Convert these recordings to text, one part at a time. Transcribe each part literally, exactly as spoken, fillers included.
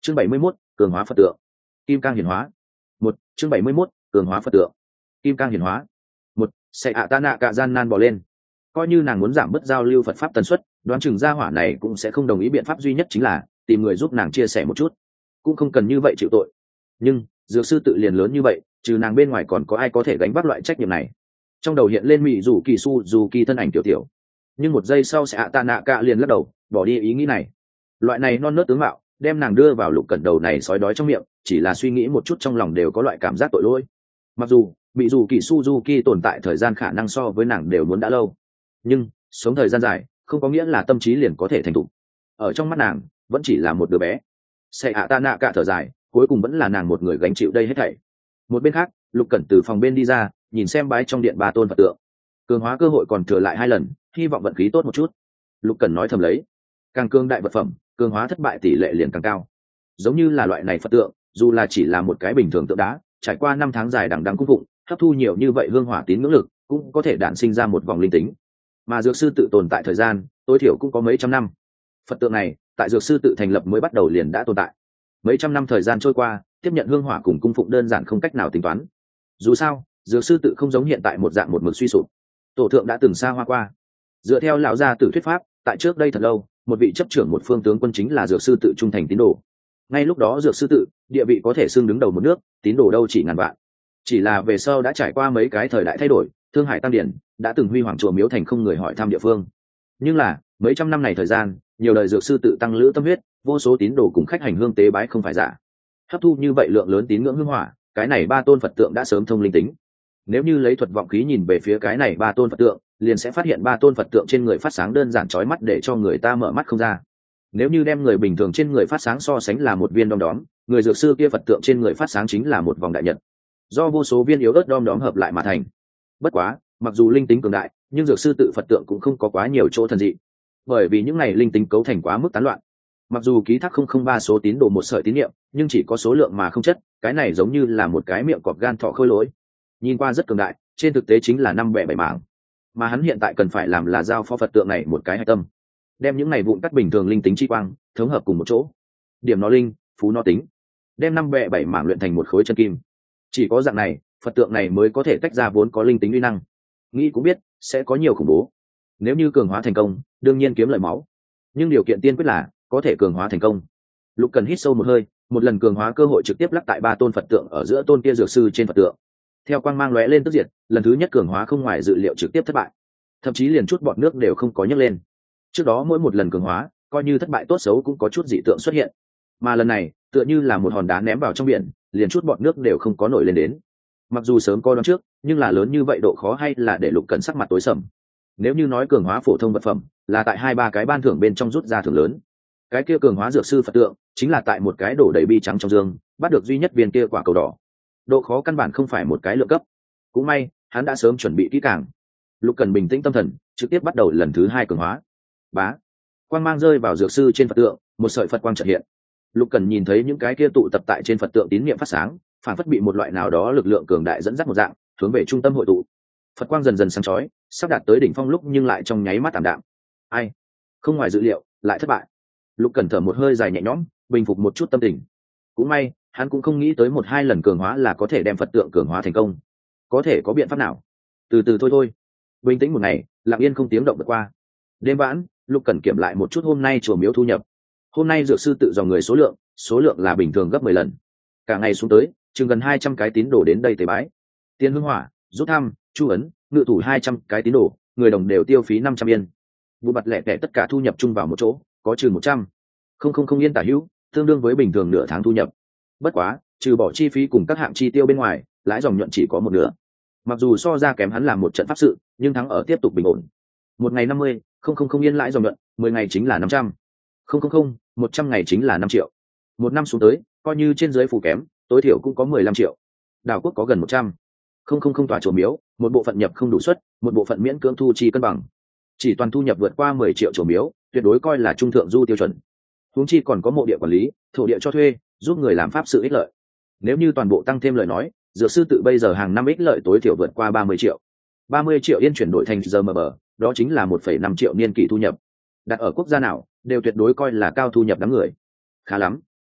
chương bảy mươi mốt cường hóa phật tượng kim cang hiển hóa. Một chương bảy mươi mốt cường hóa phật tượng kim cang hiển hóa. Một sẽ ạ ta nạ cả gian nan bỏ lên, coi như nàng muốn giảm bớt giao lưu phật pháp tần suất, đoán chừng gia hỏa này cũng sẽ không đồng ý. Biện pháp duy nhất chính là tìm người giúp nàng chia sẻ một chút, cũng không cần như vậy chịu tội. Nhưng dược sư tự liền lớn như vậy, trừ nàng bên ngoài còn có ai có thể gánh vác loại trách nhiệm này? Trong đầu hiện lên mỹ dù kỳ su dù kỳ thân ảnh tiểu tiểu, nhưng một giây sau sẽ ạ ta nạ cả liền lắc đầu bỏ đi ý nghĩ này. Loại này non nớt tướng mạo đem nàng đưa vào Lục Cẩn đầu này sói đói trong miệng, chỉ là suy nghĩ một chút trong lòng đều có loại cảm giác tội lỗi. Mặc dù bị dù kỳ Suzuki tồn tại thời gian khả năng so với nàng đều muốn đã lâu, nhưng sống thời gian dài không có nghĩa là tâm trí liền có thể thành thục. Ở trong mắt nàng vẫn chỉ là một đứa bé. Sẽ hạ ta nạ cả thở dài, cuối cùng vẫn là nàng một người gánh chịu đây hết thảy. Một bên khác, Lục Cẩn từ phòng bên đi ra, nhìn xem bái trong điện ba tôn Phật tượng. Cường hóa cơ hội còn thừa lại hai lần, hy vọng vận khí tốt một chút. Lục Cẩn nói thầm lấy, càng cường đại vật phẩm, cường hóa thất bại tỷ lệ liền càng cao. Giống như là loại này Phật tượng, dù là chỉ là một cái bình thường tượng đá, trải qua năm tháng dài đằng đẵng cung phụng, hấp thu nhiều như vậy hương hỏa tín ngưỡng lực, cũng có thể đản sinh ra một vòng linh tính. Mà dược sư tự tồn tại thời gian, tối thiểu cũng có mấy trăm năm. Phật tượng này, tại dược sư tự thành lập mới bắt đầu liền đã tồn tại. Mấy trăm năm thời gian trôi qua, tiếp nhận hương hỏa cùng cung phụng đơn giản không cách nào tính toán. Dù sao, dược sư tự không giống hiện tại một dạng một mực suy sụp. Tổ thượng đã từng xa hoa qua. Dựa theo lão gia tử thuyết pháp, tại trước đây thật lâu, một vị chấp trưởng một phương tướng quân chính là dược sư tự trung thành tín đồ. Ngay lúc đó dược sư tự địa vị có thể xưng đứng đầu một nước, tín đồ đâu chỉ ngàn vạn. Chỉ là về sau đã trải qua mấy cái thời đại thay đổi, Thương Hải Tăng Điển đã từng huy hoàng chùa miếu thành không người hỏi thăm địa phương. Nhưng là mấy trăm năm này thời gian, nhiều đời dược sư tự tăng lữ tâm huyết, vô số tín đồ cùng khách hành hương tế bái không phải giả. Hấp thu như vậy lượng lớn tín ngưỡng hương hỏa, cái này ba tôn Phật tượng đã sớm thông linh tính. Nếu như lấy thuật vọng khí nhìn về phía cái này ba tôn Phật tượng, liền sẽ phát hiện ba tôn Phật tượng trên người phát sáng đơn giản chói mắt để cho người ta mở mắt không ra. Nếu như đem người bình thường trên người phát sáng so sánh là một viên đom đóm, người dược sư kia Phật tượng trên người phát sáng chính là một vòng đại nhật, do vô số viên yếu ớt đom đóm hợp lại mà thành. Bất quá, mặc dù linh tính cường đại, nhưng dược sư tự Phật tượng cũng không có quá nhiều chỗ thần dị, bởi vì những này linh tính cấu thành quá mức tán loạn. Mặc dù ký thác không không ba số tín đồ một sợi tín niệm, nhưng chỉ có số lượng mà không chất, cái này giống như là một cái miệng cọp gan thọ khôi lỗi, nhìn qua rất cường đại, trên thực tế chính là năm bẻ bảy mảng. Mà hắn hiện tại cần phải làm là giao phó Phật tượng này một cái hạch tâm, đem những này vụn cắt bình thường linh tính chi quang thống hợp cùng một chỗ, điểm nó linh, phú nó tính, đem năm bẻ bảy mảng luyện thành một khối chân kim. Chỉ có dạng này, Phật tượng này mới có thể tách ra vốn có linh tính uy năng. Nghĩ cũng biết sẽ có nhiều khủng bố. Nếu như cường hóa thành công, đương nhiên kiếm lợi máu, nhưng điều kiện tiên quyết là có thể cường hóa thành công. Lục Cần hít sâu một hơi, một lần cường hóa cơ hội trực tiếp lắc tại ba tôn Phật tượng ở giữa tôn kia dược sư trên Phật tượng. Theo quang mang lóe lên tức diệt, lần thứ nhất cường hóa không ngoài dự liệu trực tiếp thất bại, thậm chí liền chút bọt nước đều không có nhấc lên. Trước đó mỗi một lần cường hóa, coi như thất bại tốt xấu cũng có chút dị tượng xuất hiện, mà lần này tựa như là một hòn đá ném vào trong biển, liền chút bọt nước đều không có nổi lên đến. Mặc dù sớm coi đoán trước, nhưng là lớn như vậy độ khó hay là để Lục Cẩn sắc mặt tối sầm. Nếu như nói cường hóa phổ thông vật phẩm là tại hai ba cái ban thưởng bên trong rút ra thưởng lớn, cái kia cường hóa dược sư Phật tượng chính là tại một cái đổ đầy bi trắng trong dương bắt được duy nhất viên kia quả cầu đỏ. Độ khó căn bản không phải một cái lượng cấp. Cũng may hắn đã sớm chuẩn bị kỹ càng. Lục Cần bình tĩnh tâm thần, trực tiếp bắt đầu lần thứ hai cường hóa. Bá, quang mang rơi vào dược sư trên Phật tượng, một sợi Phật quang chợt hiện. Lục Cần nhìn thấy những cái kia tụ tập tại trên Phật tượng tín niệm phát sáng, phản phất bị một loại nào đó lực lượng cường đại dẫn dắt một dạng, hướng về trung tâm hội tụ. Phật quang dần dần sáng chói, sắp đạt tới đỉnh phong lúc nhưng lại trong nháy mắt ảm đạm. Ai, không ngoài dự liệu, lại thất bại. Lục Cần thở một hơi dài nhẹ nhõm, bình phục một chút tâm tình. Cũng may, hắn cũng không nghĩ tới một hai lần cường hóa là có thể đem Phật tượng cường hóa thành công. Có thể có biện pháp nào? Từ từ thôi thôi. Bình tĩnh một ngày, lặng yên không tiếng động vượt qua. Đêm vãn, Lục Cần kiểm lại một chút hôm nay chùa miếu thu nhập. Hôm nay dược sư tự dòng người số lượng, số lượng là bình thường gấp mười lần. Cả ngày xuống tới, chừng gần hai trăm cái tín đồ đến đây tế bái. Tiên hương hỏa, rút thăm, chu ấn, ngự thủ hai trăm cái tín đồ, người đồng đều tiêu phí năm trăm yên. Vụ bặt lẻ tẻ tất cả thu nhập chung vào một chỗ, có chừng một trăm không không không yên tả hữu, tương đương với bình thường nửa tháng thu nhập. Bất quá, trừ bỏ chi phí cùng các hạng chi tiêu bên ngoài, lãi dòng nhuận chỉ có một nửa. Mặc dù so ra kém hắn làm một trận pháp sự, nhưng thắng ở tiếp tục bình ổn. Một ngày năm mươi không không không yên lãi dòng nhuận, mười ngày chính là năm trăm không không không một trăm ngày chính là năm triệu. Một năm xuống tới, coi như trên dưới phù kém, tối thiểu cũng có mười lăm triệu. Đảo quốc có gần một trăm không không không tòa chùa miếu, một bộ phận nhập không đủ suất, một bộ phận miễn cưỡng thu chi cân bằng. Chỉ toàn thu nhập vượt qua mười triệu chùa miếu, tuyệt đối coi là trung thượng du tiêu chuẩn. Huống chi còn có mộ địa quản lý, thổ địa cho thuê, giúp người làm pháp sự ích lợi. Nếu như toàn bộ tăng thêm lời nói, dược sư tự bây giờ hàng năm ích lợi tối thiểu vượt qua ba mươi triệu. ba mươi triệu yên chuyển đổi thành giờ mờ bờ, đó chính là một phẩy năm triệu niên kỳ thu nhập. Đặt ở quốc gia nào, đều tuyệt đối coi là cao thu nhập đám người. Khá lắm,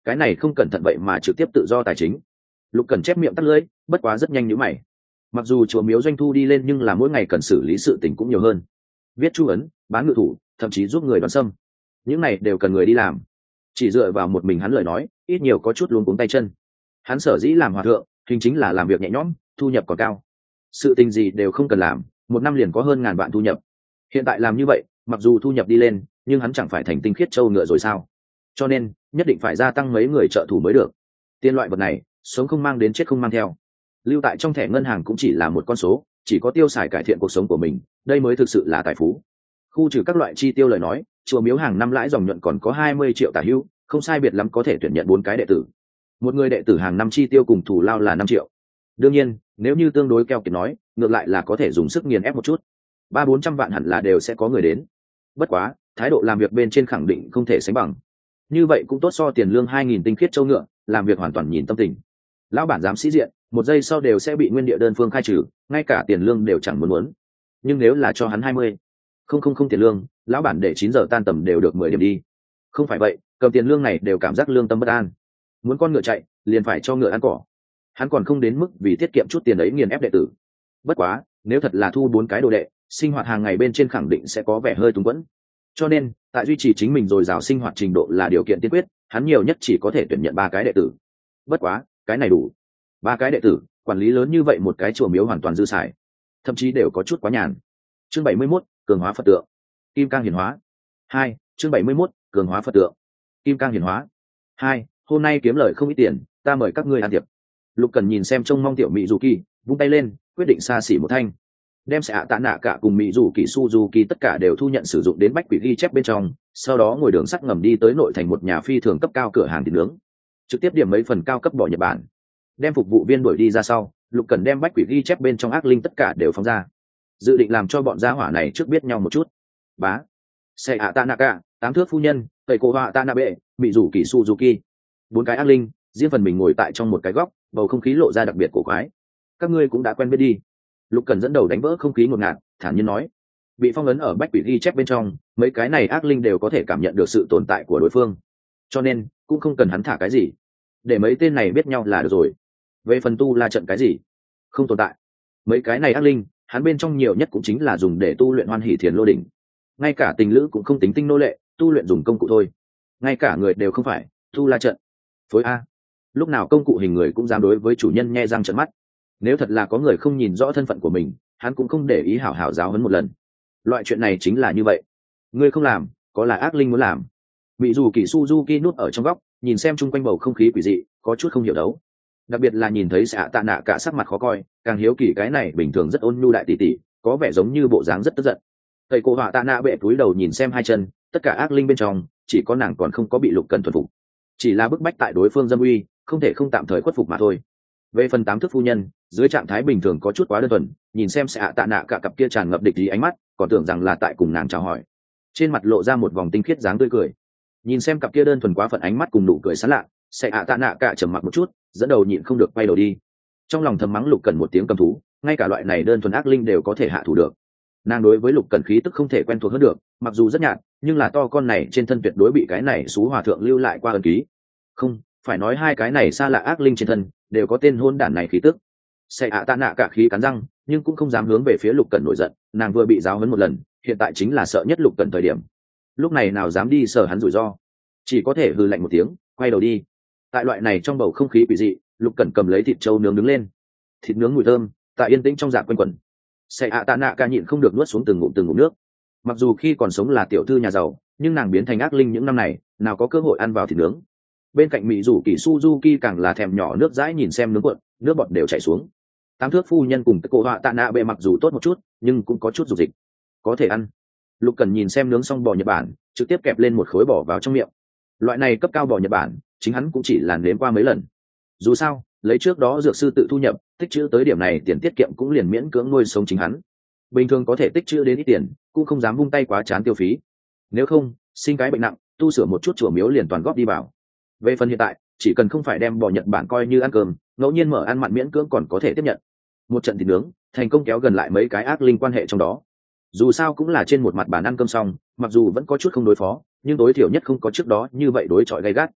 cái này không cẩn thận vậy mà trực tiếp tự do tài chính. Lục Cẩn chép miệng tắt lưỡi, bất quá rất nhanh nhíu mày. Mặc dù chùa miếu doanh thu đi lên nhưng là mỗi ngày cần xử lý sự tình cũng nhiều hơn, viết chu ấn, bán ngự thủ, thậm chí giúp người đoán xâm, những này đều cần người đi làm. Chỉ dựa vào một mình hắn lời nói ít nhiều có chút luống cuống tay chân. Hắn sở dĩ làm hòa thượng hình chính là làm việc nhẹ nhõm, thu nhập còn cao, sự tình gì đều không cần làm, một năm liền có hơn ngàn vạn thu nhập. Hiện tại làm như vậy mặc dù thu nhập đi lên nhưng hắn chẳng phải thành tinh khiết châu ngựa rồi sao? Cho nên nhất định phải gia tăng mấy người trợ thủ mới được. Tiền loại vật này sống không mang đến chết không mang theo, lưu tại trong thẻ ngân hàng cũng chỉ là một con số, chỉ có tiêu xài cải thiện cuộc sống của mình, đây mới thực sự là tài phú. Khu trừ các loại chi tiêu lời nói, chùa miếu hàng năm lãi dòng nhuận còn có hai mươi triệu tả hữu, không sai biệt lắm có thể tuyển nhận bốn cái đệ tử. Một người đệ tử hàng năm chi tiêu cùng thủ lao là năm triệu. Đương nhiên nếu như tương đối keo kiệt nói, ngược lại là có thể dùng sức nghiền ép một chút, ba bốn trăm vạn hẳn là đều sẽ có người đến. Bất quá thái độ làm việc bên trên khẳng định không thể sánh bằng, như vậy cũng tốt so tiền lương hai nghìn tinh khiết châu ngựa, làm việc hoàn toàn nhìn tâm tình. Lão bản dám sĩ diện, một giây sau đều sẽ bị nguyên địa đơn phương khai trừ, ngay cả tiền lương đều chẳng muốn muốn. Nhưng nếu là cho hắn hai mươi không không không tiền lương, lão bản để chín giờ tan tầm đều được mười điểm đi. Không phải vậy cầm tiền lương này đều cảm giác lương tâm bất an, muốn con ngựa chạy liền phải cho ngựa ăn cỏ. Hắn còn không đến mức vì tiết kiệm chút tiền ấy nghiền ép đệ tử. Bất quá nếu thật là thu bốn cái đồ đệ, sinh hoạt hàng ngày bên trên khẳng định sẽ có vẻ hơi túng quẫn. Cho nên tại duy trì chính mình dồi dào sinh hoạt trình độ là điều kiện tiên quyết, hắn nhiều nhất chỉ có thể tuyển nhận ba cái đệ tử. Bất quá cái này đủ, ba cái đệ tử quản lý lớn như vậy một cái chùa miếu hoàn toàn dư xài, thậm chí đều có chút quá nhàn. Chương bảy mươi mốt, cường hóa Phật tượng, kim cang hiển hóa. Hai, chương bảy mươi mốt, cường hóa Phật tượng, kim cang hiển hóa. Hai, hôm nay kiếm lời không ít tiền, ta mời các ngươi ăn tiệc. Lục Cần nhìn xem trông mong tiểu mỹ dù kỳ, vung tay lên quyết định xa xỉ một thanh, đem sẽ ạ tạ nạ cả cùng mỹ dù kỳ Suzuki tất cả đều thu nhận sử dụng đến bách quỷ ghi chép bên trong, sau đó ngồi đường sắt ngầm đi tới nội thành một nhà phi thường cấp cao cửa hàng thịt nướng, trực tiếp điểm mấy phần cao cấp bò Nhật Bản, đem phục vụ viên đuổi đi ra sau, Lục Cần đem bách quỷ ghi chép bên trong ác linh tất cả đều phóng ra, dự định làm cho bọn gia hỏa này trước biết nhau một chút. Bá, sẽ ạ tạ nạ cả, tám thước phu nhân, tẩy cổ họa tạ nạ bệ, mỹ dù kỳ Suzuki, bốn cái ác linh riêng phần mình ngồi tại trong một cái góc, bầu không khí lộ ra đặc biệt cổ quái. Các ngươi cũng đã quen biết đi. Lục Cần dẫn đầu đánh vỡ không khí ngột ngạt, thản nhiên nói, bị phong ấn ở bách quỷ ghi chép bên trong, mấy cái này ác linh đều có thể cảm nhận được sự tồn tại của đối phương, cho nên cũng không cần hắn thả cái gì, để mấy tên này biết nhau là được rồi. Về phần tu la trận cái gì, không tồn tại. Mấy cái này ác linh hắn bên trong nhiều nhất cũng chính là dùng để tu luyện hoan hỷ thiền lô đỉnh, ngay cả tình lữ cũng không tính tinh nô lệ, tu luyện dùng công cụ thôi, ngay cả người đều không phải. Tu la trận phối a, lúc nào công cụ hình người cũng dám đối với chủ nhân nhe răng trợn mắt. Nếu thật là có người không nhìn rõ thân phận của mình, hắn cũng không để ý hảo hảo giáo huấn một lần. Loại chuyện này chính là như vậy, ngươi không làm có là ác linh muốn làm. Mỹ dù kỳ Suzuki nút ở trong góc, nhìn xem chung quanh bầu không khí quỷ dị, có chút không hiểu đấu, đặc biệt là nhìn thấy xạ tạ nạ cả sắc mặt khó coi, càng hiếu kỳ cái này bình thường rất ôn nhu đại tỷ tỷ có vẻ giống như bộ dáng rất tức giận. Thầy cô họa tạ nạ bệ túi đầu nhìn xem hai chân, tất cả ác linh bên trong chỉ có nàng còn không có bị Lục Cần thuần phục, chỉ là bức bách tại đối phương dâm uy, không thể không tạm thời khuất phục mà thôi. Về phần tám thước phu nhân, dưới trạng thái bình thường có chút quá đơn thuần, nhìn xem sẽ ạ tạ nạ cả cặp kia tràn ngập địch ý ánh mắt, còn tưởng rằng là tại cùng nàng chào hỏi, trên mặt lộ ra một vòng tinh khiết dáng tươi cười. Nhìn xem cặp kia đơn thuần quá phận ánh mắt cùng nụ cười sán lạ, sẽ ạ tạ nạ cả trầm mặc một chút, dẫn đầu nhịn không được quay đầu đi. Trong lòng thầm mắng Lục Cần một tiếng cầm thú, ngay cả loại này đơn thuần ác linh đều có thể hạ thủ được. Nàng đối với Lục Cần khí tức không thể quen thuộc hơn được, mặc dù rất nhạt, nhưng là to con này trên thân tuyệt đối bị cái này xú hòa thượng lưu lại qua ấn ký. Không phải nói hai cái này xa lạ ác linh trên thân đều có tên hôn đản này khí tức. Sẽ ạ tạ nạ cả khí cắn răng, nhưng cũng không dám hướng về phía Lục Cần nổi giận, nàng vừa bị giáo huấn một lần, hiện tại chính là sợ nhất Lục Cần thời điểm, lúc này nào dám đi sở hắn rủi ro, chỉ có thể hừ lạnh một tiếng quay đầu đi. Tại loại này trong bầu không khí quỷ dị, Lục Cần cầm lấy thịt trâu nướng đứng lên, thịt nướng mùi thơm tại yên tĩnh trong dạ quanh quẩn. Sẽ ạ tạ nạ cả nhịn không được nuốt xuống từng ngụm từng ngụm nước. Mặc dù khi còn sống là tiểu thư nhà giàu, nhưng nàng biến thành ác linh những năm này nào có cơ hội ăn vào thịt nướng. Bên cạnh mỹ rủ kỳ Suzuki càng là thèm nhỏ nước dãi nhìn xem nướng cuộn, nước bọt đều chảy xuống. Tám thước phu nhân cùng cô họa tạ nạ bệ mặc dù tốt một chút, nhưng cũng có chút dục dịch, có thể ăn. Lục Cần nhìn xem nướng xong bò Nhật Bản, trực tiếp kẹp lên một khối bỏ vào trong miệng. Loại này cấp cao bò Nhật Bản, chính hắn cũng chỉ là nếm qua mấy lần. Dù sao, lấy trước đó dược sư tự thu nhập, tích trữ tới điểm này tiền tiết kiệm cũng liền miễn cưỡng nuôi sống chính hắn. Bình thường có thể tích trữ đến ít tiền, cũng không dám vung tay quá chán tiêu phí. Nếu không, sinh cái bệnh nặng, tu sửa một chút chùa miếu liền toàn góp đi vào. Về phần hiện tại, chỉ cần không phải đem bò Nhật Bản coi như ăn cơm, ngẫu nhiên mở ăn mặn miễn cưỡng còn có thể tiếp nhận. Một trận thịt nướng, thành công kéo gần lại mấy cái ác linh quan hệ trong đó. Dù sao cũng là trên một mặt bàn ăn cơm xong, mặc dù vẫn có chút không đối phó, nhưng tối thiểu nhất không có trước đó như vậy đối chọi gay gắt.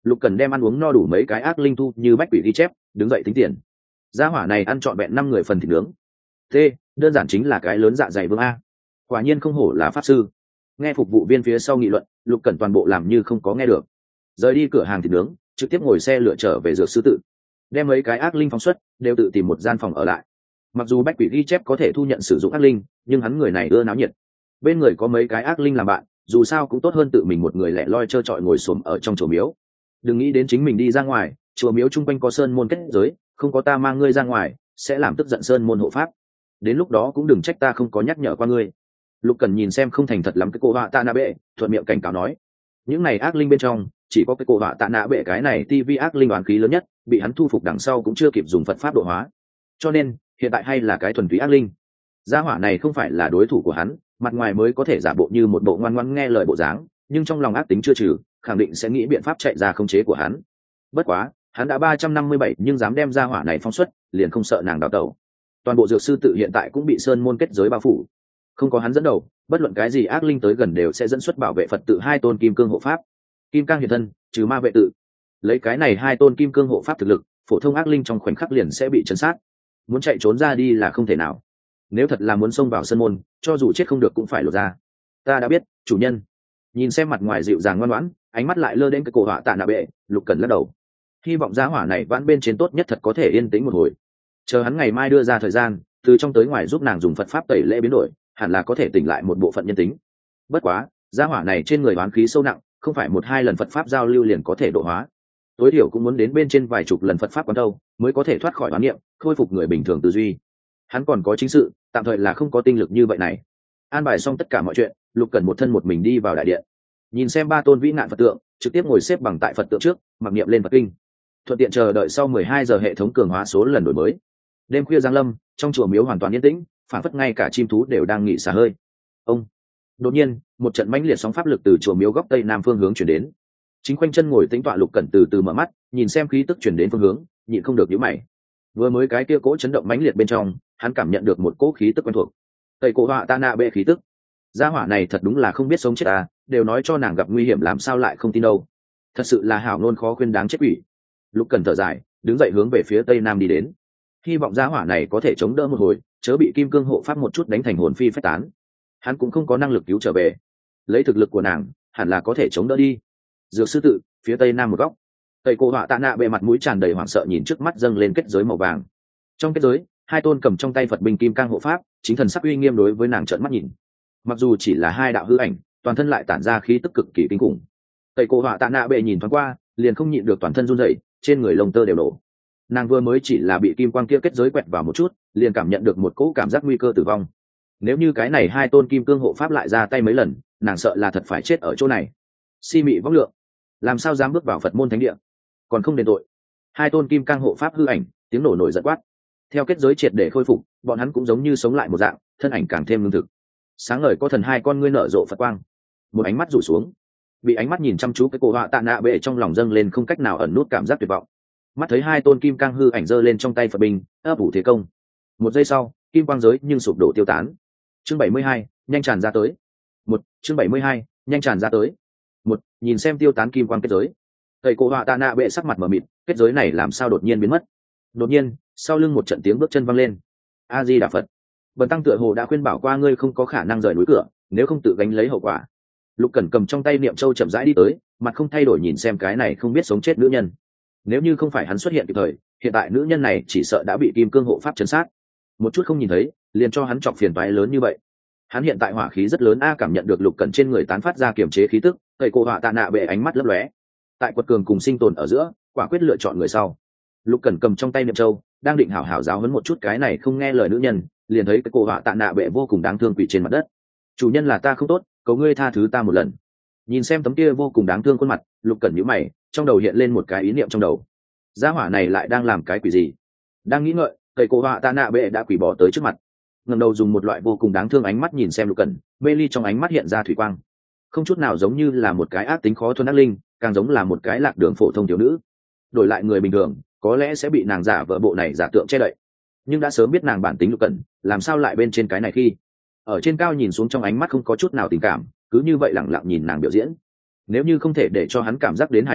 Lục Cần đem ăn uống no đủ mấy cái ác linh thu như bách quỷ ghi chép, đứng dậy tính tiền. Gia hỏa này ăn trọn vẹn năm người phần thịt nướng. T, đơn giản chính là cái lớn dạ dày vương a. Quả nhiên không hổ là pháp sư. Nghe phục vụ viên phía sau nghị luận, Lục Cần toàn bộ làm như không có nghe được. Rời đi cửa hàng thịt nướng, trực tiếp ngồi xe lựa trở về dược sư tự. Đem mấy cái ác linh phóng xuất, đều tự tìm một gian phòng ở lại. Mặc dù bách quỷ ghi chép có thể thu nhận sử dụng ác linh, nhưng hắn người này ưa náo nhiệt. Bên người có mấy cái ác linh làm bạn, dù sao cũng tốt hơn tự mình một người lẻ loi trơ trọi ngồi xổm ở trong chùa miếu. Đừng nghĩ đến chính mình đi ra ngoài, chùa miếu chung quanh có sơn môn kết giới, không có ta mang ngươi ra ngoài, sẽ làm tức giận sơn môn hộ pháp. Đến lúc đó cũng đừng trách ta không có nhắc nhở qua ngươi. Lục Cần nhìn xem không thành thật lắm cái cô họa tạ nạ bệ, thuận miệng cảnh cáo nói, những này ác linh bên trong chỉ có cái cô họa tạ nạ bệ cái này tivi ác linh đoàn khí lớn nhất, bị hắn thu phục đằng sau cũng chưa kịp dùng Phật pháp độ hóa, cho nên hiện tại hay là cái thuần túy ác linh. Gia hỏa này không phải là đối thủ của hắn, mặt ngoài mới có thể giả bộ như một bộ ngoan ngoãn nghe lời bộ dáng, nhưng trong lòng ác tính chưa trừ, khẳng định sẽ nghĩ biện pháp chạy ra khống chế của hắn. Bất quá hắn đã ba trăm năm mươi bảy nhưng dám đem gia hỏa này phóng xuất, liền không sợ nàng đào tẩu. Toàn bộ dược sư tự hiện tại cũng bị sơn môn kết giới bao phủ, không có hắn dẫn đầu, bất luận cái gì ác linh tới gần đều sẽ dẫn xuất bảo vệ Phật tự hai tôn kim cương hộ pháp. Kim cang hiện thân, trừ ma vệ tự. Lấy cái này hai tôn kim cương hộ pháp thực lực, phổ thông ác linh trong khoảnh khắc liền sẽ bị chấn sát. Muốn chạy trốn ra đi là không thể nào. Nếu thật là muốn xông vào sân môn, cho dù chết không được cũng phải lột ra. Ta đã biết, chủ nhân. Nhìn xem mặt ngoài dịu dàng ngoan ngoãn, ánh mắt lại lơ đến cái cổ họa tạ nạ bệ, Lục Cần lắc đầu. Hy vọng giá hỏa này vãn bên trên tốt nhất thật có thể yên tĩnh một hồi. Chờ hắn ngày mai đưa ra thời gian, từ trong tới ngoài giúp nàng dùng Phật pháp tẩy lễ biến đổi, hẳn là có thể tỉnh lại một bộ phận nhân tính. Bất quá, giá hỏa này trên người oán khí sâu nặng, không phải một hai lần Phật pháp giao lưu liền có thể độ hóa. Tối thiểu cũng muốn đến bên trên vài chục lần Phật pháp quán đâu, mới có thể thoát khỏi oán niệm, khôi phục người bình thường tư duy. Hắn còn có chính sự, tạm thời là không có tinh lực như vậy này. An bài xong tất cả mọi chuyện, Lục Cần một thân một mình đi vào đại điện, nhìn xem ba tôn vĩ nạn Phật tượng, trực tiếp ngồi xếp bằng tại Phật tượng trước, mặc niệm lên Phật kinh, thuận tiện chờ đợi sau mười hai giờ hệ thống cường hóa số lần đổi mới. Đêm khuya giáng lâm, trong chùa miếu hoàn toàn yên tĩnh, phản phất ngay cả chim thú đều đang nghỉ xả hơi. Ông đột nhiên, một trận mãnh liệt sóng pháp lực từ chùa miếu góc tây nam phương hướng chuyển đến. Chính khoanh chân ngồi tĩnh tọa Lục Cẩn từ từ mở mắt, nhìn xem khí tức chuyển đến phương hướng, nhịn không được nhíu mày. Vừa mới cái kia cỗ chấn động mãnh liệt bên trong, hắn cảm nhận được một cỗ khí tức quen thuộc. Tây cổ họa ta nạ bệ khí tức. Gia hỏa này thật đúng là không biết sống chết à, đều nói cho nàng gặp nguy hiểm làm sao lại không tin đâu. Thật sự là hảo nôn khó khuyên đáng chết quỷ. Lục Cẩn thở dài, đứng dậy hướng về phía tây nam đi đến. Hy vọng gia hỏa này có thể chống đỡ một hồi, chớ bị kim cương hộ pháp một chút đánh thành hồn phi phách tán. Hắn cũng không có năng lực cứu trở về, lấy thực lực của nàng hẳn là có thể chống đỡ đi. Dược sư tự phía tây nam một góc, tây cô họa tạ nạ bệ mặt mũi tràn đầy hoảng sợ nhìn trước mắt dâng lên kết giới màu vàng. Trong kết giới, hai tôn cầm trong tay Phật binh kim cang hộ pháp, chính thần sắc uy nghiêm đối với nàng trợn mắt nhìn. Mặc dù chỉ là hai đạo hư ảnh, toàn thân lại tản ra khí tức cực kỳ kinh khủng. Tây cô họa tạ nạ bệ nhìn thoáng qua, liền không nhịn được toàn thân run rẩy, trên người lông tơ đều nổ. Nàng vừa mới chỉ là bị kim quang kia kết giới quẹt vào một chút, liền cảm nhận được một cỗ cảm giác nguy cơ tử vong. Nếu như cái này hai tôn kim cương hộ pháp lại ra tay mấy lần, nàng sợ là thật phải chết ở chỗ này. Si mị vong lượng, làm sao dám bước vào Phật môn thánh địa, còn không đền tội. Hai tôn kim cang hộ pháp hư ảnh, tiếng nổ nổi giận quát. Theo kết giới triệt để khôi phục, bọn hắn cũng giống như sống lại một dạng, thân ảnh càng thêm lương thực. Sáng ngời có thần hai con ngươi nở rộ Phật quang, một ánh mắt rủ xuống, bị ánh mắt nhìn chăm chú cái cổ họa tạ nạ bệ trong lòng dâng lên không cách nào ẩn nút cảm giác tuyệt vọng. Mắt thấy hai tôn kim cang hư ảnh giơ lên trong tay Phật binh, ấp ủ thế công. Một giây sau, kim quang giới nhưng sụp đổ tiêu tán. Chương bảy mươi hai, nhanh tràn ra tới. Một, chương bảy mươi hai, nhanh tràn ra tới. Một, nhìn xem tiêu tán kim quang kết giới. Thầy cổ họa tạ nạ bệ sắc mặt mờ mịt, kết giới này làm sao đột nhiên biến mất? Đột nhiên, sau lưng một trận tiếng bước chân vang lên. A Di Đà Phật. Bần tăng tựa hồ đã khuyên bảo qua ngươi không có khả năng rời núi cửa, nếu không tự gánh lấy hậu quả. Lục Cẩn cầm trong tay niệm châu chậm rãi đi tới, mặt không thay đổi nhìn xem cái này không biết sống chết nữ nhân. Nếu như không phải hắn xuất hiện kịp thời, hiện tại nữ nhân này chỉ sợ đã bị kim cương hộ pháp chấn sát. Một chút không nhìn thấy, liền cho hắn chọc phiền toái lớn như vậy. Hắn hiện tại hỏa khí rất lớn a, cảm nhận được Lục Cẩn trên người tán phát ra kiềm chế khí tức, thầy cô họa tạ nạ bệ ánh mắt lấp lóe. Tại quật cường cùng sinh tồn ở giữa, quả quyết lựa chọn người sau. Lục Cẩn cầm trong tay niệm châu, đang định hảo hảo giáo huấn một chút cái này không nghe lời nữ nhân, liền thấy cái cô họa tạ nạ bệ vô cùng đáng thương quỳ trên mặt đất. Chủ nhân là ta không tốt, cầu ngươi tha thứ ta một lần. Nhìn xem tấm kia vô cùng đáng thương khuôn mặt, Lục Cẩn nhíu mày, trong đầu hiện lên một cái ý niệm trong đầu. Gia hỏa này lại đang làm cái quỷ gì? Đang nghĩ ngợi, thầy cô họa tạ nạ bệ đã quỳ bỏ tới trước mặt, ngẩng đầu dùng một loại vô cùng đáng thương ánh mắt nhìn xem Lục Cẩn, mê ly trong ánh mắt hiện ra thủy quang, không chút nào giống như là một cái ác tính khó thuần ác linh, càng giống là một cái lạc đường phổ thông thiếu nữ. Đổi lại người bình thường, có lẽ sẽ bị nàng giả vợ bộ này giả tượng che đậy, nhưng đã sớm biết nàng bản tính Lục Cẩn, làm sao lại bên trên cái này khi ở trên cao nhìn xuống trong ánh mắt không có chút nào tình cảm, cứ như vậy lẳng lặng nhìn nàng biểu diễn. Nếu như không thể để cho hắn cảm giác đến hài lòng,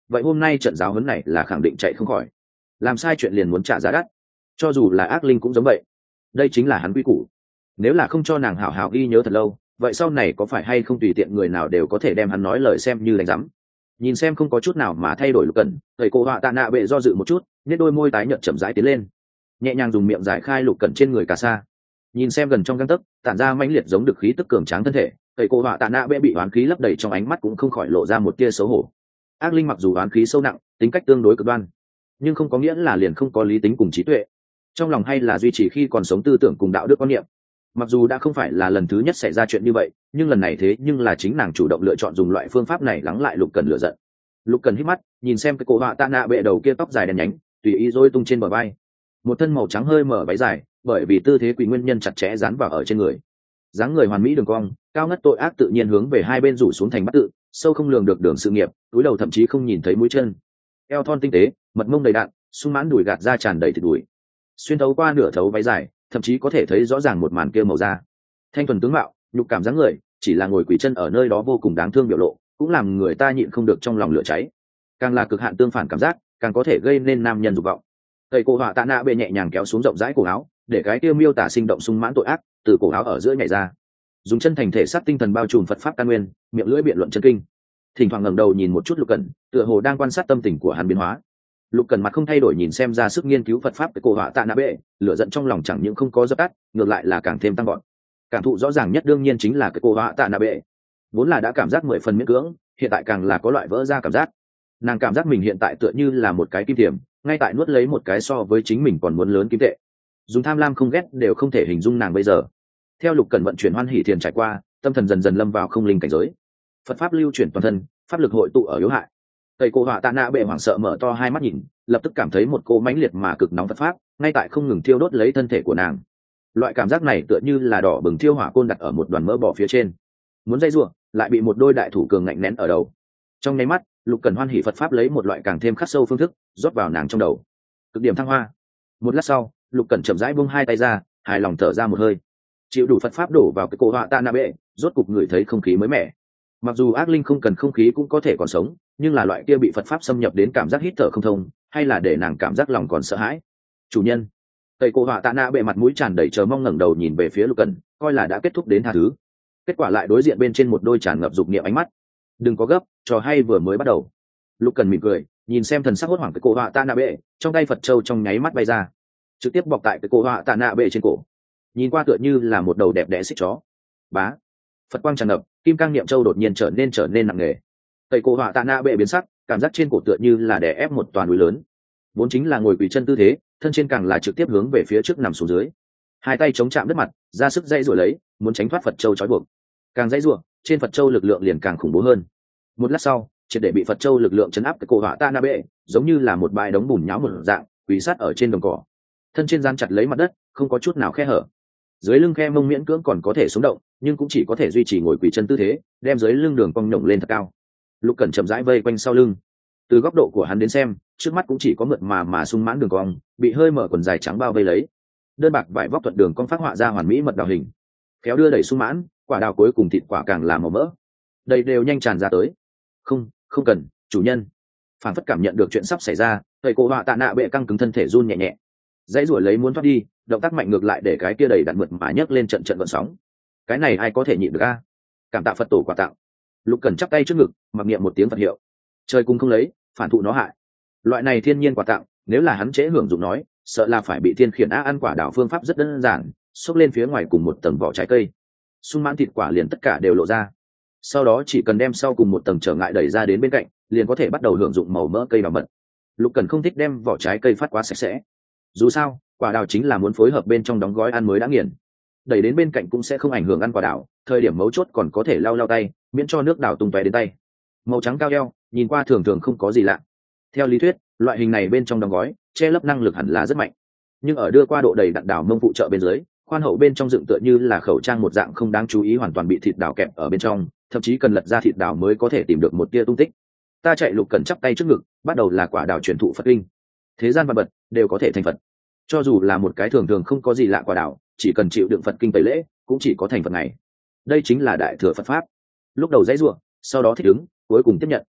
vậy hôm nay trận giáo huấn này là khẳng định chạy không khỏi, làm sai chuyện liền muốn trả giá đắt. Cho dù là ác linh cũng giống vậy, đây chính là hắn quy củ. Nếu là không cho nàng hảo hảo ghi nhớ thật lâu, vậy sau này có phải hay không tùy tiện người nào đều có thể đem hắn nói lời xem như đánh giám. Nhìn xem không có chút nào mà thay đổi Lục Cẩn, thầy cô họa tạ nạ bệ do dự một chút, nhếch đôi môi tái nhợt chậm rãi tiến lên, nhẹ nhàng dùng miệng giải khai Lục Cẩn trên người cà sa. Nhìn xem gần trong gang tấc tản ra mãnh liệt giống được khí tức cường tráng thân thể, thầy cô họa tạ nạ bệ bị oán khí lấp đầy trong ánh mắt cũng không khỏi lộ ra một tia xấu hổ. Ác linh mặc dù oán khí sâu nặng, tính cách tương đối cực đoan, nhưng không có nghĩa là liền không có lý tính cùng trí tuệ. Trong lòng hay là duy trì khi còn sống tư tưởng cùng đạo đức quan niệm. Mặc dù đã không phải là lần thứ nhất xảy ra chuyện như vậy, nhưng lần này thế nhưng là chính nàng chủ động lựa chọn dùng loại phương pháp này lắng lại Lục Cẩn lửa giận. Lục Cẩn hít mắt, nhìn xem cái cổ họa tạ nạ bệ đầu kia tóc dài đen nhánh, tùy ý rối tung trên bờ vai. Một thân màu trắng hơi mở váy dài, bởi vì tư thế quỷ nguyên nhân chặt chẽ dán vào ở trên người. Dáng người hoàn mỹ đường cong, cao ngất tội ác tự nhiên hướng về hai bên rủ xuống thành bắt tự, sâu không lường được đường sự nghiệp, túi đầu thậm chí không nhìn thấy mũi chân. Eo thon tinh tế, mật mông đầy đặn, sung mãn đùi gạt ra tràn đầy thịt đùi. Xuyên thấu qua nửa thấu váy dài, thậm chí có thể thấy rõ ràng một màn kia màu da. Thanh thuần tướng mạo, nhục cảm dáng người, chỉ là ngồi quỳ chân ở nơi đó vô cùng đáng thương biểu lộ, cũng làm người ta nhịn không được trong lòng lửa cháy. Càng là cực hạn tương phản cảm giác, càng có thể gây nên nam nhân dục vọng. Tây cổ họa tạ nạ bệ nhẹ nhàng kéo xuống rộng rãi cổ áo, để cái kia miêu tả sinh động sung mãn tội ác từ cổ áo ở giữa nhảy ra. Dùng chân thành thể sát tinh thần bao trùm Phật pháp căn nguyên, miệng lưỡi biện luận chân kinh. Thỉnh thoảng ngẩng đầu nhìn một chút Lục Cẩn, tựa hồ đang quan sát tâm tình của hắn biến hóa. Lục Cẩn mặt không thay đổi nhìn xem ra sức nghiên cứu Phật pháp của cổ họa tạ nạ bệ, lửa giận trong lòng chẳng những không có dập tắt, ngược lại là càng thêm tăng vọt. Cảm thụ rõ ràng nhất đương nhiên chính là cái cổ họa tạ nạ bệ. Vốn là đã cảm giác mười phần miễn cưỡng, hiện tại càng là có loại vỡ ra cảm giác. Nàng cảm giác mình hiện tại tựa như là một cái kim tiềm, ngay tại nuốt lấy một cái so với chính mình còn muốn lớn kim tệ. Dùng tham lam không ghét đều không thể hình dung nàng bây giờ. Theo Lục Cẩn vận chuyển hoan hỷ thiền trải qua, tâm thần dần dần lâm vào không linh cảnh giới. Phật pháp lưu chuyển toàn thân, pháp lực hội tụ ở yếu hại. Tây cô họa tạ nạ bệ hoảng sợ mở to hai mắt nhìn, lập tức cảm thấy một cô mãnh liệt mà cực nóng Phật pháp ngay tại không ngừng thiêu đốt lấy thân thể của nàng. Loại cảm giác này tựa như là đỏ bừng thiêu hỏa côn đặt ở một đoàn mỡ bò phía trên, muốn dây rủa lại bị một đôi đại thủ cường ngạnh nén ở đầu. Trong nháy mắt, Lục Cẩn hoan hỷ Phật pháp lấy một loại càng thêm khắc sâu phương thức rót vào nàng trong đầu, cực điểm thăng hoa. Một lát sau, Lục Cẩn chậm rãi buông hai tay ra, hài lòng thở ra một hơi, chịu đủ Phật pháp đổ vào cái cổ họa tạ nạ bệ, rốt cục ngửi thấy không khí mới mẻ. Mặc dù ác linh không cần không khí cũng có thể còn sống, nhưng là loại kia bị Phật pháp xâm nhập đến cảm giác hít thở không thông, hay là để nàng cảm giác lòng còn sợ hãi. Chủ nhân. Tây cổ họa tạ nạ bệ mặt mũi tràn đầy chờ mong ngẩng đầu nhìn về phía Lục Cẩn, coi là đã kết thúc đến tha thứ. Kết quả lại đối diện bên trên một đôi tràn ngập dục niệm ánh mắt. Đừng có gấp, trò hay vừa mới bắt đầu. Lục Cẩn mỉm cười, nhìn xem thần sắc hốt hoảng cái cổ họa tạ nạ bệ, trong tay Phật châu trong nháy mắt bay ra, trực tiếp bọc tại cái cổ họa tạ nạ bệ trên cổ. Nhìn qua tựa như là một đầu đẹp đẽ xích chó. Bá. Phật quang tràn ngập, kim cang niệm châu đột nhiên trở nên trở nên nặng nề. Tây cổ họa tạ nạ bệ biến sắc, cảm giác trên cổ tựa như là đè ép một toàn núi lớn. Vốn chính là ngồi quỳ chân tư thế, thân trên càng là trực tiếp hướng về phía trước nằm xuống dưới. Hai tay chống chạm đất mặt, ra sức dây rủa lấy, muốn tránh thoát Phật châu trói buộc. Càng dây rủa, trên Phật châu lực lượng liền càng khủng bố hơn. Một lát sau, triệt để bị Phật châu lực lượng chấn áp, cái cổ họa tạ nạ bệ giống như là một bãi đống bùn nhão một dạng, quỳ sát ở trên đồng cỏ. Thân trên gian chặt lấy mặt đất, không có chút nào khe hở. Dưới lưng khe mông miễn cưỡng còn có thể sống động, nhưng cũng chỉ có thể duy trì ngồi quỳ chân tư thế, đem dưới lưng đường cong nhổng lên thật cao. Lục Cẩn chậm rãi vây quanh sau lưng. Từ góc độ của hắn đến xem, trước mắt cũng chỉ có mượt mà mà sung mãn đường cong, bị hơi mở quần dài trắng bao vây lấy. Đơn bạc vải vóc thuận đường cong phát họa ra hoàn mỹ mật đào hình. Khéo đưa đẩy sung mãn, quả đào cuối cùng thịt quả càng là màu mỡ. Đây đều nhanh tràn ra tới. Không, không cần, chủ nhân. Phản phất cảm nhận được chuyện sắp xảy ra, thầy cô họa tạ nạ bệ căng cứng thân thể run nhẹ nhẹ. Dãy ruổi lấy muốn thoát đi, động tác mạnh ngược lại để cái kia đầy đặn mượt mà nhấc lên trận trận vận sóng. Cái này ai có thể nhịn được a? Cảm tạ Phật tổ quà tặng. Lục Cẩn chắp tay trước ngực, mặc niệm một tiếng Phật hiệu. Trời cùng không lấy, phản thụ nó hại. Loại này thiên nhiên quà tặng, nếu là hắn trễ hưởng dụng nói, sợ là phải bị thiên khiển á ăn quả đảo. Phương pháp rất đơn giản, xốc lên phía ngoài cùng một tầng vỏ trái cây, sung mãn thịt quả liền tất cả đều lộ ra. Sau đó chỉ cần đem sau cùng một tầng trở ngại đẩy ra đến bên cạnh, liền có thể bắt đầu hưởng dụng màu mỡ cây đào mật. Lục Cẩn không thích đem vỏ trái cây phát quá sạch sẽ. Dù sao, quả đào chính là muốn phối hợp bên trong đóng gói ăn mới đã nghiền. Đẩy đến bên cạnh cũng sẽ không ảnh hưởng ăn quả đào, thời điểm mấu chốt còn có thể lau lau tay, miễn cho nước đào tung tóe đến tay. Màu trắng cao eo, nhìn qua thường thường không có gì lạ. Theo lý thuyết, loại hình này bên trong đóng gói, che lấp năng lực hẳn là rất mạnh. Nhưng ở đưa qua độ đầy đặn đào mông phụ trợ bên dưới, khoan hậu bên trong dựng tựa như là khẩu trang một dạng không đáng chú ý hoàn toàn bị thịt đào kẹp ở bên trong, thậm chí cần lật ra thịt đào mới có thể tìm được một tia tung tích. Ta chạy Lục Cẩn chắp tay trước ngực, bắt đầu là quả đào truyền thụ Phật kinh. Thế gian vật vật đều có thể thành Phật. Cho dù là một cái thường thường không có gì lạ quả đào, chỉ cần chịu đựng Phật kinh tẩy lễ, cũng chỉ có thành Phật này. Đây chính là đại thừa Phật pháp. Lúc đầu dãy rủa, sau đó thích ứng, cuối cùng tiếp nhận.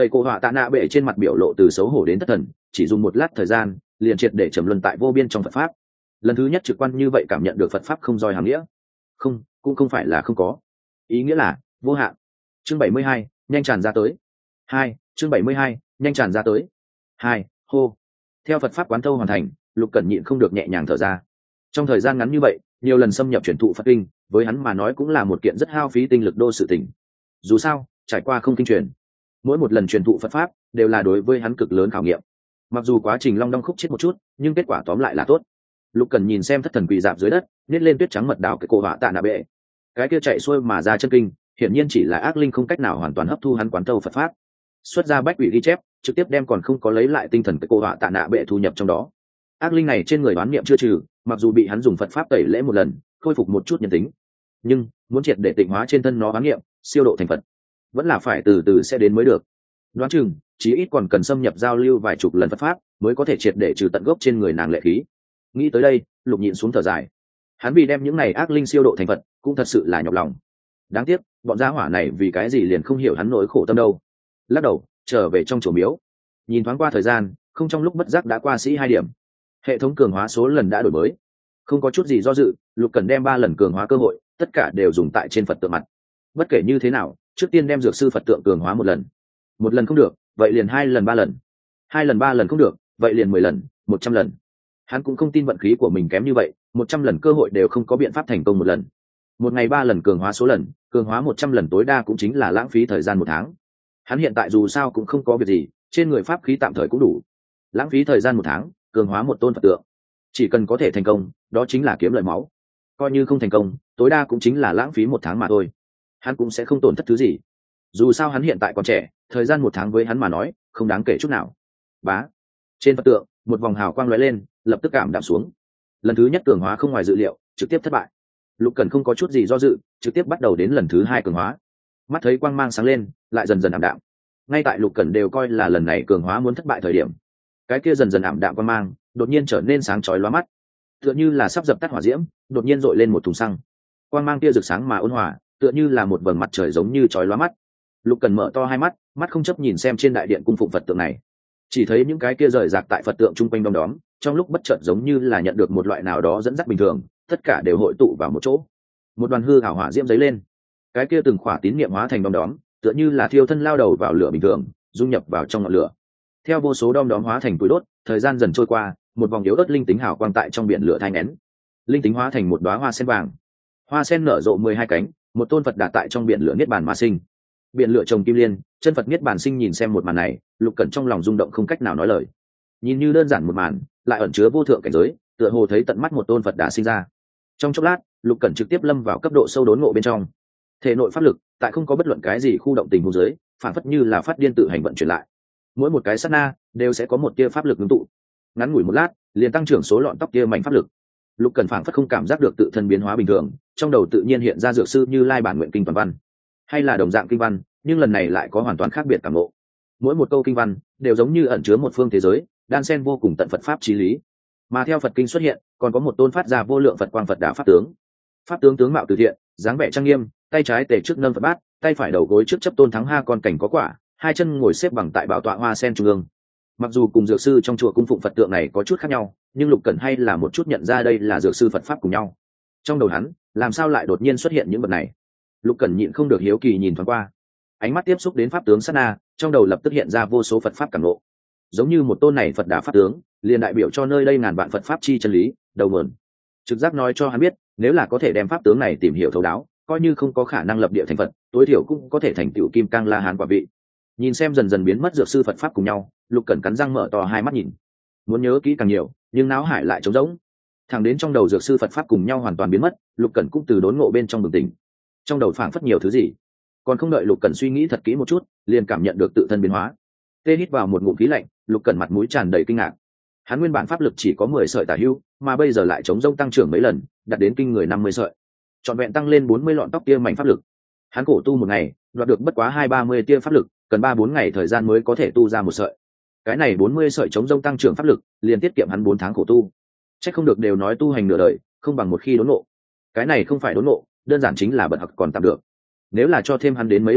Tẩy cổ họa tạ nạ bệ trên mặt biểu lộ từ xấu hổ đến thất thần, chỉ dùng một lát thời gian liền triệt để trầm luân tại vô biên trong Phật pháp. Lần thứ nhất trực quan như vậy cảm nhận được Phật pháp không roi hàm nghĩa. Không, cũng không phải là không có, ý nghĩa là vô hạn. Chương bảy mươi hai, nhanh tràn ra tới. Hai, chương bảy mươi hai, nhanh tràn ra tới. Hai, hô. Theo Phật pháp quán thâu hoàn thành, Lục Cẩn nhịn không được nhẹ nhàng thở ra. Trong thời gian ngắn như vậy, nhiều lần xâm nhập truyền thụ Phật kinh, với hắn mà nói cũng là một kiện rất hao phí tinh lực đô sự tình. Dù sao, trải qua không kinh truyền, mỗi một lần truyền thụ Phật pháp đều là đối với hắn cực lớn khảo nghiệm. Mặc dù quá trình long đong khúc chết một chút, nhưng kết quả tóm lại là tốt. Lục Cẩn nhìn xem thất thần quỳ dạp dưới đất, nhét lên tuyết trắng mật đào cái cổ họa tạ nạ bệ, cái kia chạy xuôi mà ra chân kinh, hiển nhiên chỉ là ác linh không cách nào hoàn toàn hấp thu hắn quán thâu Phật pháp. Xuất ra bách quỷ ghi chép, trực tiếp đem còn không có lấy lại tinh thần cái cổ họa tạ nạ bệ thu nhập trong đó. Ác linh này trên người đoán niệm chưa trừ, mặc dù bị hắn dùng Phật pháp tẩy lễ một lần, khôi phục một chút nhân tính, nhưng muốn triệt để tịnh hóa trên thân nó đoán niệm, siêu độ thành Phật, vẫn là phải từ từ sẽ đến mới được. Đoán chừng chí ít còn cần xâm nhập giao lưu vài chục lần Phật pháp mới có thể triệt để trừ tận gốc trên người nàng lệ khí. Nghĩ tới đây, Lục nhịn xuống thở dài. Hắn vì đem những này ác linh siêu độ thành Phật cũng thật sự là nhọc lòng. Đáng tiếc bọn gia hỏa này vì cái gì liền không hiểu hắn nỗi khổ tâm đâu. Lắc đầu trở về trong chùa miếu, nhìn thoáng qua thời gian, không trong lúc bất giác đã qua sĩ hai điểm. Hệ thống cường hóa số lần đã đổi mới, không có chút gì do dự, Lục cần đem ba lần cường hóa cơ hội tất cả đều dùng tại trên Phật tượng mặt. Bất kể như thế nào, trước tiên đem dược sư Phật tượng cường hóa một lần. Một lần không được, vậy liền hai lần ba lần. Hai lần ba lần không được, vậy liền mười lần, một trăm lần. Hắn cũng không tin vận khí của mình kém như vậy, một trăm lần cơ hội đều không có biện pháp thành công một lần. Một ngày ba lần cường hóa số lần, cường hóa một trăm lần tối đa cũng chính là lãng phí thời gian một tháng. Hắn hiện tại dù sao cũng không có việc gì, trên người pháp khí tạm thời cũng đủ. Lãng phí thời gian một tháng, cường hóa một tôn Phật tượng, chỉ cần có thể thành công, đó chính là kiếm lợi máu. Coi như không thành công, tối đa cũng chính là lãng phí một tháng mà thôi. Hắn cũng sẽ không tổn thất thứ gì. Dù sao hắn hiện tại còn trẻ, thời gian một tháng với hắn mà nói không đáng kể chút nào. Bá, trên Phật tượng một vòng hào quang lóe lên, lập tức cảm đạm xuống. Lần thứ nhất cường hóa không ngoài dự liệu, trực tiếp thất bại. Lục Cần không có chút gì do dự, trực tiếp bắt đầu đến lần thứ hai cường hóa. Mắt thấy quang mang sáng lên, lại dần dần ảm đạm. Ngay tại Lục Cần đều coi là lần này cường hóa muốn thất bại thời điểm, cái kia dần dần ảm đạm quang mang đột nhiên trở nên sáng chói lóa mắt, tựa như là sắp dập tắt hỏa diễm, đột nhiên dội lên một thùng xăng. Quang mang kia rực sáng mà ôn hòa, tựa như là một vầng mặt trời giống như chói lóa mắt. Lục Cần mở to hai mắt, mắt không chấp nhìn xem trên đại điện cung phụng Phật tượng này, chỉ thấy những cái kia rời rạc tại Phật tượng chung quanh đom đóm, trong lúc bất chợt giống như là nhận được một loại nào đó dẫn dắt bình thường, tất cả đều hội tụ vào một chỗ. Một đoàn hư ảo hỏa diễm dấy lên, cái kia từng khỏa tín niệm hóa thành đom đóm, tựa như là thiêu thân lao đầu vào lửa bình thường, dung nhập vào trong ngọn lửa. Theo vô số đom đóm hóa thành củi đốt, thời gian dần trôi qua, một vòng yếu ớt linh tính hào quang tại trong biển lửa thai nén. Linh tính hóa thành một đóa hoa sen vàng, hoa sen nở rộ mười hai cánh, một tôn Phật đạt tại trong biển lửa niết bàn mà sinh. Biển lửa trồng kim liên, chân Phật niết bàn sinh. Nhìn xem một màn này, Lục Cẩn trong lòng rung động không cách nào nói lời. Nhìn như đơn giản một màn, lại ẩn chứa vô thượng cảnh giới, tựa hồ thấy tận mắt một tôn Phật đã sinh ra. Trong chốc lát, Lục Cẩn trực tiếp lâm vào cấp độ sâu đốn ngộ bên trong. Thể nội pháp lực, tại không có bất luận cái gì khu động tình huống dưới, phản phất như là phát điên tự hành vận chuyển lại. Mỗi một cái sát na đều sẽ có một tia pháp lực ngưng tụ. Ngắn ngủi một lát, liền tăng trưởng số lọn tóc tia mảnh pháp lực. Lục Cẩn phản phất không cảm giác được tự thân biến hóa bình thường, trong đầu tự nhiên hiện ra dược sư Như Lai bản nguyện kinh toàn văn, hay là đồng dạng kinh văn, nhưng lần này lại có hoàn toàn khác biệt cảm ngộ. Mỗi một câu kinh văn đều giống như ẩn chứa một phương thế giới, đan xen vô cùng tận Phật pháp chí lý. Mà theo Phật kinh xuất hiện, còn có một tôn phát ra vô lượng Phật quang Phật đạo pháp tướng. Pháp tướng tướng mạo từ thiện, dáng vẻ trang nghiêm, tay trái tề trước nâng Phật bát, tay phải đầu gối trước chấp tôn thắng ha con cảnh có quả, hai chân ngồi xếp bằng tại bảo tọa hoa sen trung ương. Mặc dù cùng dược sư trong chùa cung phụng Phật tượng này có chút khác nhau, nhưng Lục Cẩn hay là một chút nhận ra đây là dược sư Phật pháp cùng nhau. Trong đầu hắn, làm sao lại đột nhiên xuất hiện những vật này? Lục Cẩn nhịn không được hiếu kỳ nhìn thoáng qua. Ánh mắt tiếp xúc đến pháp tướng sát na, trong đầu lập tức hiện ra vô số Phật pháp cảm ngộ. Giống như một tôn này Phật đà pháp tướng, liền đại biểu cho nơi đây ngàn vạn Phật pháp chi chân lý, đầu nguồn. Trực giác nói cho hắn biết, nếu là có thể đem pháp tướng này tìm hiểu thấu đáo, coi như không có khả năng lập địa thành Phật, tối thiểu cũng có thể thành tựu Kim Cang La Hán quả vị. Nhìn xem dần dần biến mất dược sư Phật pháp cùng nhau, Lục Cẩn cắn răng mở to hai mắt nhìn. Muốn nhớ kỹ càng nhiều, nhưng não hải lại trống rỗng. Thẳng đến trong đầu dược sư Phật pháp cùng nhau hoàn toàn biến mất, Lục Cẩn cũng từ đốn ngộ bên trong bừng tỉnh. Trong đầu phảng phất nhiều thứ gì, còn không đợi Lục Cẩn suy nghĩ thật kỹ một chút, liền cảm nhận được tự thân biến hóa. Tê hít vào một ngụm khí lạnh, Lục Cẩn mặt mũi tràn đầy kinh ngạc. Hắn nguyên bản pháp lực chỉ có mười sợi tả hữu, mà bây giờ lại chống rông tăng trưởng mấy lần, đạt đến kinh người năm mươi sợi. Trọn vẹn tăng lên bốn mươi lọn tóc tia mảnh pháp lực. Hắn khổ tu một ngày, đoạt được bất quá hai ba mươi tia pháp lực, cần ba bốn ngày thời gian mới có thể tu ra một sợi. Cái này bốn mươi sợi chống rông tăng trưởng pháp lực, liền tiết kiệm hắn bốn tháng khổ tu. Chắc không được đều nói tu hành nửa đời, không bằng một khi đốn ngộ. Cái này không phải đốn ngộ, đơn giản chính là bật học còn tạm được. Nếu là cho thêm hắn đến mấy lần trước,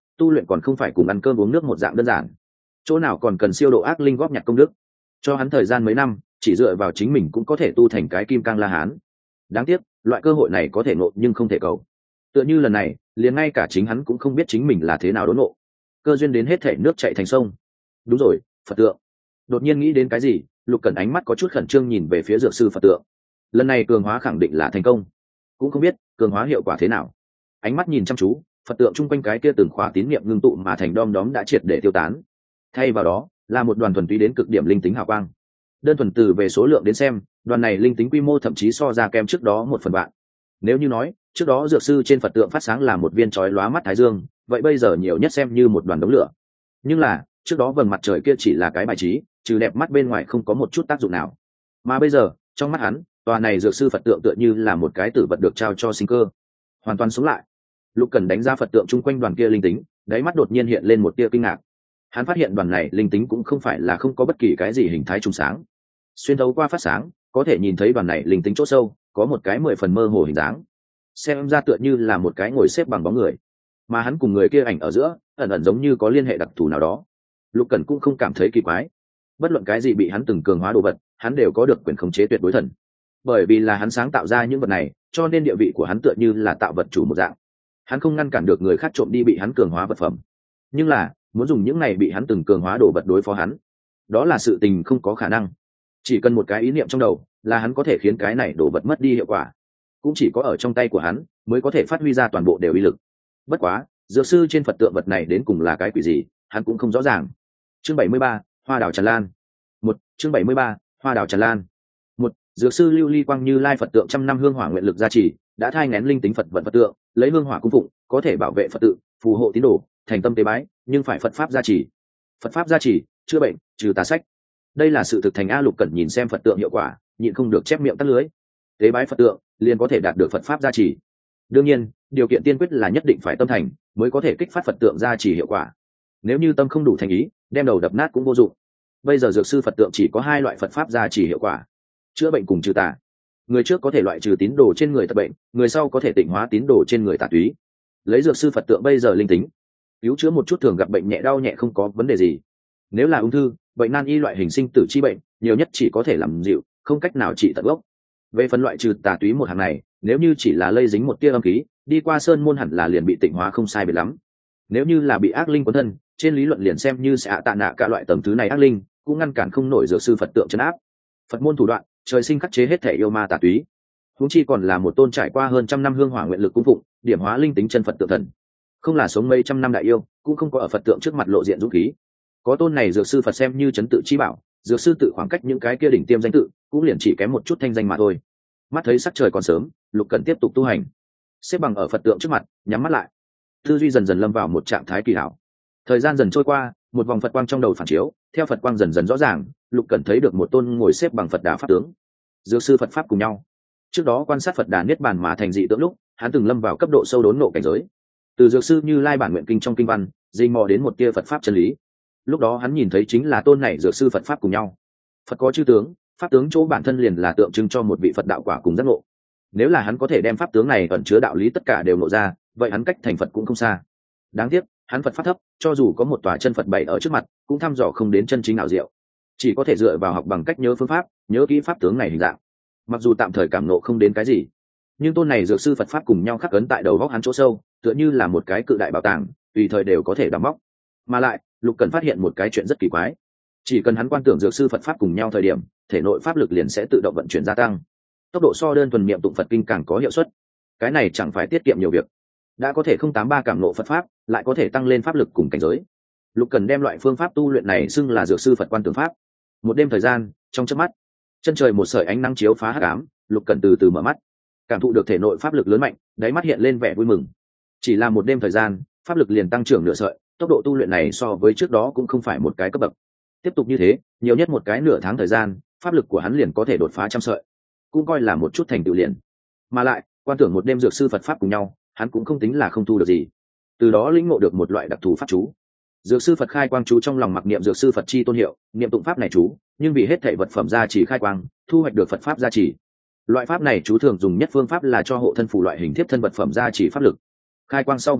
tu luyện còn không phải cùng ăn cơm uống nước một dạng đơn giản, chỗ nào còn cần siêu độ ác linh góp nhặt công đức. Cho hắn thời gian mấy năm, chỉ dựa vào chính mình cũng có thể tu thành cái kim cang la hán. Đáng tiếc loại cơ hội này có thể nộ nhưng không thể cầu. Tựa như lần này liền ngay cả chính hắn cũng không biết chính mình là thế nào đốn nộ, cơ duyên đến hết thể nước chảy thành sông. Đúng rồi, Phật tượng. Đột nhiên nghĩ đến cái gì, Lục Cẩn ánh mắt có chút khẩn trương nhìn về phía dược sư Phật tượng. Lần này cường hóa khẳng định là thành công, cũng không biết cường hóa hiệu quả thế nào. Ánh mắt nhìn chăm chú, Phật tượng chung quanh cái kia từng khỏa tín niệm ngưng tụ mà thành đom đóm đã triệt để tiêu tán, thay vào đó là một đoàn thuần túy đến cực điểm linh tính hào quang. Đơn thuần từ về số lượng đến xem, đoàn này linh tính quy mô thậm chí so ra kém trước đó một phần vạn. Nếu như nói trước đó dược sư trên Phật tượng phát sáng là một viên chói lóa mắt thái dương, vậy bây giờ nhiều nhất xem như một đoàn đống lửa. Nhưng là trước đó vầng mặt trời kia chỉ là cái bài trí, trừ đẹp mắt bên ngoài không có một chút tác dụng nào. Mà bây giờ trong mắt hắn, tòa này dược sư Phật tượng tựa như là một cái tử vật được trao cho sinh cơ, hoàn toàn sống lại. Lục Cần đánh ra Phật tượng chung quanh đoàn kia linh tính, đáy mắt đột nhiên hiện lên một tia kinh ngạc. Hắn phát hiện đoàn này linh tính cũng không phải là không có bất kỳ cái gì hình thái trùng sáng. Xuyên thấu qua phát sáng, có thể nhìn thấy đoàn này linh tính chỗ sâu có một cái mười phần mơ hồ hình dáng, xem ra tựa như là một cái ngồi xếp bằng bóng người, mà hắn cùng người kia ảnh ở giữa ẩn ẩn giống như có liên hệ đặc thù nào đó. Lục Cẩn cũng không cảm thấy kỳ quái, bất luận cái gì bị hắn từng cường hóa đồ vật, hắn đều có được quyền khống chế tuyệt đối thần. Bởi vì là hắn sáng tạo ra những vật này, cho nên địa vị của hắn tựa như là tạo vật chủ một dạng. Hắn không ngăn cản được người khác trộm đi bị hắn cường hóa vật phẩm, nhưng là muốn dùng những này bị hắn từng cường hóa đồ vật đối phó hắn, đó là sự tình không có khả năng. Chỉ cần một cái ý niệm trong đầu là hắn có thể khiến cái này đồ vật mất đi hiệu quả, cũng chỉ có ở trong tay của hắn mới có thể phát huy ra toàn bộ đều uy lực. Bất quá dược sư trên Phật tượng vật này đến cùng là cái quỷ gì, hắn cũng không rõ ràng. Chương bảy mươi ba, hoa đào tràn lan. Một chương bảy mươi ba, hoa đào tràn lan. Một dược sư lưu ly quang như lai Phật tượng trăm năm hương hỏa nguyện lực gia trì, đã thai ngén linh tính Phật vận Phật tượng, lấy hương hỏa cung phụng, có thể bảo vệ Phật tự, phù hộ tín đồ, thành tâm tế bái, nhưng phải Phật pháp gia trì. Phật pháp gia trì, chữa bệnh, trừ tà sách. Đây là sự thực thành. A Lục Cẩn nhìn xem Phật tượng hiệu quả, nhịn không được chép miệng tắt lưới. Tế bái Phật tượng liền có thể đạt được Phật pháp gia trì. Đương nhiên điều kiện tiên quyết là nhất định phải tâm thành mới có thể kích phát Phật tượng gia trì hiệu quả. Nếu như tâm không đủ thành ý, đem đầu đập nát cũng vô dụng. Bây giờ dược sư Phật tượng chỉ có hai loại Phật pháp gia trì hiệu quả: chữa bệnh cùng trừ tà. Người trước có thể loại trừ tín đồ trên người tật bệnh, người sau có thể tịnh hóa tín đồ trên người tà túy. Lấy dược sư Phật tượng bây giờ linh tính, cứu chữa một chút thường gặp bệnh nhẹ đau nhẹ không có vấn đề gì. Nếu là ung thư, bệnh nan y loại hình sinh tử chi bệnh, nhiều nhất chỉ có thể làm dịu, không cách nào trị tận gốc. Về phần loại trừ tà túy một hàng này, nếu như chỉ là lây dính một tia âm khí, đi qua sơn môn hẳn là liền bị tịnh hóa không sai biệt lắm. Nếu như là bị ác linh quấn thân, trên lý luận liền xem như sẽ ạ tạ nạ cả loại tầng thứ này ác linh, cũng ngăn cản không nổi dược sư Phật tượng trấn áp. Phật môn thủ đoạn, trời sinh khắc chế hết thể yêu ma tà túy. Huống chi còn là một tôn trải qua hơn trăm năm hương hỏa nguyện lực cung phụng, điểm hóa linh tính chân Phật tượng thần. Không là sống mấy trăm năm đại yêu, cũng không có ở Phật tượng trước mặt lộ diện dũng khí. Có tôn này dược sư Phật xem như trấn tự chi bảo, dược sư tự khoảng cách những cái kia đỉnh tiêm danh tự, cũng liền chỉ kém một chút thanh danh mà thôi. Mắt thấy sắc trời còn sớm, Lục Cẩn tiếp tục tu hành, xếp bằng ở Phật tượng trước mặt, nhắm mắt lại, tư duy dần dần lâm vào một trạng thái kỳ hảo. Thời gian dần trôi qua, một vòng Phật quang trong đầu phản chiếu, theo Phật quang dần dần rõ ràng, Lục Cẩn thấy được một tôn ngồi xếp bằng Phật Đà pháp tướng. Dược sư Phật pháp cùng nhau. Trước đó quan sát Phật Đà niết bàn mà thành dị tượng lúc, hắn từng lâm vào cấp độ sâu đốn nộ cảnh giới. Từ dược sư Như Lai bản nguyện kinh trong kinh văn, dình mò đến một tia Phật pháp chân lý. Lúc đó hắn nhìn thấy chính là tôn này dược sư Phật pháp cùng nhau. Phật có chư tướng, pháp tướng chỗ bản thân liền là tượng trưng cho một vị Phật đạo quả cùng giác ngộ. Nếu là hắn có thể đem pháp tướng này ẩn chứa đạo lý tất cả đều lộ ra, vậy hắn cách thành Phật cũng không xa. Đáng tiếc, hắn Phật pháp thấp, cho dù có một tòa chân Phật bày ở trước mặt, cũng thăm dò không đến chân chính ảo diệu. Chỉ có thể dựa vào học bằng cách nhớ phương pháp, nhớ kỹ pháp tướng này hình dạng. Mặc dù tạm thời cảm nộ không đến cái gì, nhưng tôn này dược sư Phật pháp cùng nhau khắc ấn tại đầu góc hắn chỗ sâu, tựa như là một cái cự đại bảo tàng, tùy thời đều có thể đào móc. Mà lại, Lục Cẩn phát hiện một cái chuyện rất kỳ quái. Chỉ cần hắn quan tưởng dược sư Phật pháp cùng nhau thời điểm, thể nội pháp lực liền sẽ tự động vận chuyển gia tăng. Tốc độ so đơn thuần niệm tụng Phật kinh càng có hiệu suất. Cái này chẳng phải tiết kiệm nhiều việc. Đã có thể không tám ba cảm nộ Phật pháp, lại có thể tăng lên pháp lực cùng cảnh giới. Lục Cẩn đem loại phương pháp tu luyện này xưng là dược sư Phật quan tưởng pháp. Một đêm thời gian, trong chớp mắt, chân trời một sợi ánh nắng chiếu phá hắc ám, Lục Cẩn từ từ mở mắt, cảm thụ được thể nội pháp lực lớn mạnh, đáy mắt hiện lên vẻ vui mừng. Chỉ là một đêm thời gian, pháp lực liền tăng trưởng nửa sợi, tốc độ tu luyện này so với trước đó cũng không phải một cái cấp bậc. Tiếp tục như thế, nhiều nhất một cái nửa tháng thời gian, pháp lực của hắn liền có thể đột phá trăm sợi, cũng coi là một chút thành tựu liền. Mà lại, quan tưởng một đêm dược sư Phật pháp cùng nhau, hắn cũng không tính là không thu được gì. Từ đó lĩnh ngộ được một loại đặc thù pháp chú. Dược sư Phật khai quang chú trong lòng mặc niệm dược sư Phật chi tôn hiệu, niệm tụng pháp này chú, nhưng vì hết thảy vật phẩm gia trì khai quang, thu hoạch được Phật pháp gia trì. Loại pháp này chú thường dùng nhất phương pháp là cho hộ thân phù loại hình tiếp thân vật phẩm gia trì pháp lực. Khai quang sau vật phẩm,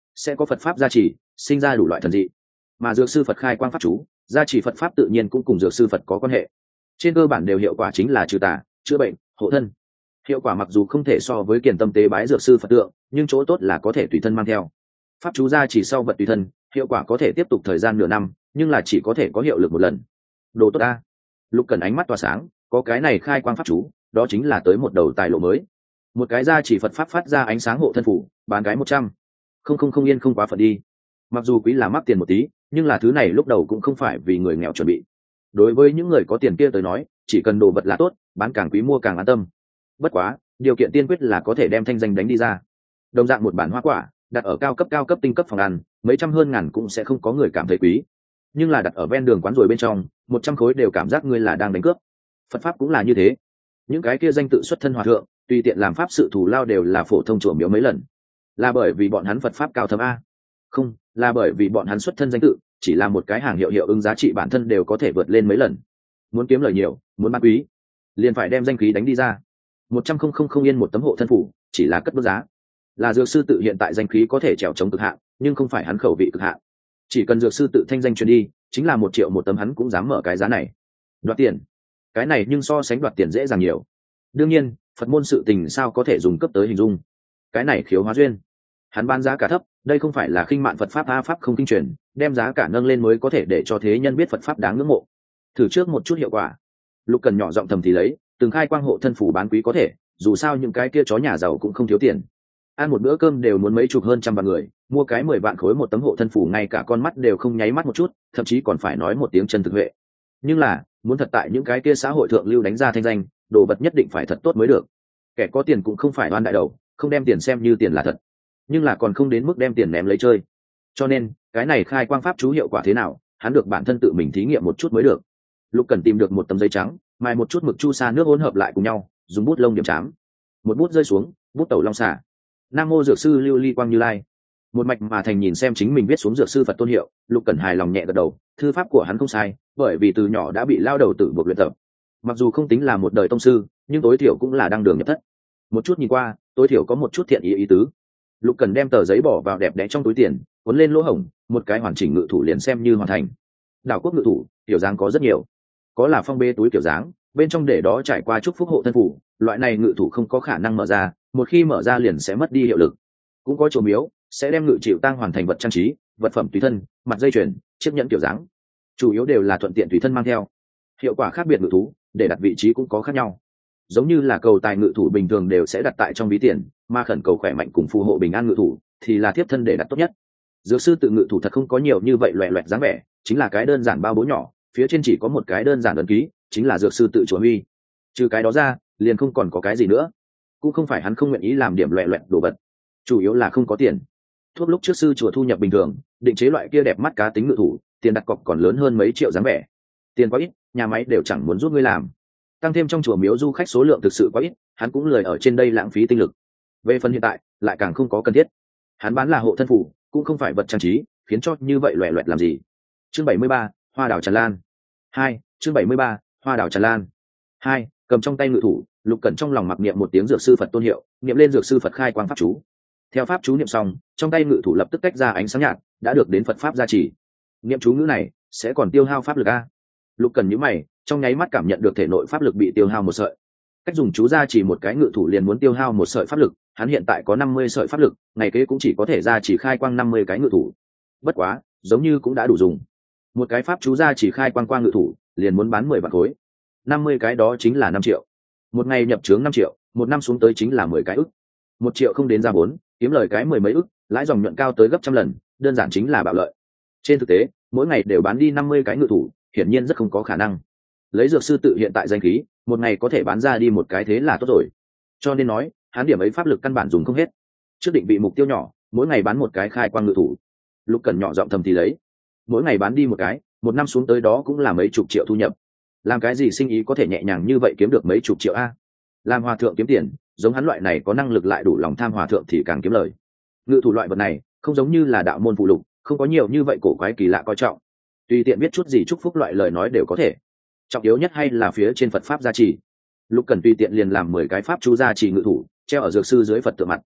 sẽ có Phật pháp gia trì, sinh ra đủ loại thần dị. Mà dược sư Phật khai quang pháp chú, gia trì Phật pháp tự nhiên cũng cùng dược sư Phật có quan hệ. Trên cơ bản đều hiệu quả chính là trừ tà, chữa bệnh, hộ thân. Hiệu quả mặc dù không thể so với kiền tâm tế bái dược sư Phật tượng, nhưng chỗ tốt là có thể tùy thân mang theo. Pháp chú gia trì sau vật tùy thân, hiệu quả có thể tiếp tục thời gian nửa năm, nhưng là chỉ có thể có hiệu lực một lần. Đồ tốt a. Lục Cẩn ánh mắt tỏa sáng, có cái này khai quang pháp chú, đó chính là tới một đầu tài lộ mới. Một cái gia trì Phật pháp phát ra ánh sáng hộ thân phủ, bán cái một trăm. Không không không yên không quá phận đi. Mặc dù quý là mắc tiền một tí, nhưng là thứ này lúc đầu cũng không phải vì người nghèo chuẩn bị. Đối với những người có tiền kia tới nói, chỉ cần đồ vật là tốt, bán càng quý mua càng an tâm. Bất quá, điều kiện tiên quyết là có thể đem thanh danh đánh đi ra. Đồng dạng một bản hoa quả, đặt ở cao cấp cao cấp tinh cấp phòng ăn, mấy trăm hơn ngàn cũng sẽ không có người cảm thấy quý. Nhưng là đặt ở ven đường quán rồi bên trong, một trăm khối đều cảm giác ngươi là đang đánh cướp. Phật pháp cũng là như thế. Những cái kia danh tự xuất thân hòa thượng, tùy tiện làm pháp sự thù lao đều là phổ thông chùa miếu mấy lần. Là bởi vì bọn hắn Phật pháp cao thâm a? Không, là bởi vì bọn hắn xuất thân danh tự, chỉ là một cái hàng hiệu hiệu ứng giá trị bản thân đều có thể vượt lên mấy lần. Muốn kiếm lời nhiều, muốn bán quý, liền phải đem danh khí đánh đi ra. Một trăm không không không yên một tấm hộ thân phủ, chỉ là cất bước giá. Là dược sư tự hiện tại danh khí có thể trèo chống cực hạn, nhưng không phải hắn khẩu vị cực hạn. Chỉ cần dược sư tự thanh danh truyền đi, chính là một triệu một tấm hắn cũng dám mở cái giá này. Đoạt tiền, cái này nhưng so sánh đoạt tiền dễ dàng nhiều. Đương nhiên, Phật môn sự tình sao có thể dùng cấp tới hình dung. Cái này khiếu hóa duyên. Hắn bán giá cả thấp, đây không phải là khinh mạn Phật pháp a pháp không kinh truyền, đem giá cả nâng lên mới có thể để cho thế nhân biết Phật pháp đáng ngưỡng mộ. Thử trước một chút hiệu quả. Lục Cần nhỏ giọng thầm thì lấy, từng khai quang hộ thân phủ bán quý có thể, dù sao những cái kia chó nhà giàu cũng không thiếu tiền. Ăn một bữa cơm đều muốn mấy chục hơn trăm vạn người, mua cái mười vạn khối một tấm hộ thân phủ ngay cả con mắt đều không nháy mắt một chút, thậm chí còn phải nói một tiếng chân thực huệ. Nhưng là, muốn thật tại những cái kia xã hội thượng lưu đánh ra thanh danh, đồ vật nhất định phải thật tốt mới được. Kẻ có tiền cũng không phải oan đại đầu, không đem tiền xem như tiền là thật, nhưng là còn không đến mức đem tiền ném lấy chơi. Cho nên, cái này khai quang pháp chú hiệu quả thế nào, hắn được bản thân tự mình thí nghiệm một chút mới được. Lục Cần tìm được một tấm giấy trắng, mài một chút mực chu sa nước hỗn hợp lại cùng nhau, dùng bút lông điểm chám. Một bút rơi xuống, bút tẩu long xả. Nam mô dược sư Lưu Ly Quang Như Lai. Một mạch mà thành nhìn xem chính mình viết xuống dược sư Phật tôn hiệu, Lục Cẩn hài lòng nhẹ gật đầu, thư pháp của hắn không sai, bởi vì từ nhỏ đã bị lao đầu tử buộc luyện tập. Mặc dù không tính là một đời tông sư, nhưng tối thiểu cũng là đang đường nhập thất. Một chút nhìn qua, tối thiểu có một chút thiện ý ý tứ. Lục Cẩn đem tờ giấy bỏ vào đẹp đẽ trong túi tiền, cuốn lên lỗ hổng, một cái hoàn chỉnh ngự thủ liền xem như hoàn thành. Đảo quốc ngự thủ, kiểu dáng có rất nhiều. Có là phong bê túi kiểu dáng, bên trong để đó trải qua chúc phúc hộ thân phủ, loại này ngự thủ không có khả năng mở ra, một khi mở ra liền sẽ mất đi hiệu lực. Cũng có chùa miếu sẽ đem ngự chịu tang hoàn thành vật trang trí, vật phẩm tùy thân, mặt dây chuyền, chiếc nhẫn kiểu dáng, chủ yếu đều là thuận tiện tùy thân mang theo. Hiệu quả khác biệt ngự thú, để đặt vị trí cũng có khác nhau. Giống như là cầu tài ngự thủ bình thường đều sẽ đặt tại trong ví tiền, mà khẩn cầu khỏe mạnh cùng phù hộ bình an ngự thủ thì là tiếp thân để đặt tốt nhất. Dược sư tự ngự thủ thật không có nhiều như vậy loẹt loẹt dáng vẻ, chính là cái đơn giản bao bố nhỏ, phía trên chỉ có một cái đơn giản ấn ký, chính là dược sư tự chùa huy. Trừ cái đó ra, liền không còn có cái gì nữa. Cũng không phải hắn không nguyện ý làm điểm loẹt loẹt đồ vật, chủ yếu là không có tiền. Thuốc lúc trước sư chùa thu nhập bình thường, định chế loại kia đẹp mắt cá tính ngự thủ, tiền đặt cọc còn lớn hơn mấy triệu dáng vẻ. Tiền quá ít, nhà máy đều chẳng muốn giúp ngươi làm. Tăng thêm trong chùa miếu du khách số lượng thực sự quá ít, hắn cũng lười ở trên đây lãng phí tinh lực. Về phần hiện tại, lại càng không có cần thiết. Hắn bán là hộ thân phủ, cũng không phải vật trang trí, khiến cho như vậy loẹt loẹt làm gì. Chương bảy mươi ba, hoa đào tràn lan. Hai, chương bảy mươi ba, hoa đào tràn lan. Hai, cầm trong tay ngự thủ, Lục Cẩn trong lòng mặc niệm một tiếng dược sư Phật tôn hiệu, niệm lên dược sư Phật khai quang pháp chú. Theo pháp chú niệm xong, trong tay ngự thủ lập tức tách ra ánh sáng nhạt, đã được đến Phật pháp gia trì. Niệm chú ngữ này sẽ còn tiêu hao pháp lực a? Lục Cẩn nhíu mày, trong nháy mắt cảm nhận được thể nội pháp lực bị tiêu hao một sợi. Cách dùng chú gia trì một cái ngự thủ liền muốn tiêu hao một sợi pháp lực, hắn hiện tại có năm mươi sợi pháp lực, ngày kế cũng chỉ có thể gia trì khai quang năm mươi cái ngự thủ. Bất quá, giống như cũng đã đủ dùng. Một cái pháp chú gia trì khai quang quang ngự thủ, liền muốn bán mười vạn khối. năm mươi cái đó chính là năm triệu. Một ngày nhập chướng năm triệu, một năm xuống tới chính là mười cái ức. Một triệu không đến ra bốn, kiếm lời cái mười mấy ức, lãi dòng nhuận cao tới gấp trăm lần, đơn giản chính là bạo lợi. Trên thực tế, mỗi ngày đều bán đi năm mươi cái ngự thủ, hiển nhiên rất không có khả năng. Lấy dược sư tự hiện tại danh khí, một ngày có thể bán ra đi một cái thế là tốt rồi. Cho nên nói, hắn điểm ấy pháp lực căn bản dùng không hết. Trước định vị mục tiêu nhỏ, mỗi ngày bán một cái khai quang ngự thủ. Lục Cẩn nhỏ giọng thầm thì lấy, mỗi ngày bán đi một cái, một năm xuống tới đó cũng là mấy chục triệu thu nhập. Làm cái gì sinh ý có thể nhẹ nhàng như vậy kiếm được mấy chục triệu a? Làm hòa thượng kiếm tiền, giống hắn loại này có năng lực lại đủ lòng tham hòa thượng thì càng kiếm lời. Ngự thủ loại vật này, không giống như là đạo môn phụ lục, không có nhiều như vậy cổ quái kỳ lạ coi trọng. Tùy tiện biết chút gì chúc phúc loại lời nói đều có thể. Trọng yếu nhất hay là phía trên Phật pháp gia trì. Lục Cẩn tùy tiện liền làm mười cái pháp chú gia trì ngự thủ, treo ở dược sư dưới Phật tượng mặt.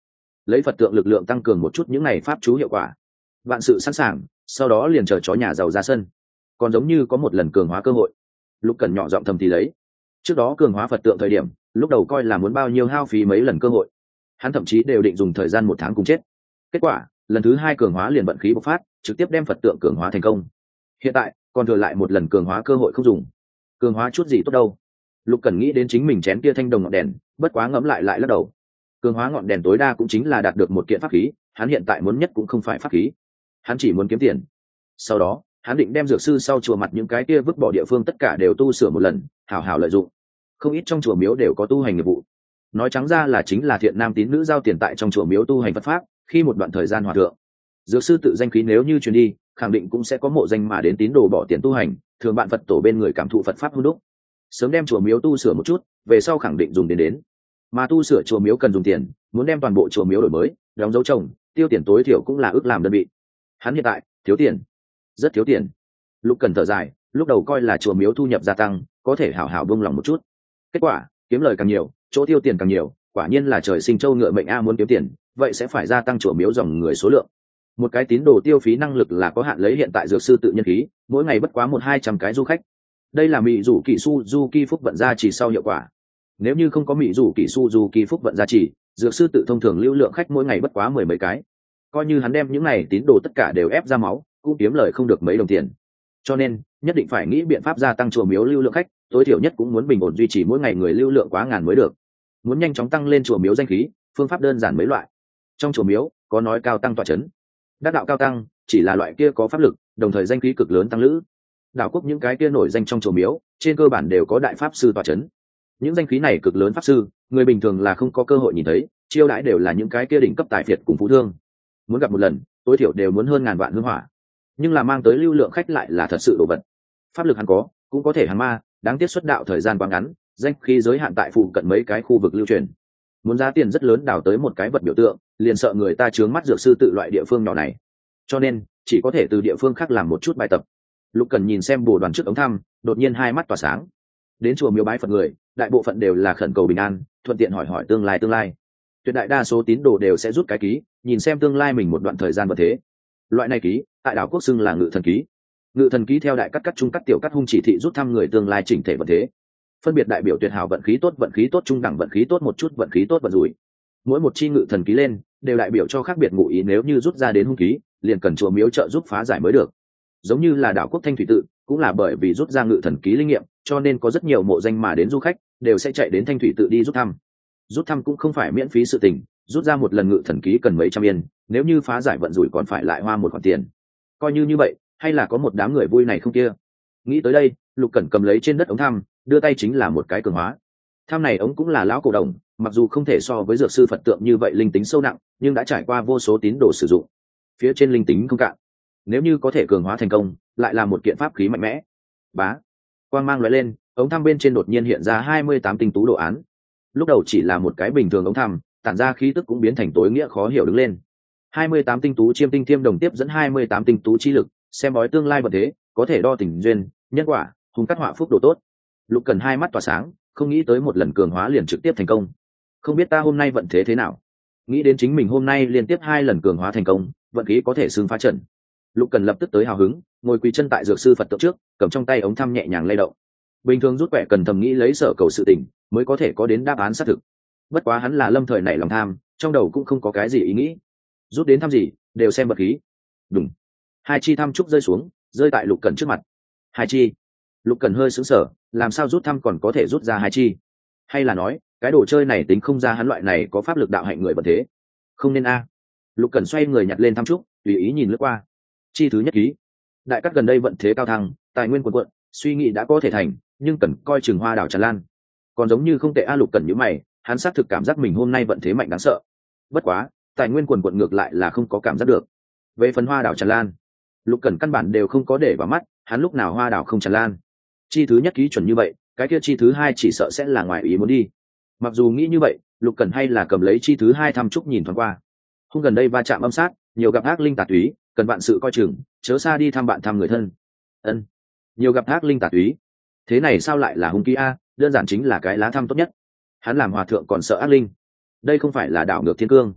lấy Phật tượng lực lượng tăng cường một chút những này pháp chú hiệu quả. Vạn sự sẵn sàng, sau đó liền chờ chó nhà giàu ra sân. Còn giống như có một lần cường hóa cơ hội. Lục Cẩn nhỏ giọng thầm thì lấy. Trước đó cường hóa Phật tượng thời điểm, lúc đầu coi là muốn bao nhiêu hao phí mấy lần cơ hội. Hắn thậm chí đều định dùng thời gian một tháng cùng chết. Kết quả, lần thứ hai cường hóa liền vận khí bộc phát, trực tiếp đem Phật tượng cường hóa thành công. Hiện tại, còn thừa lại một lần cường hóa cơ hội không dùng. Cường hóa chút gì tốt đâu? Lục Cẩn nghĩ đến chính mình chén kia thanh đồng ngọn đèn, bất quá ngẫm lại lại lắc đầu. Cường hóa ngọn đèn tối đa cũng chính là đạt được một kiện pháp khí, hắn hiện tại muốn nhất cũng không phải pháp khí, hắn chỉ muốn kiếm tiền. Sau đó, hắn định đem dược sư sau chùa mặt những cái kia vứt bỏ địa phương tất cả đều tu sửa một lần, hảo hảo lợi dụng. Không ít trong chùa miếu đều có tu hành nghiệp vụ. Nói trắng ra là chính là thiện nam tín nữ giao tiền tại trong chùa miếu tu hành Phật pháp, khi một đoạn thời gian hòa thượng. Dược sư tự danh khí nếu như truyền đi, khẳng định cũng sẽ có mộ danh mà đến tín đồ bỏ tiền tu hành, thường bạn Phật tổ bên người cảm thụ Phật pháp hôn đúc. Sớm đem chùa miếu tu sửa một chút, về sau khẳng định dùng đến đến. Mà tu sửa chùa miếu cần dùng tiền, muốn đem toàn bộ chùa miếu đổi mới, đóng dấu trồng, tiêu tiền tối thiểu cũng là ước làm đơn vị. Hắn hiện tại thiếu tiền, rất thiếu tiền. Lục Cần thở dài, lúc đầu coi là chùa miếu thu nhập gia tăng, có thể hảo hảo buông lòng một chút. Kết quả, kiếm lời càng nhiều, chỗ tiêu tiền càng nhiều, quả nhiên là trời sinh châu ngựa mệnh a, muốn kiếm tiền, vậy sẽ phải gia tăng chùa miếu dòng người số lượng. Một cái tín đồ tiêu phí năng lực là có hạn, lấy hiện tại dược sư tự nhân khí, mỗi ngày bất quá một hai trăm cái du khách. Đây là mỹ rủ kỳ Suzuki phúc vận gia trì sau hiệu quả. Nếu như không có mỹ rủ kỳ Suzuki phúc vận gia trì, dược sư tự thông thường lưu lượng khách mỗi ngày bất quá mười mấy cái. Coi như hắn đem những này tín đồ tất cả đều ép ra máu, cũng kiếm lời không được mấy đồng tiền. Cho nên, nhất định phải nghĩ biện pháp gia tăng chùa miếu lưu lượng khách, tối thiểu nhất cũng muốn bình ổn duy trì mỗi ngày người lưu lượng quá ngàn mới được. Muốn nhanh chóng tăng lên chùa miếu danh khí, phương pháp đơn giản mấy loại. Trong chùa miếu, có nói cao tăng tọa chấn. Đắc đạo cao tăng chỉ là loại kia có pháp lực, đồng thời danh khí cực lớn tăng lữ. Đạo quốc những cái kia nổi danh trong chùa miếu, trên cơ bản đều có đại pháp sư tọa chấn. Những danh khí này cực lớn pháp sư, người bình thường là không có cơ hội nhìn thấy, chiêu đãi đều là những cái kia đỉnh cấp tài phiệt cùng phú thương. Muốn gặp một lần, tối thiểu đều muốn hơn ngàn vạn hương hỏa. Nhưng là mang tới lưu lượng khách lại là thật sự đồ vật. Pháp lực hắn có, cũng có thể hàng ma, đáng tiếc xuất đạo thời gian quá ngắn, danh khí giới hạn tại phụ cận mấy cái khu vực lưu truyền. Muốn giá tiền rất lớn đào tới một cái vật biểu tượng, liền sợ người ta chướng mắt dược sư tự loại địa phương nhỏ này. Cho nên, chỉ có thể từ địa phương khác làm một chút bài tập. Lục Cần nhìn xem bồ đoàn trước ống thăm, đột nhiên hai mắt tỏa sáng. Đến chùa miếu bái Phật người, đại bộ phận đều là khẩn cầu bình an, thuận tiện hỏi hỏi tương lai tương lai. Tuyệt đại đa số tín đồ đều sẽ rút cái ký, nhìn xem tương lai mình một đoạn thời gian vận thế. Loại này ký, tại đảo quốc xưng là ngự thần ký. Ngự thần ký theo đại cắt cắt trung cắt tiểu cắt hung chỉ thị rút thăm người tương lai chỉnh thể vận thế. Phân biệt đại biểu tuyệt hảo vận khí tốt, vận khí tốt trung đẳng, vận khí tốt một chút, vận khí tốt vận rủi. Mỗi một chi ngự thần ký lên, đều đại biểu cho khác biệt ngụ ý, nếu như rút ra đến hung ký, liền cần chùa miếu trợ giúp phá giải mới được. Giống như là đảo quốc Thanh Thủy tự, cũng là bởi vì rút ra ngự thần ký linh nghiệm, cho nên có rất nhiều mộ danh mà đến du khách đều sẽ chạy đến Thanh Thủy tự đi rút thăm. Rút thăm cũng không phải miễn phí sự tình, rút ra một lần ngự thần ký cần mấy trăm yên, nếu như phá giải vận rủi còn phải lại hoa một khoản tiền. Coi như như vậy, hay là có một đám người vui này không kia. Nghĩ tới đây, Lục Cẩn cầm lấy trên đất ống thăm, đưa tay chính là một cái cường hóa. Tham này ống cũng là lão cổ đồng, mặc dù không thể so với dược sư Phật tượng như vậy linh tính sâu nặng, nhưng đã trải qua vô số tín đồ sử dụng. Phía trên linh tính không cạn. Nếu như có thể cường hóa thành công, lại là một kiện pháp khí mạnh mẽ. Bá, quang mang lóe lên, ống thăm bên trên đột nhiên hiện ra hai mươi tám tinh tú đồ án. Lúc đầu chỉ là một cái bình thường ống thăm, tản ra khí tức cũng biến thành tối nghĩa khó hiểu đứng lên. hai mươi tám tinh tú chiêm tinh thiêm đồng tiếp dẫn hai mươi tám tinh tú chi lực, xem bói tương lai vận thế, có thể đo tình duyên, nhân quả, hùng cắt họa phúc độ tốt. Lục Cần hai mắt tỏa sáng, không nghĩ tới một lần cường hóa liền trực tiếp thành công. Không biết ta hôm nay vận thế thế nào. Nghĩ đến chính mình hôm nay liên tiếp hai lần cường hóa thành công, vận khí có thể xương phá trận. Lục Cần lập tức tới hào hứng, ngồi quỳ chân tại dược sư Phật tượng trước, cầm trong tay ống thăm nhẹ nhàng lay động. Bình thường rút quẻ cần thầm nghĩ lấy sở cầu sự tình, mới có thể có đến đáp án xác thực. Bất quá hắn là lâm thời nảy lòng tham, trong đầu cũng không có cái gì ý nghĩ. Rút đến thăm gì, đều xem vật khí. Đúng. Hai chi thăm trúc rơi xuống, rơi tại Lục Cần trước mặt. Hai chi. Lục Cần hơi sững sờ, làm sao rút thăm còn có thể rút ra hai chi? Hay là nói, cái đồ chơi này tính không ra hắn loại này có pháp lực đạo hạnh người bật thế? Không nên a. Lục Cần xoay người nhặt lên thăm trúc, tùy ý nhìn lướt qua. Chi thứ nhất ký. Đại cát gần đây vận thế cao thăng, tài nguyên cuồn cuộn, suy nghĩ đã có thể thành, nhưng cần coi chừng hoa đảo tràn lan. Còn giống như không tệ a. Lục Cần nhíu mày, hắn xác thực cảm giác mình hôm nay vận thế mạnh đáng sợ. Bất quá, tài nguyên cuồn cuộn ngược lại là không có cảm giác được. Về phần hoa đảo tràn lan, Lục Cần căn bản đều không có để vào mắt, hắn lúc nào hoa đảo không tràn lan. Chi thứ nhất ký chuẩn như vậy, cái kia chi thứ hai chỉ sợ sẽ là ngoài ý muốn đi. Mặc dù nghĩ như vậy, Lục Cần hay là cầm lấy chi thứ hai thăm trúc nhìn thoáng qua. Không gần đây va chạm âm sát, nhiều gặp ác linh tà túy, cần bạn sự coi chừng, chớ xa đi thăm bạn thăm người thân. Ân, nhiều gặp ác linh tà túy. Thế này sao lại là hung ký a? Đơn giản chính là cái lá thăm tốt nhất. Hắn làm hòa thượng còn sợ ác linh. Đây không phải là đảo ngược thiên cương.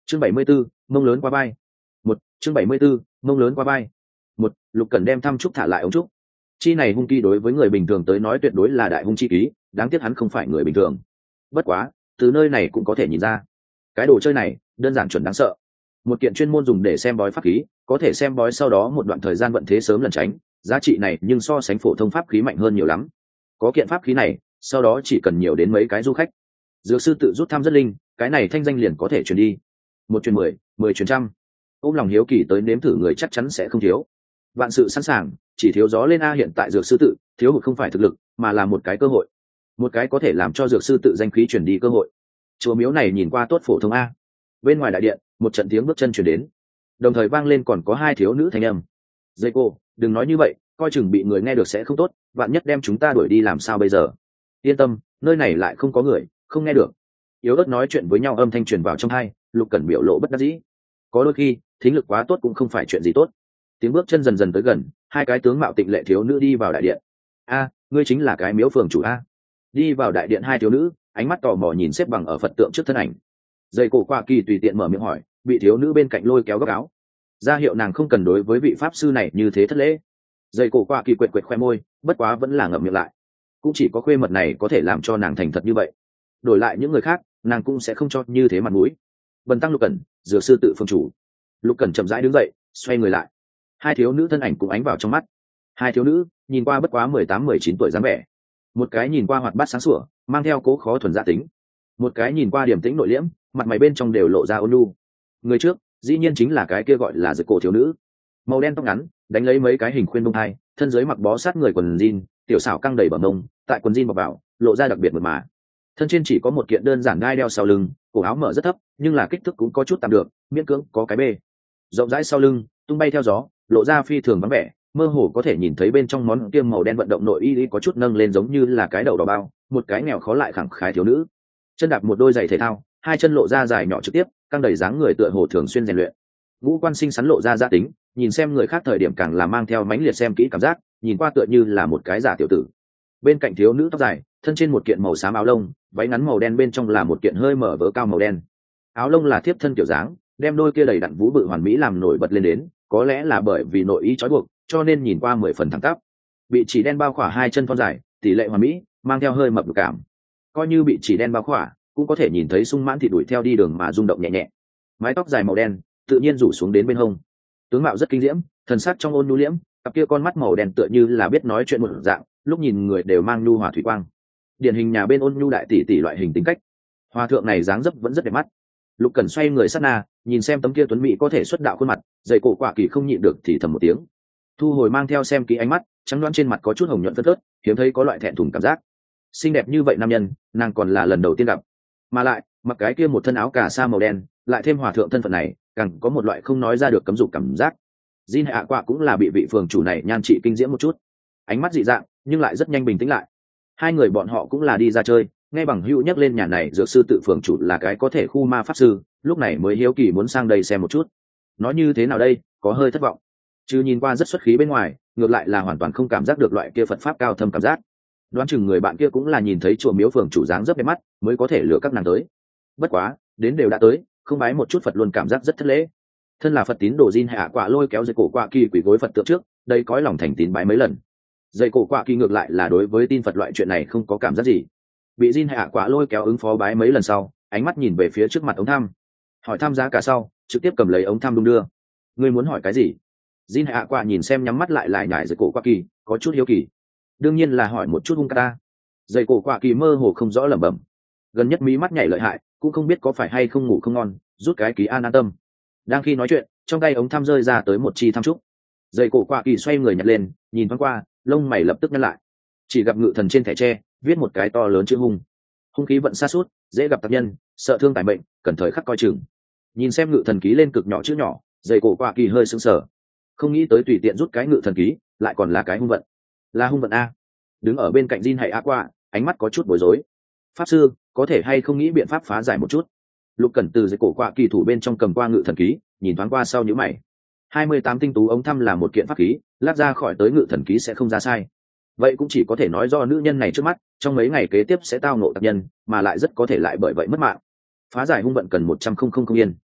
chương bảy mươi 74, mông lớn qua bay. Một chương bảy mươi 74, mông lớn qua bay. Một Lục Cẩn đem thăm trúc thả lại ống trúc. Chi này hung ký đối với người bình thường tới nói tuyệt đối là đại hung chi ký, đáng tiếc hắn không phải người bình thường. Bất quá, từ nơi này cũng có thể nhìn ra, cái đồ chơi này đơn giản chuẩn đáng sợ. Một kiện chuyên môn dùng để xem bói pháp khí, có thể xem bói sau đó một đoạn thời gian vận thế sớm lẩn tránh, giá trị này nhưng so sánh phổ thông pháp khí mạnh hơn nhiều lắm. Có kiện pháp khí này, sau đó chỉ cần nhiều đến mấy cái du khách. Dược sư tự rút thăm rất linh, cái này thanh danh liền có thể truyền đi. Một truyền mười, mười truyền trăm. Ôm lòng hiếu kỳ tới nếm thử người chắc chắn sẽ không thiếu. Vạn sự sẵn sàng, chỉ thiếu gió lên a. Hiện tại dược sư tự thiếu hụt không phải thực lực, mà là một cái cơ hội, một cái có thể làm cho dược sư tự danh khí truyền đi cơ hội. Chùa miếu này nhìn qua tốt phổ thông a. Bên ngoài đại điện, một trận tiếng bước chân truyền đến, đồng thời vang lên còn có hai thiếu nữ thanh âm. Dây cô, đừng nói như vậy, coi chừng bị người nghe được sẽ không tốt, vạn nhất đem chúng ta đuổi đi làm sao bây giờ. Yên tâm, nơi này lại không có người, không nghe được. Yếu ớt nói chuyện với nhau âm thanh truyền vào trong tai. Lục Cẩn biểu lộ bất đắc dĩ. Có đôi khi thính lực quá tốt cũng không phải chuyện gì tốt. Tiếng bước chân dần dần tới gần, hai cái tướng mạo tịnh lệ thiếu nữ đi vào đại điện. A, ngươi chính là cái miếu phường chủ a. Đi vào đại điện hai thiếu nữ, ánh mắt tò mò nhìn xếp bằng ở Phật tượng trước thân ảnh. Dây cổ qua kỳ tùy tiện mở miệng hỏi, bị thiếu nữ bên cạnh lôi kéo góc áo, ra hiệu nàng không cần đối với vị pháp sư này như thế thất lễ. Dây cổ qua kỳ quệt quệt khoe môi, bất quá vẫn là ngậm miệng lại. Cũng chỉ có khuê mật này có thể làm cho nàng thành thật như vậy, đổi lại những người khác nàng cũng sẽ không cho như thế mặt mũi. Bần tăng Lục Cẩn, dược sư tự phương chủ. Lục Cẩn chậm rãi đứng dậy, xoay người lại. Hai thiếu nữ thân ảnh cũng ánh vào trong mắt. Hai thiếu nữ nhìn qua bất quá mười tám mười chín tuổi dáng vẻ, một cái nhìn qua hoạt bát sáng sủa, mang theo cố khó thuần gia tính, một cái nhìn qua điềm tĩnh nội liễm, mặt mày bên trong đều lộ ra ôn nhu. Người trước dĩ nhiên chính là cái kia gọi là dược cổ thiếu nữ, màu đen tóc ngắn, đánh lấy mấy cái hình khuyên bông hai, thân dưới mặc bó sát người quần jean, tiểu xảo căng đầy bờ mông, tại quần jean bọc vào lộ ra đặc biệt mượt mà. Thân trên chỉ có một kiện đơn giản gai đeo sau lưng, cổ áo mở rất thấp nhưng là kích thước cũng có chút tạm được, miễn cưỡng có cái bê rộng rãi sau lưng, tung bay theo gió, lộ ra phi thường vắng vẻ, mơ hồ có thể nhìn thấy bên trong món kiêm màu đen vận động nội y có chút nâng lên giống như là cái đầu đỏ bao. Một cái nghèo khó lại khẳng khái thiếu nữ, chân đạp một đôi giày thể thao, hai chân lộ ra dài nhỏ trực tiếp, căng đầy dáng người tựa hồ thường xuyên rèn luyện. Ngũ quan xinh xắn lộ ra gia tính, nhìn xem người khác thời điểm càng là mang theo mãnh liệt xem kỹ cảm giác, nhìn qua tựa như là một cái giả tiểu tử. Bên cạnh thiếu nữ tóc dài, thân trên một kiện màu xám áo lông, váy ngắn màu đen bên trong là một kiện hơi mở vớ cao màu đen. Áo lông là thiếp thân kiểu dáng, đem đôi kia đầy đặn vú bự hoàn mỹ làm nổi bật lên đến, có lẽ là bởi vì nội y trói buộc, cho nên nhìn qua mười phần thẳng tắp. Bị chỉ đen bao khỏa hai chân thon dài, tỷ lệ hoàn mỹ, mang theo hơi mập cảm. Coi như bị chỉ đen bao khỏa, cũng có thể nhìn thấy sung mãn thịt đuổi theo đi đường mà rung động nhẹ nhẹ. Mái tóc dài màu đen, tự nhiên rủ xuống đến bên hông. Tướng mạo rất kinh diễm, thần sắc trong ôn nhu liễm, cặp kia con mắt màu đen tựa như là biết nói chuyện một dạng, lúc nhìn người đều mang nhu hòa thủy quang. Điển hình nhà bên ôn nhu đại tỷ tỷ loại hình tính cách. Hòa thượng này dáng dấp vẫn rất đẹp mắt. Lục Cẩn xoay người sát na, nhìn xem tấm kia tuấn mỹ có thể xuất đạo khuôn mặt, dậy cổ quả kỳ không nhịn được thì thầm một tiếng. Thu hồi mang theo xem kỹ ánh mắt, trắng đoán trên mặt có chút hồng nhuận phớt phớt, hiếm thấy có loại thẹn thùng cảm giác. Xinh đẹp như vậy nam nhân, nàng còn là lần đầu tiên gặp. Mà lại, mặc cái kia một thân áo cà sa màu đen, lại thêm hòa thượng thân phận này, càng có một loại không nói ra được cấm dục cảm giác. Jin Hạ Quạ cũng là bị vị phường chủ này nhan trị kinh diễm một chút, ánh mắt dị dạng, nhưng lại rất nhanh bình tĩnh lại. Hai người bọn họ cũng là đi ra chơi, nghe bằng hữu nhắc lên nhà này dược sư tự phường chủ là cái có thể khu ma pháp sư, lúc này mới hiếu kỳ muốn sang đây xem một chút. Nói như thế nào đây, có hơi thất vọng. Chứ nhìn qua rất xuất khí bên ngoài, ngược lại là hoàn toàn không cảm giác được loại kia Phật pháp cao thâm cảm giác. Đoán chừng người bạn kia cũng là nhìn thấy chùa miếu phường chủ dáng rất đẹp mắt, mới có thể lựa các nàng tới. Bất quá, đến đều đã tới, không bái một chút Phật luôn cảm giác rất thất lễ. Thân là Phật tín đồ Jin Hạ Quạ lôi kéo dây cổ Quạ Kỳ quỳ gối Phật tượng trước, đây cõi lòng thành tín bái mấy lần. Dây cổ Quạ Kỳ ngược lại là đối với tin Phật loại chuyện này không có cảm giác gì. Bị Jin Hạ Quạ lôi kéo ứng phó bái mấy lần sau, ánh mắt nhìn về phía trước mặt ống thăm, hỏi thăm giá cả sau, trực tiếp cầm lấy ống thăm đung đưa. Ngươi muốn hỏi cái gì? Jin Hạ Quạ nhìn xem nhắm mắt lại lại nhải dây cổ Quạ Kỳ, có chút hiếu kỳ. Đương nhiên là hỏi một chút hung ta. Dây cổ Quạ Kỳ mơ hồ không rõ lẩm bẩm. Gần nhất mí mắt nhảy lợi hại, cũng không biết có phải hay không ngủ không ngon, rút cái ký an an tâm. Đang khi nói chuyện, trong tay ống thăm rơi ra tới một chi thăm trúc. Dây cổ Quạ Kỳ xoay người nhặt lên, nhìn thoáng qua, lông mày lập tức nhăn lại. Chỉ gặp ngự thần trên thẻ tre viết một cái to lớn chữ hung. Hung khí vận xa suốt, dễ gặp tạp nhân, sợ thương tài mệnh, cần thời khắc coi chừng. Nhìn xem ngự thần ký lên cực nhỏ chữ nhỏ, dây cổ Quạ Kỳ hơi sững sờ, không nghĩ tới tùy tiện rút cái ngự thần ký lại còn là cái hung vận. Là hung vận a. Đứng ở bên cạnh Jin Hạ Quạ, ánh mắt có chút bối rối. Pháp sư, có thể hay không nghĩ biện pháp phá giải một chút? Lục Cẩn từ dây cổ Quạ Kỳ thủ bên trong cầm qua ngự thần ký, nhìn thoáng qua sau nhíu mày. hai mươi tám tinh tú ống thăm là một kiện pháp khí, lát ra khỏi tới ngự thần ký sẽ không ra sai. Vậy cũng chỉ có thể nói do nữ nhân này trước mắt trong mấy ngày kế tiếp sẽ tao nộ tạp nhân, mà lại rất có thể lại bởi vậy mất mạng. Phá giải hung vận cần một trăm không không không yên.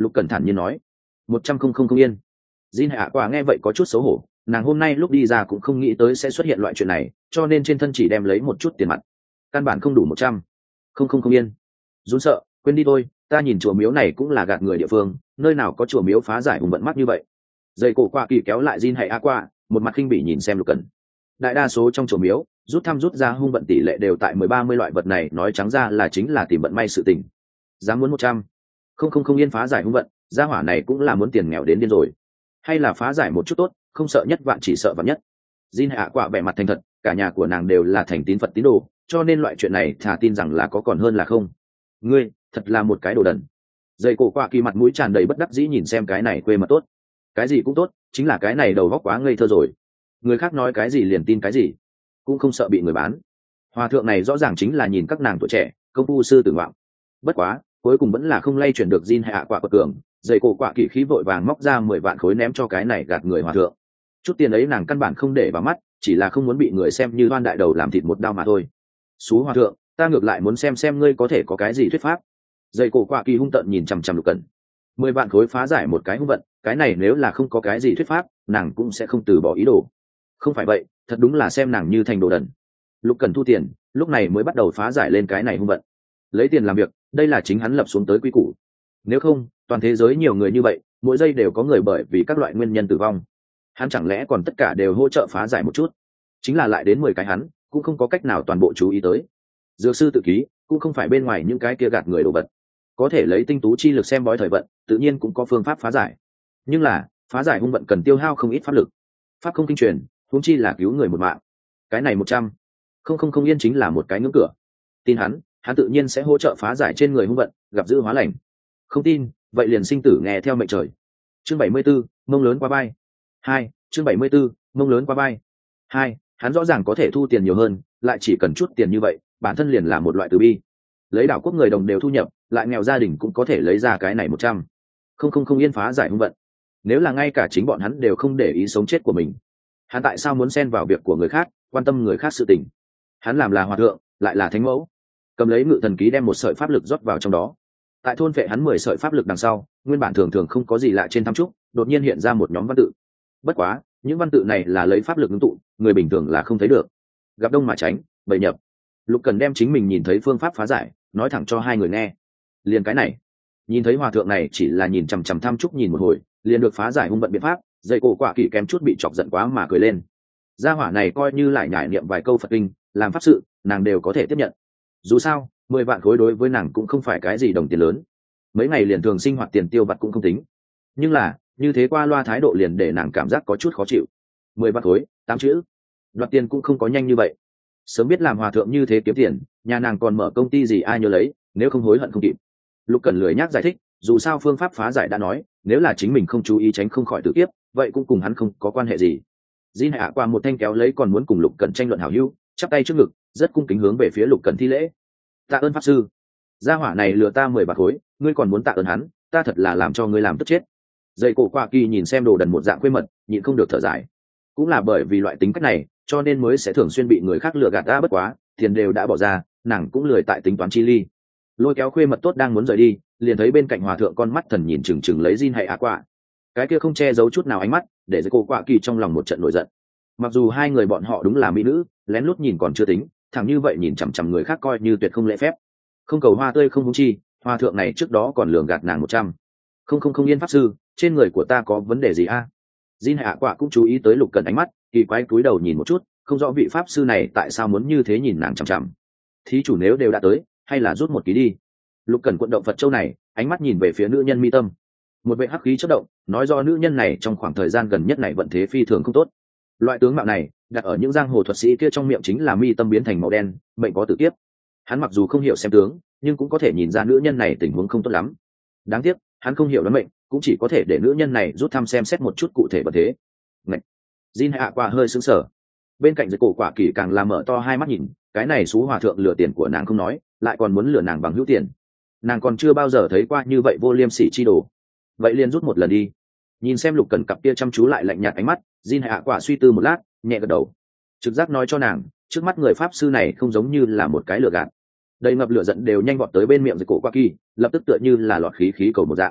Lục Cẩn thản nhiên nói. Một trăm không không không yên. Jin Hạ Quả nghe vậy có chút xấu hổ, nàng hôm nay lúc đi ra cũng không nghĩ tới sẽ xuất hiện loại chuyện này, cho nên trên thân chỉ đem lấy một chút tiền mặt, căn bản không đủ một trăm không không không yên. Run sợ, quên đi thôi, ta nhìn chùa miếu này cũng là gạt người địa phương, nơi nào có chùa miếu phá giải hùng vận mắt như vậy. Dây cổ Quả Kỳ kéo lại Jin Hạ Quả, một mặt khinh bỉ nhìn xem Lục Cẩn. Đại đa số trong chùa miếu, rút thăm rút ra hung vận tỷ lệ đều tại mười ba mươi loại vật này, nói trắng ra là chính là tìm vận may sự tình. Dám muốn một trăm không không không yên phá giải hung vận, gia hỏa này cũng là muốn tiền nghèo đến điên rồi. Hay là phá giải một chút tốt, không sợ nhất vạn chỉ sợ vạn nhất. Jin Hạ Quả vẻ mặt thành thật, cả nhà của nàng đều là thành tín Phật tín đồ, cho nên loại chuyện này thà tin rằng là có còn hơn là không. Ngươi thật là một cái đồ đần. Dây cổ Quả Kỳ mặt mũi tràn đầy bất đắc dĩ nhìn xem cái này quê mà tốt, cái gì cũng tốt, chính là cái này đầu góc quá ngây thơ rồi. Người khác nói cái gì liền tin cái gì, cũng không sợ bị người bán. Hòa thượng này rõ ràng chính là nhìn các nàng tuổi trẻ, công phu sư tử ngoạm. Bất quá cuối cùng vẫn là không lay chuyển được Jin Hạ Quả quật cường. Dây cổ Quả Kỳ khí vội vàng móc ra mười vạn khối ném cho cái này gạt người hòa thượng. Chút tiền ấy nàng căn bản không để vào mắt, chỉ là không muốn bị người xem như đoan đại đầu làm thịt một đao mà thôi. Xú hòa thượng, ta ngược lại muốn xem xem ngươi có thể có cái gì thuyết pháp. Dây cổ Quả Kỳ hung tợn nhìn chằm chằm Lục Cẩn. Mười vạn khối phá giải một cái hung vận, cái này nếu là không có cái gì thuyết pháp, nàng cũng sẽ không từ bỏ ý đồ. Không phải vậy, thật đúng là xem nàng như thành đồ đần. Lục Cẩn thu tiền, lúc này mới bắt đầu phá giải lên cái này hung vận. Lấy tiền làm việc, đây là chính hắn lập xuống tới quy củ. Nếu không, toàn thế giới nhiều người như vậy, mỗi giây đều có người bởi vì các loại nguyên nhân tử vong. Hắn chẳng lẽ còn tất cả đều hỗ trợ phá giải một chút? Chính là lại đến mười cái hắn, cũng không có cách nào toàn bộ chú ý tới. Dược sư tự ký, cũng không phải bên ngoài những cái kia gạt người đồ vật. Có thể lấy tinh tú chi lực xem bói thời vận, tự nhiên cũng có phương pháp phá giải. Nhưng là, phá giải hung vận cần tiêu hao không ít pháp lực. Pháp không kinh truyền, huống chi là cứu người một mạng. Cái này một trăm không không không yên chính là một cái ngưỡng cửa. Tin hắn, hắn tự nhiên sẽ hỗ trợ phá giải trên người hung vận, gặp dữ hóa lành. Không tin, vậy liền sinh tử nghe theo mệnh trời. Chương bảy mươi 74, mông lớn qua bay. Hai, chương bảy mươi 74, mông lớn qua bay. Hai, hắn rõ ràng có thể thu tiền nhiều hơn, lại chỉ cần chút tiền như vậy, bản thân liền là một loại từ bi. Lấy đảo quốc người đồng đều thu nhập, lại nghèo gia đình cũng có thể lấy ra cái này một trăm không không không yên phá giải hung vận. Nếu là ngay cả chính bọn hắn đều không để ý sống chết của mình, hắn tại sao muốn xen vào việc của người khác, quan tâm người khác sự tình? Hắn làm là hòa thượng, lại là thánh mẫu. Cầm lấy ngự thần ký đem một sợi pháp lực rót vào trong đó. Tại thôn vệ hắn mười sợi pháp lực đằng sau, nguyên bản thường thường không có gì lạ trên thăm trúc, đột nhiên hiện ra một nhóm văn tự. Bất quá, những văn tự này là lấy pháp lực ngưng tụ, người bình thường là không thấy được. Gặp đông mà tránh, bầy nhập. Lục Cần đem chính mình nhìn thấy phương pháp phá giải, nói thẳng cho hai người nghe. Liền cái này, nhìn thấy hòa thượng này chỉ là nhìn chằm chằm thăm trúc nhìn một hồi, liền được phá giải hung vận biện pháp, dây cổ Quả Kỳ kém chút bị chọc giận quá mà cười lên. Gia hỏa này coi như lại nhải niệm vài câu Phật kinh, làm pháp sự, nàng đều có thể tiếp nhận. Dù sao, mười vạn khối đối với nàng cũng không phải cái gì đồng tiền lớn, mấy ngày liền thường sinh hoạt tiền tiêu vặt cũng không tính. Nhưng là như thế qua loa thái độ liền để nàng cảm giác có chút khó chịu. Mười vạn khối, tám chữ, đoạt tiền cũng không có nhanh như vậy. Sớm biết làm hòa thượng như thế kiếm tiền, nhà nàng còn mở công ty gì ai nhớ lấy, nếu không hối hận không kịp. Lục Cẩn lười nhác giải thích, dù sao phương pháp phá giải đã nói, nếu là chính mình không chú ý tránh không khỏi tự kiếp, vậy cũng cùng hắn không có quan hệ gì. Jin Hạ qua một thanh kéo lấy còn muốn cùng Lục Cẩn tranh luận hảo hữu, chắp tay trước ngực, rất cung kính hướng về phía Lục Cẩn thi lễ. Tạ ơn pháp sư. Gia hỏa này lừa ta mười bạc khối, ngươi còn muốn tạ ơn hắn, ta thật là làm cho ngươi làm tức chết. Dây cổ Quả Kỳ nhìn xem đồ đần một dạng quê mật, nhịn không được thở dài. Cũng là bởi vì loại tính cách này, cho nên mới sẽ thường xuyên bị người khác lừa gạt. Ta bất quá, tiền đều đã bỏ ra, nàng cũng lười tại tính toán chi ly. Lôi kéo khuê mật tốt đang muốn rời đi, liền thấy bên cạnh hòa thượng con mắt thần nhìn chừng chừng lấy Jin Hạ Quả. Cái kia không che giấu chút nào ánh mắt, để dây cổ Quả Kỳ trong lòng một trận nổi giận. Mặc dù hai người bọn họ đúng là mỹ nữ, lén lút nhìn còn chưa tính, thằng như vậy nhìn chằm chằm người khác coi như tuyệt không lễ phép. Không cầu hoa tươi không hung chi, hòa thượng này trước đó còn lường gạt nàng một trăm không không không yên pháp sư, trên người của ta có vấn đề gì a? À? Jin Hạ Quả cũng chú ý tới Lục Cẩn ánh mắt, kỳ quái cúi đầu nhìn một chút, không rõ vị pháp sư này tại sao muốn như thế nhìn nàng chằm chằm. Thí chủ nếu đều đã tới, hay là rút một ký đi. Lục Cẩn quận động Phật châu này, ánh mắt nhìn về phía nữ nhân mi tâm. Một vệ hắc khí chớp động, nói do nữ nhân này trong khoảng thời gian gần nhất này vận thế phi thường không tốt. Loại tướng mạo này, đặt ở những giang hồ thuật sĩ kia trong miệng chính là mi tâm biến thành màu đen, mệnh có tử kiếp. Hắn mặc dù không hiểu xem tướng, nhưng cũng có thể nhìn ra nữ nhân này tình huống không tốt lắm. Đáng tiếc, hắn không hiểu đoán mệnh, cũng chỉ có thể để nữ nhân này rút thăm xem xét một chút cụ thể vận thế. Ngạch. Jin Hạ Quả hơi sững sờ. Bên cạnh Dược Cổ Quả Kỳ càng làm mở to hai mắt nhìn, cái này xú hòa thượng lừa tiền của nàng không nói, lại còn muốn lừa nàng bằng hữu tiền. Nàng còn chưa bao giờ thấy qua như vậy vô liêm sỉ chi đồ. Vậy liền rút một lần đi. Nhìn xem Lục Cẩn cặp kia chăm chú lại lạnh nhạt ánh mắt, Jin Hạ Quả suy tư một lát, nhẹ gật đầu. Trực giác nói cho nàng, trước mắt người pháp sư này không giống như là một cái lừa gạt. Đầy ngập lửa giận đều nhanh vọt tới bên miệng Dược Cổ Quả Kỳ, lập tức tựa như là lọt khí khí cầu một dạng.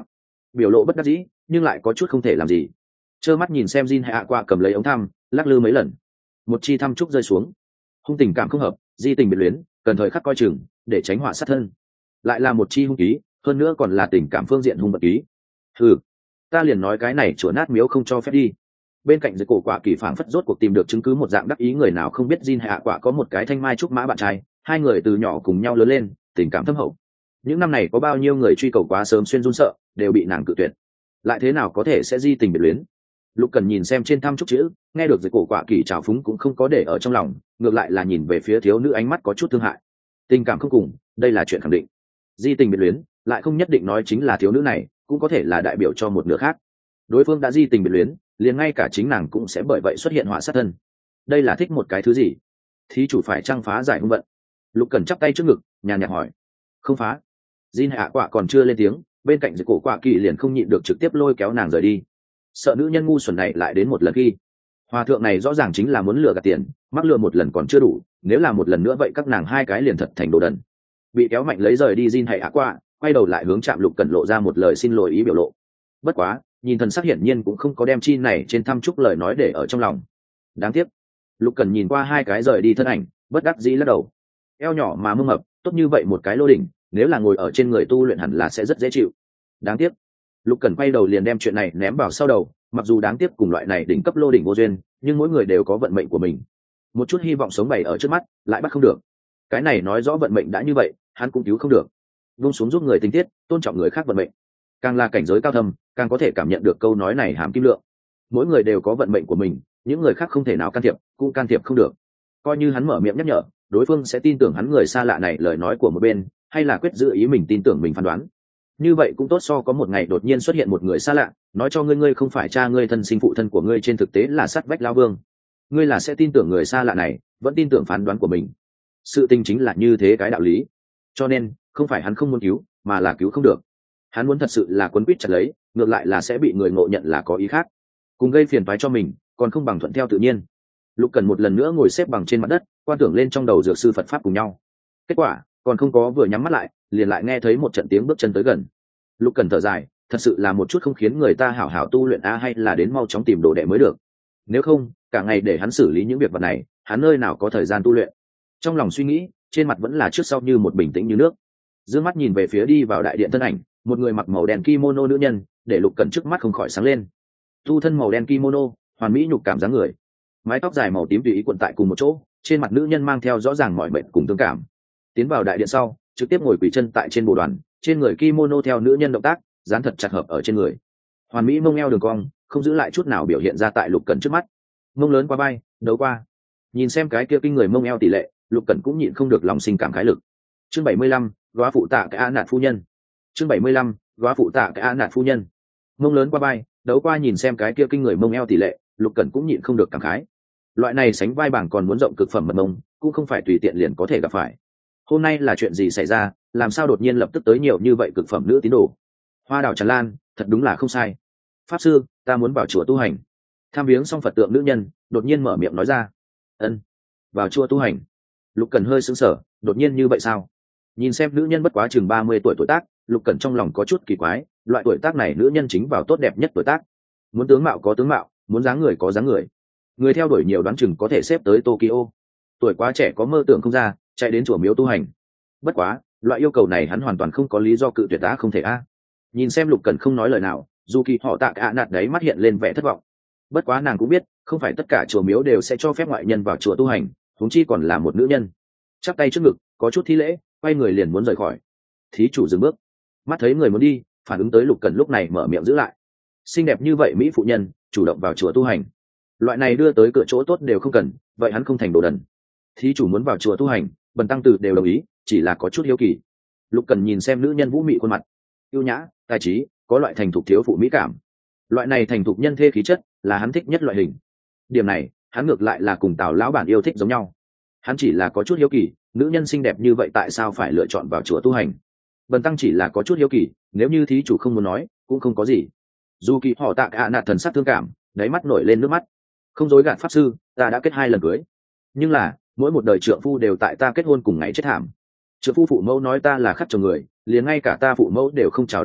biểu lộ bất đắc dĩ nhưng lại có chút không thể làm gì, trơ mắt nhìn xem Jin hạ qua cầm lấy ống thăm lắc lư mấy lần. Một chi thăm trúc rơi xuống. Hung tình cảm không hợp, di tình biệt luyến, cần thời khắc coi chừng để tránh họa sát thân. Lại là một chi hung ký, hơn nữa còn là tình cảm phương diện hung vật ký. Ừ, ta liền nói cái này chữa nát miếu không cho phép đi. Bên cạnh dưới cổ quả kỳ phảng phất rốt cuộc tìm được chứng cứ một dạng đắc ý, người nào không biết Jin hạ quả có một cái thanh mai trúc mã bạn trai, hai người từ nhỏ cùng nhau lớn lên, tình cảm thâm hậu. Những năm này có bao nhiêu người truy cầu quá sớm xuyên run sợ, đều bị nàng cự tuyệt. Lại thế nào có thể sẽ di tình biệt luyến? Lục Cần nhìn xem trên thăm trúc chữ, nghe được dưới cổ quả kỳ trào phúng cũng không có để ở trong lòng, ngược lại là nhìn về phía thiếu nữ ánh mắt có chút thương hại. Tình cảm không cùng, đây là chuyện khẳng định. Di tình biệt luyến, lại không nhất định nói chính là thiếu nữ này, cũng có thể là đại biểu cho một nửa khác. Đối phương đã di tình biệt luyến, liền ngay cả chính nàng cũng sẽ bởi vậy xuất hiện họa sát thân. Đây là thích một cái thứ gì? Thí chủ phải trăng phá giải hung vận? Lục Cần chắp tay trước ngực, nhàn nhạt hỏi. Không phá. Jin hạ quả còn chưa lên tiếng, bên cạnh dưới cổ quả kỳ liền không nhịn được trực tiếp lôi kéo nàng rời đi. Sợ nữ nhân ngu xuẩn này lại đến một lần khi. Hòa thượng này rõ ràng chính là muốn lừa gạt tiền, mắc lừa một lần còn chưa đủ, nếu là một lần nữa vậy các nàng hai cái liền thật thành đồ đần. Bị kéo mạnh lấy rời đi Jin hạ quả, quay đầu lại hướng Trạm Lục Cần lộ ra một lời xin lỗi ý biểu lộ. Bất quá, nhìn thần sắc hiển nhiên cũng không có đem chi này trên thăm chúc lời nói để ở trong lòng. Đáng tiếc. Lục Cần nhìn qua hai cái rời đi thân ảnh, bất đắc dĩ lắc đầu. Eo nhỏ mà mông mập, tốt như vậy một cái lô đỉnh, nếu là ngồi ở trên người tu luyện hẳn là sẽ rất dễ chịu. Đáng tiếc. Lục Cần quay đầu liền đem chuyện này ném vào sau đầu, mặc dù đáng tiếc cùng loại này đỉnh cấp lô đỉnh vô duyên, nhưng mỗi người đều có vận mệnh của mình. Một chút hy vọng sống bày ở trước mắt, lại bắt không được. Cái này nói rõ vận mệnh đã như vậy, hắn cũng cứu không được. Vung xuống giúp người tinh tiết, tôn trọng người khác vận mệnh. Càng là cảnh giới cao thâm, càng có thể cảm nhận được câu nói này hàm kim lượng. Mỗi người đều có vận mệnh của mình, những người khác không thể nào can thiệp, cũng can thiệp không được. Coi như hắn mở miệng nhắc nhở, đối phương sẽ tin tưởng hắn người xa lạ này lời nói của một bên, hay là quyết giữ ý mình tin tưởng mình phán đoán. Như vậy cũng tốt so có một ngày đột nhiên xuất hiện một người xa lạ, nói cho ngươi ngươi không phải cha ngươi thân sinh phụ thân của ngươi trên thực tế là sát vách lão vương. Ngươi là sẽ tin tưởng người xa lạ này, vẫn tin tưởng phán đoán của mình. Sự tình chính là như thế cái đạo lý. Cho nên, không phải hắn không muốn cứu, mà là cứu không được. Hắn muốn thật sự là quấn quýt chặt lấy, ngược lại là sẽ bị người ngộ nhận là có ý khác, cùng gây phiền toái cho mình, còn không bằng thuận theo tự nhiên. Lục Cần một lần nữa ngồi xếp bằng trên mặt đất, quan tưởng lên trong đầu dược sư Phật pháp cùng nhau. Kết quả, còn không có vừa nhắm mắt lại, liền lại nghe thấy một trận tiếng bước chân tới gần. Lục Cần thở dài, thật sự là một chút không khiến người ta hảo hảo tu luyện a, hay là đến mau chóng tìm đồ đệ mới được. Nếu không, cả ngày để hắn xử lý những việc vật này, hắn nơi nào có thời gian tu luyện. Trong lòng suy nghĩ, trên mặt vẫn là trước sau như một bình tĩnh như nước. Dương mắt nhìn về phía đi vào đại điện thân ảnh, một người mặc màu đen kimono nữ nhân, để Lục Cần trước mắt không khỏi sáng lên. Tu thân màu đen kimono, hoàn mỹ nhục cảm dáng người, mái tóc dài màu tím tùy ý cuộn tại cùng một chỗ, trên mặt nữ nhân mang theo rõ ràng mọi mệt cùng thương cảm. Tiến vào đại điện sau, trực tiếp ngồi quỳ chân tại trên bồ đoàn, trên người kimono theo nữ nhân động tác, dán thật chặt hợp ở trên người. Hoàn mỹ mông eo đường cong, không giữ lại chút nào biểu hiện ra tại Lục Cần trước mắt. Mông lớn qua vai, đấu qua. Nhìn xem cái kia kinh người mông eo tỷ lệ, Lục Cần cũng nhịn không được lòng sinh cảm khái lực. Chương bảy mươi lăm, góa phụ tạ cái a nạt phu nhân. Chương bảy mươi lăm, góa phụ tạ cái a nạt phu nhân. Mông lớn qua vai, đấu qua, nhìn xem cái kia kinh người mông eo tỷ lệ, Lục Cần cũng nhịn không được cảm khái. Loại này sánh vai bảng còn muốn rộng cực phẩm mật mông, cũng không phải tùy tiện liền có thể gặp phải. Hôm nay là chuyện gì xảy ra, làm sao đột nhiên lập tức tới nhiều như vậy cực phẩm nữ tín đồ? Hoa đào tràn lan, thật đúng là không sai. Pháp sư, ta muốn vào chùa tu hành. Tham viếng xong Phật tượng nữ nhân, đột nhiên mở miệng nói ra. Ân, vào chùa tu hành. Lục Cần hơi sững sờ, đột nhiên như vậy sao? Nhìn xem nữ nhân bất quá chừng ba mươi tuổi tuổi tác, Lục Cần trong lòng có chút kỳ quái, loại tuổi tác này nữ nhân chính vào tốt đẹp nhất tuổi tác. Muốn tướng mạo có tướng mạo, muốn dáng người có dáng người. Người theo đuổi nhiều đoán chừng có thể xếp tới Tokyo. Tuổi quá trẻ có mơ tưởng không ra, chạy đến chùa miếu tu hành. Bất quá, loại yêu cầu này hắn hoàn toàn không có lý do cự tuyệt, đã không thể a. Nhìn xem Lục Cần không nói lời nào, dù kỳ họ tạ cả nạt đấy mắt hiện lên vẻ thất vọng. Bất quá nàng cũng biết, không phải tất cả chùa miếu đều sẽ cho phép ngoại nhân vào chùa tu hành, huống chi còn là một nữ nhân. Chắp tay trước ngực, có chút thi lễ, quay người liền muốn rời khỏi. Thí chủ dừng bước, mắt thấy người muốn đi, phản ứng tới Lục Cần lúc này mở miệng giữ lại. Xinh đẹp như vậy mỹ phụ nhân, chủ động vào chùa tu hành, loại này đưa tới cửa chỗ tốt đều không cần, vậy hắn không thành đồ đần. Thí chủ muốn vào chùa tu hành, bần tăng tử đều đồng ý, chỉ là có chút hiếu kỳ. Lục Cần nhìn xem nữ nhân vũ mị khuôn mặt, yêu nhã, tài trí, có loại thành thục thiếu phụ mỹ cảm. Loại này thành thục nhân thê khí chất là hắn thích nhất loại hình. Điểm này, hắn ngược lại là cùng Tào lão bản yêu thích giống nhau. Hắn chỉ là có chút hiếu kỳ, nữ nhân xinh đẹp như vậy tại sao phải lựa chọn vào chùa tu hành? Bần tăng chỉ là có chút hiếu kỳ, nếu như thí chủ không muốn nói, cũng không có gì. Dù kỳ họ tạ cả nạt thần sắc thương cảm, đáy mắt nổi lên nước mắt. Không dối gạt pháp sư, ta đã kết hai lần cưới, nhưng là mỗi một đời trượng phu đều tại ta kết hôn cùng ngày chết thảm. Trượng phu phụ mẫu nói ta là khắc chồng người, liền ngay cả ta phụ mẫu đều không chào đón ta,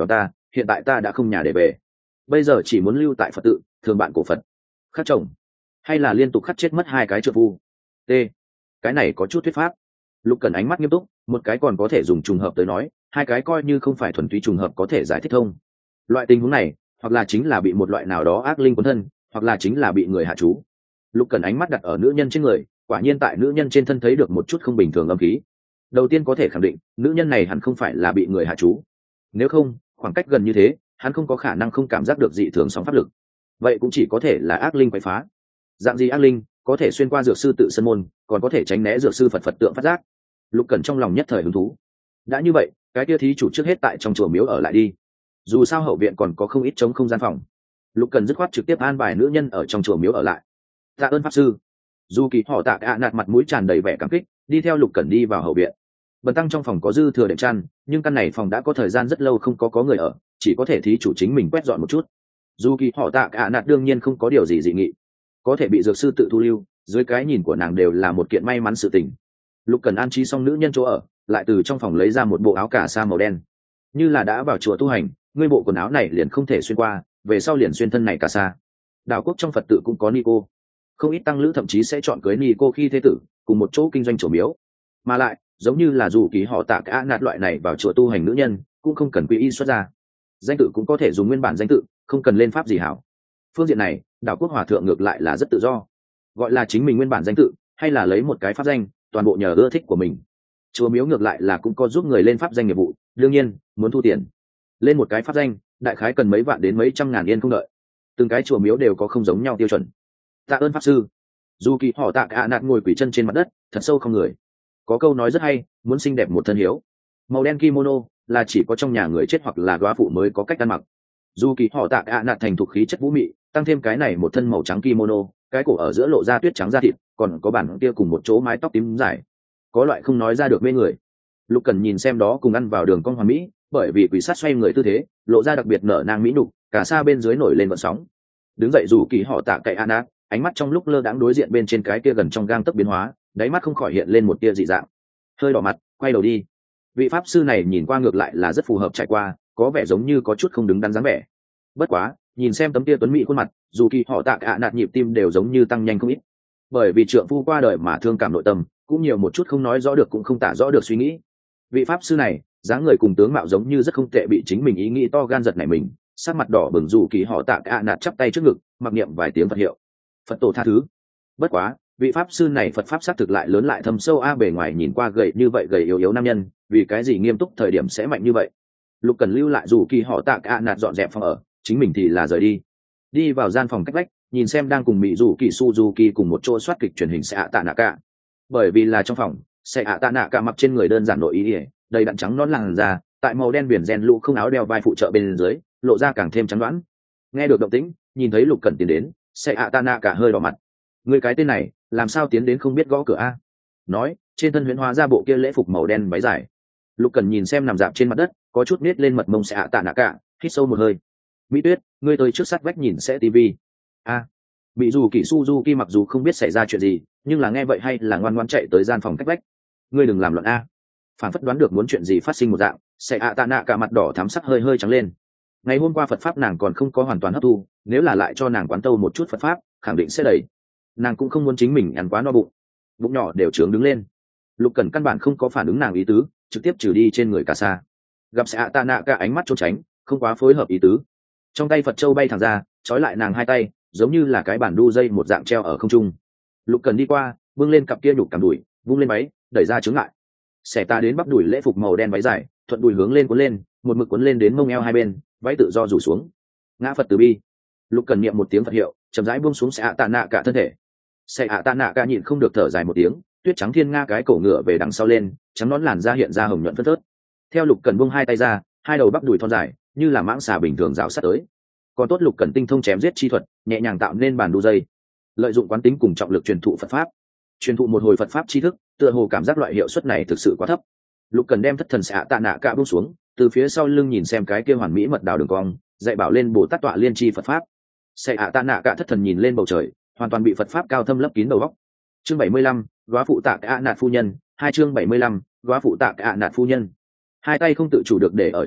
hiện tại ta đã không nhà để về, bây giờ chỉ muốn lưu tại Phật tự thường bạn cổ Phật. Khắc chồng hay là liên tục khắc chết mất hai cái trợ phu? T, cái này có chút thuyết pháp. Lục Cẩn ánh mắt nghiêm túc, một cái còn có thể dùng trùng hợp tới nói, hai cái coi như không phải thuần túy trùng hợp có thể giải thích thông. Loại tình huống này, hoặc là chính là bị một loại nào đó ác linh cuốn thân, hoặc là chính là bị người hạ chú. Lục Cẩn ánh mắt đặt ở nữ nhân trên người, quả nhiên tại nữ nhân trên thân thấy được một chút không bình thường âm khí. Đầu tiên có thể khẳng định, nữ nhân này hẳn không phải là bị người hạ chú. Nếu không, khoảng cách gần như thế, hắn không có khả năng không cảm giác được dị thường sóng pháp lực. Vậy cũng chỉ có thể là ác linh quậy phá. Dạng gì ác linh, có thể xuyên qua dược sư tự sân môn, còn có thể tránh né dược sư Phật Phật tượng phát giác. Lục Cẩn trong lòng nhất thời hứng thú. Đã như vậy, cái kia thí chủ trước hết tại trong chùa miếu ở lại đi. Dù sao hậu viện còn có không ít trống không gian phòng. Lục Cẩn dứt khoát trực tiếp an bài nữ nhân ở trong chùa miếu ở lại. Tạ ơn pháp sư. Dù Kỳ họ Tạ ạ nạt mặt mũi tràn đầy vẻ cảm kích, đi theo Lục Cẩn đi vào hậu viện. Bần tăng trong phòng có dư thừa đệm chăn, nhưng căn này phòng đã có thời gian rất lâu không có có người ở, chỉ có thể thí chủ chính mình quét dọn một chút. Dù Kỳ họ Tạ ạ nạt đương nhiên không có điều gì dị nghị, có thể bị dược sư tự thu lưu, dưới cái nhìn của nàng đều là một kiện may mắn sự tình. Lục Cẩn an trí xong nữ nhân chỗ ở, lại từ trong phòng lấy ra một bộ áo cà sa màu đen. Như là đã vào chùa tu hành, ngươi bộ quần áo này liền không thể xuyên qua, về sau liền xuyên thân này cà sa. Đạo quốc trong Phật tự cũng có ni cô, không ít tăng lữ thậm chí sẽ chọn cưới ni cô khi thế tử, cùng một chỗ kinh doanh chùa miếu. Mà lại, giống như là dù Kỳ họ Tạ cả nạt loại này vào chùa tu hành nữ nhân, cũng không cần quy y xuất ra. Danh tự cũng có thể dùng nguyên bản danh tự, không cần lên pháp gì hảo. Phương diện này, Đạo quốc hòa thượng ngược lại là rất tự do, gọi là chính mình nguyên bản danh tự, hay là lấy một cái pháp danh, toàn bộ nhờ ưa thích của mình. Chùa miếu ngược lại là cũng có giúp người lên pháp danh nghiệp vụ, đương nhiên muốn thu tiền. Lên một cái pháp danh, đại khái cần mấy vạn đến mấy trăm ngàn yên không đợi. Từng cái chùa miếu đều có không giống nhau tiêu chuẩn. Tạ ơn pháp sư. Dù Kỳ họ Tạ ạ nạt ngồi quỳ chân trên mặt đất, thật sâu không người. Có câu nói rất hay, muốn xinh đẹp một thân hiếu. Màu đen kimono là chỉ có trong nhà người chết hoặc là góa phụ mới có cách ăn mặc. Dù Kỳ họ Tạ ạ nạt thành thục khí chất vũ mị, tăng thêm cái này một thân màu trắng kimono, cái cổ ở giữa lộ ra tuyết trắng da thịt, còn có bản kia cùng một chỗ mái tóc tím dài, có loại không nói ra được mê người. Lục Cần nhìn xem đó cùng ăn vào đường cong hoàn mỹ, bởi vì quỷ sát xoay người tư thế, lộ ra đặc biệt nở nang mỹ nục, cả xa bên dưới nổi lên vận sóng. Đứng dậy Dù Kỳ họ Tạ cậy Anna, ánh mắt trong lúc lơ đãng đối diện bên trên cái kia gần trong gang tấc biến hóa, đáy mắt không khỏi hiện lên một tia dị dạng. Hơi đỏ mặt, quay đầu đi. Vị pháp sư này nhìn qua ngược lại là rất phù hợp trải qua, có vẻ giống như có chút không đứng đắn dáng vẻ. Bất quá, nhìn xem tấm tia tuấn mỹ khuôn mặt, Dù Kỳ họ Tạ cả nạt nhịp tim đều giống như tăng nhanh không ít. Bởi vì trượng phu qua đời mà thương cảm nội tâm, cũng nhiều một chút không nói rõ được cũng không tả rõ được suy nghĩ. Vị pháp sư này, dáng người cùng tướng mạo giống như rất không tệ, bị chính mình ý nghĩ to gan giật nảy mình, sắc mặt đỏ bừng. Dù Kỳ họ Tạ cả nạt chắp tay trước ngực, mặc niệm vài tiếng Phật hiệu. Phật tổ tha thứ. Bất quá, vị pháp sư này Phật pháp sát thực lại lớn lại thâm sâu a, bề ngoài nhìn qua gầy như vậy gầy yếu yếu nam nhân, vì cái gì nghiêm túc thời điểm sẽ mạnh như vậy. Lục Cần lưu lại Dù Kỳ họ Tạ cả nạt dọn dẹp phòng ở, chính mình thì là rời đi. Đi vào gian phòng cách vách, nhìn xem đang cùng mỹ Dù Kỳ Suzuki cùng một chỗ soát kịch truyền hình sẽ ạ tạ nạ cả. Bởi vì là trong phòng, sẽ ạ tạ nạ cả mặc trên người đơn giản nội ý ỉa, đầy đặn trắng nón làn da, tại màu đen biển rèn lũ không áo đeo vai phụ trợ bên dưới, lộ ra càng thêm trắng đoán. Nghe được động tĩnh, nhìn thấy Lục Cẩn tiến đến, sẽ ạ tạ nạ cả hơi đỏ mặt. Người cái tên này, làm sao tiến đến không biết gõ cửa a? Nói, trên thân huyễn hóa ra bộ kia lễ phục màu đen váy dài. Lục Cẩn nhìn xem nằm dạp trên mặt đất, có chút nết lên mật mông sẽ ạ tạ nạ cả, hít sâu một hơi. Mỹ Tuyết, ngươi tới trước sát vách nhìn sẽ tivi. A. Mỹ Dù Kỳ Suzuki mặc dù không biết xảy ra chuyện gì, nhưng là nghe vậy hay là ngoan ngoãn chạy tới gian phòng cách vách. Ngươi đừng làm loạn a. Phản phất đoán được muốn chuyện gì phát sinh một dạng, sẽ ạ tạ nạ cả mặt đỏ thắm sắc hơi hơi trắng lên. Ngày hôm qua Phật pháp nàng còn không có hoàn toàn hấp thu, nếu là lại cho nàng quán tâu một chút Phật pháp, khẳng định sẽ đầy. Nàng cũng không muốn chính mình ăn quá no bụng, bụng nhỏ đều trướng đứng lên. Lục Cẩn căn bản không có phản ứng nàng ý tứ, trực tiếp trừ đi trên người cả xa. Gặp sẽ ạ tạ nạ cả ánh mắt trốn tránh, không quá phối hợp ý tứ. Trong tay Phật châu bay thẳng ra, trói lại nàng hai tay, giống như là cái bản đu dây một dạng treo ở không trung. Lục Cần đi qua, bưng lên cặp kia nhục cảm đùi, vung lên váy, đẩy ra chướng lại. Xẻ ta đến bắp đùi lễ phục màu đen váy dài, thuận đùi hướng lên cuốn lên, một mực cuốn lên đến mông eo hai bên, váy tự do rủ xuống. Ngã Phật từ bi. Lục Cần niệm một tiếng Phật hiệu, chậm rãi buông xuống sẽ ạ tạ nạ cả thân thể. Sẽ ạ tạ nạ cả nhịn không được thở dài một tiếng, tuyết trắng thiên nga cái cổ ngựa về đằng sau lên, trắng nón làn da hiện ra hồng nhuận phớt phớt. Theo Lục Cần buông hai tay ra, hai đầu bắp đùi thon dài, như là mãng xà bình thường rào sát tới. Còn tốt Lục Cần tinh thông chém giết chi thuật, nhẹ nhàng tạo nên bàn đu dây, lợi dụng quán tính cùng trọng lực truyền thụ Phật pháp, truyền thụ một hồi Phật pháp tri thức, tựa hồ cảm giác loại hiệu suất này thực sự quá thấp. Lục Cần đem thất thần xạ tạ nạ cả buông xuống, từ phía sau lưng nhìn xem cái kia hoàn mỹ mật đào đường cong, dạy bảo lên Bồ Tát tọa liên chi Phật pháp. Xạ tạ nạ cả thất thần nhìn lên bầu trời, hoàn toàn bị Phật pháp cao thâm lấp kín đầu óc. Chương bảy mươi lăm, góa phụ tạ cả nạt phu nhân, hai chương bảy mươi lăm, góa phụ tạ cả nạt phu nhân. Hai tay không tự chủ được để ở trước ngực,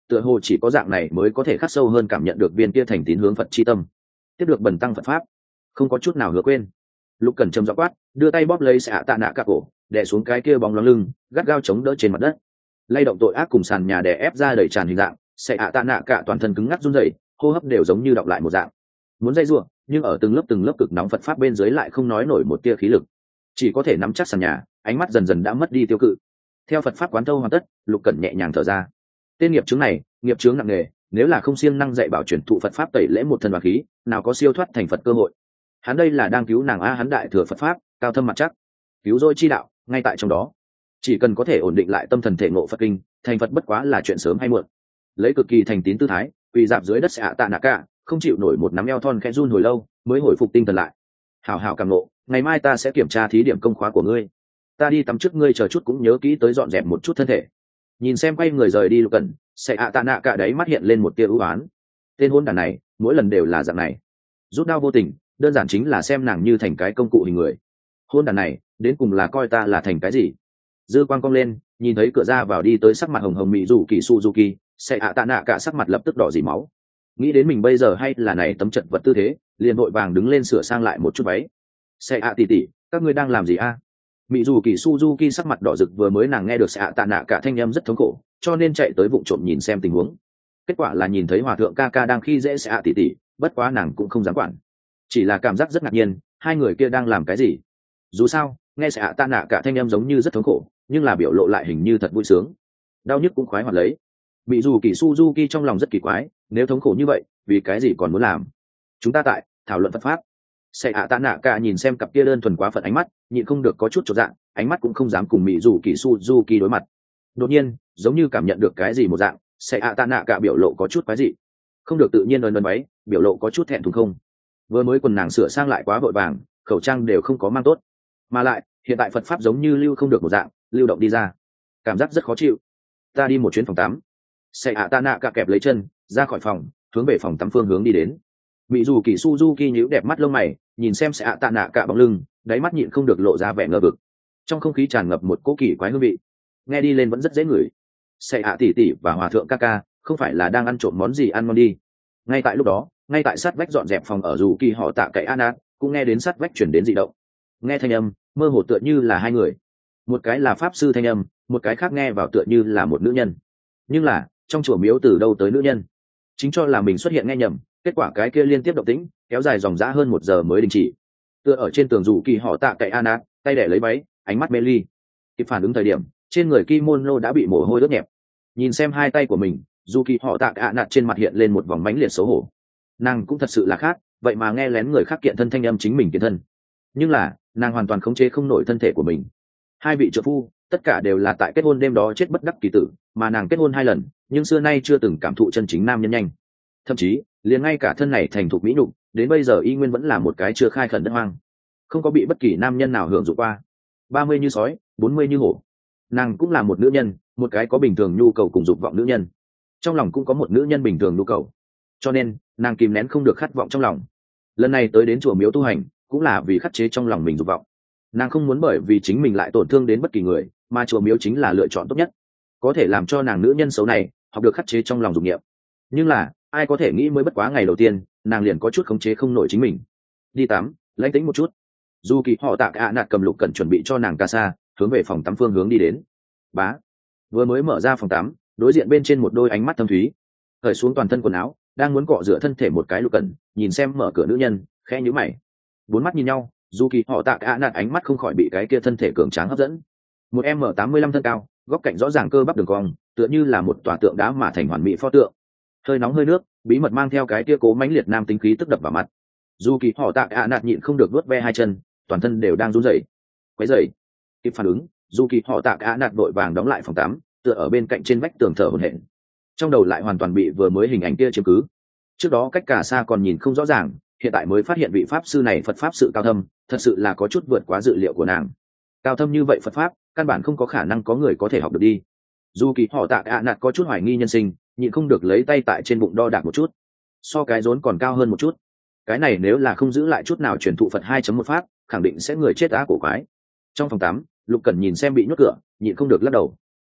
tựa hồ chỉ có dạng này mới có thể khắc sâu hơn cảm nhận được viên kia thành tín hướng Phật chi tâm. Tiếp được bần tăng Phật pháp, không có chút nào hứa quên. Lục Cẩn trầm giọng quát, đưa tay bóp lấy Xạ Tạ Nạ Cả cổ, đè xuống cái kia bóng loáng lưng, gắt gao chống đỡ trên mặt đất. Lay động tội ác cùng sàn nhà đè ép ra đầy tràn hình dạng, Xạ Tạ Nạ Cả toàn thân cứng ngắc run rẩy, hô hấp đều giống như đọng lại một dạng. Muốn dây rủa, nhưng ở từng lớp từng lớp cực nóng Phật pháp bên dưới lại không nói nổi một tia khí lực, chỉ có thể nắm chắc sàn nhà, ánh mắt dần dần đã mất đi tiêu cự. Theo Phật pháp quán thâu hoàn tất, Lục Cẩn nhẹ nhàng thở ra. Tên nghiệp chướng này, nghiệp chướng nặng nề, nếu là không siêng năng dạy bảo truyền thụ Phật pháp tẩy lễ một thân và khí, nào có siêu thoát thành Phật cơ hội. Hắn đây là đang cứu nàng a, hắn đại thừa Phật pháp, cao thâm mặt chắc, cứu rỗi chi đạo, ngay tại trong đó. Chỉ cần có thể ổn định lại tâm thần thể ngộ Phật kinh, thành Phật bất quá là chuyện sớm hay muộn. Lấy cực kỳ thành tín tư thái, quỳ dạp dưới đất Xạ Tạ Nạ Cả, không chịu nổi một nắm eo thon khẽ run hồi lâu, mới hồi phục tinh thần lại. Hảo hảo cảm ngộ, ngày mai ta sẽ kiểm tra thí điểm công khóa của ngươi. Ta đi tắm trước, ngươi chờ chút cũng nhớ kỹ tới dọn dẹp một chút thân thể. Nhìn xem quay người rời đi Lục Cẩn, Xạ Tạ Nạ Cả đấy mắt hiện lên một tia ưu ái. Tên hôn đàn này, mỗi lần đều là dạng này, rút đau vô tình, đơn giản chính là xem nàng như thành cái công cụ hình người. Hôn đàn này, đến cùng là coi ta là thành cái gì? Dư quang cong lên, nhìn thấy cửa ra vào đi tới sắc mặt hồng hồng mị rủ kỳ Suzuki, Xạ Tạ Nạ Cả sắc mặt lập tức đỏ dì máu. Nghĩ đến mình bây giờ hay là này tấm trận vật tư thế, liền vội vàng đứng lên sửa sang lại một chút váy. Xạ tỷ tỷ, các ngươi đang làm gì a? Mị dù kỳ Suzuki sắc mặt đỏ rực, vừa mới nàng nghe được Xạ Tạ Nạ Cả thanh âm rất thống khổ, cho nên chạy tới vụng trộm nhìn xem tình huống. Kết quả là nhìn thấy hòa thượng ca ca đang khi dễ Xạ tỷ tỷ, bất quá nàng cũng không dám quản, chỉ là cảm giác rất ngạc nhiên, hai người kia đang làm cái gì. Dù sao, nghe Xạ Tạ Nạ Cả thanh âm giống như rất thống khổ, nhưng là biểu lộ lại hình như thật vui sướng. Đau nhức cũng khoái hoạt lấy. Mị dù kỳ Suzuki trong lòng rất kỳ quái, nếu thống khổ như vậy, vì cái gì còn muốn làm? Chúng ta tại thảo luận Phật pháp. Xạ Tạ Nạ Cả nhìn xem cặp kia đơn thuần quá phận ánh mắt, nhịn không được có chút chột dạ, ánh mắt cũng không dám cùng Mị dù kỳ Suzuki đối mặt. Đột nhiên, giống như cảm nhận được cái gì một dạng, Xạ Tạ Nạ Cả biểu lộ có chút quái dị, không được tự nhiên ơn ơn váy, biểu lộ có chút thẹn thùng không. Vừa mới quần nàng sửa sang lại quá vội vàng, khẩu trang đều không có mang tốt, mà lại hiện tại Phật pháp giống như lưu không được một dạng, lưu động đi ra, cảm giác rất khó chịu. Ta đi một chuyến phòng tắm. Xạ Tạ Nạ Cả kẹp lấy chân ra khỏi phòng, hướng về phòng tắm phương hướng đi đến. Mị dù kỳ Suzuki nhíu đẹp mắt lông mày, nhìn xem Xạ Tạ Nạ Cả bóng lưng, đáy mắt nhịn không được lộ ra vẻ ngờ vực. Trong không khí tràn ngập một cỗ kỳ quái hương vị, nghe đi lên vẫn rất dễ ngửi. Xạ tỷ tỷ và hòa thượng ca ca không phải là đang ăn trộm món gì ăn ngon đi? Ngay tại lúc đó, ngay tại sát vách dọn dẹp phòng ở dù kỳ họ Tạ cậy Anna cũng nghe đến sát vách chuyển đến dị động. Nghe thanh âm mơ hồ tựa như là hai người, một cái là pháp sư thanh âm, một cái khác nghe vào tựa như là một nữ nhân. Nhưng là trong chùa miếu từ đâu tới nữ nhân? Chính cho là mình xuất hiện nghe nhầm, kết quả cái kia liên tiếp động tĩnh kéo dài dòng dã hơn một giờ mới đình chỉ. Tựa ở trên tường dù kỳ họ Tạ cậy Anna, tay đẻ lấy váy, ánh mắt mê ly. Kịp phản ứng thời điểm, trên người kimono đã bị mồ hôi ướt nhẹp. Nhìn xem hai tay của mình, dù kỳ họ Tạ Anna trên mặt hiện lên một vòng mãnh liệt xấu hổ. Nàng cũng thật sự là khác, vậy mà nghe lén người khác kiện thân thanh âm chính mình kiện thân. Nhưng là nàng hoàn toàn khống chế không nổi thân thể của mình. Hai vị trợ phu tất cả đều là tại kết hôn đêm đó chết bất đắc kỳ tử, mà nàng kết hôn hai lần nhưng xưa nay chưa từng cảm thụ chân chính nam nhân nhanh. Thậm chí liền ngay cả thân này thành thục mỹ nhục, đến bây giờ y nguyên vẫn là một cái chưa khai khẩn đất hoang, không có bị bất kỳ nam nhân nào hưởng dụng qua. Ba mươi như sói, bốn mươi như hổ. Nàng cũng là một nữ nhân, một cái có bình thường nhu cầu cùng dục vọng nữ nhân, trong lòng cũng có một nữ nhân bình thường nhu cầu, cho nên nàng kìm nén không được khát vọng trong lòng. Lần này tới đến chùa miếu tu hành cũng là vì khắc chế trong lòng mình dục vọng. Nàng không muốn bởi vì chính mình lại tổn thương đến bất kỳ người, mà chùa miếu chính là lựa chọn tốt nhất, có thể làm cho nàng nữ nhân xấu này học được khắc chế trong lòng dục niệm. Nhưng là ai có thể nghĩ mới bất quá ngày đầu tiên, nàng liền có chút khống chế không nổi chính mình. Đi tắm, lãnh tĩnh một chút. Dù kỳ họ Tạ ạ nạt cầm Lục Cẩn chuẩn bị cho nàng ca sa, hướng về phòng tắm phương hướng đi đến. Bá, vừa mới mở ra phòng tắm, đối diện bên trên một đôi ánh mắt thâm thúy, cởi xuống toàn thân quần áo, đang muốn cọ rửa thân thể một cái Lục Cẩn nhìn xem mở cửa nữ nhân, khẽ nhíu mày. Bốn mắt nhìn nhau, dù kỳ họ Tạ ạ nạt ánh mắt không khỏi bị cái kia thân thể cường tráng hấp dẫn. Một m tám mươi lăm thân cao, góc cạnh rõ ràng cơ bắp đường cong, tựa như là một tòa tượng đá mà thành hoàn mỹ pho tượng. Hơi nóng hơi nước, bí mật mang theo cái kia cố mãnh liệt nam tính khí tức đập vào mặt. Dù kỳ họ Tạ ạ nạt nhịn không được vuốt ve hai chân, toàn thân đều đang run rẩy. Quấy rầy. Kịp phản ứng, dù kỳ họ Tạ ạ nạt vội vàng đóng lại phòng tắm, tựa ở bên cạnh trên vách tường thở hổn hển. Trong đầu lại hoàn toàn bị vừa mới hình ảnh kia chiếm cứ. Trước đó cách cả xa còn nhìn không rõ ràng, hiện tại mới phát hiện vị pháp sư này Phật pháp sự cao thâm, thật sự là có chút vượt quá dự liệu của nàng. Cao thâm như vậy Phật pháp, căn bản không có khả năng có người có thể học được đi. Dù kỳ họ Tạ ạ nạt có chút hoài nghi nhân sinh, nhịn không được lấy tay tại trên bụng đo đạc một chút, so cái rốn còn cao hơn một chút. Cái này nếu là không giữ lại chút nào truyền thụ Phật hai chấm một pháp, khẳng định sẽ người chết á cổ quái. Trong phòng tắm, Lục Cẩn nhìn xem bị nhốt cửa, nhịn không được lắc đầu.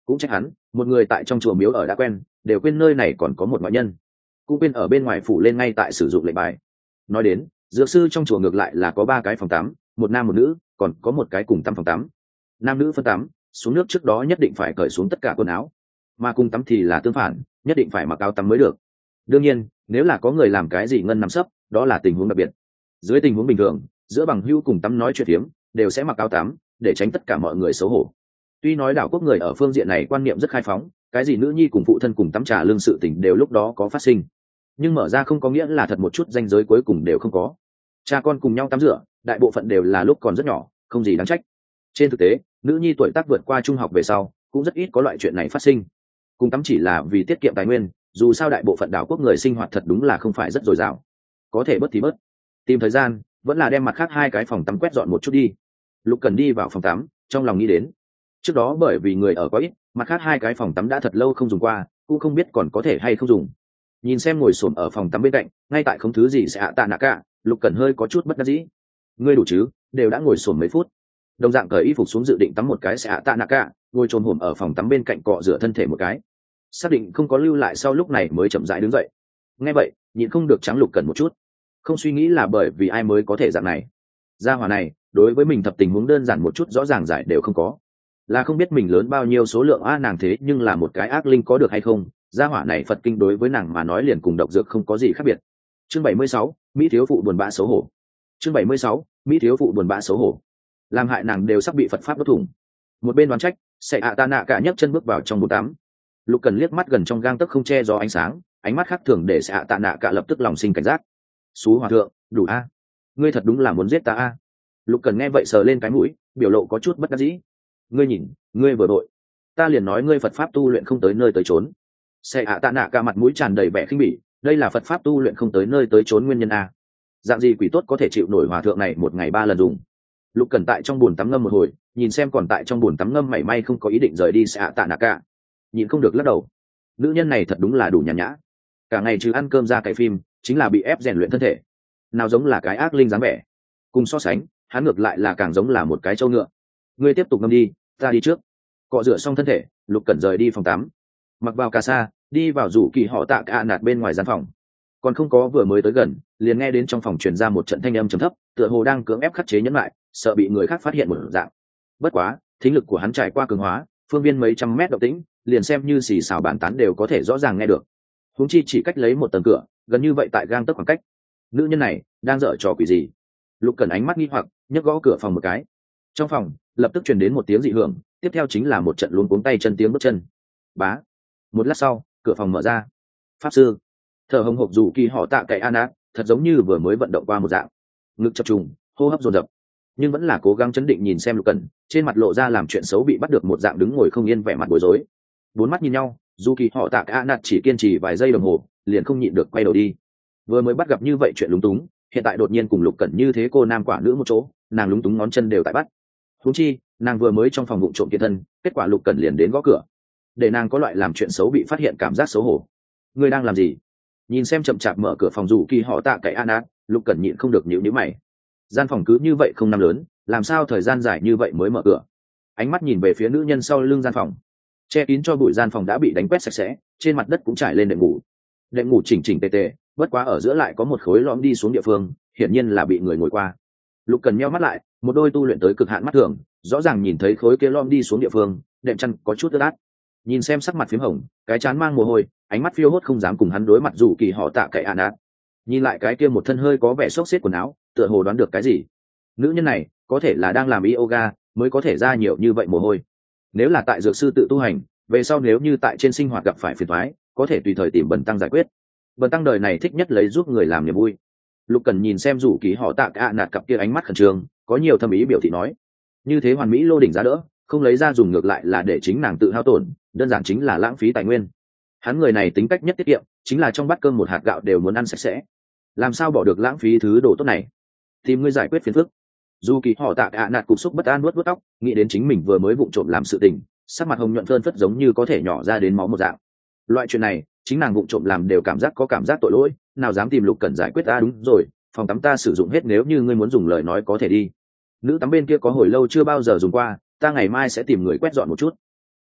cũng trách hắn một người tại trong chùa miếu ở đã quen, đều quên nơi này còn có một ngoại nhân, cũng quên ở bên ngoài phủ lên ngay tại sử dụng lệnh bài. Nói đến dược sư trong chùa ngược lại là có ba cái phòng tắm, một nam một nữ, còn có một cái cùng tắm phòng tắm. Nam nữ phân tắm, xuống nước trước đó nhất định phải cởi xuống tất cả quần áo, mà cùng tắm thì là tương phản, nhất định phải mặc áo tắm mới được. Đương nhiên nếu là có người làm cái gì ngân nằm sấp, đó là tình huống đặc biệt. Dưới tình huống bình thường, giữa bằng hữu cùng tắm nói chuyện phiếm đều sẽ mặc áo tắm để tránh tất cả mọi người xấu hổ. Tuy nói đảo quốc người ở phương diện này quan niệm rất khai phóng, cái gì nữ nhi cùng phụ thân cùng tắm trà lương sự tình đều lúc đó có phát sinh, nhưng mở ra không có nghĩa là thật một chút ranh giới cuối cùng đều không có. Cha con cùng nhau tắm rửa, đại bộ phận đều là lúc còn rất nhỏ, không gì đáng trách. Trên thực tế nữ nhi tuổi tác vượt qua trung học về sau cũng rất ít có loại chuyện này phát sinh. Cùng tắm chỉ là vì tiết kiệm tài nguyên, dù sao đại bộ phận đảo quốc người sinh hoạt thật đúng là không phải rất dồi dào, có thể bớt thì bớt. Tìm thời gian vẫn là đem mặt khác hai cái phòng tắm quét dọn một chút đi. Lục Cần đi vào phòng tắm, trong lòng nghĩ đến trước đó bởi vì người ở quá ít, mặt khác hai cái phòng tắm đã thật lâu không dùng qua, cũng không biết còn có thể hay không dùng. Nhìn xem ngồi xổm ở phòng tắm bên cạnh ngay tại không thứ gì sẽ ạ tạ nạ cả, Lục Cần hơi có chút bất đắc dĩ. Ngươi đủ chứ, đều đã ngồi xổm mấy phút. Đồng dạng cởi y phục xuống dự định tắm một cái sẽ ạ tạ nạ cả, ngồi trồm hổm ở phòng tắm bên cạnh cọ rửa thân thể một cái, xác định không có lưu lại sau lúc này mới chậm rãi đứng dậy. Nghe vậy nhịn không được trắng Lục Cần một chút, không suy nghĩ là bởi vì ai mới có thể dạng này. Gia hỏa này đối với mình thập tình huống đơn giản một chút rõ ràng giải đều không có, là không biết mình lớn bao nhiêu số lượng a nàng thế nhưng là một cái ác linh có được hay không. Gia hỏa này Phật kinh đối với nàng mà nói liền cùng độc dược không có gì khác biệt. Chương bảy mươi sáu, Mỹ thiếu phụ buồn bã xấu hổ. Chương bảy mươi sáu, Mỹ thiếu phụ buồn bã xấu hổ. Làm hại nàng đều sắp bị Phật pháp đốt thủng. Một bên đoán trách, sẽ ạ ta nạ cả nhấc chân bước vào trong bồn tắm. Lục Cần liếc mắt gần trong gang tấc không che gió ánh sáng, ánh mắt khác thường để sẽ ạ tạ nạ cả lập tức lòng sinh cảnh giác. Xú hòa thượng, đủ a, ngươi thật đúng là muốn giết ta a. Lục Cần nghe vậy sờ lên cái mũi, biểu lộ có chút bất đắc dĩ. Ngươi nhìn, ngươi vừa đội, ta liền nói ngươi Phật pháp tu luyện không tới nơi tới chốn. Sẽ ạ tạ nạ cả mặt mũi tràn đầy vẻ khinh bỉ, đây là Phật pháp tu luyện không tới nơi tới chốn nguyên nhân a. Dạng gì quỷ tốt có thể chịu nổi hòa thượng này một ngày ba lần dùng. Lục Cần tại trong bồn tắm ngâm một hồi, nhìn xem còn tại trong bồn tắm ngâm mảy may không có ý định rời đi sẽ ạ tạ nạ cả, nhìn không được lắc đầu. Nữ nhân này thật đúng là đủ nhàn nhã, cả ngày trừ ăn cơm ra cày phim chính là bị ép rèn luyện thân thể, nào giống là cái ác linh dáng vẻ. Cùng so sánh hắn ngược lại là càng giống là một cái trâu ngựa. Ngươi tiếp tục ngâm đi, ta đi trước. Cọ rửa xong thân thể, Lục Cẩn rời đi phòng tắm, mặc vào cà sa đi vào rủ kỳ họ tạ cả nạt bên ngoài gian phòng. Còn không có vừa mới tới gần liền nghe đến trong phòng truyền ra một trận thanh âm trầm thấp, tựa hồ đang cưỡng ép khắc chế nhẫn lại, sợ bị người khác phát hiện một dạng. Bất quá thính lực của hắn trải qua cường hóa, phương viên mấy trăm mét động tĩnh liền xem như xì xào bàn tán đều có thể rõ ràng nghe được. Huống chi chỉ cách lấy một tầng cửa gần như vậy tại gang tấc khoảng cách. Nữ nhân này đang dở trò quỷ gì? Lục Cẩn ánh mắt nghi hoặc nhấc gõ cửa phòng một cái. Trong phòng lập tức truyền đến một tiếng dị hưởng, tiếp theo chính là một trận luống cuống tay chân tiếng bước chân. Bá. Một lát sau cửa phòng mở ra. Pháp sư thở hồng hộc dù kỳ họ tạ cậy an ác, thật giống như vừa mới vận động qua một dạng, ngực chập trùng, hô hấp dồn dập, nhưng vẫn là cố gắng chấn định nhìn xem Lục Cẩn, trên mặt lộ ra làm chuyện xấu bị bắt được một dạng đứng ngồi không yên vẻ mặt bối rối. Bốn mắt nhìn nhau, dù kỳ họ tạ cậy an chỉ kiên trì vài giây đồng hồ liền không nhịn được quay đầu đi. Vừa mới bắt gặp như vậy chuyện lúng túng, hiện tại đột nhiên cùng Lục Cẩn như thế cô nam quả nữ một chỗ, nàng lúng túng ngón chân đều tại bắt. Huống chi nàng vừa mới trong phòng vụng trộm kiệt thân, kết quả Lục Cẩn liền đến gõ cửa, để nàng có loại làm chuyện xấu bị phát hiện cảm giác xấu hổ. Ngươi đang làm gì? Nhìn xem chậm chạp mở cửa phòng dù kỳ họ tạ cậy an ác, Lục Cẩn nhịn không được nhíu nhíu mày. Gian phòng cứ như vậy không năm lớn, làm sao thời gian dài như vậy mới mở cửa? Ánh mắt nhìn về phía nữ nhân sau lưng gian phòng, che kín cho bụi gian phòng đã bị đánh quét sạch sẽ, trên mặt đất cũng trải lên đệm ngủ. Đệm ngủ chỉnh chỉnh tề tề, bất quá ở giữa lại có một khối lõm đi xuống địa phương, hiển nhiên là bị người ngồi qua. Lục Cẩn nheo mắt lại, một đôi tu luyện tới cực hạn mắt thường, rõ ràng nhìn thấy khối kia lõm đi xuống địa phương, đệm chăn có chút ướt át. Nhìn xem sắc mặt phím hồng, cái chán mang mồ hôi, ánh mắt phiêu hốt không dám cùng hắn đối mặt dù kỳ họ tạ cậy an ác. Nhìn lại cái kia một thân hơi có vẻ xốc xếp quần áo, tựa hồ đoán được cái gì. Nữ nhân này có thể là đang làm yoga mới có thể ra nhiều như vậy mồ hôi. Nếu là tại dược sư tự tu hành, về sau nếu như tại trên sinh hoạt gặp phải phiền toái, có thể tùy thời tìm Bần tăng giải quyết. Bần tăng đời này thích nhất lấy giúp người làm niềm vui. Lục Cần nhìn xem rủ kỳ họ tạ cả nạt cặp kia ánh mắt khẩn trương, có nhiều thâm ý biểu thị nói, như thế hoàn mỹ lô đỉnh giá đỡ, không lấy ra dùng ngược lại là để chính nàng tự hao tổn, đơn giản chính là lãng phí tài nguyên. Hắn người này tính cách nhất tiết kiệm, chính là trong bát cơm một hạt gạo đều muốn ăn sạch sẽ, làm sao bỏ được lãng phí thứ đồ tốt này. Tìm ngươi giải quyết phiền phức. Dù kỳ họ tạ cả nạt cục xúc bất an nuốt nuốt tóc, nghĩ đến chính mình vừa mới vụng trộm làm sự tình, sắc mặt hồng nhuận phơn phất giống như có thể nhỏ ra đến máu một dạng. Loại chuyện này chính nàng vụng trộm làm đều cảm giác có cảm giác tội lỗi, nào dám tìm Lục Cẩn giải quyết. Ta đúng rồi, phòng tắm ta sử dụng hết, nếu như ngươi muốn dùng lời nói có thể đi. Nữ tắm bên kia có hồi lâu chưa bao giờ dùng qua, ta ngày mai sẽ tìm người quét dọn một chút.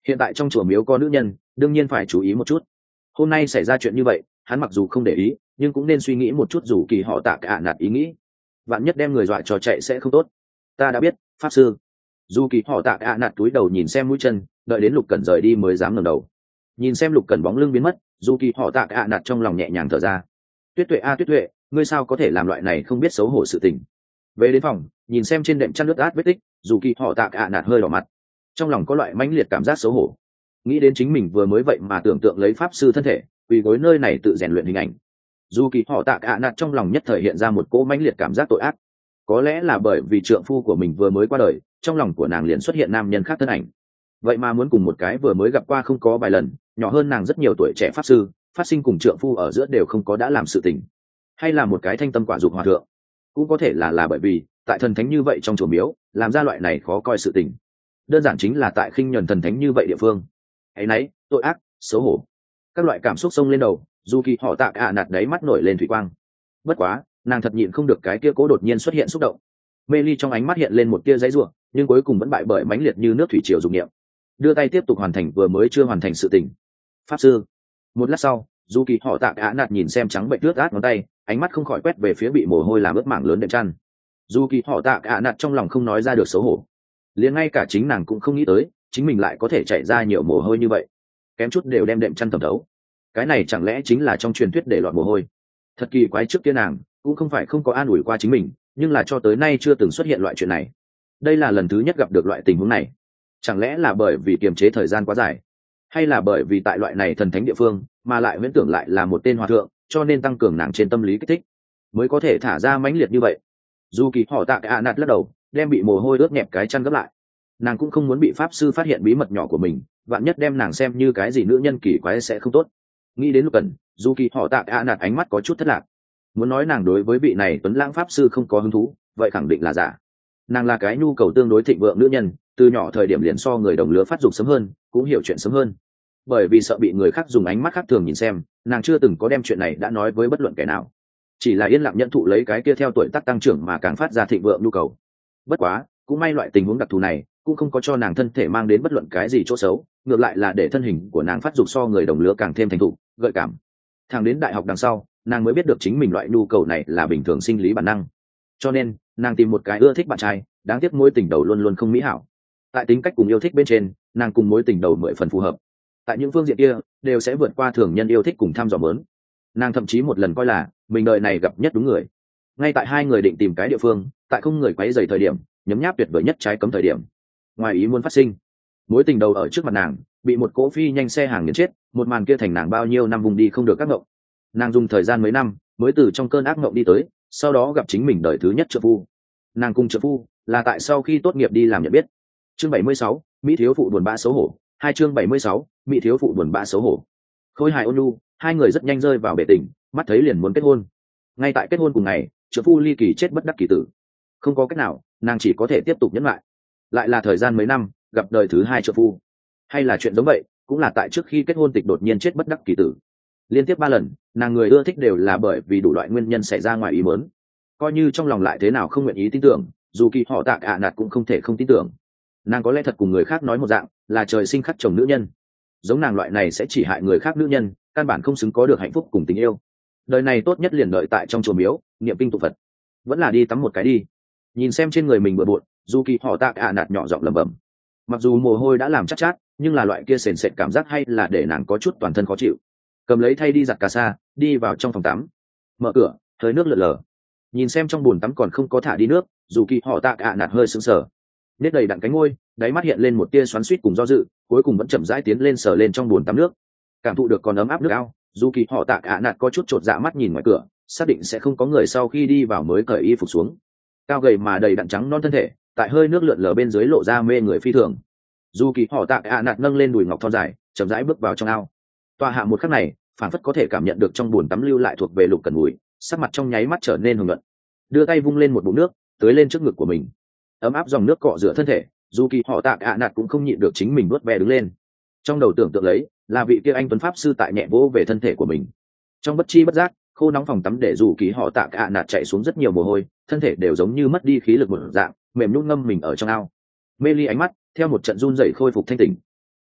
hiện tại trong chùa miếu có nữ nhân đương nhiên phải chú ý một chút. Hôm nay xảy ra chuyện như vậy, hắn mặc dù không để ý nhưng cũng nên suy nghĩ một chút, dù kỳ họ tạ cả nạt ý nghĩ vạn nhất đem người dọa cho chạy sẽ không tốt. Ta đã biết, pháp sư. Dù kỳ họ tạ cả nạt túi đầu nhìn xem mũi chân, đợi đến Lục Cẩn rời đi mới dám ngẩng đầu. Nhìn xem Lục Cẩn bóng lưng biến mất, dù kỳ họ tạ cả nạt trong lòng nhẹ nhàng thở ra. Tuyết Tuệ a Tuyết Tuệ, ngươi sao có thể làm loại này không biết xấu hổ sự tình. Về đến phòng, nhìn xem trên đệm chăn nước át vết tích, dù kỳ họ tạ cả nạt hơi đỏ mặt, trong lòng có loại mãnh liệt cảm giác xấu hổ. Nghĩ đến chính mình vừa mới vậy mà tưởng tượng lấy pháp sư thân thể quỳ gối nơi này tự rèn luyện hình ảnh, dù kỳ họ tạ cả nạt trong lòng nhất thời hiện ra một cỗ mãnh liệt cảm giác tội ác. Có lẽ là bởi vì trượng phu của mình vừa mới qua đời, trong lòng của nàng liền xuất hiện nam nhân khác thân ảnh, vậy mà muốn cùng một cái vừa mới gặp qua không có vài lần, nhỏ hơn nàng rất nhiều tuổi trẻ pháp sư phát sinh cùng trượng phu ở giữa đều không có đã làm sự tình. Hay là một cái thanh tâm quả dục hòa thượng, cũng có thể là là bởi vì tại thần thánh như vậy trong chùa miếu làm ra loại này khó coi sự tình, đơn giản chính là tại khinh nhẫn thần thánh như vậy địa phương. Ấy nấy, tội ác, xấu hổ, các loại cảm xúc xông lên đầu, dù kỳ họ tạ cả nạt đáy mắt nổi lên thủy quang. Bất quá nàng thật nhịn không được cái kia cố đột nhiên xuất hiện xúc động. Mê ly trong ánh mắt hiện lên một tia giấy ruộng, nhưng cuối cùng vẫn bại bởi mãnh liệt như nước thủy triều dục niệm, đưa tay tiếp tục hoàn thành vừa mới chưa hoàn thành sự tình. Pháp sư. Một lát sau, dù kỳ họ tạ cả nạt nhìn xem trắng bệnh ướt át ngón tay, ánh mắt không khỏi quét về phía bị mồ hôi làm ướt mảng lớn đệm chăn. Dù kỳ họ tạ cả nạt trong lòng không nói ra được xấu hổ, liền ngay cả chính nàng cũng không nghĩ tới chính mình lại có thể chảy ra nhiều mồ hôi như vậy, kém chút đều đem đệm chăn thẩm thấu. Cái này chẳng lẽ chính là trong truyền thuyết để loạn mồ hôi? Thật kỳ quái, trước kia nàng cũng không phải không có an ủi qua chính mình, nhưng là cho tới nay chưa từng xuất hiện loại chuyện này. Đây là lần thứ nhất gặp được loại tình huống này. Chẳng lẽ là bởi vì kiềm chế thời gian quá dài, hay là bởi vì tại loại này thần thánh địa phương mà lại huyễn tưởng lại là một tên hòa thượng, cho nên tăng cường nàng trên tâm lý kích thích mới có thể thả ra mãnh liệt như vậy? Dù kỳ họ tạ cả nạt lắc đầu, đem bị mồ hôi ướt nhẹp cái chăn gấp lại. Nàng cũng không muốn bị pháp sư phát hiện bí mật nhỏ của mình, vạn nhất đem nàng xem như cái gì nữ nhân kỳ quái sẽ không tốt. Nghĩ đến Lục Cẩn, dù kỳ họ tạ cả nạt ánh mắt có chút thất lạc. Muốn nói nàng đối với vị này tuấn lãng pháp sư không có hứng thú, vậy khẳng định là giả. Nàng là cái nhu cầu tương đối thịnh vượng nữ nhân, từ nhỏ thời điểm liền so người đồng lứa phát dục sớm hơn, cũng hiểu chuyện sớm hơn. Bởi vì sợ bị người khác dùng ánh mắt khác thường nhìn xem, nàng chưa từng có đem chuyện này đã nói với bất luận kẻ nào, chỉ là yên lặng nhận thụ lấy cái kia theo tuổi tác tăng trưởng mà càng phát ra thịnh vượng nhu cầu. Bất quá cũng may loại tình huống đặc thù này cũng không có cho nàng thân thể mang đến bất luận cái gì chỗ xấu, ngược lại là để thân hình của nàng phát dục so người đồng lứa càng thêm thành thục, gợi cảm. Thẳng đến đại học đằng sau, nàng mới biết được chính mình loại nhu cầu này là bình thường sinh lý bản năng, cho nên nàng tìm một cái ưa thích bạn trai, đáng tiếc mối tình đầu luôn luôn không mỹ hảo. Tại tính cách cùng yêu thích bên trên, nàng cùng mối tình đầu mười phần phù hợp, tại những phương diện kia đều sẽ vượt qua thường nhân yêu thích cùng thăm dò mớn. Nàng thậm chí một lần coi là mình đời này gặp nhất đúng người. Ngay tại hai người định tìm cái địa phương, tại không người quấy rầy thời điểm, nhấm nháp tuyệt vời nhất trái cấm thời điểm, ngoài ý muốn phát sinh. Mối tình đầu ở trước mặt nàng bị một cỗ phi nhanh xe hàng nghiền chết, một màn kia thành nàng bao nhiêu năm vùng đi không được các ngộng. Nàng dùng thời gian mấy năm mới từ trong cơn ác ngộng đi tới, sau đó gặp chính mình đời thứ nhất trợ phu. Nàng cùng trợ phu là tại sau khi tốt nghiệp đi làm nhận biết. Chương bảy mươi sáu, mỹ thiếu phụ buồn bã xấu hổ. Hai chương bảy mươi sáu, mỹ thiếu phụ buồn bã xấu hổ. Khôi hài ôn nhu, hai người rất nhanh rơi vào bể tình, mắt thấy liền muốn kết hôn. Ngay tại kết hôn cùng ngày, trợ phu ly kỳ chết bất đắc kỳ tử. Không có cách nào, nàng chỉ có thể tiếp tục nhẫn lại. Lại là thời gian mấy năm gặp đời thứ hai trợ phu, hay là chuyện giống vậy, cũng là tại trước khi kết hôn tịch đột nhiên chết bất đắc kỳ tử. Liên tiếp ba lần, nàng người ưa thích đều là bởi vì đủ loại nguyên nhân xảy ra ngoài ý muốn. Coi như trong lòng lại thế nào không nguyện ý tin tưởng, dù kỳ họ tạ cả nạt cũng không thể không tin tưởng. Nàng có lẽ thật cùng người khác nói một dạng, là trời sinh khắc chồng nữ nhân. Giống nàng loại này sẽ chỉ hại người khác nữ nhân, căn bản không xứng có được hạnh phúc cùng tình yêu. Đời này tốt nhất liền đợi tại trong chùa miếu niệm kinh tụng Phật, vẫn là đi tắm một cái đi. Nhìn xem trên người mình bừa bộn, dù kỳ họ tạ cả nạt nhỏ giọng lẩm bẩm. Mặc dù mồ hôi đã làm chắc chát, nhưng là loại kia sền sệt cảm giác hay là để nàng có chút toàn thân khó chịu. Cầm lấy thay đi giặt cà sa, đi vào trong phòng tắm, mở cửa, hơi nước lượn lờ. Nhìn xem trong bồn tắm còn không có thả đi nước, dù kỳ họ tạ cả nạt hơi sững sờ, nét đầy đặn cánh môi, đáy mắt hiện lên một tia xoắn xuýt cùng do dự, cuối cùng vẫn chậm rãi tiến lên sờ lên trong bồn tắm nước, cảm thụ được còn ấm áp nước ao. Dù kỳ họ tạ cả nạt có chút chột dạ mắt nhìn ngoài cửa, xác định sẽ không có người sau khi đi vào mới cởi y phục xuống. Cao gầy mà đầy đặn trắng non thân thể, tại hơi nước lượn lờ bên dưới lộ ra mê người phi thường. Dù kỳ họ tạ cả nạt nâng lên đùi ngọc thon dài, chậm rãi bước vào trong ao. Tọa hạ một khắc này, phản phất có thể cảm nhận được trong bồn tắm lưu lại thuộc về Lục Cẩn mùi, sắc mặt trong nháy mắt trở nên hồng nhuận. Đưa tay vung lên một bụng nước, tưới lên trước ngực của mình. Ấm áp dòng nước cọ rửa thân thể, dù kỳ họ tạ cả nạt cũng không nhịn được chính mình vuốt ve đứng lên. Trong đầu tưởng tượng lấy là vị kia anh tuấn pháp sư tại nhẹ vỗ về thân thể của mình. Trong bất chi bất giác, khô nóng phòng tắm để dù kỳ họ tạ cả nạt chạy xuống rất nhiều mồ hôi, thân thể đều giống như mất đi khí lực một dạng, mềm nhũn ngâm mình ở trong ao. Mê ly ánh mắt theo một trận run rẩy khôi phục thanh tỉnh.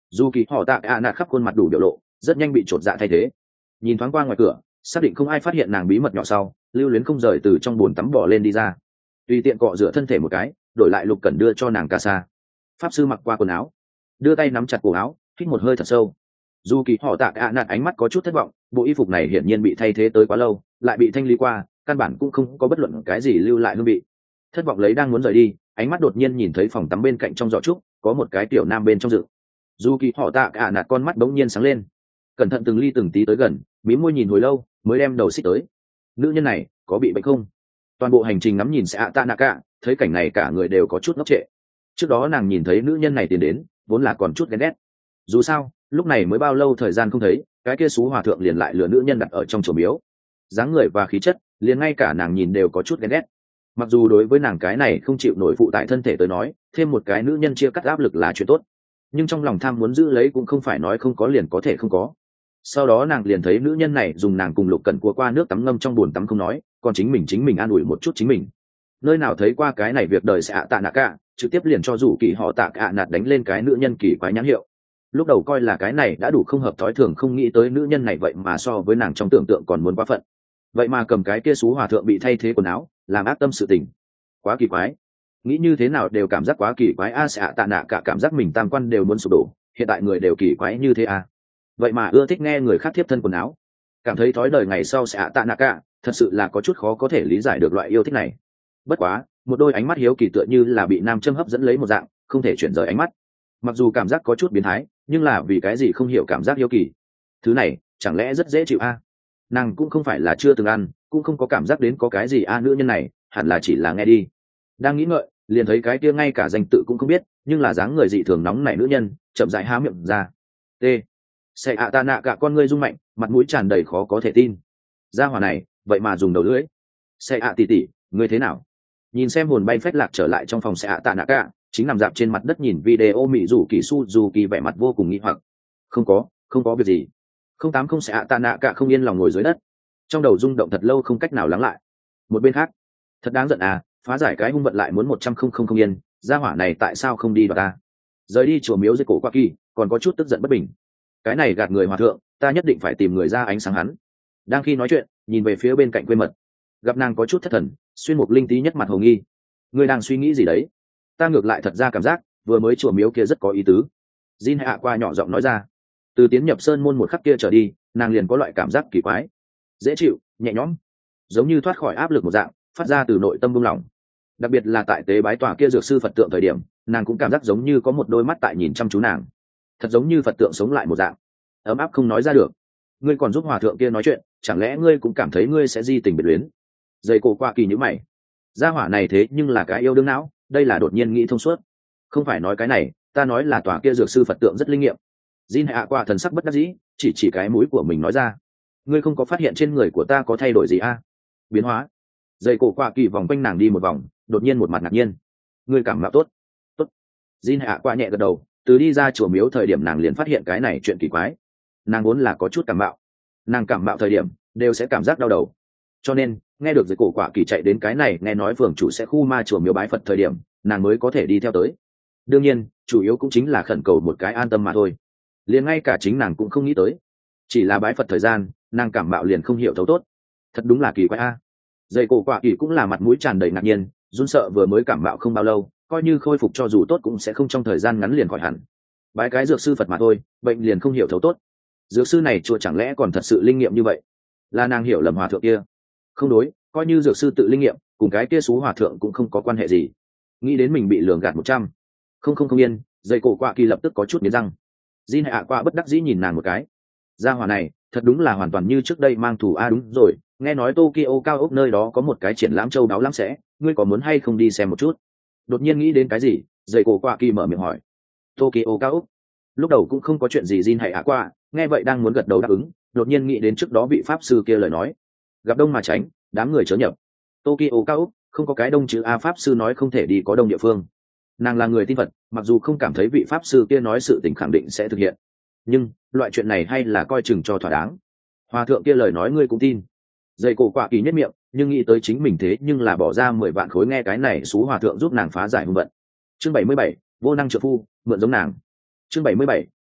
dù kỳ họ tạ ạ nạt khắp khuôn mặt đủ biểu lộ, rất nhanh bị chột dạ thay thế. Nhìn thoáng qua ngoài cửa, xác định không ai phát hiện nàng bí mật nhỏ sau, lưu luyến không rời từ trong bồn tắm bỏ lên đi ra, tùy tiện cọ rửa thân thể một cái, đổi lại lục cẩn đưa cho nàng cà sa. Pháp sư mặc qua quần áo, đưa tay nắm chặt cổ áo, hít một hơi thật sâu. Dù kỳ họ tạ ạ nạt ánh mắt có chút thất vọng, bộ y phục này hiển nhiên bị thay thế tới quá lâu, lại bị thanh lý qua, căn bản cũng không có bất luận cái gì lưu lại hương vị. Thất vọng lấy đang muốn rời đi, ánh mắt đột nhiên nhìn thấy phòng tắm bên cạnh trong giỏ trúc có một cái tiểu nam bên trong dự. Dù kỳ họ tạ ạ nạt con mắt bỗng nhiên sáng lên, cẩn thận từng ly từng tí tới gần, mí môi nhìn hồi lâu mới đem đầu xích tới. Nữ nhân này có bị bệnh không? Toàn bộ hành trình ngắm nhìn sẽ ạ tạ nạ cả, thấy cảnh này cả người đều có chút ngốc trệ. Trước đó nàng nhìn thấy nữ nhân này tiến đến vốn là còn chút ghen ghét, dù sao lúc này mới bao lâu thời gian không thấy, cái kia xú hòa thượng liền lại lừa nữ nhân đặt ở trong chùa miếu, dáng người và khí chất liền ngay cả nàng nhìn đều có chút ghen ghét. Mặc dù đối với nàng cái này không chịu nổi phụ tại thân thể tới nói, thêm một cái nữ nhân chia cắt áp lực là chuyện tốt, nhưng trong lòng tham muốn giữ lấy cũng không phải nói không có liền có thể không có. Sau đó nàng liền thấy nữ nhân này dùng nàng cùng lục cẩn cua qua nước tắm ngâm trong bồn tắm không nói, còn chính mình chính mình an ủi một chút chính mình. Nơi nào thấy qua cái này việc đời sẽ ạ tạ nạ cả, trực tiếp liền cho rủ kỳ họ tạ cả nạt đánh lên cái nữ nhân kỳ quái nhãn hiệu. Lúc đầu coi là cái này đã đủ không hợp thói thường, không nghĩ tới nữ nhân này vậy mà so với nàng trong tưởng tượng còn muốn quá phận, vậy mà cầm cái kia xú hòa thượng bị thay thế quần áo làm ác tâm sự tình, quá kỳ quái. Nghĩ như thế nào đều cảm giác quá kỳ quái. A sẽ ạ tạ nạ cả cảm giác mình tam quan đều muốn sụp đổ, hiện tại người đều kỳ quái như thế à? Vậy mà ưa thích nghe người khác thiếp thân quần áo, cảm thấy thói đời ngày sau sẽ ạ tạ nạ cả, thật sự là có chút khó có thể lý giải được loại yêu thích này. Bất quá một đôi ánh mắt hiếu kỳ tựa như là bị nam châm hấp dẫn lấy một dạng, không thể chuyển rời ánh mắt. Mặc dù cảm giác có chút biến thái, nhưng là vì cái gì không hiểu cảm giác hiếu kỳ. Thứ này chẳng lẽ rất dễ chịu a? À? Nàng cũng không phải là chưa từng ăn, cũng không có cảm giác đến có cái gì a. À, nữ nhân này hẳn là chỉ là nghe đi. Đang nghĩ ngợi, liền thấy cái kia ngay cả danh tự cũng không biết, nhưng là dáng người dị thường nóng nảy nữ nhân chậm rãi há miệng ra. T. Sẽ ạ tạ nạ cả con ngươi rung mạnh, mặt mũi tràn đầy khó có thể tin. Gia hỏa này vậy mà dùng đầu lưỡi. Sẽ ạ tỷ tỷ, ngươi thế nào? Nhìn xem hồn bay phách lạc trở lại trong phòng sẽ ạ tạ nạ cả, chính nằm dạp trên mặt đất nhìn video mỹ rủ kỳ su dù kỳ vẻ mặt vô cùng nghi hoặc. Không có, không có việc gì. Không tám không sẽ ạ tạ nạ cả không yên lòng ngồi dưới đất, trong đầu rung động thật lâu không cách nào lắng lại. Một bên khác, thật đáng giận à, phá giải cái hung vận lại muốn một trăm không không không yên, gia hỏa này tại sao không đi vào ta? Rời đi chùa miếu dưới cổ qua kỳ, còn có chút tức giận bất bình. Cái này gạt người hòa thượng, ta nhất định phải tìm người ra ánh sáng hắn. Đang khi nói chuyện, nhìn về phía bên cạnh quê mật, gặp nàng có chút thất thần, xuyên một linh tí nhất mặt hồ nghi. Ngươi đang suy nghĩ gì đấy? Ta ngược lại thật ra cảm giác vừa mới chùa miếu kia rất có ý tứ. Jin hạ qua nhỏ giọng nói ra. Từ tiến nhập sơn môn một khắc kia trở đi, nàng liền có loại cảm giác kỳ quái, dễ chịu, nhẹ nhõm, giống như thoát khỏi áp lực một dạng, phát ra từ nội tâm buông lỏng. Đặc biệt là tại tế bái tòa kia dược sư Phật tượng thời điểm, nàng cũng cảm giác giống như có một đôi mắt tại nhìn chăm chú nàng, thật giống như Phật tượng sống lại một dạng, ấm áp không nói ra được. Ngươi còn giúp hòa thượng kia nói chuyện, chẳng lẽ ngươi cũng cảm thấy ngươi sẽ di tình biệt luyến? Dây cổ qua kỳ nhữ mày, gia hỏa này thế nhưng là cái yêu đương não, đây là đột nhiên nghĩ thông suốt. Không phải nói cái này, ta nói là tòa kia dược sư Phật tượng rất linh nghiệm. Jin hạ qua thần sắc bất đắc dĩ, chỉ chỉ cái mũi của mình nói ra. Ngươi không có phát hiện trên người của ta có thay đổi gì a? À? Biến hóa. Dây cổ qua kỳ vòng quanh nàng đi một vòng, đột nhiên một mặt ngạc nhiên. Ngươi cảm mạo tốt. Tốt. Jin hạ qua nhẹ gật đầu, từ đi ra chùa miếu thời điểm nàng liền phát hiện cái này chuyện kỳ quái. Nàng vốn là có chút cảm mạo, nàng cảm mạo thời điểm đều sẽ cảm giác đau đầu, cho nên nghe được dây cổ quả kỳ chạy đến cái này nghe nói phường chủ sẽ khu ma chùa miếu bái Phật thời điểm, nàng mới có thể đi theo tới. Đương nhiên chủ yếu cũng chính là khẩn cầu một cái an tâm mà thôi, liền ngay cả chính nàng cũng không nghĩ tới, chỉ là bái Phật thời gian nàng cảm mạo liền không hiểu thấu tốt. Thật đúng là kỳ quái a. Dây cổ quả kỳ cũng là mặt mũi tràn đầy ngạc nhiên, run sợ vừa mới cảm mạo không bao lâu, coi như khôi phục cho dù tốt cũng sẽ không trong thời gian ngắn liền khỏi hẳn. Bái cái dược sư Phật mà thôi, bệnh liền không hiểu thấu tốt. Dược sư này chùa chẳng lẽ còn thật sự linh nghiệm như vậy? Là nàng hiểu lầm hòa thượng kia? Không đối, coi như dược sư tự linh nghiệm, cùng cái kia xú hòa thượng cũng không có quan hệ gì. Nghĩ đến mình bị lường gạt một trăm không không không yên, dây cổ quạ kỳ lập tức có chút nghiến răng. Jin hạ qua bất đắc dĩ nhìn nàng một cái. Gia hỏa này thật đúng là hoàn toàn như trước đây mang thù. A à đúng rồi, nghe nói Tokyo cao ốc nơi đó có một cái triển lãm châu đáo lắm sẽ, ngươi có muốn hay không đi xem một chút? Đột nhiên nghĩ đến cái gì, dây cổ quạ kỳ mở miệng hỏi. Tokyo cao ốc? Lúc đầu cũng không có chuyện gì. Jin hạ qua nghe vậy đang muốn gật đầu đáp ứng, đột nhiên nghĩ đến trước đó vị pháp sư kia lời nói, gặp đông mà tránh, đám người chớ nhập. Tokyo cao ốc không có cái đông chữ A, pháp sư nói không thể đi có đông địa phương. Nàng là người tin Phật, mặc dù không cảm thấy vị pháp sư kia nói sự tình khẳng định sẽ thực hiện, nhưng loại chuyện này hay là coi chừng cho thỏa đáng. Hòa thượng kia lời nói ngươi cũng tin? Dây cổ quạ kỳ nhất miệng, nhưng nghĩ tới chính mình thế nhưng là bỏ ra mười vạn khối nghe cái này xú hòa thượng giúp nàng phá giải hung vận. Chương bảy mươi bảy, vô năng trợ phu, mượn giống nàng. Chương bảy mươi bảy,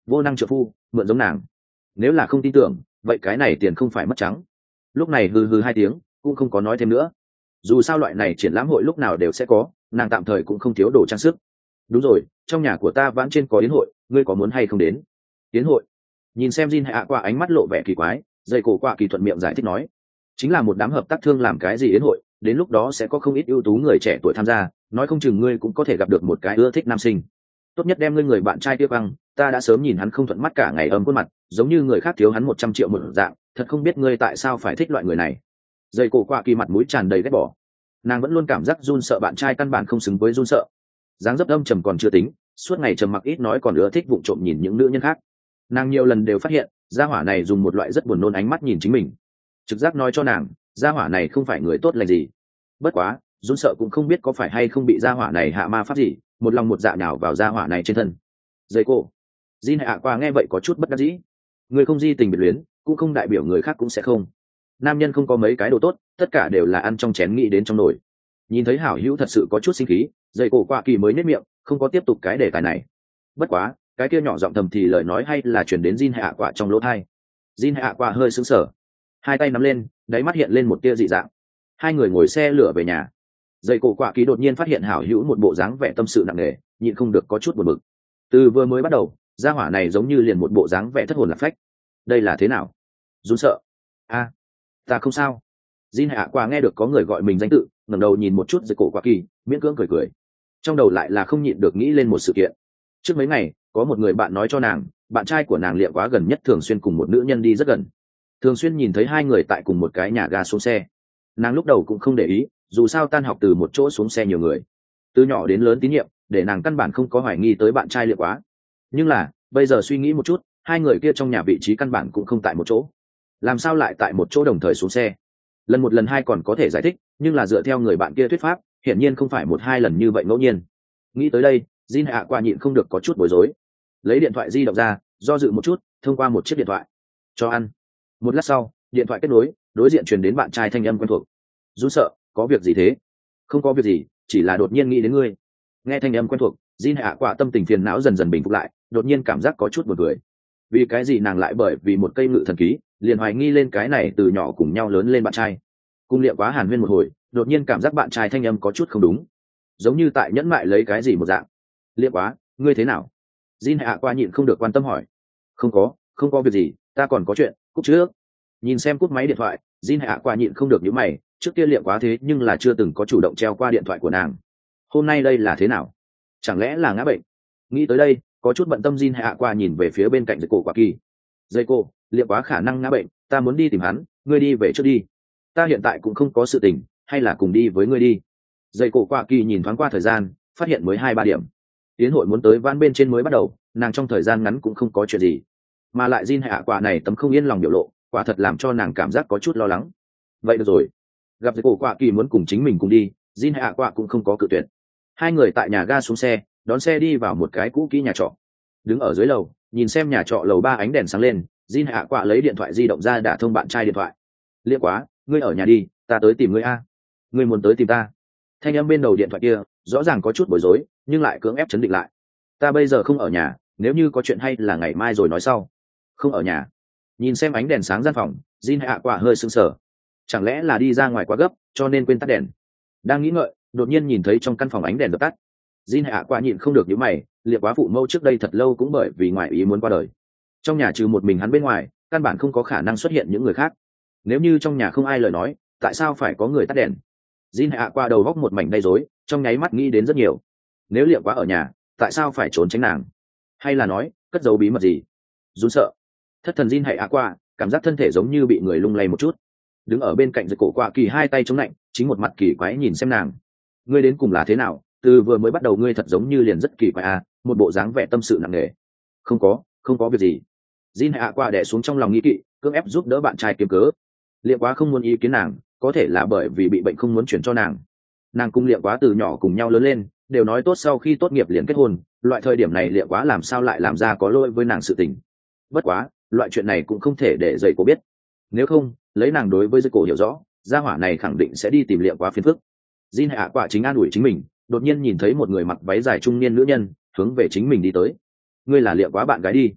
vô năng trợ phu mượn giống nàng. Nếu là không tin tưởng vậy cái này tiền không phải mất trắng. Lúc này hừ hừ hai tiếng cũng không có nói thêm nữa. Dù sao loại này triển lãm hội lúc nào đều sẽ có, nàng tạm thời cũng không thiếu đồ trang sức. Đúng rồi, trong nhà của ta vãn trên có yến hội, ngươi có muốn hay không đến? Yến hội? Nhìn xem Jin hạ qua ánh mắt lộ vẻ kỳ quái, dây cổ qua kỳ thuận miệng giải thích nói, chính là một đám hợp tác thương làm cái gì yến hội, đến lúc đó sẽ có không ít ưu tú người trẻ tuổi tham gia, nói không chừng ngươi cũng có thể gặp được một cái ưa thích nam sinh. Tốt nhất đem ngươi người bạn trai kia băng, ta đã sớm nhìn hắn không thuận mắt cả ngày ấm khuôn mặt, giống như người khác thiếu hắn một trăm triệu một dạng, thật không biết ngươi tại sao phải thích loại người này. Dây cổ qua kỳ mặt mũi tràn đầy ghét bỏ, nàng vẫn luôn cảm giác run sợ bạn trai căn bản không xứng với run sợ. Dáng dấp âm trầm còn chưa tính, suốt ngày trầm mặc ít nói còn ưa thích vụng trộm nhìn những nữ nhân khác. Nàng nhiều lần đều phát hiện gia hỏa này dùng một loại rất buồn nôn ánh mắt nhìn chính mình, trực giác nói cho nàng gia hỏa này không phải người tốt lành gì. Bất quá run sợ cũng không biết có phải hay không bị gia hỏa này hạ ma pháp gì, một lòng một dạ nhào vào gia hỏa này trên thân. Dây cô Jin hạ qua nghe vậy có chút bất đắc dĩ, người không di tình biệt luyến cũng không đại biểu người khác cũng sẽ không. Nam nhân không có mấy cái đồ tốt, tất cả đều là ăn trong chén nghĩ đến trong nồi. Nhìn thấy hảo hữu thật sự có chút sinh khí, dây cổ qua kỳ mới nếp miệng không có tiếp tục cái đề tài này. Bất quá cái kia nhỏ giọng thầm thì lời nói hay là chuyển đến Jin hạ quả trong lỗ thai. Jin hạ quả hơi sững sờ, hai tay nắm lên, đáy mắt hiện lên một tia dị dạng. Hai người ngồi xe lửa về nhà. Dây cổ quả kỳ đột nhiên phát hiện hảo hữu một bộ dáng vẻ tâm sự nặng nề, nhịn không được có chút buồn bực. Từ vừa mới bắt đầu gia hỏa này giống như liền một bộ dáng vẻ thất hồn lạc phách. Đây là thế nào? Run sợ. A, ta không sao. Jin hạ quả nghe được có người gọi mình danh tự, ngẩng đầu nhìn một chút dây cổ quả kỳ, miễn cưỡng cười cười. Trong đầu lại là không nhịn được nghĩ lên một sự kiện. Trước mấy ngày có một người bạn nói cho nàng, bạn trai của nàng Liệm Quá gần nhất thường xuyên cùng một nữ nhân đi rất gần, thường xuyên nhìn thấy hai người tại cùng một cái nhà ga xuống xe. Nàng lúc đầu cũng không để ý, dù sao tan học từ một chỗ xuống xe nhiều người, từ nhỏ đến lớn tín nhiệm, để nàng căn bản không có hoài nghi tới bạn trai Liệm Quá. Nhưng là bây giờ suy nghĩ một chút, hai người kia trong nhà vị trí căn bản cũng không tại một chỗ, làm sao lại tại một chỗ đồng thời xuống xe? Lần một lần hai còn có thể giải thích, nhưng là dựa theo người bạn kia thuyết pháp, hiển nhiên không phải một hai lần như vậy ngẫu nhiên. Nghĩ tới đây, Jin hạ qua nhịn không được có chút bối rối, lấy điện thoại di động ra, do dự một chút, thông qua một chiếc điện thoại cho ăn. Một lát sau, điện thoại kết nối, đối diện truyền đến bạn trai thanh âm quen thuộc. Run sợ, có việc gì thế? Không có việc gì, chỉ là đột nhiên nghĩ đến ngươi. Nghe thanh âm quen thuộc, Jin hạ quả tâm tình phiền não dần dần bình phục lại, đột nhiên cảm giác có chút buồn cười. Vì cái gì nàng lại bởi vì một cây ngự thần ký liền hoài nghi lên cái này từ nhỏ cùng nhau lớn lên bạn trai? Cung Liệm Quá hàn huyên một hồi, đột nhiên cảm giác bạn trai thanh âm có chút không đúng, giống như tại nhẫn mại lấy cái gì một dạng. Liệm Quá, ngươi thế nào? Jin hạ qua nhịn không được quan tâm hỏi. Không có, không có việc gì, ta còn có chuyện, cúp trước. Nhìn xem cúp máy điện thoại, Jin hạ qua nhịn không được nhíu mày, trước kia Liệm Quá thế nhưng là chưa từng có chủ động treo qua điện thoại của nàng. Hôm nay đây là thế nào? Chẳng lẽ là ngã bệnh? Nghĩ tới đây, có chút bận tâm Jin hạ qua nhìn về phía bên cạnh dây cổ quả kỳ. Dây cô, Liệm Quá khả năng ngã bệnh, ta muốn đi tìm hắn, ngươi đi về trước đi. Ta hiện tại cũng không có sự tình, hay là cùng đi với ngươi đi. Dây cổ quả kỳ nhìn thoáng qua thời gian, phát hiện mới hai ba điểm. Tiến hội muốn tới van bên trên mới bắt đầu, nàng trong thời gian ngắn cũng không có chuyện gì, mà lại Jin hạ quả này tấm không yên lòng biểu lộ, quả thật làm cho nàng cảm giác có chút lo lắng. Vậy được rồi, gặp dây cổ quả kỳ muốn cùng chính mình cùng đi, Jin hạ quả cũng không có cự tuyệt. Hai người tại nhà ga xuống xe, đón xe đi vào một cái cũ kỹ nhà trọ. Đứng ở dưới lầu, nhìn xem nhà trọ lầu ba ánh đèn sáng lên, Jin hạ quả lấy điện thoại di động ra đả thông bạn trai điện thoại. Liệm Quá, ngươi ở nhà đi, ta tới tìm ngươi a. Ngươi muốn tới tìm ta? Thanh âm bên đầu điện thoại kia rõ ràng có chút bối rối, nhưng lại cưỡng ép chấn định lại. Ta bây giờ không ở nhà, nếu như có chuyện hay là ngày mai rồi nói sau. Không ở nhà? Nhìn xem ánh đèn sáng gian phòng, Jin hạ quả hơi sưng sờ. Chẳng lẽ là đi ra ngoài quá gấp, cho nên quên tắt đèn? Đang nghĩ ngợi, đột nhiên nhìn thấy trong căn phòng ánh đèn dập tắt. Jin hạ quả nhịn không được nhíu mày, Liệm Quá phụ mẫu trước đây thật lâu cũng bởi vì ngoại ý muốn qua đời. Trong nhà trừ một mình hắn bên ngoài, căn bản không có khả năng xuất hiện những người khác. Nếu như trong nhà không ai lời nói, tại sao phải có người tắt đèn? Jin hạ quả đầu góc một mảnh đầy rối, trong nháy mắt nghĩ đến rất nhiều. Nếu Liệm Quá ở nhà, tại sao phải trốn tránh nàng? Hay là nói cất giấu bí mật gì? Run sợ. Thất thần Jin hạ quả cảm giác thân thể giống như bị người lung lay một chút. Đứng ở bên cạnh dây cổ quả kỳ hai tay chống lạnh, chính một mặt kỳ quái nhìn xem nàng. Ngươi đến cùng là thế nào? Từ vừa mới bắt đầu ngươi thật giống như liền rất kỳ quái à, một bộ dáng vẻ tâm sự nặng nề. Không có, không có việc gì. Jin hạ quả đè xuống trong lòng nghi kỵ, cưỡng ép giúp đỡ bạn trai kiếm cớ. Liệm Quá không muốn ý kiến nàng, có thể là bởi vì bị bệnh không muốn chuyển cho nàng. Nàng cùng Liệm Quá từ nhỏ cùng nhau lớn lên, đều nói tốt sau khi tốt nghiệp liền kết hôn, loại thời điểm này Liệm Quá làm sao lại làm ra có lỗi với nàng sự tình. Bất quá, loại chuyện này cũng không thể để dây cổ biết. Nếu không, lấy nàng đối với dây cổ hiểu rõ, gia hỏa này khẳng định sẽ đi tìm Liệm Quá phiền phức. Jin hạ quả chính an ủi chính mình, đột nhiên nhìn thấy một người mặc váy dài trung niên nữ nhân hướng về chính mình đi tới. Ngươi là Liệm Quá bạn gái đi?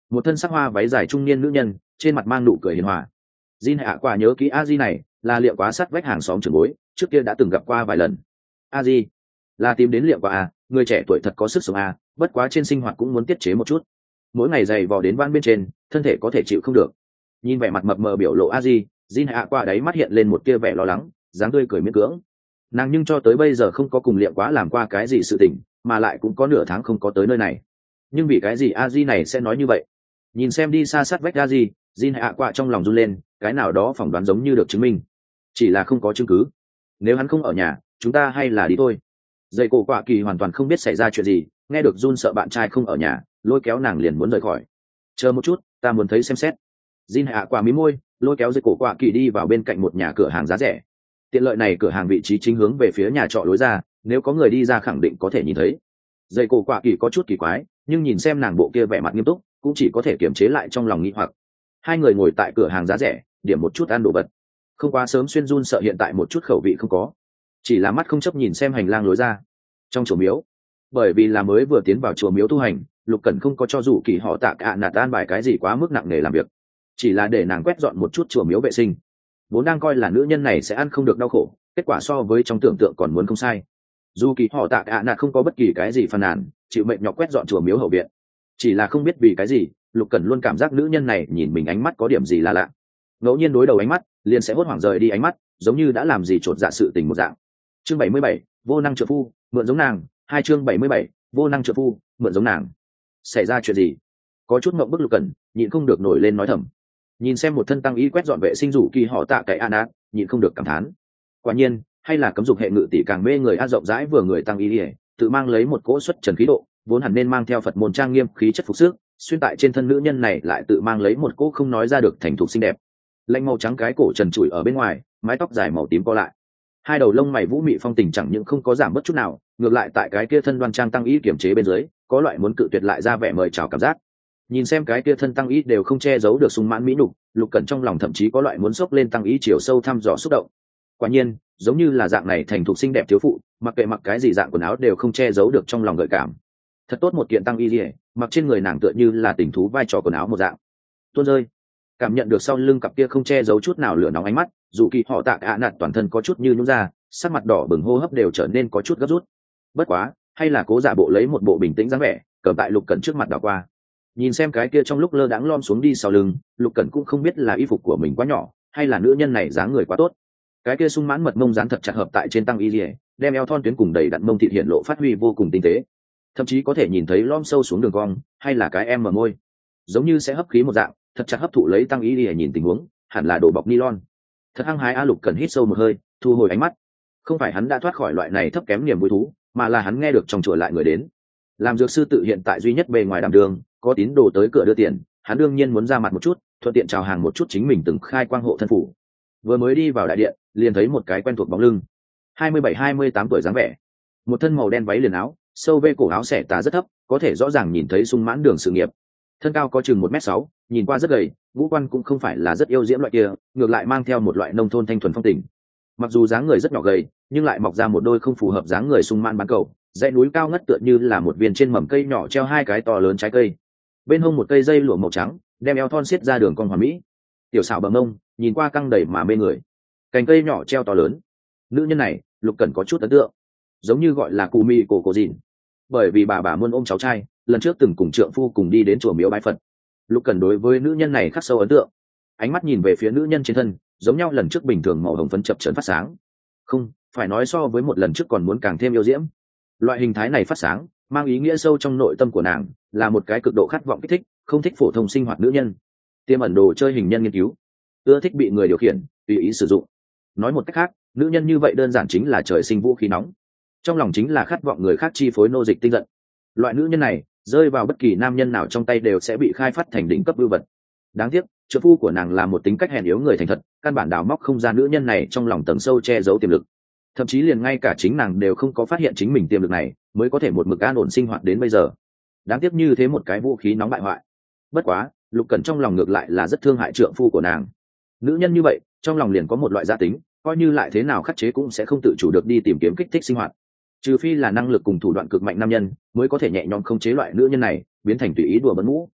một thân sắc hoa váy dài trung niên nữ nhân trên mặt mang nụ cười hiền hòa. Jin hạ quả nhớ kỹ a di này là liệu quá sát vách hàng xóm trưởng bối, trước kia đã từng gặp qua vài lần. A di là tìm đến liệu quá à, người trẻ tuổi thật có sức sống à, bất quá trên sinh hoạt cũng muốn tiết chế một chút, mỗi ngày dày vò đến van bên trên thân thể có thể chịu không được. Nhìn vẻ mặt mập mờ biểu lộ a di, Jin hạ quả đáy mắt hiện lên một tia vẻ lo lắng, dáng tươi cười miễn cưỡng. Nàng nhưng cho tới bây giờ không có cùng liệu quá làm qua cái gì sự tình, mà lại cũng có nửa tháng không có tới nơi này. Nhưng vì cái gì a di này sẽ nói như vậy? Nhìn xem đi xa sát vách a di, Jin hạ quả trong lòng run lên, cái nào đó phỏng đoán giống như được chứng minh, chỉ là không có chứng cứ. Nếu hắn không ở nhà, chúng ta hay là đi thôi. Dậy cổ quả kỳ hoàn toàn không biết xảy ra chuyện gì, nghe được run sợ bạn trai không ở nhà, lôi kéo nàng liền muốn rời khỏi. Chờ một chút, ta muốn thấy xem xét. Jin hạ quả mí môi, lôi kéo dậy cổ quả kỳ đi vào bên cạnh một nhà cửa hàng giá rẻ. Tiện lợi này cửa hàng vị trí chính hướng về phía nhà trọ lối ra, nếu có người đi ra khẳng định có thể nhìn thấy. Dậy cổ quả kỳ có chút kỳ quái, nhưng nhìn xem nàng bộ kia vẻ mặt nghiêm túc, cũng chỉ có thể kiềm chế lại trong lòng nghi hoặc. Hai người ngồi tại cửa hàng giá rẻ, điểm một chút ăn đồ vật. Không quá sớm xuyên run sợ hiện tại một chút khẩu vị không có, chỉ là mắt không chấp nhìn xem hành lang lối ra. Trong chùa miếu, bởi vì là mới vừa tiến vào chùa miếu tu hành, Lục Cẩn không có cho dù kỳ họ tạ cả nạt an bài cái gì quá mức nặng nề làm việc, chỉ là để nàng quét dọn một chút chùa miếu vệ sinh. Vốn đang coi là nữ nhân này sẽ ăn không được đau khổ, kết quả so với trong tưởng tượng còn muốn không sai. Dù kỳ họ tạ cả nạt không có bất kỳ cái gì phàn nàn, chịu mệnh nhọc quét dọn chùa miếu hậu viện. Chỉ là không biết vì cái gì, Lục Cẩn luôn cảm giác nữ nhân này nhìn mình ánh mắt có điểm gì là lạ. Ngẫu nhiên đối đầu ánh mắt, liền sẽ hốt hoảng rời đi ánh mắt, giống như đã làm gì chột dạ sự tình một dạng. Chương bảy mươi bảy, vô năng trợ phu, mượn giống nàng. Hai chương bảy mươi bảy, vô năng trợ phu, mượn giống nàng. Xảy ra chuyện gì? Có chút ngậm bức Lục Cẩn, nhịn không được nổi lên nói thầm. Nhìn xem một thân tăng y quét dọn vệ sinh rủ kỳ họ tạ cái an ác, nhịn không được cảm thán. Quả nhiên, hay là cấm dục hệ ngự tỷ càng mê người a rộng rãi vừa người tăng y, tự mang lấy một cỗ xuất trần khí độ, vốn hẳn nên mang theo Phật môn trang nghiêm khí chất phục sức, xuyên tại trên thân nữ nhân này lại tự mang lấy một cỗ không nói ra được thành thục xinh đẹp. Lạnh màu trắng cái cổ trần trụi ở bên ngoài, mái tóc dài màu tím co lại, hai đầu lông mày vũ mị phong tình chẳng những không có giảm bớt chút nào, ngược lại tại cái kia thân đoan trang tăng y kiểm chế bên dưới, có loại muốn cự tuyệt lại ra vẻ mời chào cảm giác. Nhìn xem cái kia thân tăng y đều không che giấu được sung mãn mỹ nục, Lục Cẩn trong lòng thậm chí có loại muốn xốc lên tăng y chiều sâu thăm dò xúc động. Quả nhiên, giống như là dạng này thành thục xinh đẹp thiếu phụ, mặc kệ mặc cái gì dạng quần áo đều không che giấu được trong lòng gợi cảm. Thật tốt một kiện tăng y liễu, mặc trên người nàng tựa như là tình thú vai trò quần áo một dạng. Tuôn rơi, cảm nhận được sau lưng cặp kia không che giấu chút nào lửa nóng ánh mắt, dù kỳ họ tạ ạ nạt toàn thân có chút như nhũn ra, sắc mặt đỏ bừng, hô hấp đều trở nên có chút gấp rút. Bất quá, hay là cố giả bộ lấy một bộ bình tĩnh dáng vẻ, cầm tại Lục Cẩn trước mặt đảo qua. Nhìn xem cái kia trong lúc lơ đãng lom xuống đi sau lưng, Lục Cẩn cũng không biết là y phục của mình quá nhỏ, hay là nữ nhân này dáng người quá tốt. Cái kia sung mãn mật mông dán thật chặt hợp tại trên tăng y liễu, đem eo thon tuyến cùng đầy đặn mông thịt hiện lộ phát huy vô cùng tinh tế. Thậm chí có thể nhìn thấy lom sâu xuống đường cong, hay là cái em mở môi, giống như sẽ hấp khí một dạng, thật chặt hấp thụ lấy tăng y liễu nhìn tình huống, hẳn là đồ bọc nylon. Thật hăng hái a Lục Cẩn hít sâu một hơi, thu hồi ánh mắt. Không phải hắn đã thoát khỏi loại này thấp kém niềm vui thú, mà là hắn nghe được trong chùa lại người đến. Làm dược sư tự hiện tại duy nhất bề ngoài đảm đường, có tín đồ tới cửa đưa tiền, hắn đương nhiên muốn ra mặt một chút, thuận tiện chào hàng một chút chính mình từng khai quang hộ thân phủ. Vừa mới đi vào đại điện, liền thấy một cái quen thuộc bóng lưng. hai mươi bảy hai mươi tám tuổi dáng vẻ, một thân màu đen váy liền áo, sâu vê cổ áo xẻ tà rất thấp, có thể rõ ràng nhìn thấy sung mãn đường sự nghiệp. Thân cao có chừng một mét sáu, nhìn qua rất gầy, ngũ quan cũng không phải là rất yêu diễm loại kia, ngược lại mang theo một loại nông thôn thanh thuần phong tình. Mặc dù dáng người rất nhỏ gầy, nhưng lại mọc ra một đôi không phù hợp dáng người sung mãn bán cầu, dãy núi cao ngất tựa như là một viên trên mầm cây nhỏ treo hai cái to lớn trái cây. Bên hông một cây dây lụa màu trắng, đem eo thon xiết ra đường cong hoàn mỹ. Tiểu xảo bờ mông, nhìn qua căng đầy mà mê người. Cành cây nhỏ treo to lớn. Nữ nhân này, Lục Cẩn có chút ấn tượng, giống như gọi là Cù Mi cổ cổ dìn. Bởi vì bà bà muốn ôm cháu trai, lần trước từng cùng trượng phu cùng đi đến chùa miếu bái Phật. Lục Cẩn đối với nữ nhân này khắc sâu ấn tượng. Ánh mắt nhìn về phía nữ nhân trên thân, giống nhau lần trước bình thường màu hồng phấn chập chờn phát sáng. Không, phải nói so với một lần trước còn muốn càng thêm yêu diễm. Loại hình thái này phát sáng, mang ý nghĩa sâu trong nội tâm của nàng, là một cái cực độ khát vọng kích thích, không thích phổ thông sinh hoạt nữ nhân. Tiềm ẩn đồ chơi hình nhân nghiên cứu, ưa thích bị người điều khiển, tùy ý sử dụng. Nói một cách khác, nữ nhân như vậy đơn giản chính là trời sinh vũ khí nóng. Trong lòng chính là khát vọng người khác chi phối nô dịch tinh giận. Loại nữ nhân này, rơi vào bất kỳ nam nhân nào trong tay đều sẽ bị khai phát thành đỉnh cấp ưu vật. Đáng tiếc, trợ phu của nàng là một tính cách hèn yếu người thành thật, căn bản đào móc không ra nữ nhân này trong lòng tầng sâu che giấu tiềm lực. Thậm chí liền ngay cả chính nàng đều không có phát hiện chính mình tiềm lực này, mới có thể một mực an ổn sinh hoạt đến bây giờ. Đáng tiếc như thế một cái vũ khí nóng bại hoại. Bất quá, Lục Cẩn trong lòng ngược lại là rất thương hại trượng phu của nàng. Nữ nhân như vậy, trong lòng liền có một loại gia tính, coi như lại thế nào khắc chế cũng sẽ không tự chủ được đi tìm kiếm kích thích sinh hoạt. Trừ phi là năng lực cùng thủ đoạn cực mạnh nam nhân, mới có thể nhẹ nhõm khống chế loại nữ nhân này, biến thành tùy ý đùa bẩn mũ.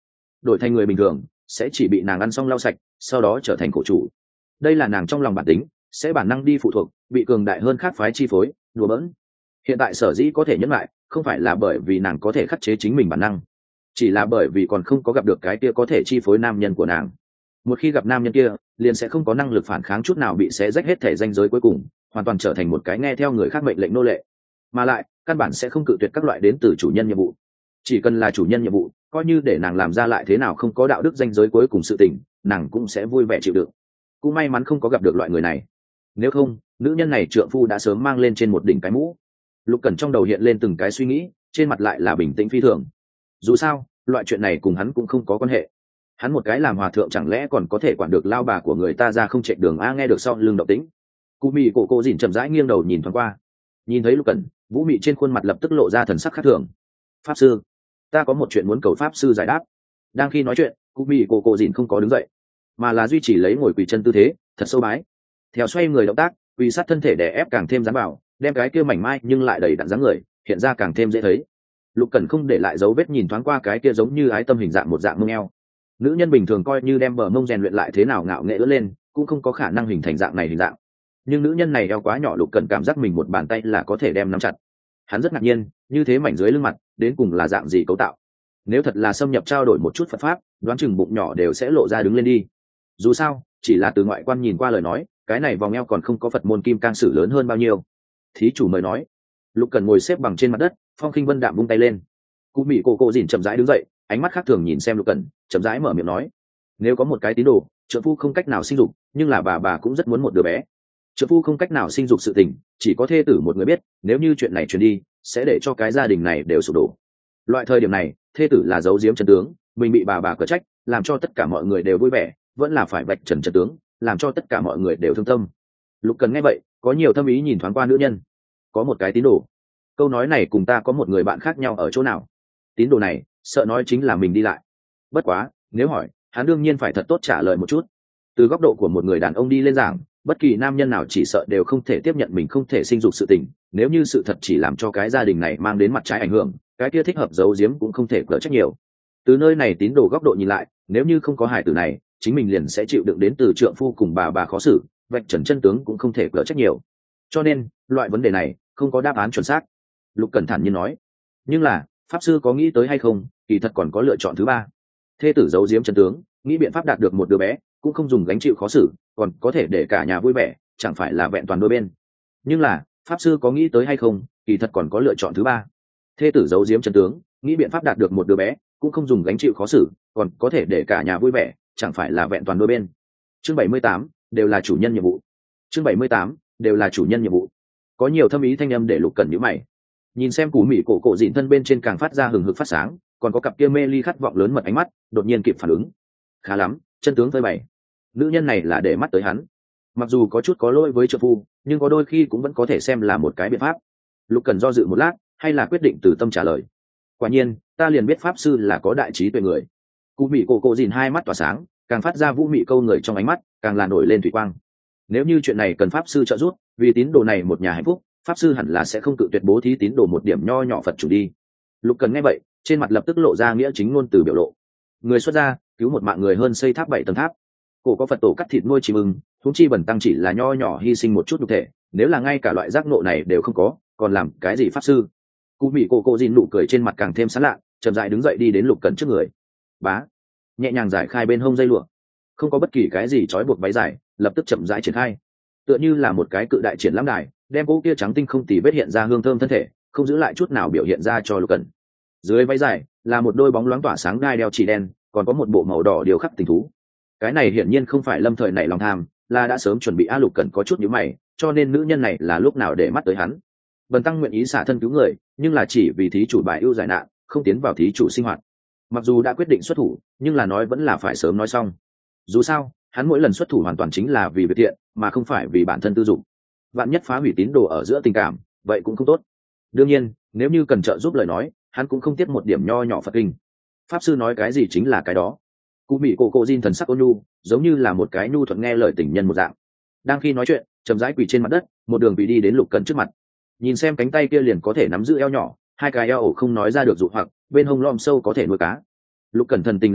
đổi thành người bình thường sẽ chỉ bị nàng ăn xong lau sạch, sau đó trở thành cổ chủ. Đây là nàng trong lòng bản tính, sẽ bản năng đi phụ thuộc, bị cường đại hơn khác phái chi phối, đùa bỡn. Hiện tại sở dĩ có thể nhẫn lại, không phải là bởi vì nàng có thể khắc chế chính mình bản năng, chỉ là bởi vì còn không có gặp được cái kia có thể chi phối nam nhân của nàng. Một khi gặp nam nhân kia, liền sẽ không có năng lực phản kháng chút nào, bị xé rách hết thể ranh giới cuối cùng, hoàn toàn trở thành một cái nghe theo người khác mệnh lệnh nô lệ, mà lại căn bản sẽ không cự tuyệt các loại đến từ chủ nhân nhiệm vụ. Chỉ cần là chủ nhân nhiệm vụ, coi như để nàng làm ra lại thế nào không có đạo đức ranh giới cuối cùng sự tình, nàng cũng sẽ vui vẻ chịu đựng. Cũng may mắn không có gặp được loại người này, nếu không nữ nhân này trượng phu đã sớm mang lên trên một đỉnh cái mũ. Lục Cẩn trong đầu hiện lên từng cái suy nghĩ, trên mặt lại là bình tĩnh phi thường. Dù sao loại chuyện này cùng hắn cũng không có quan hệ, hắn một cái làm hòa thượng chẳng lẽ còn có thể quản được lao bà của người ta ra không chạy đường a. Nghe được sau lưng động tĩnh, cụ mị cổ cô dìn chậm rãi nghiêng đầu nhìn thoáng qua, nhìn thấy Lục Cẩn, vũ mị trên khuôn mặt lập tức lộ ra thần sắc khác thường. Pháp sư, ta có một chuyện muốn cầu pháp sư giải đáp. Đang khi nói chuyện, cụ mị cổ cô dìn không có đứng dậy, mà là duy trì lấy ngồi quỳ chân tư thế thật sâu bái. Theo xoay người động tác, quỳ sát thân thể đè ép càng thêm dán vào, đem cái kia mảnh mai nhưng lại đầy đặn dáng người hiện ra càng thêm dễ thấy. Lục Cẩn không để lại dấu vết nhìn thoáng qua cái kia giống như ái tâm hình dạng một dạng mông eo. Nữ nhân bình thường coi như đem bờ mông rèn luyện lại thế nào ngạo nghệ ưỡn lên, cũng không có khả năng hình thành dạng này hình dạng. Nhưng nữ nhân này eo quá nhỏ, Lục Cẩn cảm giác mình một bàn tay là có thể đem nắm chặt. Hắn rất ngạc nhiên, như thế mảnh dưới lưng mặt đến cùng là dạng gì cấu tạo. Nếu thật là xâm nhập trao đổi một chút Phật pháp, đoán chừng bụng nhỏ đều sẽ lộ ra đứng lên đi. Dù sao chỉ là từ ngoại quan nhìn qua lời nói, cái này vòng eo còn không có Phật môn kim cang sử lớn hơn bao nhiêu. Thí chủ mời nói. Lục Cẩn ngồi xếp bằng trên mặt đất, phong khinh vân đạm vung tay lên. Cụ mị cổ cổ dìn chậm rãi đứng dậy, ánh mắt khác thường nhìn xem Lục Cẩn, chậm rãi mở miệng nói: nếu có một cái tín đồ, trợ phu không cách nào sinh dục, nhưng là bà bà cũng rất muốn một đứa bé. Trợ phu không cách nào sinh dục sự tình, chỉ có thê tử một người biết, nếu như chuyện này truyền đi, sẽ để cho cái gia đình này đều sụp đổ. Loại thời điểm này, thê tử là giấu giếm chân tướng, mình bị bà bà cở trách, làm cho tất cả mọi người đều vui vẻ, vẫn là phải vạch trần chân tướng, làm cho tất cả mọi người đều thương tâm. Lục Cẩn nghe vậy, có nhiều thâm ý nhìn thoáng qua nữ nhân. Có một cái tín đồ, câu nói này cùng ta có một người bạn khác nhau ở chỗ nào? Tín đồ này sợ nói chính là mình đi lại. Bất quá nếu hỏi, hắn đương nhiên phải thật tốt trả lời một chút. Từ góc độ của một người đàn ông đi lên giảng, bất kỳ nam nhân nào chỉ sợ đều không thể tiếp nhận mình không thể sinh dục sự tình. Nếu như sự thật chỉ làm cho cái gia đình này mang đến mặt trái ảnh hưởng, cái kia thích hợp giấu giếm cũng không thể cỡ trách nhiều. Từ nơi này tín đồ góc độ nhìn lại, nếu như không có hài tử này, chính mình liền sẽ chịu đựng đến từ trượng phu cùng bà bà khó xử, vạch trần chân tướng cũng không thể cỡ trách nhiều. Cho nên loại vấn đề này không có đáp án chuẩn xác. Lục Cẩn thản nhiên nói. Nhưng là pháp sư có nghĩ tới hay không, kỳ thật còn có lựa chọn thứ ba. Thê tử giấu giếm chân tướng, nghĩ biện pháp đạt được một đứa bé, cũng không dùng gánh chịu khó xử, còn có thể để cả nhà vui vẻ, chẳng phải là vẹn toàn đôi bên. Nhưng là pháp sư có nghĩ tới hay không, kỳ thật còn có lựa chọn thứ ba. Thê tử giấu giếm chân tướng, nghĩ biện pháp đạt được một đứa bé, cũng không dùng gánh chịu khó xử, còn có thể để cả nhà vui vẻ, chẳng phải là vẹn toàn đôi bên. Chương bảy mươi tám, đều là chủ nhân nhiệm vụ. Chương bảy mươi tám, đều là chủ nhân nhiệm vụ. Có nhiều thâm ý thanh âm để Lục Cẩn nhíu mày. Nhìn xem củ mị cổ cổ dịn thân bên trên càng phát ra hừng hực phát sáng, còn có cặp kia mê ly khát vọng lớn mật ánh mắt, đột nhiên kịp phản ứng. Khá lắm, chân tướng phơi bày. Nữ nhân này là để mắt tới hắn. Mặc dù có chút có lỗi với trợ phu, nhưng có đôi khi cũng vẫn có thể xem là một cái biện pháp. Lục Cẩn do dự một lát, hay là quyết định từ tâm trả lời. Quả nhiên, ta liền biết pháp sư là có đại trí tuệ người. Cụ mị cổ cổ dìn hai mắt tỏa sáng, càng phát ra vũ mị câu người trong ánh mắt, càng là nổi lên thủy quang. Nếu như chuyện này cần pháp sư trợ giúp, vì tín đồ này một nhà hạnh phúc, pháp sư hẳn là sẽ không cự tuyệt bố thí tín đồ một điểm nho nhỏ Phật chủ đi. Lục Cẩn nghe vậy, trên mặt lập tức lộ ra nghĩa chính ngôn từ biểu lộ. Người xuất gia, cứu một mạng người hơn xây tháp bảy tầng tháp. Cổ có Phật tổ cắt thịt nuôi chim ưng, huống chi bần tăng chỉ là nho nhỏ hy sinh một chút nhục thể, nếu là ngay cả loại giác ngộ này đều không có, còn làm cái gì pháp sư? Cụ mị cổ cổ dìn nụ cười trên mặt càng thêm sán lạ, chậm rãi đứng dậy đi đến Lục Cẩn trước người. Bá, nhẹ nhàng giải khai bên hông dây lụa, không có bất kỳ cái gì trói buộc váy dài, lập tức chậm rãi triển khai, tựa như là một cái cự đại triển lãm đài, đem cỗ kia trắng tinh không tì vết hiện ra hương thơm thân thể, không giữ lại chút nào biểu hiện ra cho Lục Cẩn. Dưới váy dài là một đôi bóng loáng tỏa sáng đai đeo chỉ đen, còn có một bộ màu đỏ điều khắc tình thú. Cái này hiển nhiên không phải lâm thời nảy lòng tham, là đã sớm chuẩn bị. A Lục Cẩn có chút nhíu mày, cho nên nữ nhân này là lúc nào để mắt tới hắn. Bần tăng nguyện ý xả thân cứu người, nhưng là chỉ vì thí chủ bài ưu giải nạn, không tiến vào thí chủ sinh hoạt. Mặc dù đã quyết định xuất thủ, nhưng là nói vẫn là phải sớm nói xong. Dù sao hắn mỗi lần xuất thủ hoàn toàn chính là vì việc thiện, mà không phải vì bản thân tư dụng. Vạn nhất phá hủy tín đồ ở giữa tình cảm, vậy cũng không tốt. Đương nhiên nếu như cần trợ giúp lời nói, hắn cũng không tiếc một điểm nho nhỏ Phật kinh. Pháp sư nói cái gì chính là cái đó. Cụ mị cổ cổ Jin thần sắc ôn nhu, giống như là một cái nhu thuận nghe lời tình nhân một dạng. Đang khi nói chuyện, chậm rãi quỳ trên mặt đất, một đường bị đi đến Lục Cẩn trước mặt. Nhìn xem cánh tay kia liền có thể nắm giữ eo nhỏ, hai cái eo ổ không nói ra được dụ hoặc, bên hông lom sâu có thể nuôi cá. Lục Cẩn thần tình lạnh nhạt,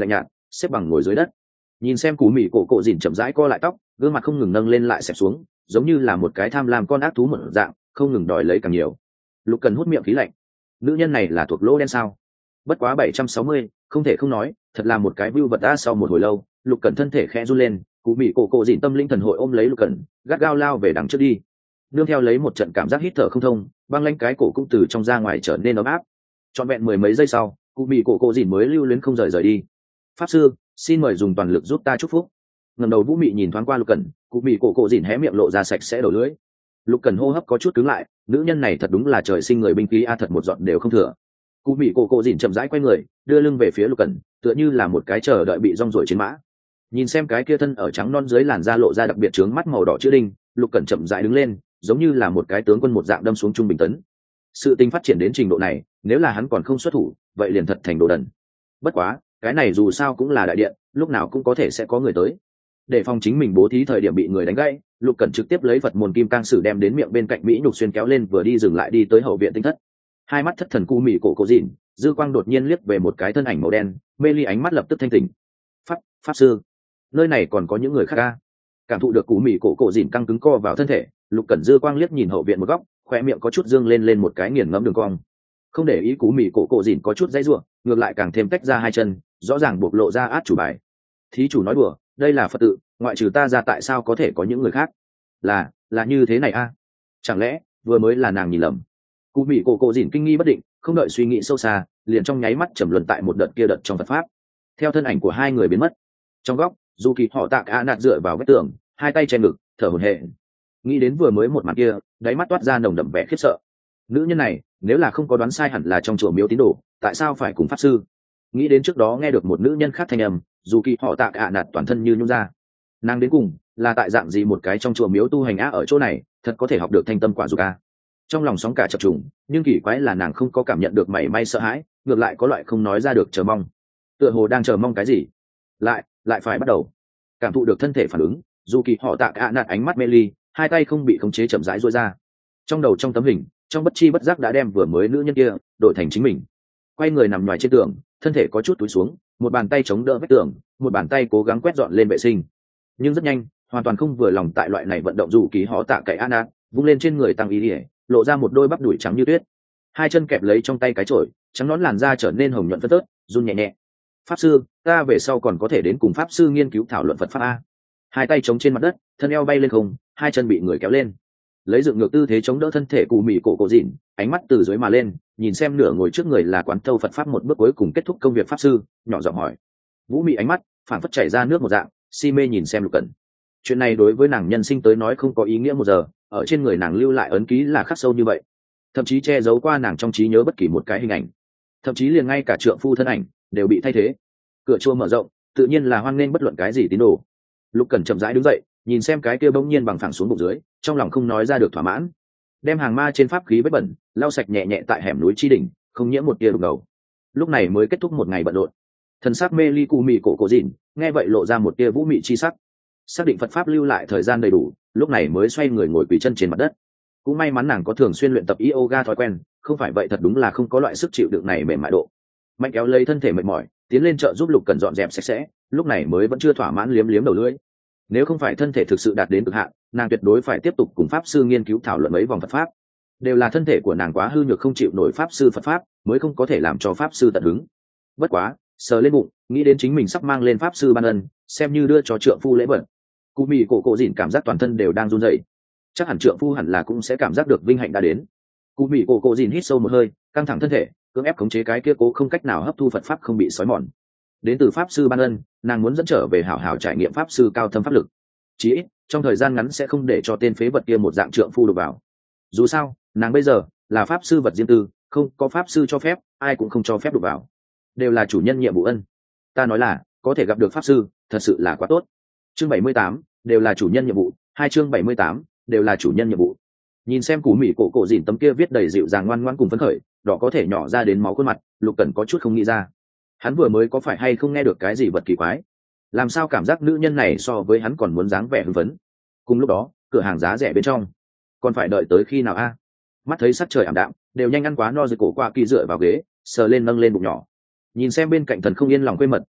xếp bằng ngồi dưới đất. Nhìn xem cú mì cổ cổ dìn chậm rãi co lại tóc, gương mặt không ngừng nâng lên lại xẹp xuống, giống như là một cái tham lam con ác thú một dạng, không ngừng đòi lấy càng nhiều. Lục Cần hút miệng khí lạnh. Nữ nhân này là thuộc lỗ đen sao? Bất quá bảy trăm sáu mươi, không thể không nói, thật là một cái view vật ta. Sau một hồi lâu, Lục Cần thân thể khẽ run lên, cú mì cổ cổ dìn tâm linh thần hội ôm lấy Lục Cần, gắt gao lao về đằng trước đi. Nương theo lấy một trận cảm giác hít thở không thông, băng lãnh cái cổ cũng từ trong ra ngoài trở nên ấm áp. Trọn vẹn mười mấy giây sau, cụ bị cổ cổ dìn mới lưu luyến không rời rời đi. Pháp sư, xin mời dùng toàn lực giúp ta chúc phúc. Ngẩng đầu Vũ Mị nhìn thoáng qua Lục Cẩn, cụ bị cổ cổ dìn hé miệng lộ ra sạch sẽ đầu lưỡi. Lục Cẩn hô hấp có chút cứng lại, nữ nhân này thật đúng là trời sinh người binh khí a, thật một giọt đều không thừa. Cụ bị cổ cổ dìn chậm rãi quay người, đưa lưng về phía Lục Cẩn, tựa như là một cái chờ đợi bị rong ruổi chiến mã. Nhìn xem cái kia thân ở trắng non dưới làn da lộ ra đặc biệt trướng mắt màu đỏ chữ đinh, Lục Cẩn chậm rãi đứng lên, giống như là một cái tướng quân một dạng đâm xuống trung bình tấn. Sự tình phát triển đến trình độ này, nếu là hắn còn không xuất thủ, vậy liền thật thành đồ đần. Bất quá, cái này dù sao cũng là đại điện, lúc nào cũng có thể sẽ có người tới. Để phòng chính mình bố thí thời điểm bị người đánh gãy, Lục Cẩn trực tiếp lấy Phật môn kim cang sử đem đến miệng bên cạnh Mỹ Nhục Xuyên kéo lên, vừa đi dừng lại đi tới hậu viện tinh thất. Hai mắt thất thần cu mỉ cổ cổ dịn, dư quang đột nhiên liếc về một cái thân ảnh màu đen, mê ly ánh mắt lập tức thanh tỉnh. Pháp, pháp sư, nơi này còn có những người khác a. Cảm thụ được cú mỉ cổ cổ dịn căng cứng co vào thân thể, Lục Cẩn dư quang liếc nhìn hậu viện một góc, khoe miệng có chút dương lên lên một cái nghiền ngẫm đường cong. Không để ý cú mỉ cổ cổ dịn có chút dãy rủa, ngược lại càng thêm tách ra hai chân, rõ ràng bộc lộ ra át chủ bài. Thí chủ nói đùa, đây là Phật tự, ngoại trừ ta ra tại sao có thể có những người khác? Là, là như thế này a? Chẳng lẽ vừa mới là nàng nhìn lầm? Cú mỉ cổ cổ dịn kinh nghi bất định, không đợi suy nghĩ sâu xa, liền trong nháy mắt trầm luân tại một đợt kia đợt trong Phật pháp. Theo thân ảnh của hai người biến mất, trong góc, Du Kỳ họ Tạ Cả nạt dựa vào vách tường, hai tay che ngực, thở hổn hển. Nghĩ đến vừa mới một màn kia, đáy mắt toát ra nồng đậm vẻ khiếp sợ. Nữ nhân này, nếu là không có đoán sai hẳn là trong chùa miếu tín đồ, tại sao phải cùng pháp sư? Nghĩ đến trước đó nghe được một nữ nhân khác thanh âm, Dù Kỳ họ Tạ Cả nạt toàn thân như nhũn ra. Nàng đến cùng là tại dạng gì một cái trong chùa miếu tu hành á ở chỗ này, thật có thể học được thanh tâm quả dục a. Trong lòng sóng cả chập trùng, nhưng kỳ quái là nàng không có cảm nhận được mảy may sợ hãi, ngược lại có loại không nói ra được chờ mong. Tựa hồ đang chờ mong cái gì? Lại, lại phải bắt đầu. Cảm thụ được thân thể phản ứng, Dù Kỳ họ Tạ Cả nạt ánh mắt mê ly, hai tay không bị khống chế chậm rãi duỗi ra. Trong đầu trong tấm hình, trong bất chi bất giác đã đem vừa mới nữ nhân kia đổi thành chính mình. Quay người nằm ngoài trên tường, thân thể có chút túi xuống, một bàn tay chống đỡ vách tường, một bàn tay cố gắng quét dọn lên vệ sinh. Nhưng rất nhanh, hoàn toàn không vừa lòng tại loại này vận động, Dù Kỳ họ Tạ Cả nạt vung lên trên người tăng ý ỉa, lộ ra một đôi bắp đùi trắng như tuyết. Hai chân kẹp lấy trong tay cái chổi, trắng nón làn da trở nên hồng nhuận phất tớt, run nhẹ nhẹ. Pháp sư, ta về sau còn có thể đến cùng pháp sư nghiên cứu thảo luận Phật pháp a. Hai tay chống trên mặt đất, thân eo bay lên không, hai chân bị người kéo lên, lấy dựng ngược tư thế chống đỡ thân thể cù mì cổ cổ dịn, ánh mắt từ dưới mà lên, nhìn xem nửa ngồi trước người là quán thâu Phật pháp một bước cuối cùng kết thúc công việc pháp sư, nhỏ giọng hỏi. Vũ Mị ánh mắt phản phất chảy ra nước một dạng, si mê nhìn xem Lục Cẩn. Chuyện này đối với nàng nhân sinh tới nói không có ý nghĩa một giờ, ở trên người nàng lưu lại ấn ký là khắc sâu như vậy, thậm chí che giấu qua nàng trong trí nhớ bất kỳ một cái hình ảnh, thậm chí liền ngay cả trượng phu thân ảnh đều bị thay thế. Cửa chùa mở rộng, tự nhiên là hoan nghênh bất luận cái gì tín đồ. Lục Cẩn chậm rãi đứng dậy, nhìn xem cái kia bỗng nhiên bằng phẳng xuống bụng dưới, trong lòng không nói ra được thỏa mãn. Đem hàng ma trên pháp khí vết bẩn lau sạch nhẹ nhẹ tại hẻm núi chi đỉnh, không nhiễm một tia đục ngầu. Lúc này mới kết thúc một ngày bận rộn. Thần sắc mê ly cù mì cổ cổ dịn, nghe vậy lộ ra một tia vũ mị chi sắc. Xác định Phật pháp lưu lại thời gian đầy đủ, lúc này mới xoay người ngồi quỳ chân trên mặt đất. Cũng may mắn nàng có thường xuyên luyện tập yoga thói quen, không phải vậy thật đúng là không có loại sức chịu đựng này mềm mại độ. Mạnh kéo lấy thân thể mệt mỏi, tiến lên trợ giúp Lục Cẩn dọn dẹp sạch sẽ, lúc này mới vẫn chưa thỏa mãn liếm liếm đầu lưỡi. Nếu không phải thân thể thực sự đạt đến cực hạn, nàng tuyệt đối phải tiếp tục cùng pháp sư nghiên cứu thảo luận mấy vòng Phật pháp. Đều là thân thể của nàng quá hư nhược không chịu nổi pháp sư Phật pháp, mới không có thể làm cho pháp sư tận hứng. Bất quá, sờ lên bụng, nghĩ đến chính mình sắp mang lên pháp sư ban ân, xem như đưa cho trượng phu lễ vật. Cú mì cổ cổ dịn cảm giác toàn thân đều đang run rẩy. Chắc hẳn trượng phu hẳn là cũng sẽ cảm giác được vinh hạnh đã đến. Cú mì cổ cổ dịn hít sâu một hơi, căng thẳng thân thể, cưỡng ép khống chế cái kia cố không cách nào hấp thu Phật pháp không bị xói mòn. Đến từ pháp sư ban ân, nàng muốn dẫn trở về hảo hảo trải nghiệm pháp sư cao thâm pháp lực. Chỉ ít trong thời gian ngắn sẽ không để cho tên phế vật kia một dạng trượng phu đụng vào. Dù sao, nàng bây giờ là pháp sư vật riêng tư, không có pháp sư cho phép, ai cũng không cho phép đụng vào. Đều là chủ nhân nhiệm vụ ân. Ta nói là, có thể gặp được pháp sư, thật sự là quá tốt. Chương bảy mươi tám, đều là chủ nhân nhiệm vụ, hai chương bảy mươi tám, đều là chủ nhân nhiệm vụ. Nhìn xem cú mỉ cổ cổ dịn tấm kia viết đầy dịu dàng ngoan ngoãn cùng phấn khởi, đỏ có thể nhỏ ra đến máu khuôn mặt, Lục Cẩn có chút không nghĩ ra. Hắn vừa mới có phải hay không nghe được cái gì vật kỳ quái? Làm sao cảm giác nữ nhân này so với hắn còn muốn dáng vẻ hưng phấn? Cùng lúc đó, cửa hàng giá rẻ bên trong, còn phải đợi tới khi nào a? Mắt thấy sắc trời ảm đạm, đều nhanh ăn quá no rồi, cổ qua kỳ dựa vào ghế, sờ lên nâng lên bụng nhỏ. Nhìn xem bên cạnh thần không yên lòng quê mật,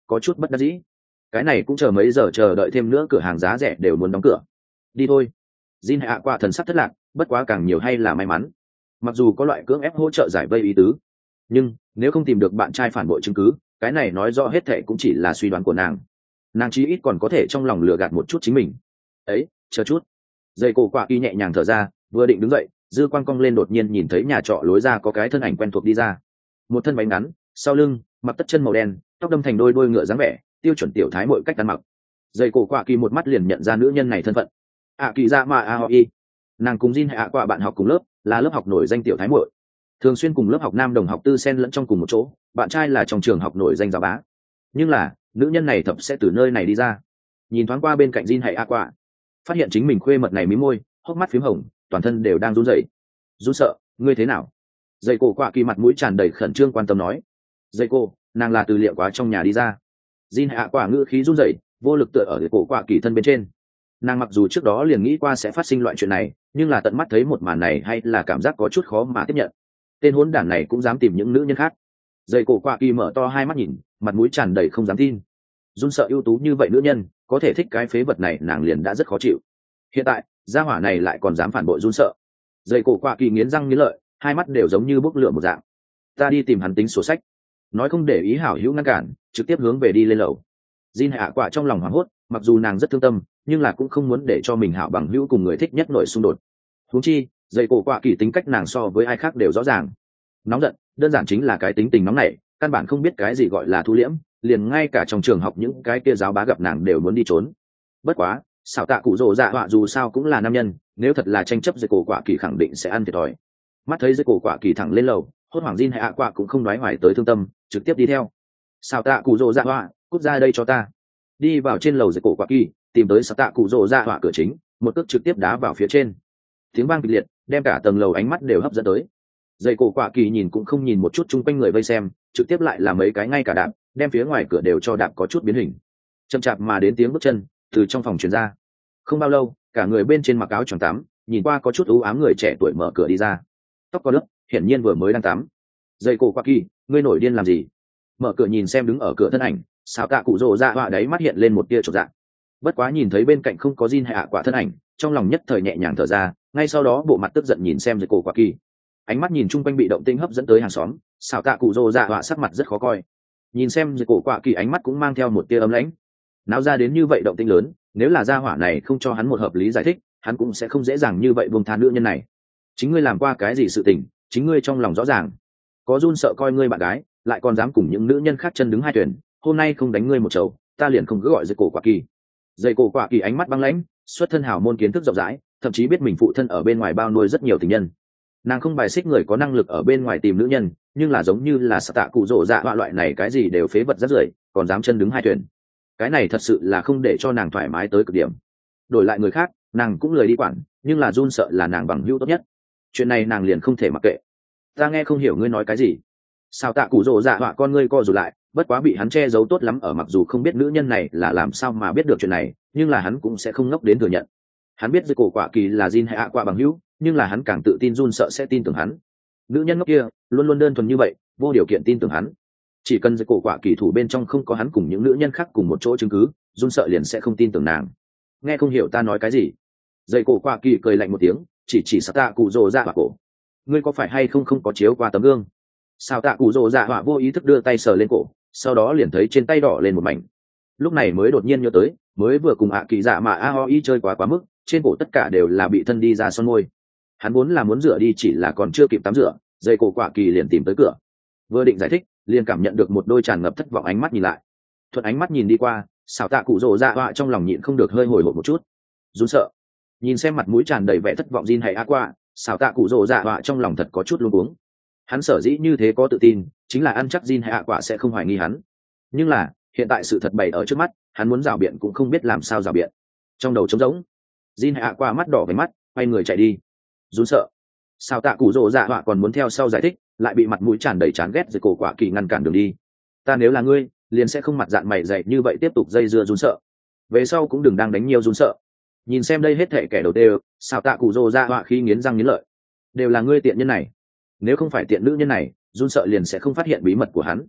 có chút bất đắc dĩ. Cái này cũng chờ mấy giờ chờ đợi thêm nữa cửa hàng giá rẻ đều muốn đóng cửa. Đi thôi. Jin hạ qua thần sắc thất lạc, bất quá càng nhiều hay là may mắn. Mặc dù có loại cưỡng ép hỗ trợ giải vây ý tứ, nhưng nếu không tìm được bạn trai phản bội chứng cứ, cái này nói rõ hết thệ cũng chỉ là suy đoán của nàng. Nàng chí ít còn có thể trong lòng lừa gạt một chút chính mình. Ấy, chờ chút. Dây cổ quả kỳ nhẹ nhàng thở ra, vừa định đứng dậy, dư quang cong lên đột nhiên nhìn thấy nhà trọ lối ra có cái thân ảnh quen thuộc đi ra. Một thân váy ngắn, sau lưng mặc tất chân màu đen, tóc đâm thành đôi đôi ngựa dáng vẻ, tiêu chuẩn tiểu thái mọi cách ăn mặc. Dây cổ quả kỳ một mắt liền nhận ra nữ nhân này thân phận. À kỳ ra mà Aoi. Nàng cùng Jin hạ quả bạn học cùng lớp, là lớp học nổi danh tiểu thái muội, thường xuyên cùng lớp học nam đồng học tư xen lẫn trong cùng một chỗ, bạn trai là trong trường học nổi danh giáo bá. Nhưng là nữ nhân này thập sẽ từ nơi này đi ra. Nhìn thoáng qua bên cạnh Jin hạ quả, phát hiện chính mình khuê mật này mím môi, hốc mắt phím hồng, toàn thân đều đang run rẩy. Run sợ, ngươi thế nào? Dây cổ quả kỳ mặt mũi tràn đầy khẩn trương quan tâm nói. Dây cô, nàng là từ liệu quá trong nhà đi ra. Jin hạ quả ngữ khí run rẩy, vô lực tựa ở dây cổ quả kỳ thân bên trên. Nàng mặc dù trước đó liền nghĩ qua sẽ phát sinh loại chuyện này, nhưng là tận mắt thấy một màn này hay là cảm giác có chút khó mà tiếp nhận. Tên hỗn đản này cũng dám tìm những nữ nhân khác. Dây cổ quả kỳ mở to hai mắt nhìn, mặt mũi tràn đầy không dám tin. Run sợ ưu tú như vậy nữ nhân, có thể thích cái phế vật này nàng liền đã rất khó chịu. Hiện tại gia hỏa này lại còn dám phản bội run sợ. Dây cổ quả kỳ nghiến răng nghiến lợi, hai mắt đều giống như bốc lửa một dạng. Ta đi tìm hắn tính sổ sách. Nói không để ý hảo hữu ngăn cản, trực tiếp hướng về đi lên lầu. Jin hạ quả trong lòng hoảng hốt, mặc dù nàng rất thương tâm, nhưng là cũng không muốn để cho mình hảo bằng hữu cùng người thích nhất nổi xung đột. Huống chi, dây cổ quả kỳ tính cách nàng so với ai khác đều rõ ràng. Nóng giận, đơn giản chính là cái tính tình nóng này, căn bản không biết cái gì gọi là thu liễm, liền ngay cả trong trường học những cái kia giáo bá gặp nàng đều muốn đi trốn. Bất quá, xảo tạ cụ rồ dạ họa dù sao cũng là nam nhân, nếu thật là tranh chấp dây cổ quả kỳ khẳng định sẽ ăn thiệt thòi. Mắt thấy dây cổ quả kỳ thẳng lên lầu, hốt hoảng Jin hạ quả cũng không nói hoài tới thương tâm, trực tiếp đi theo. Xảo tạ cụ rồ dạ họa, cút ra đây cho ta. Đi vào trên lầu dây cổ quả kỳ, tìm tới xảo tạ cụ rồ dạ họa cửa chính, một cước trực tiếp đá vào phía trên. Tiếng vang kịch liệt, đem cả tầng lầu ánh mắt đều hấp dẫn tới. Dây cổ quả kỳ nhìn cũng không nhìn một chút chung quanh người vây xem, trực tiếp lại là mấy cái ngay cả đạp, đem phía ngoài cửa đều cho đạp có chút biến hình. Chậm chạp mà đến tiếng bước chân từ trong phòng truyền ra. Không bao lâu, cả người bên trên mặc áo choàng tắm, nhìn qua có chút u ám người trẻ tuổi mở cửa đi ra. Tóc có lớp, hiển nhiên vừa mới đang tắm. Dây cổ quả kỳ, ngươi nổi điên làm gì? Mở cửa nhìn xem đứng ở cửa thân ảnh, xảo tạ cụ rồ dạ họa đấy mắt hiện lên một tia chột dạ. Bất quá nhìn thấy bên cạnh không có Jin hạ quả thân ảnh, trong lòng nhất thời nhẹ nhàng thở ra, ngay sau đó bộ mặt tức giận nhìn xem dây cổ quả kỳ. Ánh mắt nhìn chung quanh bị động tĩnh hấp dẫn tới hàng xóm, xảo tạ cụ rồ dạ họa sắc mặt rất khó coi. Nhìn xem dây cổ quả kỳ ánh mắt cũng mang theo một tia ấm lãnh. Náo ra đến như vậy động tĩnh lớn, nếu là gia hỏa này không cho hắn một hợp lý giải thích, hắn cũng sẽ không dễ dàng như vậy buông tha nữ nhân này. Chính ngươi làm qua cái gì sự tình, chính ngươi trong lòng rõ ràng. Có run sợ coi ngươi bạn gái, lại còn dám cùng những nữ nhân khác chân đứng hai thuyền, hôm nay không đánh ngươi một chầu, ta liền không cứ gọi dây cổ quả kỳ. Dây cổ quả kỳ ánh mắt băng lãnh, xuất thân hào môn kiến thức rộng rãi, thậm chí biết mình phụ thân ở bên ngoài bao nuôi rất nhiều tình nhân. Nàng không bài xích người có năng lực ở bên ngoài tìm nữ nhân, nhưng là giống như là xảo tạ cụ rồ dạ họa loại này cái gì đều phế vật rất rưởi, còn dám chân đứng hai thuyền. Cái này thật sự là không để cho nàng thoải mái tới cực điểm. Đổi lại người khác, nàng cũng lười đi quản, nhưng là run sợ là nàng bằng hữu tốt nhất, chuyện này nàng liền không thể mặc kệ. Ta nghe không hiểu ngươi nói cái gì. Sao tạ cụ rồ dạ họa con ngươi co rụt lại, bất quá bị hắn che giấu tốt lắm ở, mặc dù không biết nữ nhân này là làm sao mà biết được chuyện này, nhưng là hắn cũng sẽ không ngốc đến thừa nhận. Hắn biết dây cổ quả kỳ là Jin hạ quả bằng hữu, nhưng là hắn càng tự tin run sợ sẽ tin tưởng hắn. Nữ nhân ngốc kia luôn luôn đơn thuần như vậy, vô điều kiện tin tưởng hắn. Chỉ cần dây cổ quả kỳ thủ bên trong không có hắn cùng những nữ nhân khác cùng một chỗ chứng cứ, run sợ liền sẽ không tin tưởng nàng. Nghe không hiểu ta nói cái gì. Dây cổ quả kỳ cười lạnh một tiếng, chỉ chỉ sao tạ cụ rồ dạ họa cổ. Ngươi có phải hay không không có chiếu qua tấm gương? Sao tạ cụ rồ dạ họa vô ý thức đưa tay sờ lên cổ, sau đó liền thấy trên tay đỏ lên một mảnh. Lúc này mới đột nhiên nhớ tới, mới vừa cùng ạ kỳ dạ mà Aoi chơi quá quá mức, trên cổ tất cả đều là bị thân đi ra son môi. Hắn vốn là muốn rửa đi, chỉ là còn chưa kịp tắm rửa, dây cổ quả kỳ liền tìm tới cửa. Vừa định giải thích, liền cảm nhận được một đôi tràn ngập thất vọng ánh mắt nhìn lại. Thuận ánh mắt nhìn đi qua, xảo tạ cụ rồ dạ họa trong lòng nhịn không được hơi hồi hộp một chút, run sợ. Nhìn xem mặt mũi tràn đầy vẻ thất vọng Jin hay Aqua, xảo tạ cụ rồ dạ họa trong lòng thật có chút luống cuống. Hắn sở dĩ như thế có tự tin, chính là ăn chắc Jin hay Aqua sẽ không hoài nghi hắn. Nhưng là hiện tại sự thật bày ở trước mắt, hắn muốn rảo biện cũng không biết làm sao rảo biện. Trong đầu trống rỗng, Jin hay Aqua mắt đỏ với mắt, quay người chạy đi. Run sợ. Xảo tạ cụ rồ dạ họa còn muốn theo sau giải thích, lại bị mặt mũi tràn đầy chán ghét rồi cổ quả kỳ ngăn cản đường đi. Ta nếu là ngươi, liền sẽ không mặt dạng mày dày như vậy tiếp tục dây dưa run sợ. Về sau cũng đừng đang đánh nhiều run sợ. Nhìn xem đây hết thệ kẻ đầu tiên, xảo tạ cụ rồ dạ họa khi nghiến răng nghiến lợi. Đều là ngươi tiện nhân này. Nếu không phải tiện nữ nhân này, run sợ liền sẽ không phát hiện bí mật của hắn.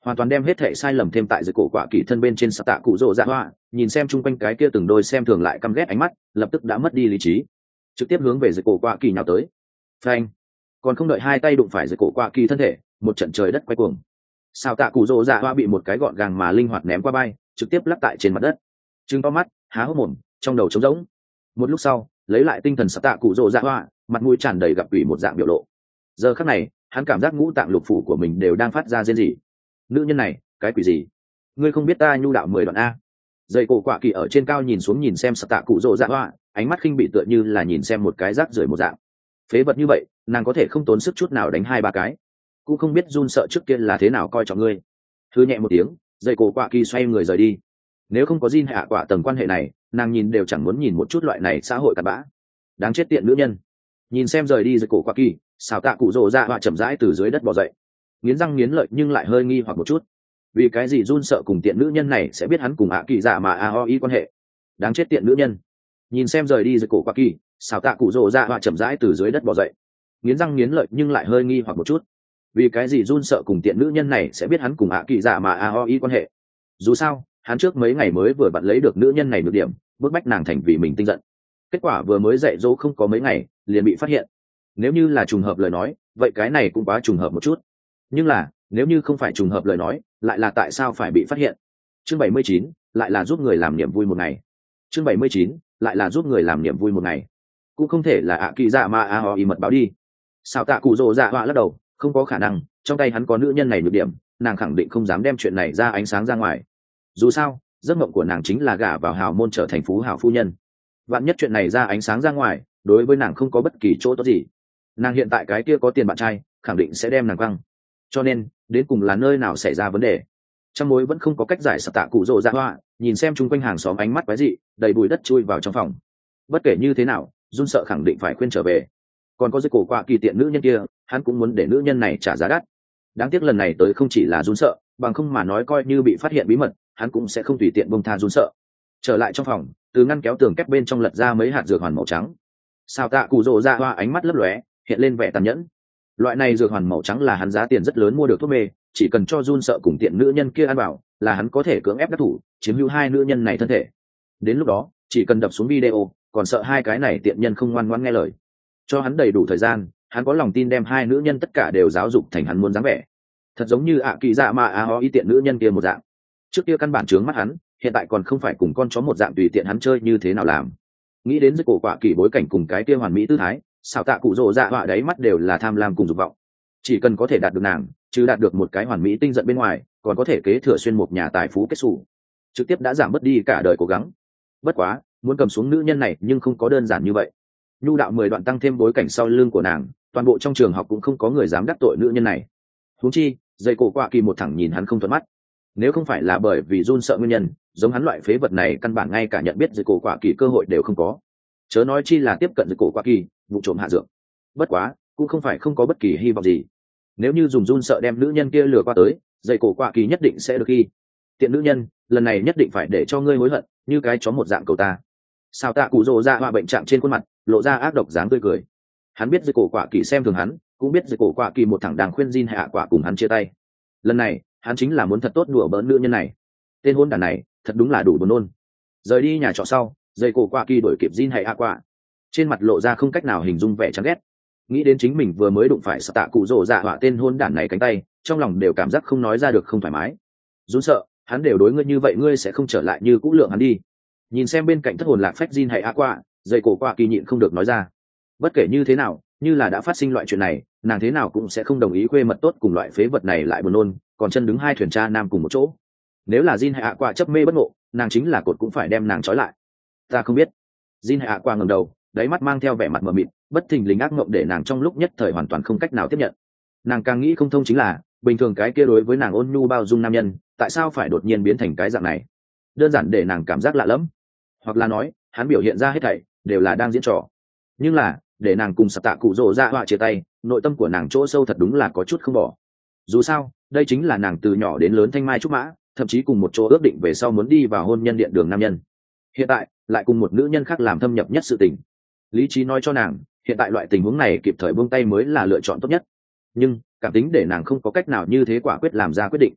hoàn toàn đem hết thệ sai lầm thêm tại dưới cổ quả kỳ thân bên trên sạp tạ cụ rỗ dạ hoa, nhìn xem chung quanh cái kia từng đôi xem thường lại căm ghét ánh mắt, lập tức đã mất đi lý trí, trực tiếp hướng về dưới cổ quả kỳ nhào tới. Phanh! Còn không đợi hai tay đụng phải dưới cổ quả kỳ thân thể, một trận trời đất quay cuồng. Sạp tạ cụ rỗ dạ hoa bị một cái gọn gàng mà linh hoạt ném qua bay, trực tiếp lắc tại trên mặt đất. Trừng to mắt, há hốc mồm, trong đầu trống rỗng. Một lúc sau, lấy lại tinh thần sạp tạ cụ rỗ dạ hoa, mặt mũi tràn đầy gặp ủy một dạng biểu lộ. Giờ khắc này, hắn cảm giác ngũ tạng lục phủ của mình đều đang phát ra rên rỉ. Nữ nhân này, cái quỷ gì? Ngươi không biết ta nhu đạo mười đoạn a? Dây cổ quả kỳ ở trên cao nhìn xuống nhìn xem sạp tạ cụ rỗ dạ hoa, ánh mắt khinh bị tựa như là nhìn xem một cái rác rưởi một dạng. Phế vật như vậy, nàng có thể không tốn sức chút nào đánh hai ba cái, cũng không biết run sợ trước kia là thế nào coi trọng ngươi. Thư nhẹ một tiếng, dây cổ quả kỳ xoay người rời đi. Nếu không có Jin hạ quả tầng quan hệ này, nàng nhìn đều chẳng muốn nhìn một chút loại này xã hội cặn bã. Đáng chết tiện nữ nhân. Nhìn xem rời đi dây cổ quả kỳ, xào tạ cụ rỗ dạ hoa chậm rãi từ dưới đất bò dậy, nghiến răng nghiến lợi nhưng lại hơi nghi hoặc một chút. Vì cái gì run sợ cùng tiện nữ nhân này sẽ biết hắn cùng ạ kỳ dạ mà a o i quan hệ? Đáng chết tiện nữ nhân. Nhìn xem rời đi dây cổ quả kỳ, xào tạ cụ rỗ dạ hoa chậm rãi từ dưới đất bò dậy, nghiến răng nghiến lợi nhưng lại hơi nghi hoặc một chút. Vì cái gì run sợ cùng tiện nữ nhân này sẽ biết hắn cùng ạ kỳ dạ mà a o i quan hệ? Dù sao, hắn trước mấy ngày mới vừa bạn lấy được nữ nhân này được điểm, bức bách nàng thành vì mình tinh giận. Kết quả vừa mới dạy dỗ không có mấy ngày, liền bị phát hiện. Nếu như là trùng hợp lời nói, vậy cái này cũng quá trùng hợp một chút. Nhưng là, nếu như không phải trùng hợp lời nói, lại là tại sao phải bị phát hiện? Chương bảy mươi chín, lại là giúp người làm niềm vui một ngày. Chương bảy mươi chín, lại là giúp người làm niềm vui một ngày. Cũng không thể là ạ kỳ dạ mà a o i mật báo đi. Sao tạ cụ rồ dạ họa lắc đầu, không có khả năng, trong tay hắn có nữ nhân này nhược điểm, nàng khẳng định không dám đem chuyện này ra ánh sáng ra ngoài. Dù sao, giấc mộng của nàng chính là gả vào hào môn trở thành phú hào phu nhân. Vạn nhất chuyện này ra ánh sáng ra ngoài, đối với nàng không có bất kỳ chỗ tốt gì. Nàng hiện tại cái kia có tiền bạn trai, khẳng định sẽ đem nàng quăng. Cho nên, đến cùng là nơi nào xảy ra vấn đề? Trong mối vẫn không có cách giải sập tạ cụ rồ dạ hoa, nhìn xem chung quanh hàng xóm ánh mắt quái dị, đầy bụi đất chui vào trong phòng. Bất kể như thế nào, run sợ khẳng định phải khuyên trở về. Còn có dây cổ quạ kỳ tiện nữ nhân kia, hắn cũng muốn để nữ nhân này trả giá đắt. Đáng tiếc lần này tới không chỉ là run sợ, bằng không mà nói coi như bị phát hiện bí mật, hắn cũng sẽ không tùy tiện bông tha run sợ. Trở lại trong phòng, từ ngăn kéo tường kép bên trong lật ra mấy hạt dược hoàn màu trắng. Sao tạ cụ rồ dạ hoa ánh mắt lấp lóe, hiện lên vẻ tàn nhẫn. Loại này dược hoàn màu trắng là hắn giá tiền rất lớn mua được thuốc mê, chỉ cần cho run sợ cùng tiện nữ nhân kia ăn vào, là hắn có thể cưỡng ép đắc thủ, chiếm hữu hai nữ nhân này thân thể. Đến lúc đó, chỉ cần đập xuống video, còn sợ hai cái này tiện nhân không ngoan ngoãn nghe lời. Cho hắn đầy đủ thời gian, hắn có lòng tin đem hai nữ nhân tất cả đều giáo dục thành hắn muốn dáng vẻ. Thật giống như ạ kỳ dạ mà a ho ý tiện nữ nhân kia một dạng. Trước kia căn bản trướng mắt hắn, hiện tại còn không phải cùng con chó một dạng tùy tiện hắn chơi như thế nào làm. Nghĩ đến dưới cổ quả kỳ bối cảnh cùng cái kia hoàn mỹ tư thái, xảo tạ cụ rồ dạ họa đáy mắt đều là tham lam cùng dục vọng. Chỉ cần có thể đạt được nàng, chứ đạt được một cái hoàn mỹ tinh giận bên ngoài, còn có thể kế thừa xuyên một nhà tài phú kết xù, trực tiếp đã giảm mất đi cả đời cố gắng. Bất quá, muốn cầm xuống nữ nhân này nhưng không có đơn giản như vậy. Nhu đạo mười đoạn tăng thêm bối cảnh sau lưng của nàng, toàn bộ trong trường học cũng không có người dám đắc tội nữ nhân này. Huống chi, dây cổ quạ kỳ một thẳng nhìn hắn không thuận mắt. Nếu không phải là bởi vì run sợ nguyên nhân, giống hắn loại phế vật này căn bản ngay cả nhận biết dây cổ quạ kỳ cơ hội đều không có. Chớ nói chi là tiếp cận dây cổ quạ kỳ, vụ trộm hạ dược. Bất quá, cũng không phải không có bất kỳ hy vọng gì. Nếu như dùng run sợ đem nữ nhân kia lừa qua tới, dây cổ quạ kỳ nhất định sẽ được ghi. Tiện nữ nhân, lần này nhất định phải để cho ngươi hối hận, như cái chó một dạng cầu ta. Sao tạ cụ rồ ra họa bệnh trạng trên khuôn mặt, lộ ra ác độc dáng tươi cười. Hắn biết dây cổ quạ kỳ xem thường hắn, cũng biết dây cổ quạ kỳ một thằng đang khuyên Jin hạ quả cùng hắn chia tay. Lần này, hắn chính là muốn thật tốt đùa bỡn nữ nhân này. Tên hôn đản này, thật đúng là đủ buồn nôn. Rời đi nhà trọ sau, dây cổ quạ kỳ đổi kịp Jin hạ quả, trên mặt lộ ra không cách nào hình dung vẻ chán ghét. Nghĩ đến chính mình vừa mới đụng phải sợ tạ cụ rồ dạ họa tên hôn đản này cánh tay, trong lòng đều cảm giác không nói ra được không thoải mái. Run sợ, hắn đều đối ngươi như vậy ngươi sẽ không trở lại như cũ lượng hắn đi. Nhìn xem bên cạnh thất hồn lạc phách Jin hay a qua, dây cổ qua kỳ nhịn không được nói ra. Bất kể như thế nào, như là đã phát sinh loại chuyện này, nàng thế nào cũng sẽ không đồng ý khuê mật tốt cùng loại phế vật này lại buồn nôn, còn chân đứng hai thuyền cha nam cùng một chỗ. Nếu là Jin hay a qua chấp mê bất ngộ, nàng chính là cột cũng phải đem nàng trói lại. Ta không biết. Jin hay a qua ngẩng đầu, đáy mắt mang theo vẻ mặt mờ mịt, bất thình lình ác mộng để nàng trong lúc nhất thời hoàn toàn không cách nào tiếp nhận. Nàng càng nghĩ không thông chính là, bình thường cái kia đối với nàng ôn nhu bao dung nam nhân, tại sao phải đột nhiên biến thành cái dạng này? Đơn giản để nàng cảm giác lạ lẫm, hoặc là nói, hắn biểu hiện ra hết thảy đều là đang diễn trò. Nhưng là, để nàng cùng sập tạ cụ rồ ra họa chia tay, nội tâm của nàng chỗ sâu thật đúng là có chút không bỏ. Dù sao, đây chính là nàng từ nhỏ đến lớn thanh mai trúc mã, thậm chí cùng một chỗ ước định về sau muốn đi vào hôn nhân điện đường nam nhân. Hiện tại, lại cùng một nữ nhân khác làm thâm nhập nhất sự tình. Lý trí nói cho nàng, hiện tại loại tình huống này kịp thời buông tay mới là lựa chọn tốt nhất. Nhưng, cảm tính để nàng không có cách nào như thế quả quyết làm ra quyết định.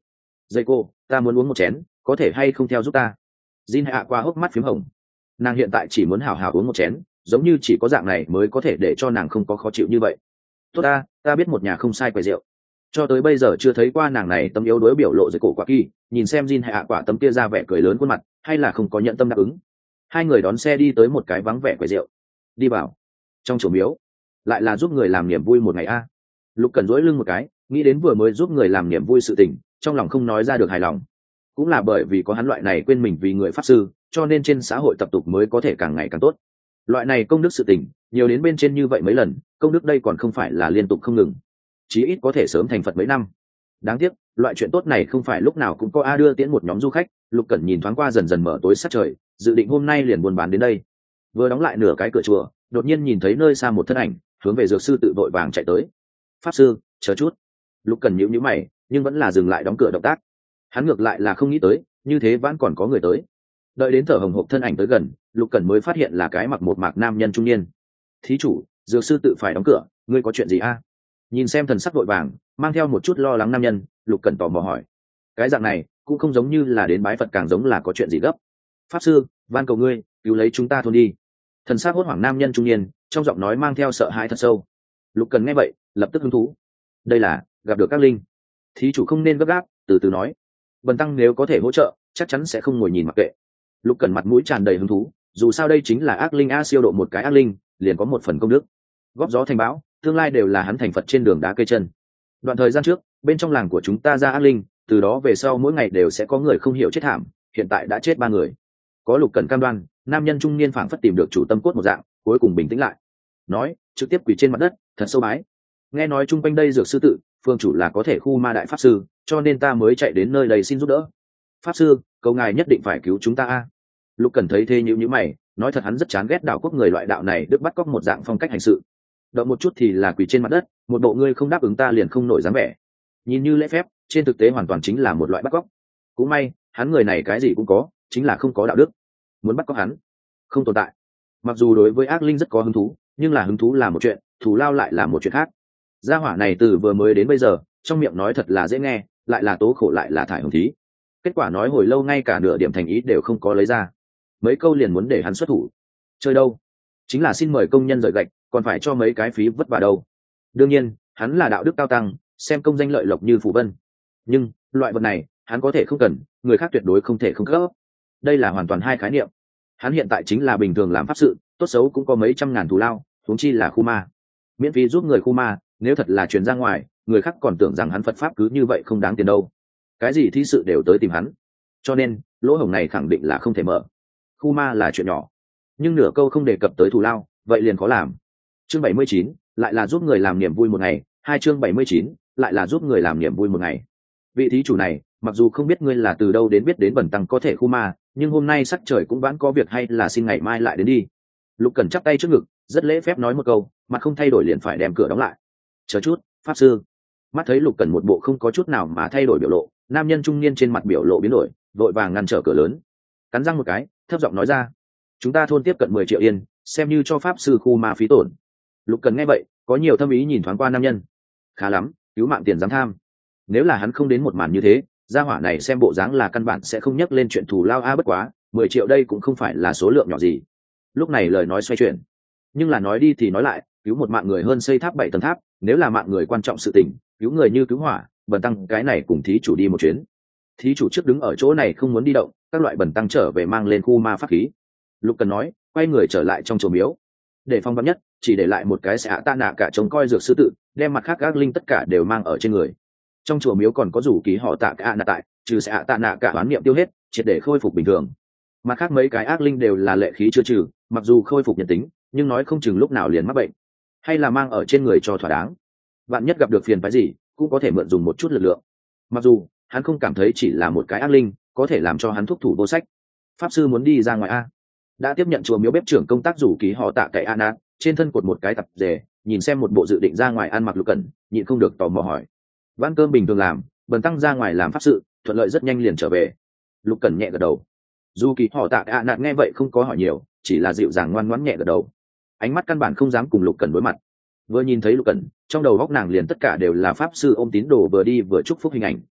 dây cô ta muốn uống một chén có thể hay không theo giúp ta? Jin hạ qua hốc mắt phím hồng, nàng hiện tại chỉ muốn hào hào uống một chén, giống như chỉ có dạng này mới có thể để cho nàng không có khó chịu như vậy. Tốt ta, ta biết một nhà không sai quầy rượu. Cho tới bây giờ chưa thấy qua nàng này tấm yếu đuối biểu lộ dưới cổ quả kỳ, nhìn xem Jin hạ quả tấm kia ra vẻ cười lớn khuôn mặt, hay là không có nhận tâm đáp ứng. Hai người đón xe đi tới một cái vắng vẻ quầy rượu, đi vào trong chùa miếu, lại là giúp người làm niềm vui một ngày a. Lục Cẩn duỗi lưng một cái, nghĩ đến vừa mới giúp người làm niềm vui sự tình, trong lòng không nói ra được hài lòng. Cũng là bởi vì có hắn loại này quên mình vì người pháp sư, cho nên trên xã hội tập tục mới có thể càng ngày càng tốt. Loại này công đức sự tình nhiều đến bên trên như vậy mấy lần, công đức đây còn không phải là liên tục không ngừng, chí ít có thể sớm thành Phật mấy năm. Đáng tiếc loại chuyện tốt này không phải lúc nào cũng có a đưa tiễn một nhóm du khách. Lục Cẩn nhìn thoáng qua dần dần mở tối sát trời, dự định hôm nay liền buôn bán đến đây. Vừa đóng lại nửa cái cửa chùa, đột nhiên nhìn thấy nơi xa một thân ảnh hướng về dược sư tự vội vàng chạy tới. Pháp sư chờ chút. Lục Cẩn nhíu nhíu mày, nhưng vẫn là dừng lại đóng cửa động tác. Hắn ngược lại là không nghĩ tới như thế vẫn còn có người tới. Đợi đến thở hồng hộc thân ảnh tới gần, Lục Cẩn mới phát hiện là cái mặc một mạc nam nhân trung niên. Thí chủ, dược sư tự phải đóng cửa, ngươi có chuyện gì a? Nhìn xem thần sắc vội vàng, mang theo một chút lo lắng nam nhân, Lục Cẩn tò mò hỏi. Cái dạng này cũng không giống như là đến bái Phật, càng giống là có chuyện gì gấp. Pháp sư, van cầu ngươi cứu lấy chúng ta thôn đi. Thần sắc hốt hoảng nam nhân trung niên, trong giọng nói mang theo sợ hãi thật sâu. Lục Cẩn nghe vậy lập tức hứng thú. Đây là gặp được các linh. Thí chủ không nên gấp gáp, từ từ nói. Bần tăng nếu có thể hỗ trợ chắc chắn sẽ không ngồi nhìn mặc kệ. Lục Cẩn mặt mũi tràn đầy hứng thú, dù sao đây chính là ác linh a, siêu độ một cái ác linh liền có một phần công đức. Góp gió thành bão, tương lai đều là hắn thành Phật trên đường đá cây chân. Đoạn thời gian trước bên trong làng của chúng ta ra ác linh, từ đó về sau mỗi ngày đều sẽ có người không hiểu chết thảm, hiện tại đã chết ba người. Có Lục Cẩn cam đoan, nam nhân trung niên phảng phất tìm được chủ tâm cốt một dạng, cuối cùng bình tĩnh lại, nói trực tiếp quỳ trên mặt đất thật sâu bái. Nghe nói chung quanh đây dược sư tự phương chủ là có thể khu ma đại pháp sư, cho nên ta mới chạy đến nơi đây xin giúp đỡ. Pháp sư, cầu ngài nhất định phải cứu chúng ta a. Lục Cẩn thấy thế nhíu nhíu mày, nói thật hắn rất chán ghét đạo quốc người loại đạo này đức bắt cóc một dạng phong cách hành sự. Động một chút thì là quỳ trên mặt đất, một bộ ngươi không đáp ứng ta liền không nổi dáng vẻ. Nhìn như lễ phép, trên thực tế hoàn toàn chính là một loại bắt cóc. Cũng may hắn người này cái gì cũng có, chính là không có đạo đức. Muốn bắt cóc hắn không tồn tại. Mặc dù đối với ác linh rất có hứng thú, nhưng là hứng thú là một chuyện, thù lao lại là một chuyện khác. Gia hỏa này từ vừa mới đến bây giờ trong miệng nói thật là dễ nghe, lại là tố khổ lại là thải hồng thí. Kết quả nói hồi lâu ngay cả nửa điểm thành ý đều không có lấy ra, mấy câu liền muốn để hắn xuất thủ. Chơi đâu? Chính là xin mời công nhân rời gạch, còn phải cho mấy cái phí vất vả đâu. Đương nhiên hắn là đạo đức cao tăng, xem công danh lợi lộc như phù vân, nhưng loại vật này hắn có thể không cần, người khác tuyệt đối không thể không cấp. Đây là hoàn toàn hai khái niệm. Hắn hiện tại chính là bình thường làm pháp sự, tốt xấu cũng có mấy trăm ngàn thù lao, huống chi là khu ma, miễn phí giúp người khu ma. Nếu thật là truyền ra ngoài, người khác còn tưởng rằng hắn Phật pháp cứ như vậy không đáng tiền đâu. Cái gì thi sự đều tới tìm hắn, cho nên lỗ hổng này khẳng định là không thể mở. Khu ma là chuyện nhỏ, nhưng nửa câu không đề cập tới thù lao, vậy liền khó làm. Chương bảy mươi chín, lại là giúp người làm niềm vui một ngày. Hai chương bảy mươi chín, lại là giúp người làm niềm vui một ngày. Vị thí chủ này, mặc dù không biết ngươi là từ đâu đến biết đến bẩn tăng có thể khu ma, nhưng hôm nay sắc trời cũng vẫn có việc, hay là xin ngày mai lại đến đi. Lục Cẩn chắp tay trước ngực, rất lễ phép nói một câu, mặt không thay đổi liền phải đem cửa đóng lại. Chờ chút, pháp sư. Mắt thấy Lục Cẩn một bộ không có chút nào mà thay đổi biểu lộ, nam nhân trung niên trên mặt biểu lộ biến đổi, vội vàng ngăn trở cửa lớn, cắn răng một cái, thấp giọng nói ra: chúng ta thôn tiếp cận mười triệu yên, xem như cho pháp sư khu ma phí tổn. Lục Cẩn nghe vậy có nhiều thâm ý nhìn thoáng qua nam nhân. Khá lắm, cứu mạng tiền dám tham. Nếu là hắn không đến một màn như thế, gia hỏa này xem bộ dáng là căn bản sẽ không nhắc lên chuyện thù lao a. Bất quá mười triệu đây cũng không phải là số lượng nhỏ gì. Lúc này lời nói xoay chuyển, nhưng là nói đi thì nói lại, cứu một mạng người hơn xây tháp bảy tầng tháp. Nếu là mạng người quan trọng sự tình, cứu người như cứu hỏa, bần tăng cái này cùng thí chủ đi một chuyến. Thí chủ trước đứng ở chỗ này không muốn đi động, các loại bần tăng trở về mang lên khu ma pháp khí. Lục Cần nói, quay người trở lại trong chùa miếu, để phong vắn nhất chỉ để lại một cái xạ tạ nạ cả trông coi dược sư tự, đem mặt khác các linh tất cả đều mang ở trên người. Trong chùa miếu còn có rủ ký họ tạ cả nạ tại, trừ xạ tạ nạ cả hoán niệm tiêu hết, triệt để khôi phục bình thường. Mặt khác mấy cái ác linh đều là lệ khí chưa trừ, mặc dù khôi phục nhân tính, nhưng nói không chừng lúc nào liền mắc bệnh, hay là mang ở trên người cho thỏa đáng. Bạn nhất gặp được phiền phái gì, cũng có thể mượn dùng một chút lực lượng. Mặc dù hắn không cảm thấy chỉ là một cái ác linh có thể làm cho hắn thúc thủ vô sách. Pháp sư muốn đi ra ngoài a? Đã tiếp nhận chùa miếu bếp trưởng công tác rủ ký họ tạ cậy an á, trên thân cột một cái tập dề, nhìn xem một bộ dự định ra ngoài ăn mặc. Lục Cẩn nhịn không được tò mò hỏi: Vãn cơm bình thường làm, bần tăng ra ngoài làm pháp sự, thuận lợi rất nhanh liền trở về. Lục Cẩn nhẹ gật đầu. Dù kỳ họ tạ ạ nạt nghe vậy không có hỏi nhiều, chỉ là dịu dàng ngoan ngoãn nhẹ gật đầu, ánh mắt căn bản không dám cùng Lục Cẩn đối mặt. Vừa nhìn thấy Lục Cẩn, trong đầu góc nàng liền tất cả đều là pháp sư ôm tín đồ vừa đi vừa chúc phúc hình ảnh.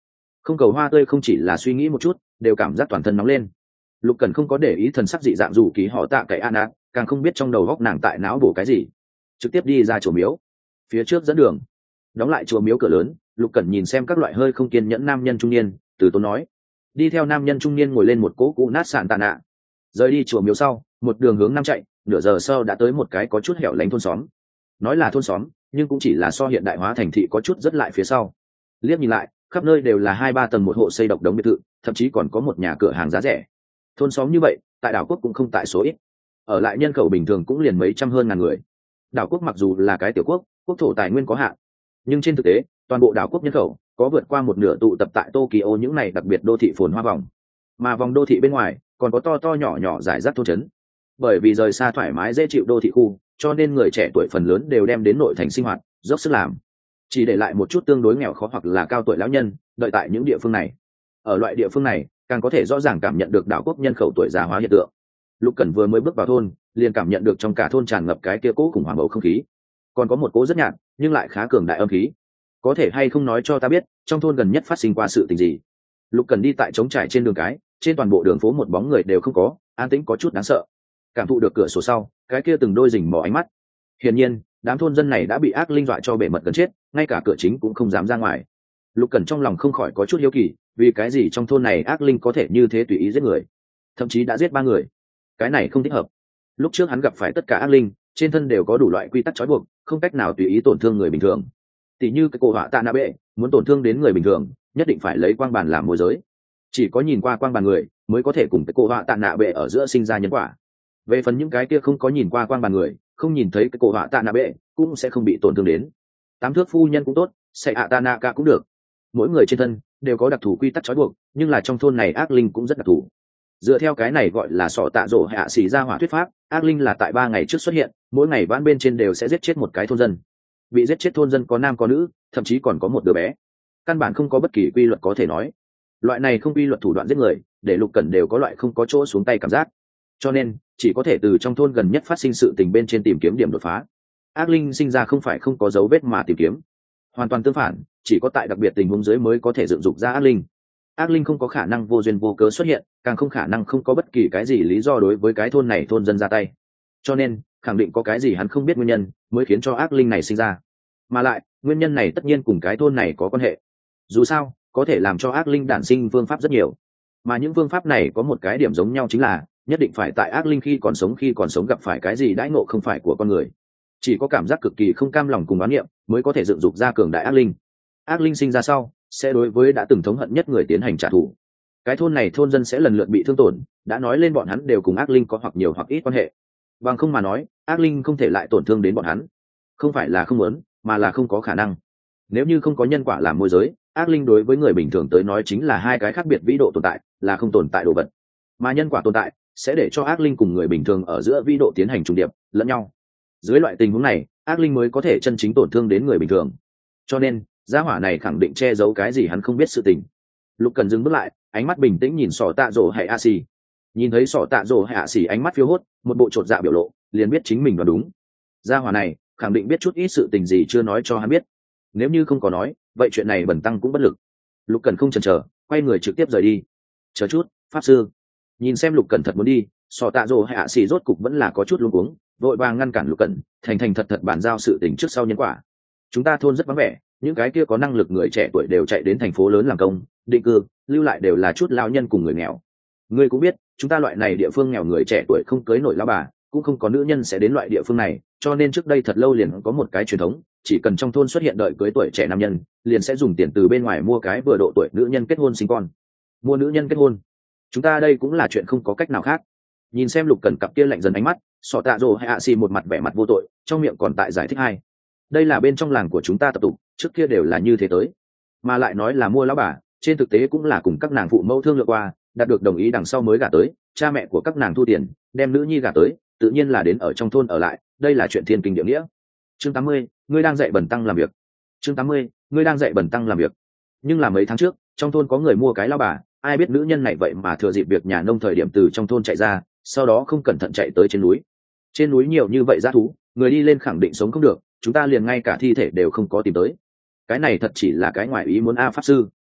Không cầu hoa tươi không chỉ là suy nghĩ một chút, đều cảm giác toàn thân nóng lên. Lục Cần không có để ý thần sắc dị dạng dù kỳ họ tạ cậy an ác, càng không biết trong đầu góc nàng tại não bổ cái gì, trực tiếp đi ra chùa miếu. Phía trước dẫn đường, đóng lại chùa miếu cửa lớn, Lục Cần nhìn xem các loại hơi không kiên nhẫn nam nhân trung niên, từ tốn nói, đi theo nam nhân trung niên ngồi lên một cỗ cũ nát sạn tạ nạ, rời đi chùa miếu sau, một đường hướng nam chạy, nửa giờ sau đã tới một cái có chút hẻo lánh thôn xóm. Nói là thôn xóm, nhưng cũng chỉ là so hiện đại hóa thành thị có chút rất lại phía sau. Liếc nhìn lại, khắp nơi đều là hai ba tầng một hộ xây độc đống biệt thự, thậm chí còn có một nhà cửa hàng giá rẻ. Thôn xóm như vậy, tại đảo quốc cũng không tại số ít, ở lại nhân khẩu bình thường cũng liền mấy trăm hơn ngàn người. Đảo quốc mặc dù là cái tiểu quốc, quốc thổ tài nguyên có hạn, nhưng trên thực tế, toàn bộ đảo quốc nhân khẩu có vượt qua một nửa tụ tập tại Tokyo những này đặc biệt đô thị phồn hoa vòng, mà vòng đô thị bên ngoài còn có to to nhỏ nhỏ rải rác thôn trấn. Bởi vì rời xa thoải mái dễ chịu đô thị khu, cho nên người trẻ tuổi phần lớn đều đem đến nội thành sinh hoạt, dốc sức làm, chỉ để lại một chút tương đối nghèo khó hoặc là cao tuổi lão nhân đợi tại những địa phương này. Ở loại địa phương này, càng có thể rõ ràng cảm nhận được đảo quốc nhân khẩu tuổi già hóa hiện tượng. Lục Cẩn vừa mới bước vào thôn, liền cảm nhận được trong cả thôn tràn ngập cái kia cố khủng hoảng bầu không khí, còn có một cố rất nhạt nhưng lại khá cường đại âm khí. Có thể hay không nói cho ta biết trong thôn gần nhất phát sinh qua sự tình gì? Lục Cẩn đi tại trống trải trên đường cái, trên toàn bộ đường phố một bóng người đều không có, an tĩnh có chút đáng sợ. Cảm thụ được cửa sổ sau, cái kia từng đôi rình mò ánh mắt. Hiển nhiên, đám thôn dân này đã bị ác linh dọa cho bể mật gần chết, ngay cả cửa chính cũng không dám ra ngoài. Lục Cẩn trong lòng không khỏi có chút hiếu kỳ, vì cái gì trong thôn này ác linh có thể như thế tùy ý giết người, thậm chí đã giết ba người. Cái này không thích hợp. Lúc trước hắn gặp phải tất cả ác linh, trên thân đều có đủ loại quy tắc trói buộc, không cách nào tùy ý tổn thương người bình thường. Tỷ như cái cổ họa tạ na bệ, muốn tổn thương đến người bình thường, nhất định phải lấy quang bàn làm môi giới. Chỉ có nhìn qua quang bàn người, mới có thể cùng cái cổ họa tạ nạ bệ ở giữa sinh ra nhân quả. Về phần những cái kia không có nhìn qua quang bàn người, không nhìn thấy cái cổ họa tạ nạ bệ, cũng sẽ không bị tổn thương đến. Tám thước phu nhân cũng tốt, sẽ hạ tạ nạ cả cũng được. Mỗi người trên thân đều có đặc thù quy tắc trói buộc, nhưng là trong thôn này ác linh cũng rất đặc thù. Dựa theo cái này gọi là sọ tạ rổ hạ xỉ ra hỏa thuyết pháp, ác linh là tại ba ngày trước xuất hiện, mỗi ngày vãn bên trên đều sẽ giết chết một cái thôn dân. Bị giết chết thôn dân có nam có nữ, thậm chí còn có một đứa bé. Căn bản không có bất kỳ quy luật có thể nói. Loại này không quy luật thủ đoạn giết người, để Lục Cẩn đều có loại không có chỗ xuống tay cảm giác. Cho nên chỉ có thể từ trong thôn gần nhất phát sinh sự tình bên trên tìm kiếm điểm đột phá. Ác linh sinh ra không phải không có dấu vết mà tìm kiếm, hoàn toàn tương phản, chỉ có tại đặc biệt tình huống dưới mới có thể dựng dục ra ác linh. Ác linh không có khả năng vô duyên vô cớ xuất hiện, càng không khả năng không có bất kỳ cái gì lý do đối với cái thôn này thôn dân ra tay. Cho nên khẳng định có cái gì hắn không biết nguyên nhân mới khiến cho ác linh này sinh ra, mà lại nguyên nhân này tất nhiên cùng cái thôn này có quan hệ. Dù sao có thể làm cho ác linh đản sinh phương pháp rất nhiều, mà những phương pháp này có một cái điểm giống nhau, chính là nhất định phải tại ác linh khi còn sống khi còn sống gặp phải cái gì đãi ngộ không phải của con người. Chỉ có cảm giác cực kỳ không cam lòng cùng oán niệm mới có thể dựng dục ra cường đại ác linh. Ác linh sinh ra sau sẽ đối với đã từng thống hận nhất người tiến hành trả thù. Cái thôn này thôn dân sẽ lần lượt bị thương tổn, đã nói lên bọn hắn đều cùng ác linh có hoặc nhiều hoặc ít quan hệ. Bằng không mà nói, ác linh không thể lại tổn thương đến bọn hắn. Không phải là không muốn, mà là không có khả năng. Nếu như không có nhân quả làm môi giới, ác linh đối với người bình thường tới nói chính là hai cái khác biệt vĩ độ tồn tại, là không tồn tại đồ vật. Mà nhân quả tồn tại sẽ để cho ác linh cùng người bình thường ở giữa vĩ độ tiến hành trùng điệp lẫn nhau. Dưới loại tình huống này, ác linh mới có thể chân chính tổn thương đến người bình thường. Cho nên gia hỏa này khẳng định che giấu cái gì hắn không biết sự tình. Lục Cần dừng bước lại, ánh mắt bình tĩnh nhìn sỏ tạ rổ hay a xì. Nhìn thấy sỏ tạ rổ hay a xì ánh mắt phiêu hốt, một bộ chột dạ biểu lộ, liền biết chính mình đoán đúng. Gia hỏa này khẳng định biết chút ít sự tình gì chưa nói cho hắn biết. Nếu như không có nói, vậy chuyện này bẩn tăng cũng bất lực. Lục Cần không chần chờ, quay người trực tiếp rời đi. Chờ chút, pháp sư. Nhìn xem Lục Cần thật muốn đi, sỏ tạ rổ hay a xì rốt cục vẫn là có chút luống cuống, vội vàng ngăn cản Lục Cần, thành thành thật thật bàn giao sự tình trước sau nhân quả. Chúng ta thôn rất vắng vẻ, những cái kia có năng lực người trẻ tuổi đều chạy đến thành phố lớn làm công định cư, lưu lại đều là chút lao nhân cùng người nghèo. Ngươi cũng biết chúng ta loại này địa phương nghèo, người trẻ tuổi không cưới nổi lao bà, cũng không có nữ nhân sẽ đến loại địa phương này, cho nên trước đây thật lâu liền có một cái truyền thống, chỉ cần trong thôn xuất hiện đợi cưới tuổi trẻ nam nhân, liền sẽ dùng tiền từ bên ngoài mua cái vừa độ tuổi nữ nhân kết hôn sinh con. Mua nữ nhân kết hôn, chúng ta đây cũng là chuyện không có cách nào khác. Nhìn xem Lục Cần cặp kia lạnh dần ánh mắt, sọ tạ rồ hay ạ xì một mặt vẻ mặt vô tội, trong miệng còn tại giải thích hai. Đây là bên trong làng của chúng ta tập tục, trước kia đều là như thế tới, mà lại nói là mua lão bà, trên thực tế cũng là cùng các nàng phụ mẫu thương lượng qua, đạt được đồng ý đằng sau mới gả tới. Cha mẹ của các nàng thu tiền đem nữ nhi gả tới, tự nhiên là đến ở trong thôn ở lại, đây là chuyện thiên kinh địa nghĩa. Chương tám mươi, ngươi đang dạy bẩn tăng làm việc. Chương tám mươi, ngươi đang dạy bẩn tăng làm việc. Nhưng là mấy tháng trước, trong thôn có người mua cái lão bà, ai biết nữ nhân này vậy mà thừa dịp việc nhà nông thời điểm từ trong thôn chạy ra, sau đó không cẩn thận chạy tới trên núi. Trên núi nhiều như vậy dã thú, người đi lên khẳng định sống không được, chúng ta liền ngay cả thi thể đều không có tìm tới. Cái này thật chỉ là cái ngoại ý muốn a pháp sư.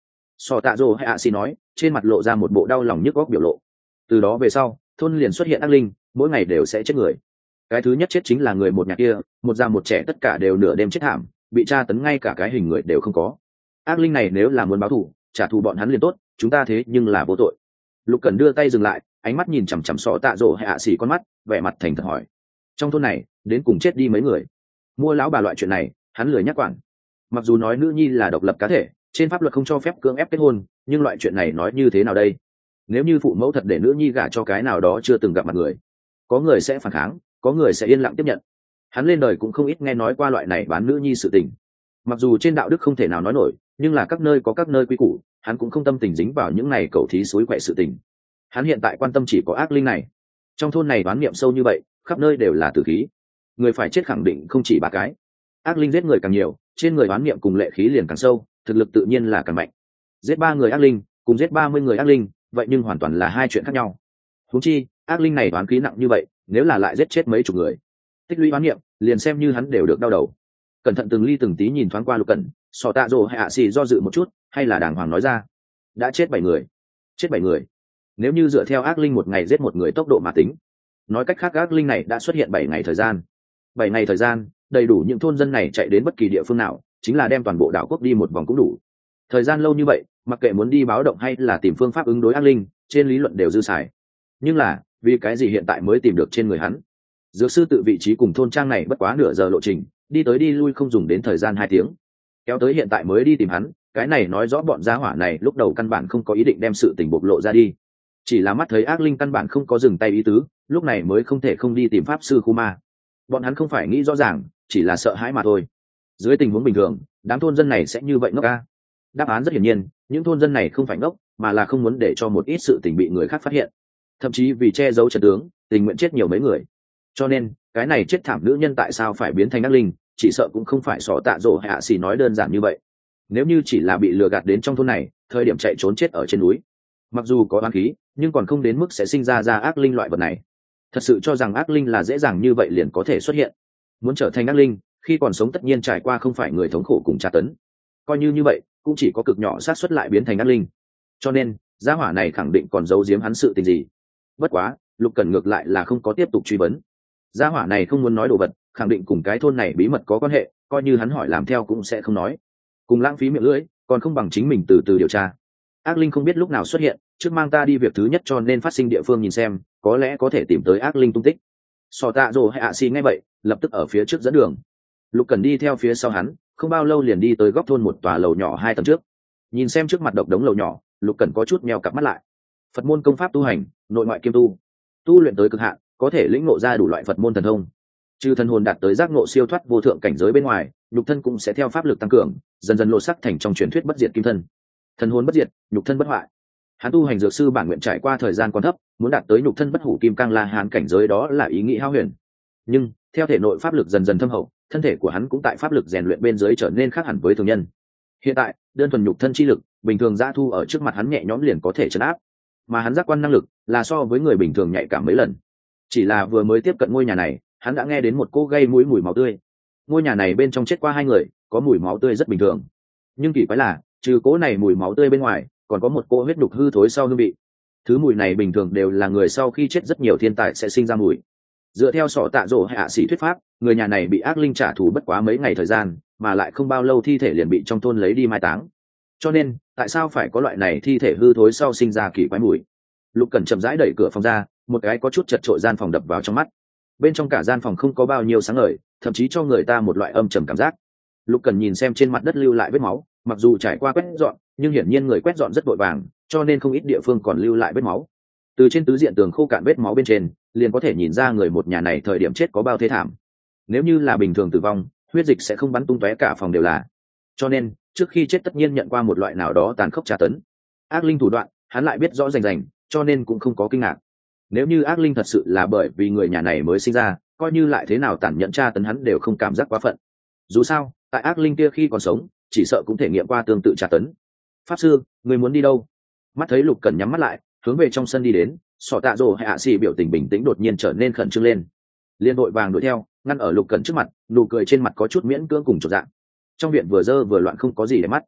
Sọ tạ rồ hay ạ xì nói, trên mặt lộ ra một bộ đau lòng nhức góc biểu lộ. Từ đó về sau thôn liền xuất hiện ác linh, mỗi ngày đều sẽ chết người. Cái thứ nhất chết chính là người một nhà kia, một già một trẻ tất cả đều nửa đêm chết thảm, bị tra tấn ngay cả cái hình người đều không có. Ác linh này nếu là muốn báo thù, trả thù bọn hắn liền tốt, chúng ta thế nhưng là vô tội. Lục Cẩn đưa tay dừng lại, ánh mắt nhìn chằm chằm Sọ tạ rồ hay ạ xì con mắt, vẻ mặt thành thật hỏi: trong thôn này đến cùng chết đi mấy người? Mua lão bà loại chuyện này hắn lười nhắc quản. Mặc dù nói nữ nhi là độc lập cá thể, trên pháp luật không cho phép cưỡng ép kết hôn, nhưng loại chuyện này nói như thế nào đây? Nếu như phụ mẫu thật để nữ nhi gả cho cái nào đó chưa từng gặp mặt người, có người sẽ phản kháng, có người sẽ yên lặng tiếp nhận. Hắn lên đời cũng không ít nghe nói qua loại này bán nữ nhi sự tình. Mặc dù trên đạo đức không thể nào nói nổi, nhưng là các nơi có các nơi quy củ, hắn cũng không tâm tình dính vào những này cầu thí suối quậy sự tình. Hắn hiện tại quan tâm chỉ có ác linh này. Trong thôn này đoán niệm sâu như vậy, khắp nơi đều là tử khí, người phải chết khẳng định không chỉ ba cái. Ác linh giết người càng nhiều, trên người đoán niệm cùng lệ khí liền càng sâu, thực lực tự nhiên là càng mạnh. Giết ba người ác linh cùng giết ba mươi người ác linh, vậy nhưng hoàn toàn là hai chuyện khác nhau. Huống chi ác linh này đoán khí nặng như vậy, nếu là lại giết chết mấy chục người, tích lũy đoán niệm liền xem như hắn đều được đau đầu. Cẩn thận từng ly từng tí nhìn thoáng qua Lục Cẩn, Sọ tạ rồ hay ạ xì do dự một chút, hay là đàng hoàng nói ra: đã chết bảy người. Chết bảy người? Nếu như dựa theo ác linh một ngày giết một người tốc độ mà tính, nói cách khác ác linh này đã xuất hiện bảy ngày thời gian. Bảy ngày thời gian, đầy đủ những thôn dân này chạy đến bất kỳ địa phương nào, chính là đem toàn bộ đảo quốc đi một vòng cũng đủ. Thời gian lâu như vậy, mặc kệ muốn đi báo động hay là tìm phương pháp ứng đối ác linh, trên lý luận đều dư xài. Nhưng là vì cái gì hiện tại mới tìm được trên người hắn? Dược sư tự vị trí cùng thôn trang này bất quá nửa giờ lộ trình, đi tới đi lui không dùng đến thời gian hai tiếng, kéo tới hiện tại mới đi tìm hắn, cái này nói rõ bọn gia hỏa này lúc đầu căn bản không có ý định đem sự tình bộc lộ ra đi, chỉ là mắt thấy ác linh căn bản không có dừng tay ý tứ, lúc này mới không thể không đi tìm pháp sư khu ma. Bọn hắn không phải nghĩ rõ ràng, chỉ là sợ hãi mà thôi. Dưới tình huống bình thường, đám thôn dân này sẽ như vậy ngốc a? Đáp án rất hiển nhiên, những thôn dân này không phải ngốc, mà là không muốn để cho một ít sự tình bị người khác phát hiện, thậm chí vì che giấu trận tướng, tình nguyện chết nhiều mấy người. Cho nên cái này chết thảm nữ nhân tại sao phải biến thành ác linh, chỉ sợ cũng không phải Sọ tạ rồ hạ xì nói đơn giản như vậy. Nếu như chỉ là bị lừa gạt đến trong thôn này, thời điểm chạy trốn chết ở trên núi, mặc dù có oán khí, nhưng còn không đến mức sẽ sinh ra ra ác linh loại vật này. Thật sự cho rằng ác linh là dễ dàng như vậy liền có thể xuất hiện? Muốn trở thành ác linh, khi còn sống tất nhiên trải qua không phải người thống khổ cùng tra tấn. Coi như như vậy, cũng chỉ có cực nhỏ xác suất lại biến thành ác linh. Cho nên, gia hỏa này khẳng định còn giấu giếm hắn sự tình gì. Bất quá, Lục Cẩn ngược lại là không có tiếp tục truy vấn. Gia hỏa này không muốn nói đồ vật, khẳng định cùng cái thôn này bí mật có quan hệ, coi như hắn hỏi làm theo cũng sẽ không nói. Cùng lãng phí miệng lưỡi, còn không bằng chính mình từ từ điều tra. Ác linh không biết lúc nào xuất hiện, trước mang ta đi việc thứ nhất cho nên phát sinh địa phương nhìn xem, có lẽ có thể tìm tới ác linh tung tích. Sọ tạ rồ hay ạ xì nghe vậy, lập tức ở phía trước dẫn đường. Lục Cẩn đi theo phía sau hắn, không bao lâu liền đi tới góc thôn một tòa lầu nhỏ hai tầng trước. Nhìn xem trước mặt độc đống lầu nhỏ, Lục Cẩn có chút meo cặp mắt lại. Phật môn công pháp tu hành, nội ngoại kiêm tu, tu luyện tới cực hạn, có thể lĩnh ngộ ra đủ loại Phật môn thần thông. Trừ thần hồn đạt tới giác ngộ siêu thoát vô thượng cảnh giới bên ngoài, nhục thân cũng sẽ theo pháp lực tăng cường, dần dần lộ sắc thành trong truyền thuyết bất diệt kim thân. Thần hồn bất diệt, nhục thân bất hoại. Hắn tu hành dược sư bản nguyện trải qua thời gian còn thấp, muốn đạt tới nhục thân bất hủ kim cang la hán cảnh giới đó là ý nghĩ hao huyền. Nhưng theo thể nội pháp lực dần dần thâm hậu, thân thể của hắn cũng tại pháp lực rèn luyện bên dưới trở nên khác hẳn với thường nhân. Hiện tại, đơn thuần nhục thân chi lực, bình thường dã thu ở trước mặt hắn nhẹ nhõm liền có thể trấn áp, mà hắn giác quan năng lực là so với người bình thường nhạy cảm mấy lần. Chỉ là vừa mới tiếp cận ngôi nhà này, hắn đã nghe đến một cô gây mũi mùi máu tươi. Ngôi nhà này bên trong chết qua hai người, có mùi máu tươi rất bình thường. Nhưng kỳ quái là, trừ cỗ này mùi máu tươi bên ngoài, còn có một cỗ huyết đục hư thối sau hương vị. Thứ mùi này bình thường đều là người sau khi chết rất nhiều thiên tài sẽ sinh ra mùi. Dựa theo Sọ tạ rồ hay ạ xì thuyết pháp, người nhà này bị ác linh trả thù bất quá mấy ngày thời gian, mà lại không bao lâu thi thể liền bị trong thôn lấy đi mai táng. Cho nên, tại sao phải có loại này thi thể hư thối sau sinh ra kỳ quái mùi? Lục Cẩn chậm rãi đẩy cửa phòng ra, một cái có chút chật chội gian phòng đập vào trong mắt. Bên trong cả gian phòng không có bao nhiêu sáng ngời, thậm chí cho người ta một loại âm trầm cảm giác. Lục Cẩn nhìn xem trên mặt đất lưu lại vết máu, mặc dù trải qua quét dọn, nhưng hiển nhiên người quét dọn rất vội vàng, cho nên không ít địa phương còn lưu lại vết máu. Từ trên tứ diện tường khô cạn vết máu bên trên, liền có thể nhìn ra người một nhà này thời điểm chết có bao thê thảm. Nếu như là bình thường tử vong, huyết dịch sẽ không bắn tung tóe cả phòng đều là. Cho nên, trước khi chết tất nhiên nhận qua một loại nào đó tàn khốc tra tấn. Ác linh thủ đoạn, hắn lại biết rõ rành rành, cho nên cũng không có kinh ngạc. Nếu như ác linh thật sự là bởi vì người nhà này mới sinh ra, coi như lại thế nào tàn nhẫn tra tấn hắn đều không cảm giác quá phận. Dù sao, tại ác linh kia khi còn sống, chỉ sợ cũng thể nghiệm qua tương tự tra tấn. Pháp sư, người muốn đi đâu? Mắt thấy Lục Cẩn nhắm mắt lại, hướng về trong sân đi đến, Sọ tạ rồ hay ạ xì biểu tình bình tĩnh đột nhiên trở nên khẩn trương lên. Liên đội vàng đuổi theo, ngăn ở Lục Cẩn trước mặt, nụ cười trên mặt có chút miễn cưỡng cùng chột dạng. Trong viện vừa dơ vừa loạn không có gì để mắt.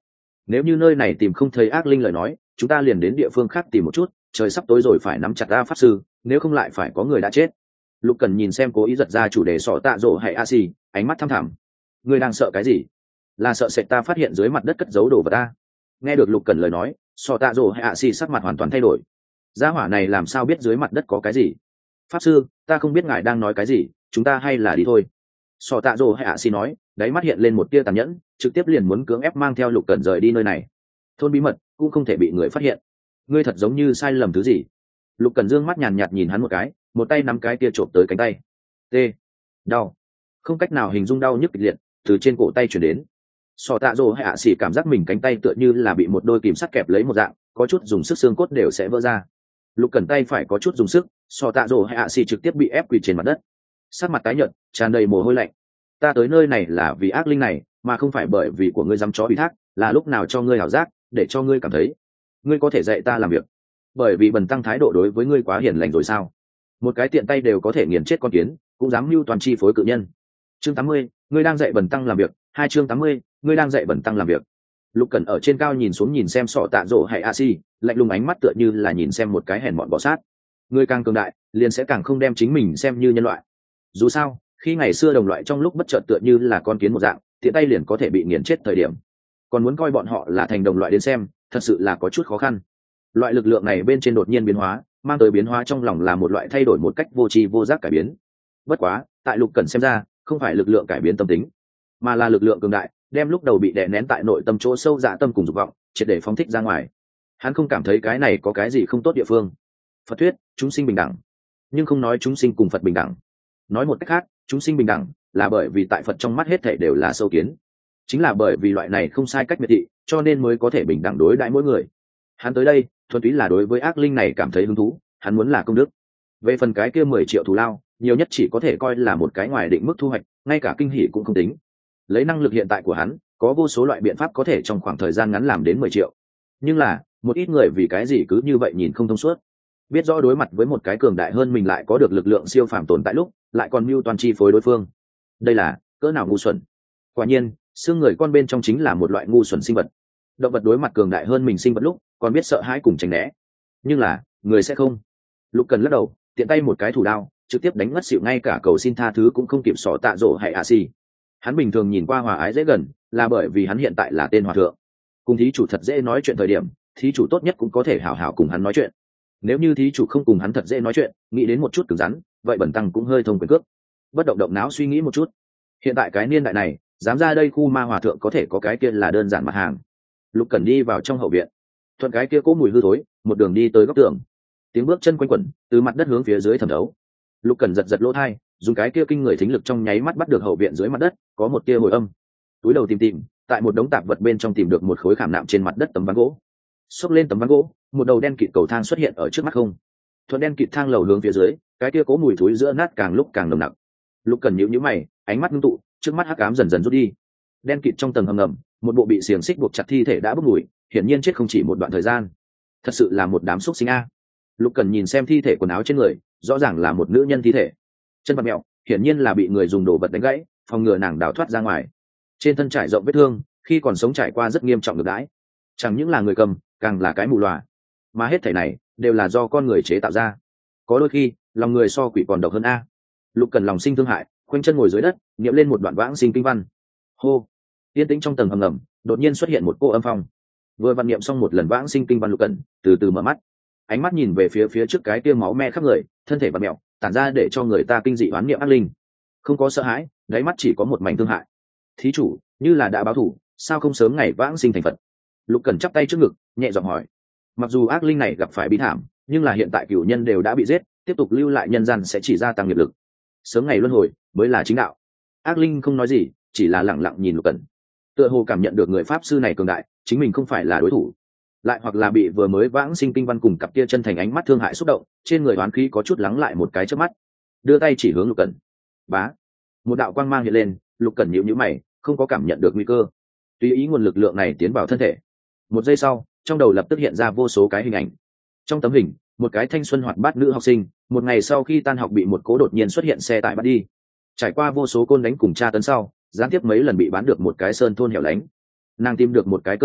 nếu như nơi này tìm không thấy ác linh lời nói chúng ta liền đến địa phương khác tìm một chút, trời sắp tối rồi phải nắm chặt ta pháp sư, nếu không lại phải có người đã chết. Lục Cần nhìn xem cố ý giật ra chủ đề sọ tạ rổ hay a xì, ánh mắt thăm thẳm. Ngươi đang sợ cái gì? Là sợ sệt ta phát hiện dưới mặt đất cất giấu đồ vật ta? Nghe được Lục Cần lời nói, sọ tạ rổ hay a xì sắc mặt hoàn toàn thay đổi. Gia hỏa này làm sao biết dưới mặt đất có cái gì? Pháp sư, ta không biết ngài đang nói cái gì, chúng ta hay là đi thôi. Sọ tạ rổ hay a xì nói, đáy mắt hiện lên một tia tàn nhẫn, trực tiếp liền muốn cưỡng ép mang theo Lục Cần rời đi nơi này. Thôn bí mật cũng không thể bị người phát hiện. Ngươi thật giống như sai lầm thứ gì? Lục Cần dương mắt nhàn nhạt nhìn hắn một cái, một tay nắm cái tia trộm tới cánh tay. T. Đau. Không cách nào hình dung đau nhức kịch liệt từ trên cổ tay chuyển đến. Sọ tạ rồ hay ạ xỉ cảm giác mình cánh tay tựa như là bị một đôi kìm sắt kẹp lấy một dạng, có chút dùng sức xương cốt đều sẽ vỡ ra. Lục Cần tay phải có chút dùng sức, sọ tạ rồ hay ạ xỉ trực tiếp bị ép quỳ trên mặt đất. Sắc mặt tái nhợt, tràn đầy mồ hôi lạnh. Ta tới nơi này là vì ác linh này, mà không phải bởi vì của ngươi dám chó ủy thác, là lúc nào cho ngươi hảo giác, để cho ngươi cảm thấy ngươi có thể dạy ta làm việc. Bởi vì bần tăng thái độ đối với ngươi quá hiền lành rồi sao? Một cái tiện tay đều có thể nghiền chết con kiến, cũng dám mưu toàn chi phối cự nhân. Chương tám mươi, ngươi đang dạy bần tăng làm việc. Hai chương tám mươi, ngươi đang dạy bần tăng làm việc. Lục Cần ở trên cao nhìn xuống nhìn xem sọ tạ rổ hay a si, lạnh lùng ánh mắt tựa như là nhìn xem một cái hèn mọn bọ sát. Ngươi càng cường đại, liền sẽ càng không đem chính mình xem như nhân loại. Dù sao, khi ngày xưa đồng loại trong lúc bất chợt tựa như là con kiến một dạng, tiện tay liền có thể bị nghiền chết thời điểm. Còn muốn coi bọn họ là thành đồng loại đến xem, thật sự là có chút khó khăn. Loại lực lượng này bên trên đột nhiên biến hóa, mang tới biến hóa trong lòng là một loại thay đổi một cách vô tri vô giác cải biến. Bất quá, tại Lục Cần xem ra, không phải lực lượng cải biến tâm tính, mà là lực lượng cường đại, đem lúc đầu bị đè nén tại nội tâm chỗ sâu dạ tâm cùng dục vọng, triệt để phóng thích ra ngoài. Hắn không cảm thấy cái này có cái gì không tốt địa phương. Phật thuyết, chúng sinh bình đẳng, nhưng không nói chúng sinh cùng Phật bình đẳng. Nói một cách khác, chúng sinh bình đẳng là bởi vì tại Phật trong mắt hết thảy đều là sâu kiến. Chính là bởi vì loại này không sai cách miệt thị, cho nên mới có thể bình đẳng đối đãi mỗi người. Hắn tới đây, thuần túy là đối với ác linh này cảm thấy hứng thú, hắn muốn là công đức. Về phần cái kia mười triệu thù lao, nhiều nhất chỉ có thể coi là một cái ngoài định mức thu hoạch, ngay cả kinh hỉ cũng không tính. Lấy năng lực hiện tại của hắn, có vô số loại biện pháp có thể trong khoảng thời gian ngắn làm đến mười triệu. Nhưng là, một ít người vì cái gì cứ như vậy nhìn không thông suốt. Biết rõ đối mặt với một cái cường đại hơn mình lại có được lực lượng siêu phàm tồn tại lúc, lại còn mưu toàn chi phối đối phương. Đây là cỡ nào ngu xuẩn. Quả nhiên, xương người con bên trong chính là một loại ngu xuẩn sinh vật. Động vật đối mặt cường đại hơn mình sinh vật lúc, còn biết sợ hãi cùng tránh né. Nhưng là, người sẽ không. Lục Cần lắc đầu, tiện tay một cái thủ đao, trực tiếp đánh ngất xỉu ngay cả cầu xin tha thứ cũng không kịp sọ tạ rổ hay a si. Hắn bình thường nhìn qua hòa ái dễ gần, là bởi vì hắn hiện tại là tên hòa thượng. Cùng thí chủ thật dễ nói chuyện thời điểm, thí chủ tốt nhất cũng có thể hảo hảo cùng hắn nói chuyện. Nếu như thí chủ không cùng hắn thật dễ nói chuyện, nghĩ đến một chút cứng rắn, vậy bẩn tăng cũng hơi thông quyền cước. Bất động động não suy nghĩ một chút. Hiện tại cái niên đại này, dám ra đây khu ma hòa thượng có thể có cái kia là đơn giản mặt hàng. Lục Cần đi vào trong hậu viện, thuận cái kia cố mùi hư thối, một đường đi tới góc tường. Tiếng bước chân quanh quẩn, từ mặt đất hướng phía dưới thẩm thấu. Lục Cần giật giật lỗ tai, dùng cái kia kinh người thính lực trong nháy mắt bắt được hậu viện dưới mặt đất có một tia hồi âm. Túi đầu tìm tìm, tại một đống tạp vật bên trong tìm được một khối khảm nạm trên mặt đất tấm ván gỗ. Xốc lên tấm ván gỗ, một đầu đen kịt cầu thang xuất hiện ở trước mắt không. Thuận đen kịt thang lầu hướng phía dưới, cái kia cố mùi thối giữa nát càng lúc càng nồng nặc. Lục Cần nhíu nhíu mày, ánh mắt ngưng tụ, trước mắt hắc ám dần dần rút đi. Đen kịt trong tầng hầm ngầm, một bộ bị xiềng xích buộc chặt thi thể đã bốc mùi, hiển nhiên chết không chỉ một đoạn thời gian. Thật sự là một đám xúc sinh a. Lục Cần nhìn xem thi thể quần áo trên người, rõ ràng là một nữ nhân thi thể. Chân bạt mẹo, hiển nhiên là bị người dùng đồ vật đánh gãy, phòng ngừa nàng đào thoát ra ngoài. Trên thân trải rộng vết thương, khi còn sống trải qua rất nghiêm trọng ngược đãi. Chẳng những là người cầm, càng là cái mù lòa. Mà hết thảy này đều là do con người chế tạo ra. Có đôi khi, lòng người so quỷ còn độc hơn a. Lục Cần lòng sinh thương hại, khoanh chân ngồi dưới đất, niệm lên một đoạn vãng sinh kinh văn. Hô. Yên tĩnh trong tầng hầm ngầm, đột nhiên xuất hiện một cô âm phong. Vừa văn niệm xong một lần vãng sinh kinh văn, Lục Cần từ từ mở mắt, ánh mắt nhìn về phía phía trước cái kia máu me khắp người, thân thể vặn mẹo, tản ra để cho người ta kinh dị oán niệm ác linh. Không có sợ hãi, đáy mắt chỉ có một mảnh thương hại. Thí chủ, như là đã báo thủ, sao không sớm ngày vãng sinh thành Phật? Lục Cần chắp tay trước ngực, nhẹ giọng hỏi. Mặc dù ác linh này gặp phải bi thảm, nhưng là hiện tại cửu nhân đều đã bị giết, tiếp tục lưu lại nhân gian sẽ chỉ gia tăng nghiệp lực. Sớm ngày luân hồi mới là chính đạo. Ác linh không nói gì, chỉ là lặng lặng nhìn Lục Cần. Tựa hồ cảm nhận được người pháp sư này cường đại, chính mình không phải là đối thủ. Lại hoặc là bị vừa mới vãng sinh kinh văn cùng cặp kia chân thành ánh mắt thương hại xúc động, trên người oán khí có chút lắng lại một cái chớp mắt. Đưa tay chỉ hướng Lục Cần. Bá. Một đạo quang mang hiện lên, Lục Cần nhíu nhíu mày, không có cảm nhận được nguy cơ. Tùy ý nguồn lực lượng này tiến vào thân thể. Một giây sau, trong đầu lập tức hiện ra vô số cái hình ảnh. Trong tấm hình, một cái thanh xuân hoạt bát nữ học sinh, một ngày sau khi tan học bị một cố đột nhiên xuất hiện xe tải bắt đi. Trải qua vô số côn đánh cùng tra tấn sau, gián tiếp mấy lần bị bán được một cái sơn thôn hẻo lánh. Nàng tìm được một cái cơ hội,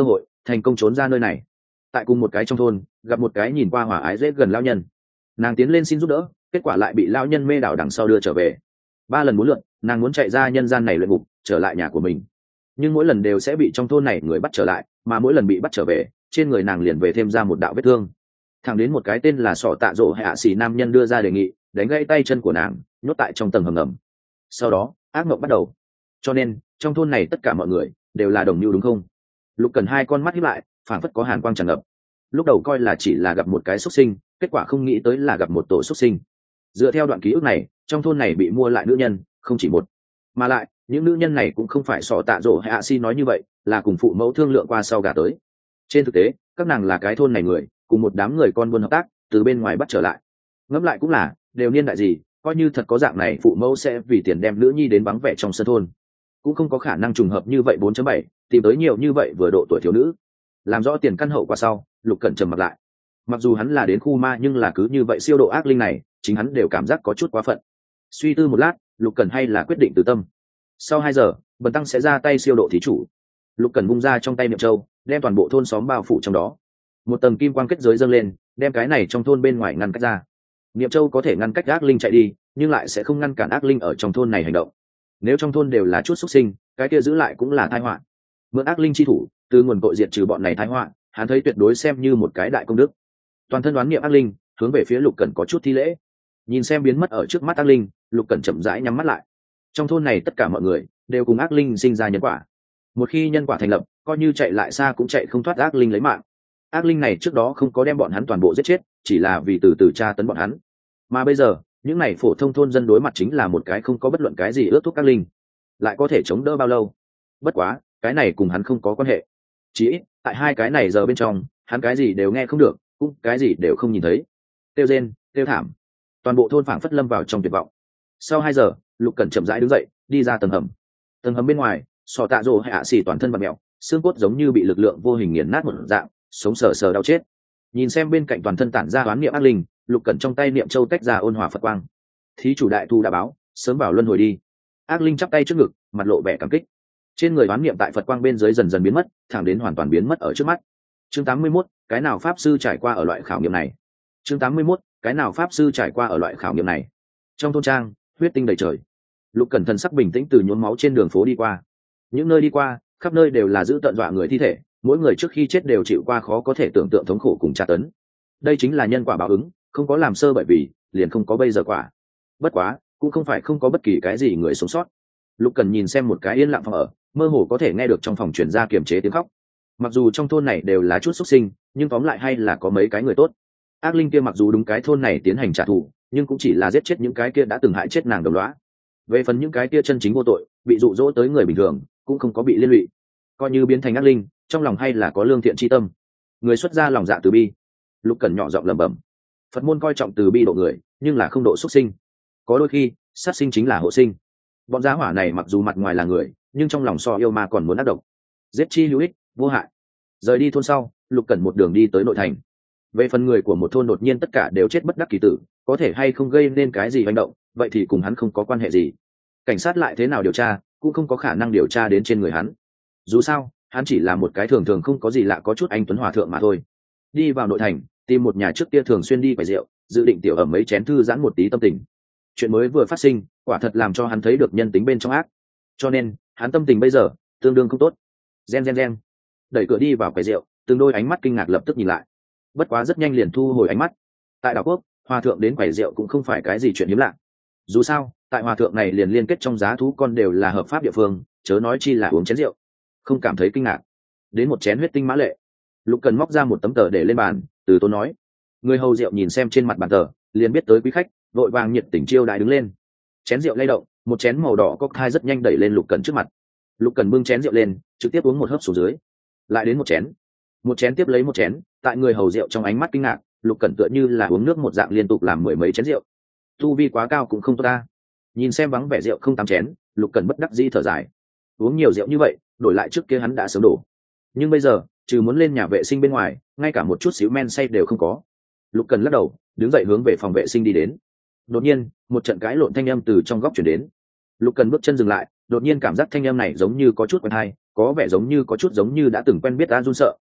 thành công trốn ra nơi này. Tại cùng một cái trong thôn gặp một cái nhìn qua hòa ái dễ gần lão nhân, nàng tiến lên xin giúp đỡ, kết quả lại bị lão nhân mê đảo đằng sau đưa trở về. Ba lần bốn lượt nàng muốn chạy ra nhân gian này luyện ngục trở lại nhà của mình, nhưng mỗi lần đều sẽ bị trong thôn này người bắt trở lại, mà mỗi lần bị bắt trở về trên người nàng liền về thêm ra một đạo vết thương. Thẳng đến một cái tên là Sọ Tạ Dỗ hay ạ xì nam nhân đưa ra đề nghị đánh gãy tay chân của nàng, nhốt tại trong tầng hầm ngầm. Sau đó ác mộng bắt đầu. Cho nên trong thôn này tất cả mọi người đều là đồng mưu đúng không? Lục Cần hai con mắt híp lại, phảng phất có hàn quang tràn ngập. Lúc đầu coi là chỉ là gặp một cái xuất sinh, kết quả không nghĩ tới là gặp một tổ xuất sinh. Dựa theo đoạn ký ức này, trong thôn này bị mua lại nữ nhân không chỉ một, mà lại những nữ nhân này cũng không phải Sọ Tạ Dỗ hay ạ xì nói như vậy, là cùng phụ mẫu thương lượng qua sau gả tới. Trên thực tế các nàng là cái thôn này người, cùng một đám người con buôn hợp tác từ bên ngoài bắt trở lại. Ngẫm lại cũng là, đều niên đại gì, coi như thật có dạng này phụ mẫu sẽ vì tiền đem nữ nhi đến vắng vẻ trong sân thôn, cũng không có khả năng trùng hợp như vậy. bốn chấm bảy tìm tới nhiều như vậy vừa độ tuổi thiếu nữ. Làm rõ tiền căn hậu quả sau, Lục Cẩn trầm mặt lại. Mặc dù hắn là đến khu ma, nhưng là cứ như vậy siêu độ ác linh này chính hắn đều cảm giác có chút quá phận. Suy tư một lát, Lục Cẩn hay là quyết định từ tâm. Sau hai giờ Bần tăng sẽ ra tay siêu độ thí chủ. Lục Cẩn bung ra trong tay niệm châu, đem toàn bộ thôn xóm bao phủ trong đó. Một tầng kim quang kết giới dâng lên, đem cái này trong thôn bên ngoài ngăn cách ra. Niệm châu có thể ngăn cách ác linh chạy đi, nhưng lại sẽ không ngăn cản ác linh ở trong thôn này hành động. Nếu trong thôn đều là chút xuất sinh, cái kia giữ lại cũng là tai họa. Mượn ác linh chi thủ, từ nguồn cội diệt trừ bọn này tai họa, hắn thấy tuyệt đối xem như một cái đại công đức. Toàn thân đoán niệm ác linh, hướng về phía Lục Cẩn có chút thi lễ. Nhìn xem biến mất ở trước mắt ác linh, Lục Cẩn chậm rãi nhắm mắt lại. Trong thôn này tất cả mọi người đều cùng ác linh sinh ra nhân quả. Một khi nhân quả thành lập, coi như chạy lại xa cũng chạy không thoát ác linh lấy mạng. Ác linh này trước đó không có đem bọn hắn toàn bộ giết chết, chỉ là vì từ từ tra tấn bọn hắn. Mà bây giờ những này phổ thông thôn dân đối mặt chính là một cái không có bất luận cái gì ước thúc ác linh, lại có thể chống đỡ bao lâu? Bất quá cái này cùng hắn không có quan hệ. Chỉ ít tại hai cái này giờ bên trong, hắn cái gì đều nghe không được, cũng cái gì đều không nhìn thấy. Tiêu rên, tiêu thảm, toàn bộ thôn phảng phất lâm vào trong tuyệt vọng. Sau hai giờ Lục Cẩn chậm rãi đứng dậy, đi ra tầng hầm. Tầng hầm bên ngoài, Sọ Tạ Dỗ hay ạ xì toàn thân bặm mèo, xương cốt giống như bị lực lượng vô hình nghiền nát một dạng, sống sờ sờ đau chết. Nhìn xem bên cạnh toàn thân tản ra oán niệm ác linh, Lục Cẩn trong tay niệm châu tách ra ôn hòa Phật quang. Thí chủ đại thu đã báo, sớm vào luân hồi đi. Ác linh chắp tay trước ngực, mặt lộ vẻ cảm kích. Trên người oán niệm tại Phật quang bên dưới dần dần biến mất, thẳng đến hoàn toàn biến mất ở trước mắt. Chương tám mươi mốt, cái nào pháp sư trải qua ở loại khảo nghiệm này? Chương tám mươi mốt, cái nào pháp sư trải qua ở loại khảo nghiệm này? Trong thôn trang, huyết tinh đầy trời. Lục Cẩn thần sắc bình tĩnh từ nhuốm máu trên đường phố đi qua. Những nơi đi qua, khắp nơi đều là giữ tận dọa người thi thể, mỗi người trước khi chết đều chịu qua khó có thể tưởng tượng thống khổ cùng tra tấn. Đây chính là nhân quả báo ứng, không có làm sơ bởi vì liền không có bây giờ quả. Bất quá cũng không phải không có bất kỳ cái gì người sống sót. Lục Cần nhìn xem một cái yên lặng phòng ở, mơ hồ có thể nghe được trong phòng truyền ra kiềm chế tiếng khóc. Mặc dù trong thôn này đều là chút xuất sinh, nhưng tóm lại hay là có mấy cái người tốt. Ác linh kia mặc dù đúng cái thôn này tiến hành trả thù, nhưng cũng chỉ là giết chết những cái kia đã từng hại chết nàng đồng lõa. Về phần những cái kia chân chính vô tội, bị dụ dỗ tới người bình thường, cũng không có bị liên lụy. Coi như biến thành ác linh, trong lòng hay là có lương thiện chi tâm. Người xuất ra lòng dạ từ bi. Lục Cần nhỏ giọng lẩm bẩm. Phật môn coi trọng từ bi độ người, nhưng là không độ xuất sinh. Có đôi khi, sát sinh chính là hộ sinh. Bọn giá hỏa này mặc dù mặt ngoài là người, nhưng trong lòng so yêu ma còn muốn ác độc. Giết chi hữu ích, vô hại. Rời đi thôn sau, Lục Cẩn một đường đi tới nội thành. Về phần người của một thôn đột nhiên tất cả đều chết bất đắc kỳ tử, có thể hay không gây nên cái gì hành động, vậy thì cùng hắn không có quan hệ gì. Cảnh sát lại thế nào điều tra, cũng không có khả năng điều tra đến trên người hắn. Dù sao, hắn chỉ là một cái thường thường không có gì lạ có chút anh tuấn hòa thượng mà thôi. Đi vào nội thành, tìm một nhà trước kia thường xuyên đi quầy rượu, dự định tiểu ẩm mấy chén thư giãn một tí tâm tình. Chuyện mới vừa phát sinh, quả thật làm cho hắn thấy được nhân tính bên trong ác. Cho nên, hắn tâm tình bây giờ tương đương không tốt. Gen gen gen. Đẩy cửa đi vào quầy rượu, từng đôi ánh mắt kinh ngạc lập tức nhìn lại. Bất quá rất nhanh liền thu hồi ánh mắt. Tại đảo quốc, hòa thượng đến quầy rượu cũng không phải cái gì chuyện hiếm lạ. Dù sao, tại hòa thượng này liền liên kết trong giá thú con đều là hợp pháp địa phương, chớ nói chi là uống chén rượu. Không cảm thấy kinh ngạc. Đến một chén huyết tinh mã lệ. Lục Cần móc ra một tấm tờ để lên bàn, từ tốn nói. Người hầu rượu nhìn xem trên mặt bàn tờ, liền biết tới quý khách, vội vàng nhiệt tình chiêu đãi đứng lên. Chén rượu lay động, một chén màu đỏ cocktail rất nhanh đẩy lên Lục Cần trước mặt. Lục Cần bưng chén rượu lên, trực tiếp uống một hớp xuống dưới. Lại đến một chén. Một chén tiếp lấy một chén, tại người hầu rượu trong ánh mắt kinh ngạc, Lục Cần tựa như là uống nước một dạng liên tục làm mười mấy chén rượu. Tu vi quá cao cũng không tốt ta. Nhìn xem vắng vẻ rượu không tám chén, Lục Cần bất đắc dĩ thở dài. Uống nhiều rượu như vậy, đổi lại trước kia hắn đã sớm đổ. Nhưng bây giờ, trừ muốn lên nhà vệ sinh bên ngoài, ngay cả một chút xíu men say đều không có. Lục Cần lắc đầu, đứng dậy hướng về phòng vệ sinh đi đến. Đột nhiên, một trận cãi lộn thanh âm từ trong góc truyền đến. Lục Cần bước chân dừng lại, đột nhiên cảm giác thanh âm này giống như có chút quen tai, có vẻ giống như có chút giống như đã từng quen biết, a run sợ,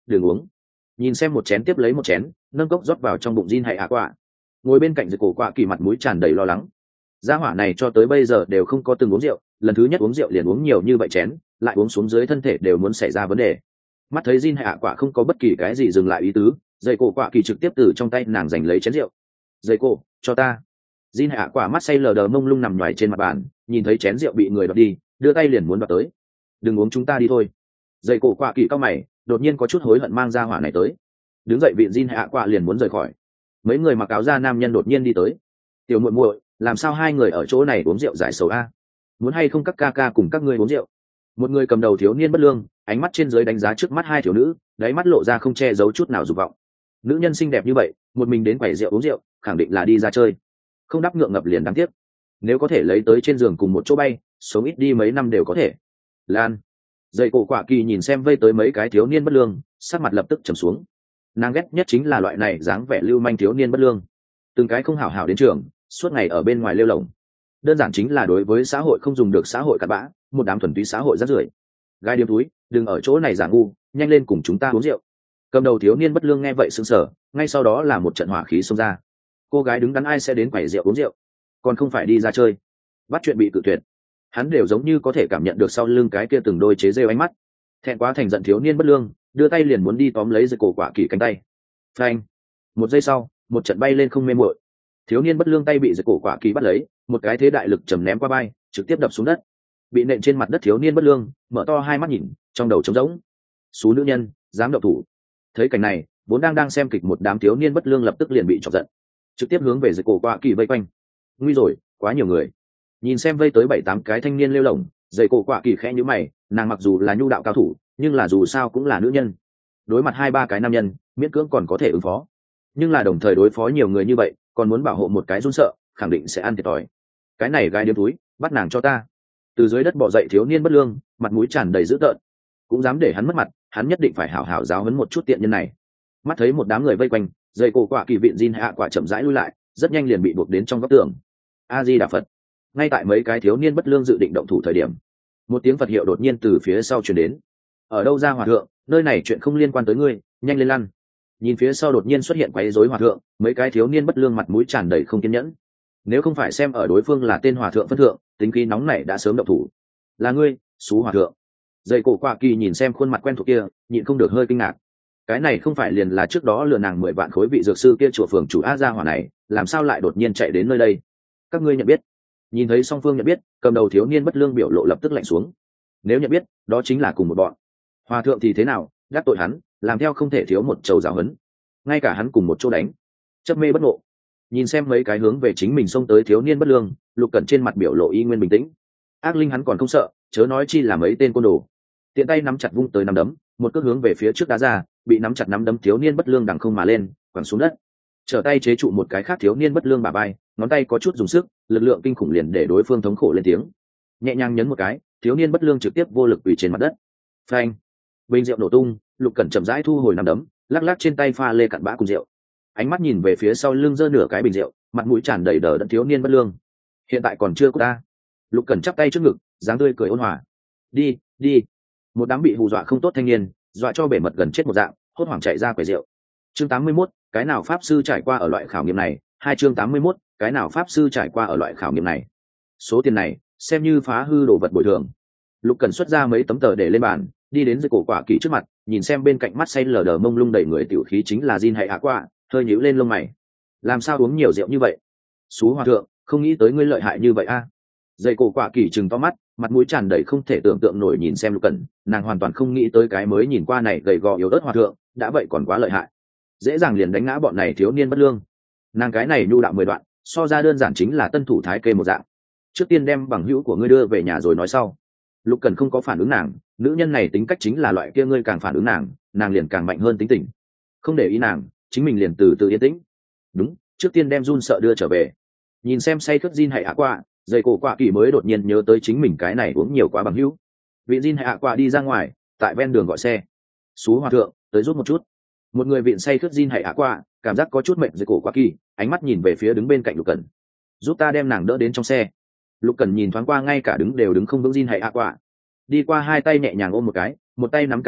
đừng uống. Nhìn xem một chén tiếp lấy một chén, nâng cốc rót vào trong bụng Jin Hay ạ quả. Ngồi bên cạnh Dạy Cổ Quả Kỳ mặt mũi tràn đầy lo lắng. Gia hỏa này cho tới bây giờ đều không có từng uống rượu, lần thứ nhất uống rượu liền uống nhiều như vậy chén, lại uống xuống dưới thân thể đều muốn xảy ra vấn đề. Mắt thấy Jin Hay ạ quả không có bất kỳ cái gì dừng lại ý tứ, Dạy Cổ Quả Kỳ trực tiếp từ trong tay nàng giành lấy chén rượu. Dạy Cổ, cho ta. Jin Hay ạ quả mắt say lờ đờ mông lung nằm nhoài trên mặt bàn, nhìn thấy chén rượu bị người đoạt đi, đưa tay liền muốn đoạt tới. Đừng uống chúng ta đi thôi. Dạy Cổ Quả Kỳ cao mày, đột nhiên có chút hối hận mang gia hỏa này tới. Đứng dậy viện Jin Hay ạ quả liền muốn rời khỏi. Mấy người mặc áo da nam nhân đột nhiên đi tới. Tiểu muội muội, làm sao hai người ở chỗ này uống rượu giải sầu a? Muốn hay không các ca ca cùng các ngươi uống rượu? Một người cầm đầu thiếu niên bất lương, ánh mắt trên dưới đánh giá trước mắt hai thiếu nữ, đáy mắt lộ ra không che giấu chút nào dục vọng. Nữ nhân xinh đẹp như vậy, một mình đến quầy rượu uống rượu, khẳng định là đi ra chơi. Không đắp ngượng ngập liền đáng tiếc. Nếu có thể lấy tới trên giường cùng một chỗ bay, sống ít đi mấy năm đều có thể. Lan. Dạy Cổ Quả Kỳ nhìn xem vây tới mấy cái thiếu niên bất lương, sắc mặt lập tức trầm xuống. Nàng ghét nhất chính là loại này dáng vẻ lưu manh thiếu niên bất lương, từng cái không hảo hảo đến trường, suốt ngày ở bên ngoài lêu lồng, đơn giản chính là đối với xã hội không dùng được xã hội cặn bã, một đám thuần túy xã hội rác rưởi. Gai điếm túi, đừng ở chỗ này giả ngu, nhanh lên cùng chúng ta uống rượu. Cầm đầu thiếu niên bất lương nghe vậy sững sờ, ngay sau đó là một trận hỏa khí xông ra. Cô gái đứng đắn ai sẽ đến quầy rượu uống rượu, còn không phải đi ra chơi. Bắt chuyện bị cự tuyệt, hắn đều giống như có thể cảm nhận được sau lưng cái kia từng đôi chế rêu ánh mắt. Thẹn quá thành giận thiếu niên bất lương, đưa tay liền muốn đi tóm lấy Dạy Cổ Quả Kỳ cánh tay. Phanh! Một giây sau, một trận bay lên không mê muội. Thiếu niên bất lương tay bị Dạy Cổ Quả Kỳ bắt lấy, một cái thế đại lực trầm ném qua bay, trực tiếp đập xuống đất. Bị nện trên mặt đất thiếu niên bất lương, mở to hai mắt nhìn, trong đầu trống rỗng. Xú nữ nhân, dám động thủ. Thấy cảnh này, vốn đang đang xem kịch một đám thiếu niên bất lương lập tức liền bị chọc giận, trực tiếp hướng về Dạy Cổ Quả Kỳ vây quanh. Nguy rồi, quá nhiều người. Nhìn xem vây tới bảy tám cái thanh niên lêu lổng, Dạy Cổ Quả Kỳ khẽ nhíu mày, nàng mặc dù là nhu đạo cao thủ, nhưng là dù sao cũng là nữ nhân. Đối mặt hai ba cái nam nhân, miễn cưỡng còn có thể ứng phó, nhưng là đồng thời đối phó nhiều người như vậy, còn muốn bảo hộ một cái run sợ, khẳng định sẽ ăn thiệt thòi. Cái này gai điếm túi, bắt nàng cho ta. Từ dưới đất bò dậy thiếu niên bất lương, mặt mũi tràn đầy dữ tợn, cũng dám để hắn mất mặt, hắn nhất định phải hảo hảo giáo huấn một chút tiện nhân này. Mắt thấy một đám người vây quanh, Dạy Cổ Quả Kỳ viện Jin hạ quả chậm rãi lui lại, rất nhanh liền bị buộc đến trong góc tường. A Di Đà Phật. Ngay tại mấy cái thiếu niên bất lương dự định động thủ thời điểm, một tiếng Phật hiệu đột nhiên từ phía sau truyền đến. Ở đâu ra hòa thượng, nơi này chuyện không liên quan tới ngươi, nhanh lên lăn. Nhìn phía sau đột nhiên xuất hiện quấy rối hòa thượng, mấy cái thiếu niên bất lương mặt mũi tràn đầy không kiên nhẫn. Nếu không phải xem ở đối phương là tên hòa thượng phân thượng, tính khí nóng này đã sớm động thủ. Là ngươi, xú hòa thượng. Dạy Cổ Quả Kỳ nhìn xem khuôn mặt quen thuộc kia, nhịn không được hơi kinh ngạc. Cái này không phải liền là trước đó lừa nàng mười vạn khối vị dược sư kia chùa phường chủ A gia hỏa này, làm sao lại đột nhiên chạy đến nơi đây? Các ngươi nhận biết? Nhìn thấy song phương nhận biết, cầm đầu thiếu niên bất lương biểu lộ lập tức lạnh xuống. Nếu nhận biết, đó chính là cùng một bọn. Hòa thượng thì thế nào, đắc tội hắn, làm theo không thể thiếu một trầu giáo huấn. Ngay cả hắn cùng một chỗ đánh. Chấp mê bất ngộ. Nhìn xem mấy cái hướng về chính mình xông tới thiếu niên bất lương, Lục Cẩn trên mặt biểu lộ y nguyên bình tĩnh. Ác linh hắn còn không sợ, chớ nói chi là mấy tên côn đồ. Tiện tay nắm chặt vung tới nắm đấm, một cước hướng về phía trước đá ra, bị nắm chặt nắm đấm thiếu niên bất lương đằng không mà lên, quẳng xuống đất. Trở tay chế trụ một cái khác thiếu niên bất lương bả vai, ngón tay có chút dùng sức, lực lượng kinh khủng liền để đối phương thống khổ lên tiếng. Nhẹ nhàng nhấn một cái, thiếu niên bất lương trực tiếp vô lực quỳ trên mặt đất. Phanh! Bình rượu nổ tung, Lục Cẩn chậm rãi thu hồi nắm đấm, lắc lắc trên tay pha lê cặn bã cùng rượu. Ánh mắt nhìn về phía sau lưng giơ nửa cái bình rượu, mặt mũi tràn đầy đờ đẫn thiếu niên bất lương. Hiện tại còn chưa có ta. Lục Cẩn chắp tay trước ngực, dáng tươi cười ôn hòa. Đi, đi. Một đám bị hù dọa không tốt thanh niên, dọa cho bể mật gần chết một dạng, hốt hoảng chạy ra quầy rượu. Chương tám mươi mốt, cái nào pháp sư trải qua ở loại khảo nghiệm này? Hai chương tám mươi mốt, cái nào pháp sư trải qua ở loại khảo nghiệm này? Số tiền này, xem như phá hư đồ vật bồi thường. Lục Cẩn xuất ra mấy tấm tờ để lên bàn, đi đến Dạy Cổ Quả Kỳ trước mặt, nhìn xem bên cạnh mắt say lờ đờ mông lung đầy người tiểu khí chính là Jin Hay hạ quả, hơi nhíu lên lông mày. Làm sao uống nhiều rượu như vậy? Xú hòa thượng, không nghĩ tới ngươi lợi hại như vậy a. À? Dạy Cổ Quả Kỳ trừng to mắt, mặt mũi tràn đầy không thể tưởng tượng nổi nhìn xem Lục Cẩn, nàng hoàn toàn không nghĩ tới cái mới nhìn qua này gầy gò yếu ớt hòa thượng, đã vậy còn quá lợi hại. Dễ dàng liền đánh ngã bọn này thiếu niên bất lương. Nàng cái này nhu đạo mười đoạn, so ra đơn giản chính là tân thủ thái kê một dạng. Trước tiên đem bằng hữu của ngươi đưa về nhà rồi nói sau. Lục Cẩn không có phản ứng nàng, nữ nhân này tính cách chính là loại kia ngươi càng phản ứng nàng, nàng liền càng mạnh hơn tính tình. Không để ý nàng, chính mình liền từ từ yên tĩnh. Đúng, trước tiên đem run sợ đưa trở về. Nhìn xem say khướt Jin Hay hạ qua, Dạy Cổ Quả Kỳ mới đột nhiên nhớ tới chính mình cái này uống nhiều quá bằng hữu. Vị Jin Hay hạ qua đi ra ngoài, tại ven đường gọi xe. Xú hòa thượng, tới rút một chút. Một người vịn say khướt Jin Hay hạ qua, cảm giác có chút mệt. Dạy Cổ Quả Kỳ, ánh mắt nhìn về phía đứng bên cạnh Lục Cẩn. Giúp ta đem nàng đỡ đến trong xe. Lục Cẩn nhìn thoáng qua ngay cả đứng đều đứng không vững Jin Hay hạ qua, đi qua hai tay nhẹ nhàng ôm một cái, một tay nắm cả eo,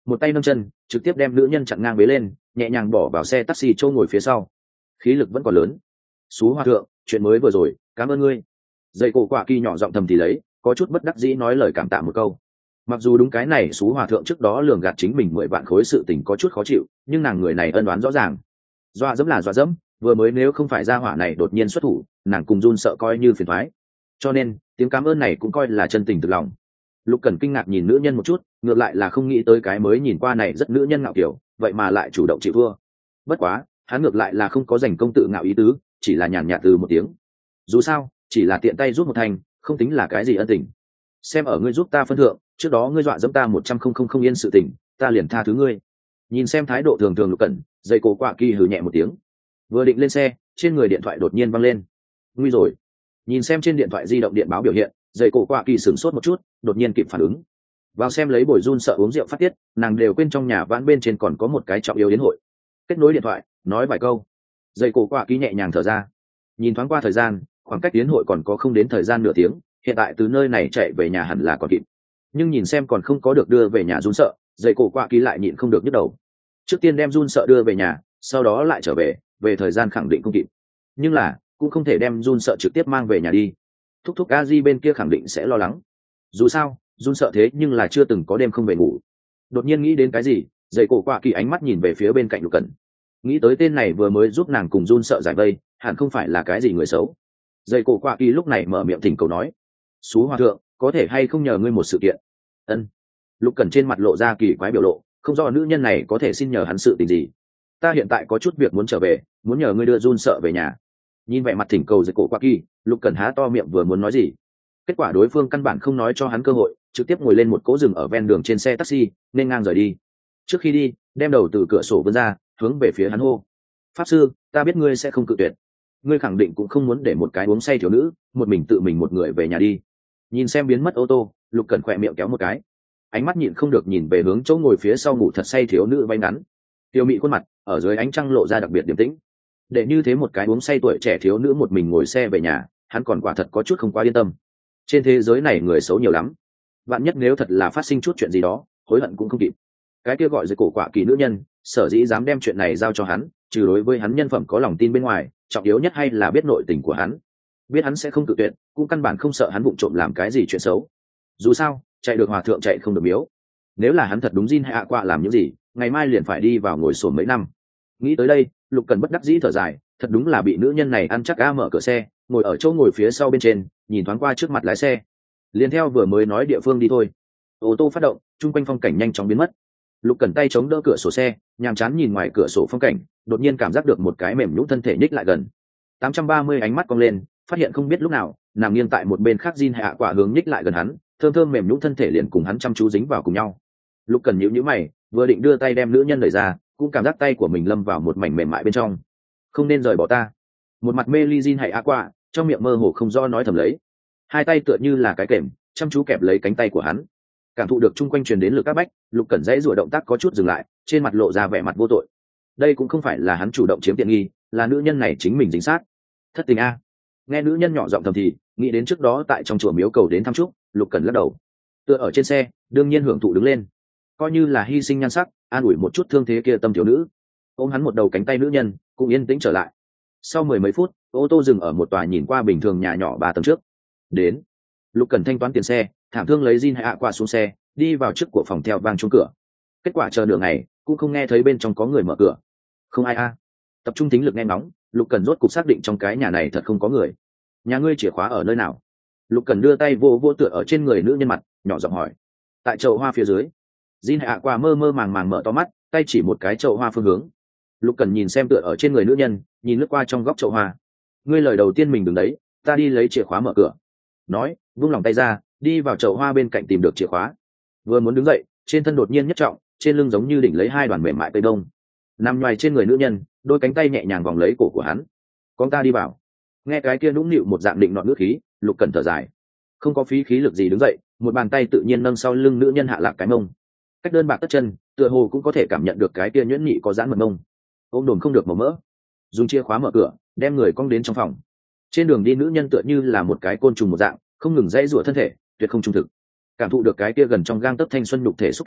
một tay nâng chân trực tiếp đem nữ nhân chặn ngang bế lên, nhẹ nhàng bỏ vào xe taxi châu ngồi phía sau. Khí lực vẫn còn lớn. Xú hòa thượng, chuyện mới vừa rồi, cảm ơn ngươi. Dậy cổ quả kỳ nhỏ giọng thầm thì lấy, có chút bất đắc dĩ nói lời cảm tạ một câu. Mặc dù đúng cái này xú hòa thượng trước đó lường gạt chính mình mười vạn khối sự tình có chút khó chịu, nhưng nàng người này ân đoán rõ ràng. Dọa dẫm là dọa dẫm, vừa mới nếu không phải ra hỏa này đột nhiên xuất thủ, nàng cùng run sợ coi như phiền thoái. Cho nên tiếng cảm ơn này cũng coi là chân tình từ lòng. Lục Cẩn kinh ngạc nhìn nữ nhân một chút, ngược lại là không nghĩ tới cái mới nhìn qua này rất nữ nhân ngạo kiểu, vậy mà lại chủ động chịu thua. Bất quá, hắn ngược lại là không có giành công tự ngạo ý tứ, chỉ là nhàn nhạt từ một tiếng. Dù sao, chỉ là tiện tay giúp một thành, không tính là cái gì ân tình. Xem ở ngươi giúp ta phân thượng, trước đó ngươi dọa dẫm ta một trăm không không không yên sự tình, ta liền tha thứ ngươi. Nhìn xem thái độ thường thường Lục Cẩn, dây cổ quả kỳ hừ nhẹ một tiếng. Vừa định lên xe, trên người điện thoại đột nhiên văng lên. Nguy rồi. Nhìn xem trên điện thoại di động điện báo biểu hiện, dây cổ quả kỳ sửng sốt một chút, đột nhiên kịp phản ứng. Vào xem lấy bồi run sợ uống rượu phát tiết, nàng đều quên trong nhà vãn bên trên còn có một cái trọng yếu đến hội. Kết nối điện thoại, nói vài câu. Dây cổ quả kỳ nhẹ nhàng thở ra. Nhìn thoáng qua thời gian, khoảng cách tiến hội còn có không đến thời gian nửa tiếng, hiện tại từ nơi này chạy về nhà hẳn là còn kịp. Nhưng nhìn xem còn không có được đưa về nhà run sợ, dây cổ quả kỳ lại nhịn không được nhức đầu. Trước tiên đem run sợ đưa về nhà, sau đó lại trở về, về thời gian khẳng định không kịp. Nhưng là cũng không thể đem run sợ trực tiếp mang về nhà đi. Thúc thúc a di bên kia khẳng định sẽ lo lắng. Dù sao run sợ thế nhưng là chưa từng có đêm không về ngủ. Đột nhiên nghĩ đến cái gì, dây cổ quả kỳ ánh mắt nhìn về phía bên cạnh Lục Cẩn. Nghĩ tới tên này vừa mới giúp nàng cùng run sợ giải vây, hẳn không phải là cái gì người xấu. Dây cổ quả kỳ lúc này mở miệng thỉnh cầu nói: "Xú hòa thượng, có thể hay không nhờ ngươi một sự kiện?" Ân. Lục Cẩn trên mặt lộ ra kỳ quái biểu lộ, không rõ nữ nhân này có thể xin nhờ hắn sự tình gì. Ta hiện tại có chút việc muốn trở về, muốn nhờ ngươi đưa run sợ về nhà. Nhìn vẻ mặt thỉnh cầu dây cổ quả kỳ, Lục Cẩn há to miệng vừa muốn nói gì, kết quả đối phương căn bản không nói cho hắn cơ hội, trực tiếp ngồi lên một cỗ rừng ở ven đường trên xe taxi, nên ngang rời đi. Trước khi đi, đem đầu từ cửa sổ vươn ra, hướng về phía hắn hô: "Pháp sư, ta biết ngươi sẽ không cự tuyệt. Ngươi khẳng định cũng không muốn để một cái uống say thiếu nữ, một mình tự mình một người về nhà đi." Nhìn xem biến mất ô tô, Lục Cẩn khỏe miệng kéo một cái, ánh mắt nhịn không được nhìn về hướng chỗ ngồi phía sau ngủ thật say thiếu nữ bay ngắn. Tiêu mị khuôn mặt ở dưới ánh trăng lộ ra đặc biệt điềm tĩnh. Để như thế một cái uống say tuổi trẻ thiếu nữ một mình ngồi xe về nhà, hắn còn quả thật có chút không quá yên tâm. Trên thế giới này người xấu nhiều lắm, vạn nhất nếu thật là phát sinh chút chuyện gì đó, hối hận cũng không kịp. Cái kia gọi dưới cổ quả kỳ nữ nhân, sở dĩ dám đem chuyện này giao cho hắn, trừ đối với hắn nhân phẩm có lòng tin bên ngoài, trọng yếu nhất hay là biết nội tình của hắn, biết hắn sẽ không tự tuyệt, cũng căn bản không sợ hắn vụng trộm làm cái gì chuyện xấu. Dù sao chạy được hòa thượng chạy không được miếu, nếu là hắn thật đúng Jin hay ạ qua làm những gì, ngày mai liền phải đi vào ngồi sồn mấy năm. Nghĩ tới đây, Lục Cẩn bất đắc dĩ thở dài, thật đúng là bị nữ nhân này ăn chắc a. Mở cửa xe, ngồi ở chỗ ngồi phía sau bên trên, nhìn thoáng qua trước mặt lái xe, liền theo vừa mới nói địa phương đi thôi. Ô tô phát động, chung quanh phong cảnh nhanh chóng biến mất. Lục Cẩn tay chống đỡ cửa sổ xe, nhàm chán nhìn ngoài cửa sổ phong cảnh, đột nhiên cảm giác được một cái mềm nhũn thân thể nhích lại gần. tám trăm ba mươi ánh mắt cong lên, phát hiện không biết lúc nào nằm nghiêng tại một bên khác Jin hạ quả hướng nhích lại gần hắn, thơm thơm mềm nhũn thân thể liền cùng hắn chăm chú dính vào cùng nhau. Lục Cẩn nhíu nhíu mày, vừa định đưa tay đem nữ nhân đẩy ra, cũng cảm giác tay của mình lâm vào một mảnh mềm mại bên trong. Không nên rời bỏ ta. Một mặt mê ly Jin hạ quả, trong miệng mơ hồ không do nói thầm lấy, hai tay tựa như là cái kềm, chăm chú kẹp lấy cánh tay của hắn. Cảm thụ được chung quanh truyền đến lực các bách, Lục Cẩn dãy rủa động tác có chút dừng lại, trên mặt lộ ra vẻ mặt vô tội. Đây cũng không phải là hắn chủ động chiếm tiện nghi, là nữ nhân này chính mình dính sát. Thất tình a. Nghe nữ nhân nhỏ giọng thầm thì, nghĩ đến trước đó tại trong chùa miếu cầu đến thăm chúc, Lục Cẩn lắc đầu. Tựa ở trên xe, đương nhiên hưởng thụ đứng lên, coi như là hy sinh nhan sắc, an ủi một chút thương thế kia tâm thiếu nữ. Ôm hắn một đầu cánh tay nữ nhân, cũng yên tĩnh trở lại. Sau mười mấy phút, ô tô dừng ở một tòa nhìn qua bình thường nhà nhỏ ba tầng trước. Đến. Lục Cẩn thanh toán tiền xe, thảm thương lấy Jin hạ qua xuống xe, đi vào trước của phòng theo vang chuông cửa. Kết quả chờ nửa ngày, cũng không nghe thấy bên trong có người mở cửa. Không ai a. Tập trung tính lực nghe ngóng, Lục Cẩn rốt cục xác định trong cái nhà này thật không có người. Nhà ngươi chìa khóa ở nơi nào? Lục Cẩn đưa tay vô vô tựa ở trên người nữ nhân mặt, nhỏ giọng hỏi. Tại chậu hoa phía dưới. Jin hạ qua mơ mơ màng màng mở to mắt, tay chỉ một cái chậu hoa phương hướng. Lục Cẩn nhìn xem tựa ở trên người nữ nhân, nhìn lướt qua trong góc chậu hoa. Ngươi lời đầu tiên mình đừng đấy, ta đi lấy chìa khóa mở cửa. Nói, vung lòng tay ra, đi vào chậu hoa bên cạnh tìm được chìa khóa. Vừa muốn đứng dậy, trên thân đột nhiên nhất trọng, trên lưng giống như đỉnh lấy hai đoàn mềm mại cây đông. Nằm nhoài trên người nữ nhân, đôi cánh tay nhẹ nhàng vòng lấy cổ của hắn. Con ta đi vào. Nghe cái kia nũng nịu một dạng định nọt nước khí, Lục Cẩn thở dài, không có phí khí lực gì đứng dậy, một bàn tay tự nhiên nâng sau lưng nữ nhân hạ lạc cái mông. Cách đơn bạc tất chân, tựa hồ cũng có thể cảm nhận được cái kia nhuyễn nhị có giãn mật mông. Ôm đồn không được màu mỡ, dùng chìa khóa mở cửa, đem người cong đến trong phòng. Trên đường đi nữ nhân tựa như là một cái côn trùng một dạng, không ngừng dãy rủa thân thể, tuyệt không trung thực. Cảm thụ được cái kia gần trong gang tấc thanh xuân nhục thể xúc cảm,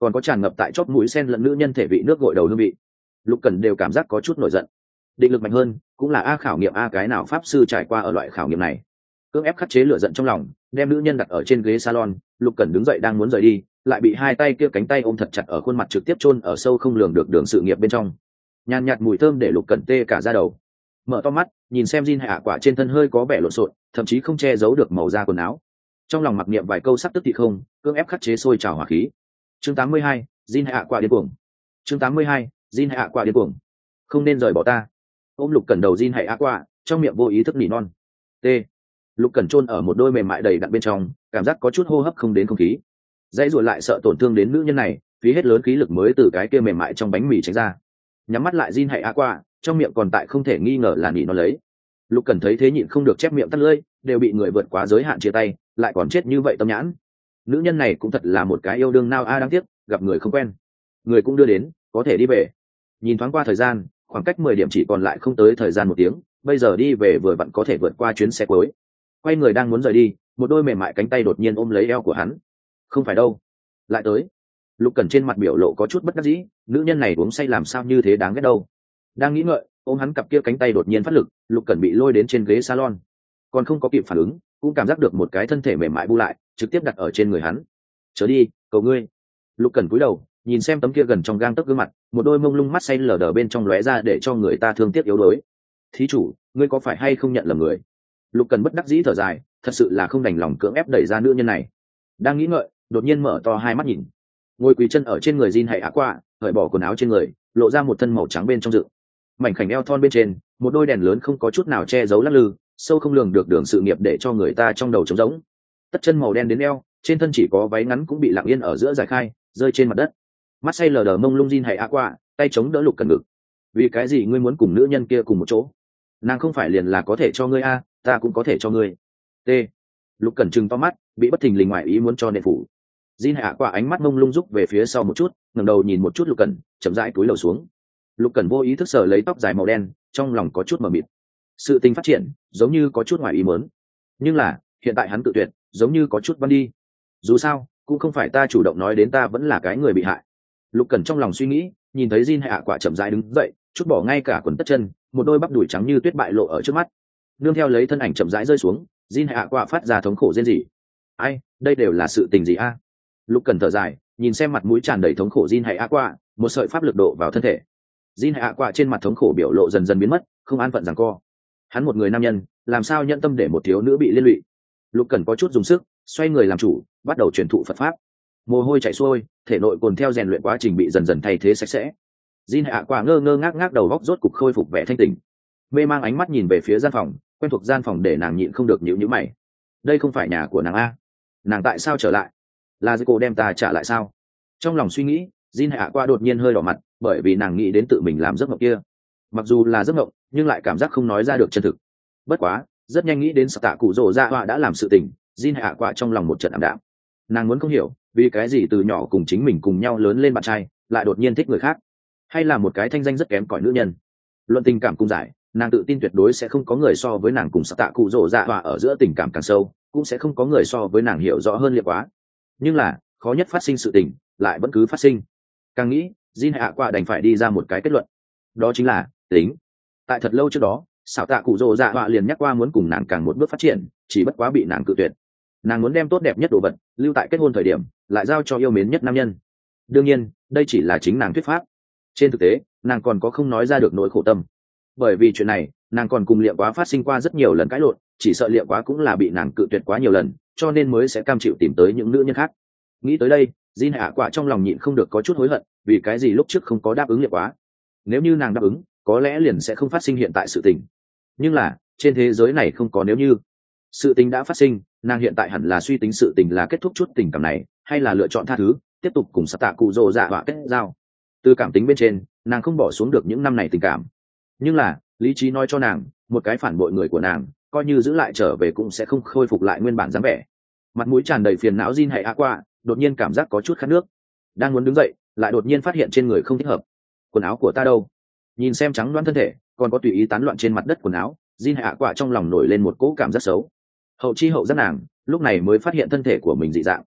còn có tràn ngập tại chóp mũi sen lẫn nữ nhân thể vị nước gội đầu hương vị. Lục Cẩn đều cảm giác có chút nổi giận. Định lực mạnh hơn cũng là a khảo nghiệm a cái nào pháp sư trải qua ở loại khảo nghiệm này. Cưỡng ép khắc chế lửa giận trong lòng, đem nữ nhân đặt ở trên ghế salon. Lục Cẩn đứng dậy đang muốn rời đi, lại bị hai tay kia cánh tay ôm thật chặt ở khuôn mặt, trực tiếp chôn ở sâu không lường được đường sự nghiệp bên trong. Nhàn nhạt mùi thơm để Lục Cẩn tê cả da đầu. Mở to mắt nhìn xem Jin Hạ Quả trên thân hơi có vẻ lộn xộn, thậm chí không che giấu được màu da quần áo. Trong lòng mặc niệm vài câu sắc tức thì không, cưỡng ép khắc chế sôi trào hỏa khí. Chương tám mươi hai, Jin Hạ Quả điên cuồng. Chương tám mươi hai, Jin Hạ Quả điên cuồng. Không nên rời bỏ ta. Ôm Lục Cẩn đầu Jin Hạ Quả, trong miệng vô ý thức nỉ non. T. Lục Cẩn chôn ở một đôi mềm mại đầy đặn bên trong, cảm giác có chút hô hấp không đến không khí. Dãy ruột lại sợ tổn thương đến nữ nhân này, phí hết lớn khí lực mới từ cái kia mềm mại trong bánh mì tránh ra. Nhắm mắt lại Jin Hạ Quả, trong miệng còn tại không thể nghi ngờ là nỉ non lấy. Lục Cẩn thấy thế nhịn không được chép miệng tắt lưỡi, đều bị người vượt quá giới hạn chia tay, lại còn chết như vậy tâm nhãn. Nữ nhân này cũng thật là một cái yêu đương nao a đáng tiếc, gặp người không quen. Người cũng đưa đến, có thể đi về. Nhìn thoáng qua thời gian, khoảng cách mười điểm chỉ còn lại không tới thời gian một tiếng, bây giờ đi về vừa vặn có thể vượt qua chuyến xe cuối. Quay người đang muốn rời đi, một đôi mềm mại cánh tay đột nhiên ôm lấy eo của hắn. Không phải đâu, lại tới. Lục Cẩn trên mặt biểu lộ có chút bất đắc dĩ, nữ nhân này uống say làm sao như thế đáng ghét đâu. Đang nghĩ ngợi, ôm hắn cặp kia cánh tay đột nhiên phát lực, Lục Cẩn bị lôi đến trên ghế salon. Còn không có kịp phản ứng, cũng cảm giác được một cái thân thể mềm mại bu lại, trực tiếp đặt ở trên người hắn. Chớ đi, cầu ngươi. Lục Cẩn cúi đầu, nhìn xem tấm kia gần trong gang tấc gương mặt, một đôi mông lung mắt say lờ đờ bên trong lóe ra để cho người ta thương tiếc yếu đuối. Thí chủ, ngươi có phải hay không nhận lầm người? Lục Cẩn bất đắc dĩ thở dài, thật sự là không đành lòng cưỡng ép đẩy ra nữ nhân này. Đang nghĩ ngợi, đột nhiên mở to hai mắt nhìn, ngồi quỳ chân ở trên người Jin Hạ Quả, cởi bỏ quần áo trên người, lộ ra một thân màu trắng bên trong dự. Mảnh khảnh eo thon bên trên, một đôi đèn lớn không có chút nào che giấu lắc lư, sâu không lường được đường sự nghiệp để cho người ta trong đầu trống rỗng. Tất chân màu đen đến eo, trên thân chỉ có váy ngắn cũng bị lặng yên ở giữa giải khai, rơi trên mặt đất. Mắt say lờ đờ mông lung Jin Hạ Quả, tay chống đỡ Lục Cẩn ngực. Vì cái gì ngươi muốn cùng nữ nhân kia cùng một chỗ? Nàng không phải liền là có thể cho ngươi a, ta cũng có thể cho ngươi. T. Lục Cẩn trừng to mắt, bị bất thình lình ngoại ý muốn cho nện phủ. Jin Hạ Quả ánh mắt mông lung rúc về phía sau một chút, ngẩng đầu nhìn một chút Lục Cẩn, chậm rãi cúi đầu xuống. Lục Cẩn vô ý thức sờ lấy tóc dài màu đen, trong lòng có chút mờ mịt. Sự tình phát triển giống như có chút ngoài ý muốn, nhưng là hiện tại hắn tự tuyệt giống như có chút văn đi. Dù sao cũng không phải ta chủ động nói đến, ta vẫn là cái người bị hại. Lục Cẩn trong lòng suy nghĩ, nhìn thấy Jin Hạ Quả chậm rãi đứng dậy, chút bỏ ngay cả quần tất chân, một đôi bắp đùi trắng như tuyết bại lộ ở trước mắt. Nương theo lấy thân ảnh chậm rãi rơi xuống, Jin Hạ Quả phát ra thống khổ rên rỉ. Ai, đây đều là sự tình gì a? Lục Cẩn thở dài, nhìn xem mặt mũi tràn đầy thống khổ Jin Hạ Quả, một sợi pháp lực độ vào thân thể. Jin Hạ Quả trên mặt thống khổ biểu lộ dần dần biến mất, không an phận giằng co. Hắn một người nam nhân, làm sao nhận tâm để một thiếu nữ bị liên lụy? Lục Cẩn có chút dùng sức, xoay người làm chủ, bắt đầu truyền thụ Phật pháp. Mồ hôi chảy xuôi, thể nội cồn theo rèn luyện quá trình bị dần dần thay thế sạch sẽ. Jin Hạ Quả ngơ ngơ ngác ngác đầu góc rốt cục khôi phục vẻ thanh tỉnh. Mê mang ánh mắt nhìn về phía gian phòng, quen thuộc gian phòng để nàng nhịn không được nhíu nhíu mày. Đây không phải nhà của nàng a? Nàng tại sao trở lại? Là cô đem ta trả lại sao? Trong lòng suy nghĩ, Jin Hạ Quả đột nhiên hơi đỏ mặt, bởi vì nàng nghĩ đến tự mình làm giấc mộng kia. Mặc dù là giấc mộng, nhưng lại cảm giác không nói ra được chân thực. Bất quá, rất nhanh nghĩ đến Sở Tạ Cụ Rồ Dạ Họa đã làm sự tình, Jin Hạ Quả trong lòng một trận ảm đạm. Nàng muốn không hiểu, vì cái gì từ nhỏ cùng chính mình cùng nhau lớn lên bạn trai, lại đột nhiên thích người khác, hay là một cái thanh danh rất kém cỏi nữ nhân. Luận tình cảm cung giải, nàng tự tin tuyệt đối sẽ không có người so với nàng cùng Sở Tạ Cụ Rồ Dạ Họa ở giữa tình cảm càng sâu, cũng sẽ không có người so với nàng hiểu rõ hơn Liệt Quá. Nhưng là, khó nhất phát sinh sự tình, lại vẫn cứ phát sinh. Càng nghĩ, Jin Hạ Quả đành phải đi ra một cái kết luận, đó chính là tính. Tại thật lâu trước đó, Sở Tạ Cụ Rồ Dạ Họa liền nhắc qua muốn cùng nàng càng một bước phát triển, chỉ bất quá bị nàng cự tuyệt. Nàng muốn đem tốt đẹp nhất đồ vật lưu tại kết hôn thời điểm, lại giao cho yêu mến nhất nam nhân. Đương nhiên, đây chỉ là chính nàng thuyết pháp. Trên thực tế, nàng còn có không nói ra được nỗi khổ tâm. Bởi vì chuyện này, nàng còn cùng Liệm Quá phát sinh qua rất nhiều lần cãi lộn, chỉ sợ Liệm Quá cũng là bị nàng cự tuyệt quá nhiều lần, cho nên mới sẽ cam chịu tìm tới những nữ nhân khác. Nghĩ tới đây, Jin Hạ Quả trong lòng nhịn không được có chút hối hận, vì cái gì lúc trước không có đáp ứng Liệm Quá. Nếu như nàng đáp ứng, có lẽ liền sẽ không phát sinh hiện tại sự tình. Nhưng là, trên thế giới này không có nếu như. Sự tình đã phát sinh, nàng hiện tại hẳn là suy tính sự tình là kết thúc chút tình cảm này, hay là lựa chọn tha thứ, tiếp tục cùng Sở Tạ Cụ Rồ Dạ Họa kết giao. Từ cảm tính bên trên, nàng không bỏ xuống được những năm này tình cảm. Nhưng là, lý trí nói cho nàng, một cái phản bội người của nàng, coi như giữ lại trở về cũng sẽ không khôi phục lại nguyên bản dáng vẻ. Mặt mũi tràn đầy phiền não Jin Hạ Quả, đột nhiên cảm giác có chút khát nước. Đang muốn đứng dậy, lại đột nhiên phát hiện trên người không thích hợp. Quần áo của ta đâu? Nhìn xem trắng loáng thân thể, còn có tùy ý tán loạn trên mặt đất quần áo, Jin Hạ Quả trong lòng nổi lên một cỗ cảm giác xấu. Hậu chi hậu giác nàng, lúc này mới phát hiện thân thể của mình dị dạng.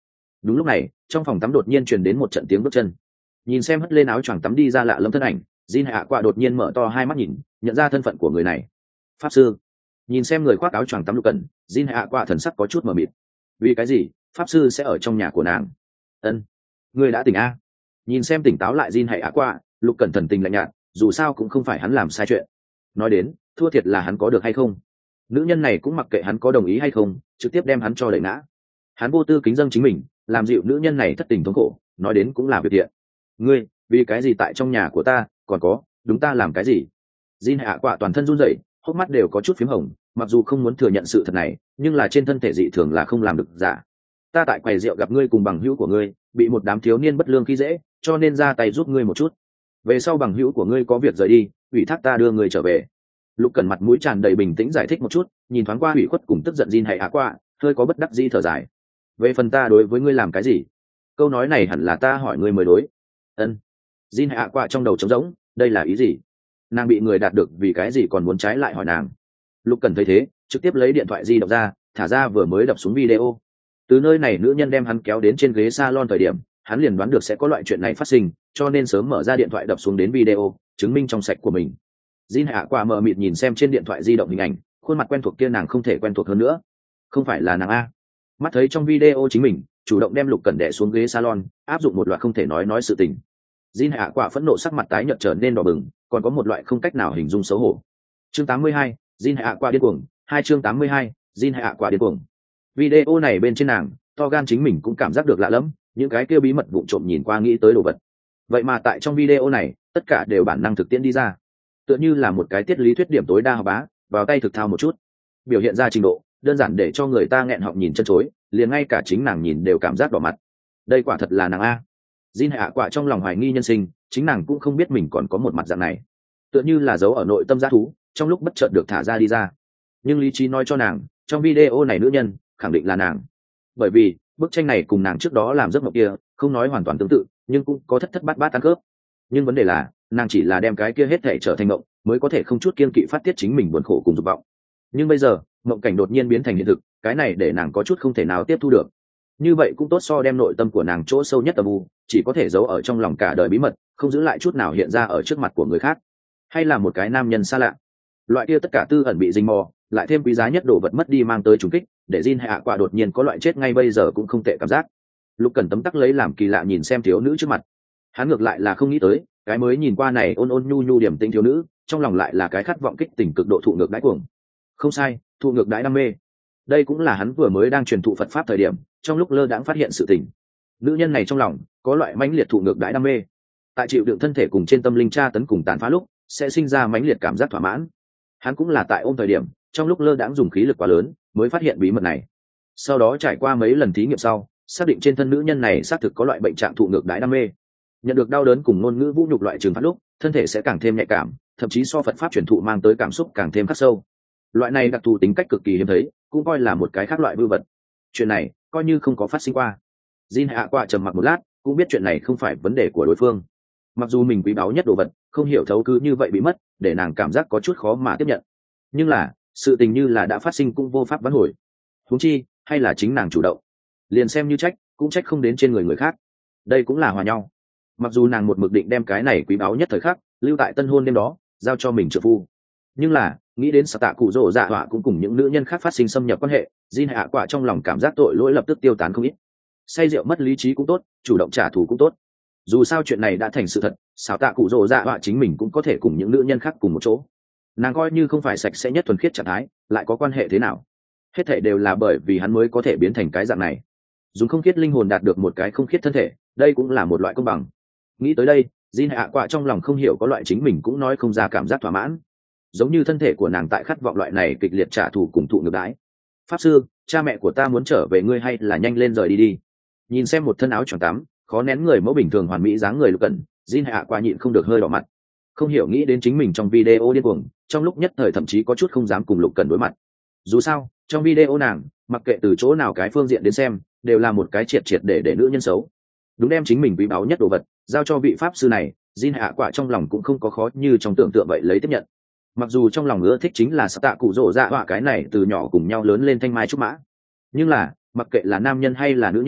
Đúng lúc này trong phòng tắm đột nhiên truyền đến một trận tiếng bước chân. Nhìn xem hất lên áo choàng tắm đi ra lạ lẫm thân ảnh, Jin Hạ Quả đột nhiên mở to hai mắt nhìn, nhận ra thân phận của người này. Pháp sư. Nhìn xem người khoác áo choàng tắm Lục Cẩn, Jin Hạ Quả thần sắc có chút mờ mịt. Vì cái gì pháp sư sẽ ở trong nhà của nàng? Ân, người đã tỉnh a? Nhìn xem tỉnh táo lại Jin Hạ Quả, Lục Cẩn thần tình lạnh nhạt, dù sao cũng không phải hắn làm sai chuyện. Nói đến thua thiệt là hắn có được hay không, nữ nhân này cũng mặc kệ hắn có đồng ý hay không, trực tiếp đem hắn cho đẩy ngã. Hắn vô tư kính dâng chính mình, làm dịu nữ nhân này thất tình thống khổ, nói đến cũng là việc thiện. Ngươi vì cái gì tại trong nhà của ta? Còn có đúng ta làm cái gì? Jin Hạ Quả toàn thân run rẩy, hốc mắt đều có chút phím hồng, mặc dù không muốn thừa nhận sự thật này, nhưng là trên thân thể dị thường là không làm được giả. Ta tại quầy rượu gặp ngươi cùng bằng hữu của ngươi, bị một đám thiếu niên bất lương khi dễ, cho nên ra tay giúp ngươi một chút. Về sau bằng hữu của ngươi có việc rời đi, ủy thác ta đưa ngươi trở về. Lục Cẩn mặt mũi tràn đầy bình tĩnh giải thích một chút, nhìn thoáng qua ủy khuất cùng tức giận Jin Hạ Quả, hơi có bất đắc dĩ thở dài. Về phần ta đối với ngươi làm cái gì? Câu nói này hẳn là ta hỏi ngươi mới đối. Ân. Jin Hạ Quả trong đầu trống rỗng, đây là ý gì? Nàng bị người đạt được vì cái gì còn muốn trái lại hỏi nàng? Lục Cẩn thấy thế, trực tiếp lấy điện thoại di động ra, thả ra vừa mới đập xuống video. Từ nơi này nữ nhân đem hắn kéo đến trên ghế salon thời điểm, hắn liền đoán được sẽ có loại chuyện này phát sinh, cho nên sớm mở ra điện thoại đập xuống đến video, chứng minh trong sạch của mình. Jin Hạ Quả mờ mịt nhìn xem trên điện thoại di động hình ảnh, khuôn mặt quen thuộc kia nàng không thể quen thuộc hơn nữa. Không phải là nàng a? Mắt thấy trong video chính mình chủ động đem Lục Cẩn đè xuống ghế salon, áp dụng một loạt không thể nói nói sự tình. Jin Hạ Quả phẫn nộ sắc mặt tái nhợt trở nên đỏ bừng, còn có một loại không cách nào hình dung xấu hổ. Chương tám mươi hai, Jin Hạ Quả điên cuồng, hai chương tám mươi hai, Jin Hạ Quả điên cuồng. Video này bên trên nàng, to gan chính mình cũng cảm giác được lạ lẫm, những cái kia bí mật vụng trộm nhìn qua nghĩ tới đồ vật. Vậy mà tại trong video này, tất cả đều bản năng thực tiễn đi ra. Tựa như là một cái tiết lý thuyết điểm tối đa học bá, vào tay thực thao một chút. Biểu hiện ra trình độ, đơn giản để cho người ta nghẹn họng nhìn chân chối, liền ngay cả chính nàng nhìn đều cảm giác đỏ mặt. Đây quả thật là nàng a. Jin Hạ Quả trong lòng hoài nghi nhân sinh, chính nàng cũng không biết mình còn có một mặt dạng này, tựa như là giấu ở nội tâm g thú, trong lúc bất chợt được thả ra đi ra. Nhưng lý trí nói cho nàng, trong video này nữ nhân khẳng định là nàng, bởi vì bức tranh này cùng nàng trước đó làm giấc mộng kia không nói hoàn toàn tương tự, nhưng cũng có thất thất bát bát tăng khớp. Nhưng vấn đề là nàng chỉ là đem cái kia hết thể trở thành mộng, mới có thể không chút kiên kỵ phát tiết chính mình buồn khổ cùng dục vọng. Nhưng bây giờ mộng cảnh đột nhiên biến thành hiện thực, cái này để nàng có chút không thể nào tiếp thu được. Như vậy cũng tốt so đem nội tâm của nàng chỗ sâu nhất âm u, chỉ có thể giấu ở trong lòng cả đời bí mật, không giữ lại chút nào hiện ra ở trước mặt của người khác. Hay là một cái nam nhân xa lạ, loại kia tất cả tư ẩn bị rình mò, lại thêm quý giá nhất đồ vật mất đi mang tới trùng kích, để Jin Hạ Quả đột nhiên có loại chết ngay bây giờ cũng không tệ cảm giác. Lục Cẩn tấm tắc lấy làm kỳ lạ nhìn xem thiếu nữ trước mặt, hắn ngược lại là không nghĩ tới, cái mới nhìn qua này ôn ôn nhu nhu điểm tĩnh thiếu nữ, trong lòng lại là cái khát vọng kích tình cực độ thụ ngược đãi cuồng. Không sai, thụ ngược đãi đam mê. Đây cũng là hắn vừa mới đang truyền thụ Phật pháp thời điểm, trong lúc lơ đãng phát hiện sự tình. Nữ nhân này trong lòng có loại mãnh liệt thụ ngược đãi đam mê, tại chịu đựng thân thể cùng trên tâm linh tra tấn cùng tàn phá lúc, sẽ sinh ra mãnh liệt cảm giác thỏa mãn. Hắn cũng là tại ôm thời điểm, trong lúc lơ đãng dùng khí lực quá lớn, mới phát hiện bí mật này. Sau đó trải qua mấy lần thí nghiệm sau, xác định trên thân nữ nhân này xác thực có loại bệnh trạng thụ ngược đãi đam mê. Nhận được đau đớn cùng ngôn ngữ vũ nhục loại trừng phạt lúc, thân thể sẽ càng thêm nhạy cảm, thậm chí so Phật pháp truyền thụ mang tới cảm xúc càng thêm khắc sâu. Loại này đặc thù tính cách cực kỳ hiếm thấy, cũng coi là một cái khác loại vư vật. Chuyện này coi như không có phát sinh qua. Jin Hạ Quả trầm mặc một lát, cũng biết chuyện này không phải vấn đề của đối phương. Mặc dù mình quý báu nhất đồ vật không hiểu thấu cứ như vậy bị mất, để nàng cảm giác có chút khó mà tiếp nhận. Nhưng là sự tình như là đã phát sinh cũng vô pháp vãn hồi. Huống chi hay là chính nàng chủ động, liền xem như trách cũng trách không đến trên người người khác. Đây cũng là hòa nhau. Mặc dù nàng một mực định đem cái này quý báu nhất thời khắc lưu tại tân hôn đêm đó giao cho mình trợ phu, nhưng là nghĩ đến Sở Tạ Cụ Rồ Dạ Họa cũng cùng những nữ nhân khác phát sinh xâm nhập quan hệ, Jin Hạ Quả trong lòng cảm giác tội lỗi lập tức tiêu tán không ít. Say rượu mất lý trí cũng tốt, chủ động trả thù cũng tốt, dù sao chuyện này đã thành sự thật, Sở Tạ Cụ Rồ Dạ Họa chính mình cũng có thể cùng những nữ nhân khác cùng một chỗ. Nàng coi như không phải sạch sẽ nhất thuần khiết trạng thái, lại có quan hệ thế nào? Hết thảy đều là bởi vì hắn mới có thể biến thành cái dạng này. Dùng không khiết linh hồn đạt được một cái không khiết thân thể, đây cũng là một loại công bằng. Nghĩ tới đây, Jin Hạ Quả trong lòng không hiểu có loại chính mình cũng nói không ra cảm giác thỏa mãn, giống như thân thể của nàng tại khát vọng loại này kịch liệt trả thù cùng thụ ngược đãi. Pháp sư, cha mẹ của ta muốn trở về, ngươi hay là nhanh lên rời đi đi. Nhìn xem một thân áo choàng tắm, khó nén người mẫu bình thường hoàn mỹ dáng người Lục Cẩn, Jin Hạ Quả nhịn không được hơi đỏ mặt. Không hiểu nghĩ đến chính mình trong video điên cuồng, trong lúc nhất thời thậm chí có chút không dám cùng Lục Cẩn đối mặt. Dù sao, trong video nàng, mặc kệ từ chỗ nào cái phương diện đến xem, đều là một cái triệt triệt để để nữ nhân xấu. Đúng đem chính mình quý báu nhất đồ vật giao cho vị pháp sư này, Jin Hạ Quả trong lòng cũng không có khó như trong tưởng tượng vậy lấy tiếp nhận. Mặc dù trong lòng ưa thích chính là Sở Tạ Cụ Rồ Dạ Họa cái này từ nhỏ cùng nhau lớn lên thanh mai trúc mã, nhưng là mặc kệ là nam nhân hay là nữ nhân,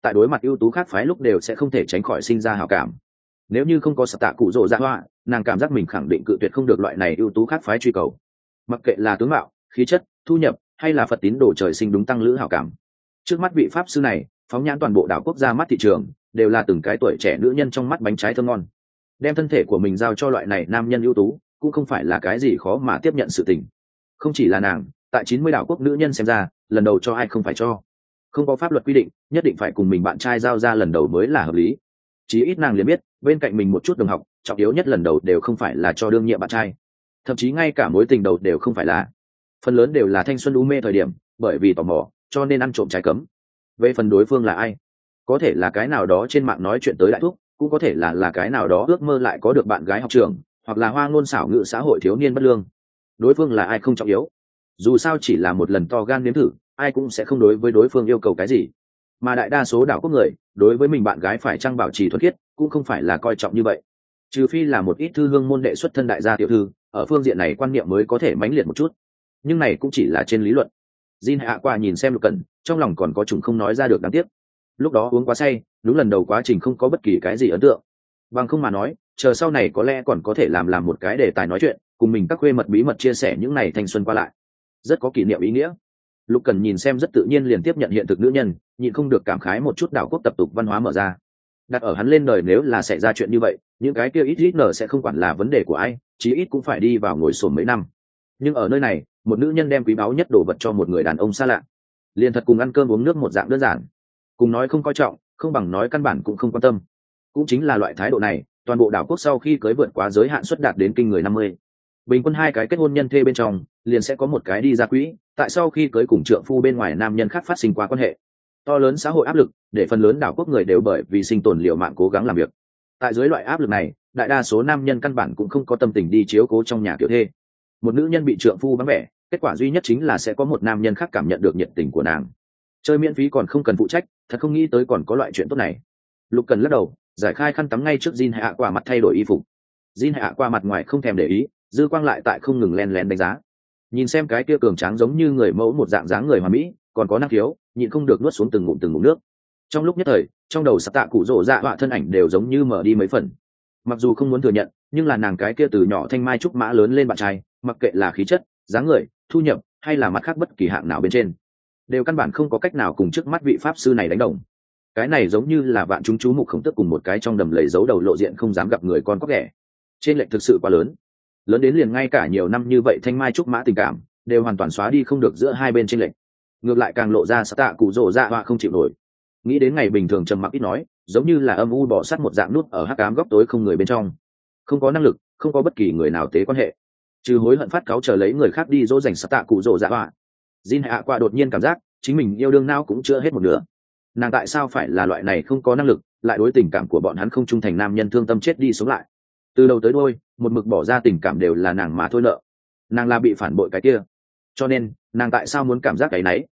tại đối mặt ưu tú khác phái lúc đều sẽ không thể tránh khỏi sinh ra hảo cảm. Nếu như không có sập tạ cụ rồ dạ họa, nàng cảm giác mình khẳng định cự tuyệt không được loại này ưu tú khác phái truy cầu. Mặc kệ là tướng mạo, khí chất, thu nhập hay là Phật tín đồ trời sinh đúng tăng lữ hảo cảm, trước mắt vị pháp sư này phóng nhãn toàn bộ đảo quốc gia mắt thị trường đều là từng cái tuổi trẻ nữ nhân trong mắt bánh trái thơm ngon. Đem thân thể của mình giao cho loại này nam nhân ưu tú cũng không phải là cái gì khó mà tiếp nhận sự tình. Không chỉ là nàng, tại chín mươi đảo quốc nữ nhân xem ra lần đầu cho ai không phải cho. Không có pháp luật quy định nhất định phải cùng mình bạn trai giao ra lần đầu mới là hợp lý. Chí ít nàng liền biết bên cạnh mình một chút đồng học trọng yếu nhất lần đầu đều không phải là cho đương nhiệm bạn trai, thậm chí ngay cả mối tình đầu đều không phải là. Phần lớn đều là thanh xuân u mê thời điểm, bởi vì tò mò cho nên ăn trộm trái cấm. Về phần đối phương là ai, có thể là cái nào đó trên mạng nói chuyện tới đại thúc, cũng có thể là là cái nào đó ước mơ lại có được bạn gái học trường, hoặc là hoa ngôn xảo ngữ xã hội thiếu niên bất lương. Đối phương là ai không trọng yếu, dù sao chỉ là một lần to gan nếm thử, ai cũng sẽ không đối với đối phương yêu cầu cái gì. Mà đại đa số đảo quốc người đối với mình bạn gái phải chăng bảo trì thuần khiết cũng không phải là coi trọng như vậy, trừ phi là một ít thư hương môn đệ xuất thân đại gia tiểu thư, ở phương diện này quan niệm mới có thể mãnh liệt một chút, nhưng này cũng chỉ là trên lý luận. Jin hạ qua nhìn xem Lục Cẩn, trong lòng còn có chủng không nói ra được đáng tiếc. Lúc đó uống quá say, đúng lần đầu quá trình không có bất kỳ cái gì ấn tượng. Bằng không mà nói, chờ sau này có lẽ còn có thể làm làm một cái đề tài nói chuyện, cùng mình các khuê mật bí mật chia sẻ những ngày thanh xuân qua lại, rất có kỷ niệm ý nghĩa. Lục Cẩn nhìn xem rất tự nhiên liền tiếp nhận hiện thực nữ nhân, nhịn không được cảm khái một chút đảo quốc tập tục văn hóa mở ra. Đặt ở hắn lên đời nếu là xảy ra chuyện như vậy, những cái kia ít ít nở sẽ không quản là vấn đề của ai, chí ít cũng phải đi vào ngồi sồn mấy năm. Nhưng ở nơi này, một nữ nhân đem quý báu nhất đồ vật cho một người đàn ông xa lạ, liền thật cùng ăn cơm uống nước một dạng đơn giản. Cùng nói không coi trọng, không bằng nói căn bản cũng không quan tâm. Cũng chính là loại thái độ này, toàn bộ đảo quốc sau khi cưới vượt quá giới hạn suất đạt đến kinh người năm mươi. Bình quân hai cái kết hôn nhân thê bên trong, liền sẽ có một cái đi ra quỹ, tại sau khi cưới cùng trượng phu bên ngoài nam nhân khác phát sinh qua quan hệ. To lớn xã hội áp lực, để phần lớn đảo quốc người đều bởi vì sinh tồn liều mạng cố gắng làm việc. Tại dưới loại áp lực này, đại đa số nam nhân căn bản cũng không có tâm tình đi chiếu cố trong nhà kiểu thê. Một nữ nhân bị trượng phu vắng vẻ, kết quả duy nhất chính là sẽ có một nam nhân khác cảm nhận được nhiệt tình của nàng. Chơi miễn phí còn không cần phụ trách, thật không nghĩ tới còn có loại chuyện tốt này. Lục Cần lắc đầu, giải khai khăn tắm ngay trước Jin hạ qua mặt thay đổi y phục. Jin hạ qua mặt ngoài không thèm để ý, dư quang lại tại không ngừng len lén đánh giá. Nhìn xem cái kia cường tráng giống như người mẫu một dạng dáng người hoàn mỹ, còn có năng khiếu, nhịn không được nuốt xuống từng ngụm từng ngụm nước. Trong lúc nhất thời, trong đầu sắp tạ cụ rổ dạ họa thân ảnh đều giống như mở đi mấy phần. Mặc dù không muốn thừa nhận, nhưng là nàng cái kia từ nhỏ thanh mai trúc mã lớn lên bạn trai, mặc kệ là khí chất, dáng người, thu nhập hay là mặt khác bất kỳ hạng nào bên trên, đều căn bản không có cách nào cùng trước mắt vị pháp sư này đánh đồng. Cái này giống như là vạn chúng chú mục khổng tức cùng một cái trong đầm lầy giấu đầu lộ diện không dám gặp người con có ghẻ. Trên lệch thực sự quá lớn, lớn đến liền ngay cả nhiều năm như vậy thanh mai trúc mã tình cảm đều hoàn toàn xóa đi không được giữa hai bên trên lệch, ngược lại càng lộ ra sát tạ cụ rổ dạ họa không chịu nổi. Nghĩ đến ngày bình thường trầm mặc ít nói, giống như là âm u bỏ sắt một dạng nút ở hắc ám góc tối không người bên trong, không có năng lực, không có bất kỳ người nào tế quan hệ, trừ hối hận phát cáo chờ lấy người khác đi dỗ dành sát tạ cụ rổ dạ họa. Jin hạ qua đột nhiên cảm giác chính mình yêu đương nào cũng chưa hết một nửa. Nàng tại sao phải là loại này không có năng lực, lại đối tình cảm của bọn hắn không trung thành nam nhân thương tâm chết đi sống lại. Từ đầu tới đuôi, một mực bỏ ra tình cảm đều là nàng mà thôi nợ. Nàng là bị phản bội cái kia, cho nên nàng tại sao muốn cảm giác cái náy.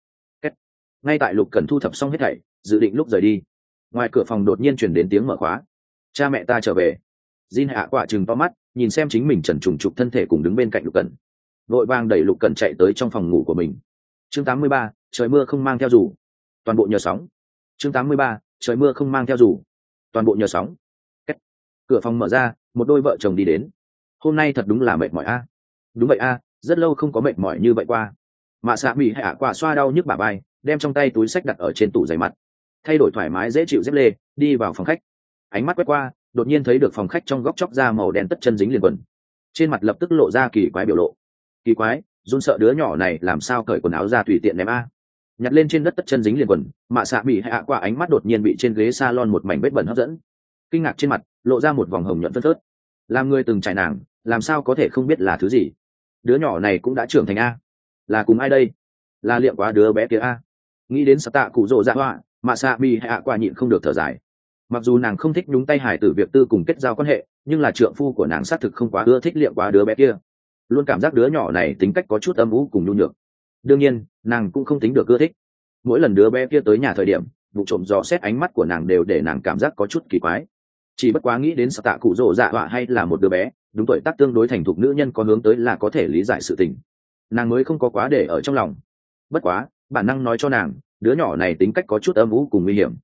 Ngay tại Lục Cẩn thu thập xong hết thảy, dự định lúc rời đi, ngoài cửa phòng đột nhiên chuyển đến tiếng mở khóa. Cha mẹ ta trở về. Jin hạ quả trừng to mắt, nhìn xem chính mình trần trùng trục thân thể cùng đứng bên cạnh Lục Cẩn, vội vàng đẩy Lục Cẩn chạy tới trong phòng ngủ của mình. Chương tám mươi ba, trời mưa không mang theo dù, toàn bộ nhờ sóng. Chương tám mươi ba, trời mưa không mang theo dù, toàn bộ nhờ sóng. Kết. Cửa phòng mở ra, một đôi vợ chồng đi đến. Hôm nay thật đúng là mệt mỏi a. Đúng vậy a, rất lâu không có mệt mỏi như vậy qua. Mạ Sạ Mị hạ quả xoa đau nhức bả vai, đem trong tay túi sách đặt ở trên tủ giày mặt, thay đổi thoải mái dễ chịu dép lê, đi vào phòng khách. Ánh mắt quét qua, đột nhiên thấy được phòng khách trong góc chóc da màu đen tất chân dính liền quần, trên mặt lập tức lộ ra kỳ quái biểu lộ. Kỳ quái, run sợ đứa nhỏ này làm sao cởi quần áo ra tùy tiện ném a. Nhặt lên trên đất tất chân dính liền quần, Mạ Sạ Mị hạ quả ánh mắt đột nhiên bị trên ghế salon một mảnh vết bẩn hấp dẫn, kinh ngạc trên mặt lộ ra một vòng hồng nhuận phân phớt. Làm người từng trải nàng, làm sao có thể không biết là thứ gì. Đứa nhỏ này cũng đã trưởng thành a. Là cùng ai đây? Là liệm quá đứa bé kia a. Nghĩ đến sắp tạ cụ rồ dạ họa, Mạ Sạ Mị hạ quả nhịn không được thở dài. Mặc dù nàng không thích nhúng tay hài tử việc tư cùng kết giao quan hệ, nhưng là trượng phu của nàng xác thực không quá ưa thích liệm quá đứa bé kia, luôn cảm giác đứa nhỏ này tính cách có chút âm u cùng nhu nhược. Đương nhiên nàng cũng không tính được ưa thích. Mỗi lần đứa bé kia tới nhà thời điểm, vụ trộm dò xét ánh mắt của nàng đều để nàng cảm giác có chút kỳ quái. Chỉ bất quá nghĩ đến sắp tạ cụ rồ dạ họa hay là một đứa bé, đúng tuổi tác tương đối thành thục nữ nhân có hướng tới là có thể lý giải sự tình, nàng mới không có quá để ở trong lòng. Bất quá bản năng nói cho nàng, đứa nhỏ này tính cách có chút âm u cùng nguy hiểm.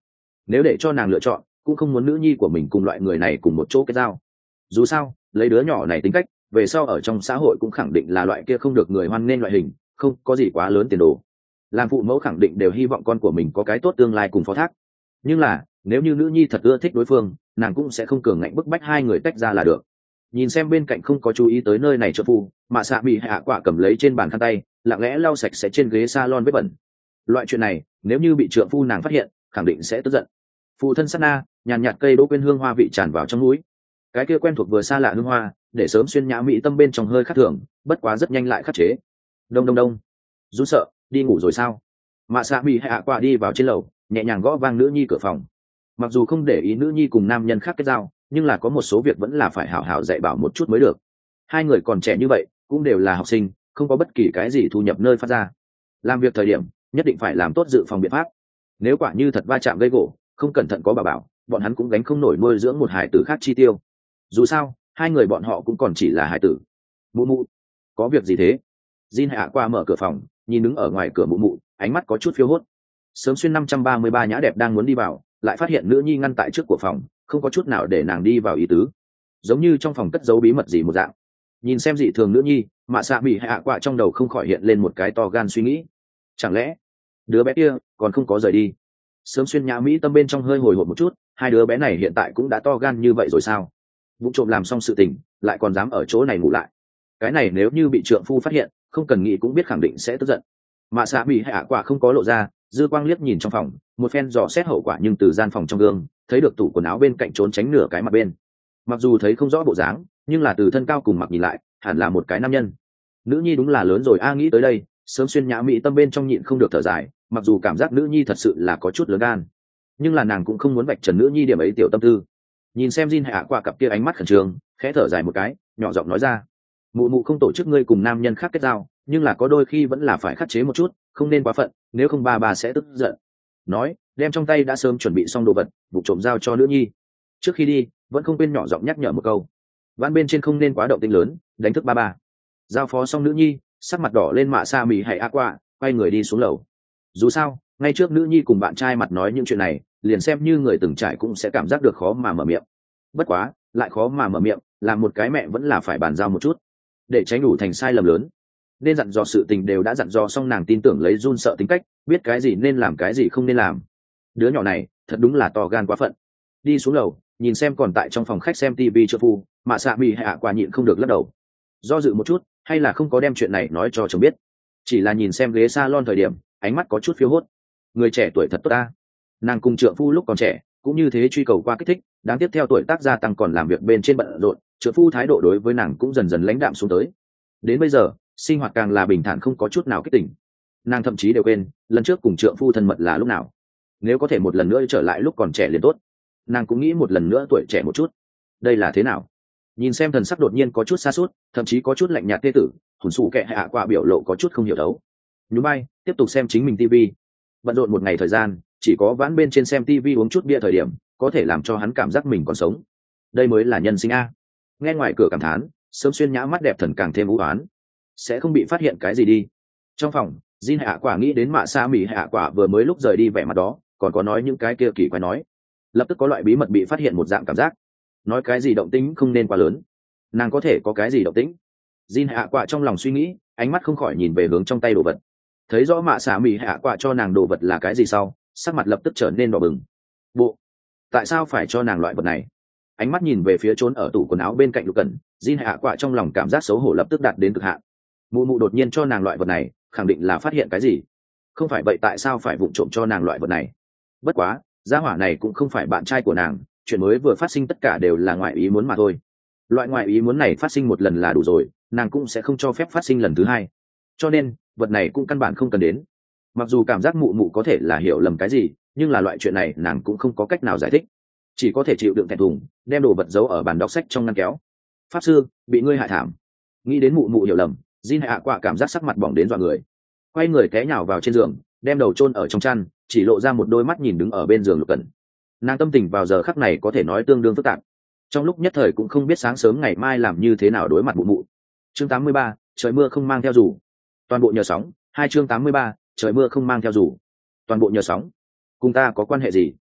nếu để cho nàng lựa chọn cũng không muốn nữ nhi của mình cùng loại người này cùng một chỗ kết giao. Dù sao lấy đứa nhỏ này tính cách, về sau ở trong xã hội cũng khẳng định là loại kia không được người hoan nghênh loại hình, không có gì quá lớn tiền đồ. Làm phụ mẫu khẳng định đều hy vọng con của mình có cái tốt tương lai cùng phó thác. Nhưng là nếu như nữ nhi thật ưa thích đối phương, nàng cũng sẽ không cường ngạnh bức bách hai người tách ra là được. Nhìn xem bên cạnh không có chú ý tới nơi này trợ phu, Mạ Xạ bị hạ quả cầm lấy trên bàn khăn tay, lặng lẽ lau sạch sẽ trên ghế salon vết bẩn. Loại chuyện này nếu như bị trượng phu nàng phát hiện, khẳng định sẽ tức giận. Phụ thân sát na, nhàn nhạt cây đỗ quên hương hoa vị tràn vào trong mũi. Cái kia quen thuộc vừa xa lạ hương hoa, để sớm xuyên nhã mỹ tâm bên trong hơi khắc thường, bất quá rất nhanh lại khắc chế. Đông đông đông, run sợ, đi ngủ rồi sao? Mạ Xạ bị hạ quả đi vào trên lầu, nhẹ nhàng gõ vang nữ nhi cửa phòng. Mặc dù không để ý nữ nhi cùng nam nhân khác kết giao, nhưng là có một số việc vẫn là phải hảo hảo dạy bảo một chút mới được. Hai người còn trẻ như vậy, cũng đều là học sinh, không có bất kỳ cái gì thu nhập nơi phát ra. Làm việc thời điểm nhất định phải làm tốt dự phòng biện pháp. Nếu quả như thật va chạm gây gỗ, không cẩn thận có bà bảo, bọn hắn cũng gánh không nổi nuôi dưỡng một hải tử khác chi tiêu. Dù sao hai người bọn họ cũng còn chỉ là hải tử. Mụ mụ, có việc gì thế? Jin hạ qua mở cửa phòng, nhìn đứng ở ngoài cửa mụ mụ, ánh mắt có chút phiêu hốt. Sớm xuyên năm trăm ba mươi ba nhã đẹp đang muốn đi vào, lại phát hiện nữ nhi ngăn tại trước của phòng, không có chút nào để nàng đi vào ý tứ, giống như trong phòng cất giấu bí mật gì một dạng. Nhìn xem dị thường nữ nhi, Mạ Xạ bị hạ quạ trong đầu không khỏi hiện lên một cái to gan suy nghĩ, chẳng lẽ đứa bé kia còn không có rời đi? Sớm xuyên nhã mỹ tâm bên trong hơi hồi hộp một chút, hai đứa bé này hiện tại cũng đã to gan như vậy rồi sao? Vụ trộm làm xong sự tình lại còn dám ở chỗ này ngủ lại, cái này nếu như bị trượng phu phát hiện, không cần nghĩ cũng biết khẳng định sẽ tức giận. Mạ Xạ bị hạ quạ không có lộ ra, dư quang liếc nhìn trong phòng, một phen dò xét hậu quả, nhưng từ gian phòng trong gương thấy được tủ quần áo bên cạnh trốn tránh nửa cái mặt bên. Mặc dù thấy không rõ bộ dáng, nhưng là từ thân cao cùng mặc nhìn lại, hẳn là một cái nam nhân. Nữ nhi đúng là lớn rồi a, nghĩ tới đây, sớm xuyên nhã mỹ tâm bên trong nhịn không được thở dài. Mặc dù cảm giác nữ nhi thật sự là có chút lớn gan, nhưng là nàng cũng không muốn vạch trần nữ nhi điểm ấy tiểu tâm tư. Nhìn xem Jin hạ qua cặp kia ánh mắt khẩn trương, khẽ thở dài một cái, nhỏ giọng nói ra: mụ mụ không tổ chức ngươi cùng nam nhân khác kết giao, nhưng là có đôi khi vẫn là phải khắc chế một chút, không nên quá phận, nếu không ba bà sẽ tức giận. Nói đem trong tay đã sớm chuẩn bị xong đồ vật vụ trộm giao cho nữ nhi. Trước khi đi vẫn không quên nhỏ giọng nhắc nhở một câu: ván bên trên không nên quá động tĩnh lớn, đánh thức ba ba. Giao phó xong nữ nhi, sắc mặt đỏ lên, Mạ Xạ mì hay a qua quay người đi xuống lầu. Dù sao ngay trước nữ nhi cùng bạn trai mặt nói những chuyện này, liền xem như người từng trải cũng sẽ cảm giác được khó mà mở miệng. Bất quá lại khó mà mở miệng, làm một cái mẹ vẫn là phải bàn giao một chút, để tránh đủ thành sai lầm lớn. Nên dặn dò sự tình đều đã dặn dò xong, nàng tin tưởng lấy run sợ tính cách, biết cái gì nên làm cái gì không nên làm. Đứa nhỏ này thật đúng là to gan quá phận. Đi xuống lầu nhìn xem còn tại trong phòng khách xem tivi trợ phu, Mạ Xạ mì hạ quả nhịn không được lắc đầu, do dự một chút, hay là không có đem chuyện này nói cho chồng biết. Chỉ là nhìn xem ghế salon thời điểm, ánh mắt có chút phiêu hốt. Người trẻ tuổi thật tốt ta. Nàng cùng trượng phu lúc còn trẻ cũng như thế, truy cầu qua kích thích, đáng tiếc theo tuổi tác gia tăng còn làm việc bên trên bận rộn, trượng phu thái độ đối với nàng cũng dần dần lãnh đạm xuống tới. Đến bây giờ sinh hoạt càng là bình thản, không có chút nào kích tỉnh. Nàng thậm chí đều quên lần trước cùng trượng phu thân mật là lúc nào. Nếu có thể một lần nữa trở lại lúc còn trẻ liền tốt. Nàng cũng nghĩ một lần nữa tuổi trẻ một chút. Đây là thế nào? Nhìn xem thần sắc đột nhiên có chút xa suốt, thậm chí có chút lạnh nhạt thê tử, hùn sụ kệ hạ qua biểu lộ có chút không hiểu đấu. Nhún bay tiếp tục xem chính mình tivi. Bận rộn một ngày thời gian, chỉ có vãn bên trên xem tivi uống chút bia thời điểm có thể làm cho hắn cảm giác mình còn sống. Đây mới là nhân sinh a. Nghe ngoài cửa cảm thán, sớm xuyên nhã mắt đẹp thần càng thêm u ám. Sẽ không bị phát hiện cái gì đi. Trong phòng Jin hạ quả nghĩ đến Mạ Xạ mì hạ quả vừa mới lúc rời đi vẻ mặt đó, còn có nói những cái kia kỳ quái nói, lập tức có loại bí mật bị phát hiện một dạng cảm giác. Nói cái gì động tĩnh không nên quá lớn, nàng có thể có cái gì động tĩnh? Jin hạ quả trong lòng suy nghĩ, ánh mắt không khỏi nhìn về hướng trong tay đồ vật. Thấy rõ Mạ Xạ mì hạ quả cho nàng đồ vật là cái gì sau, sắc mặt lập tức trở nên đỏ bừng. Bộ, tại sao phải cho nàng loại vật này? Ánh mắt nhìn về phía trốn ở tủ quần áo bên cạnh Lục Cẩn, Jin hạ quả trong lòng cảm giác xấu hổ lập tức đạt đến cực hạn. Mụ mụ đột nhiên cho nàng loại vật này, khẳng định là phát hiện cái gì. Không phải vậy tại sao phải vụng trộm cho nàng loại vật này? Bất quá gia hỏa này cũng không phải bạn trai của nàng, chuyện mới vừa phát sinh tất cả đều là ngoại ý muốn mà thôi. Loại ngoại ý muốn này phát sinh một lần là đủ rồi, nàng cũng sẽ không cho phép phát sinh lần thứ hai. Cho nên vật này cũng căn bản không cần đến. Mặc dù cảm giác mụ mụ có thể là hiểu lầm cái gì, nhưng là loại chuyện này nàng cũng không có cách nào giải thích, chỉ có thể chịu đựng thẹn thùng, đem đồ vật giấu ở bàn đọc sách trong ngăn kéo. Pháp sư bị ngươi hại thảm. Nghĩ đến mụ mụ hiểu lầm, Jin hạ quả cảm giác sắc mặt bỏng đến dọa người, quay người té nhào vào trên giường, đem đầu chôn ở trong chăn, chỉ lộ ra một đôi mắt nhìn đứng ở bên giường Lục Cẩn. Nàng tâm tình vào giờ khắc này có thể nói tương đương phức tạp, trong lúc nhất thời cũng không biết sáng sớm ngày mai làm như thế nào đối mặt mụ mụ. Chương tám mươi ba, trời mưa không mang theo dù. Toàn bộ nhờ sóng. Hai chương tám mươi ba, trời mưa không mang theo dù. Toàn bộ nhờ sóng. Cùng ta có quan hệ gì?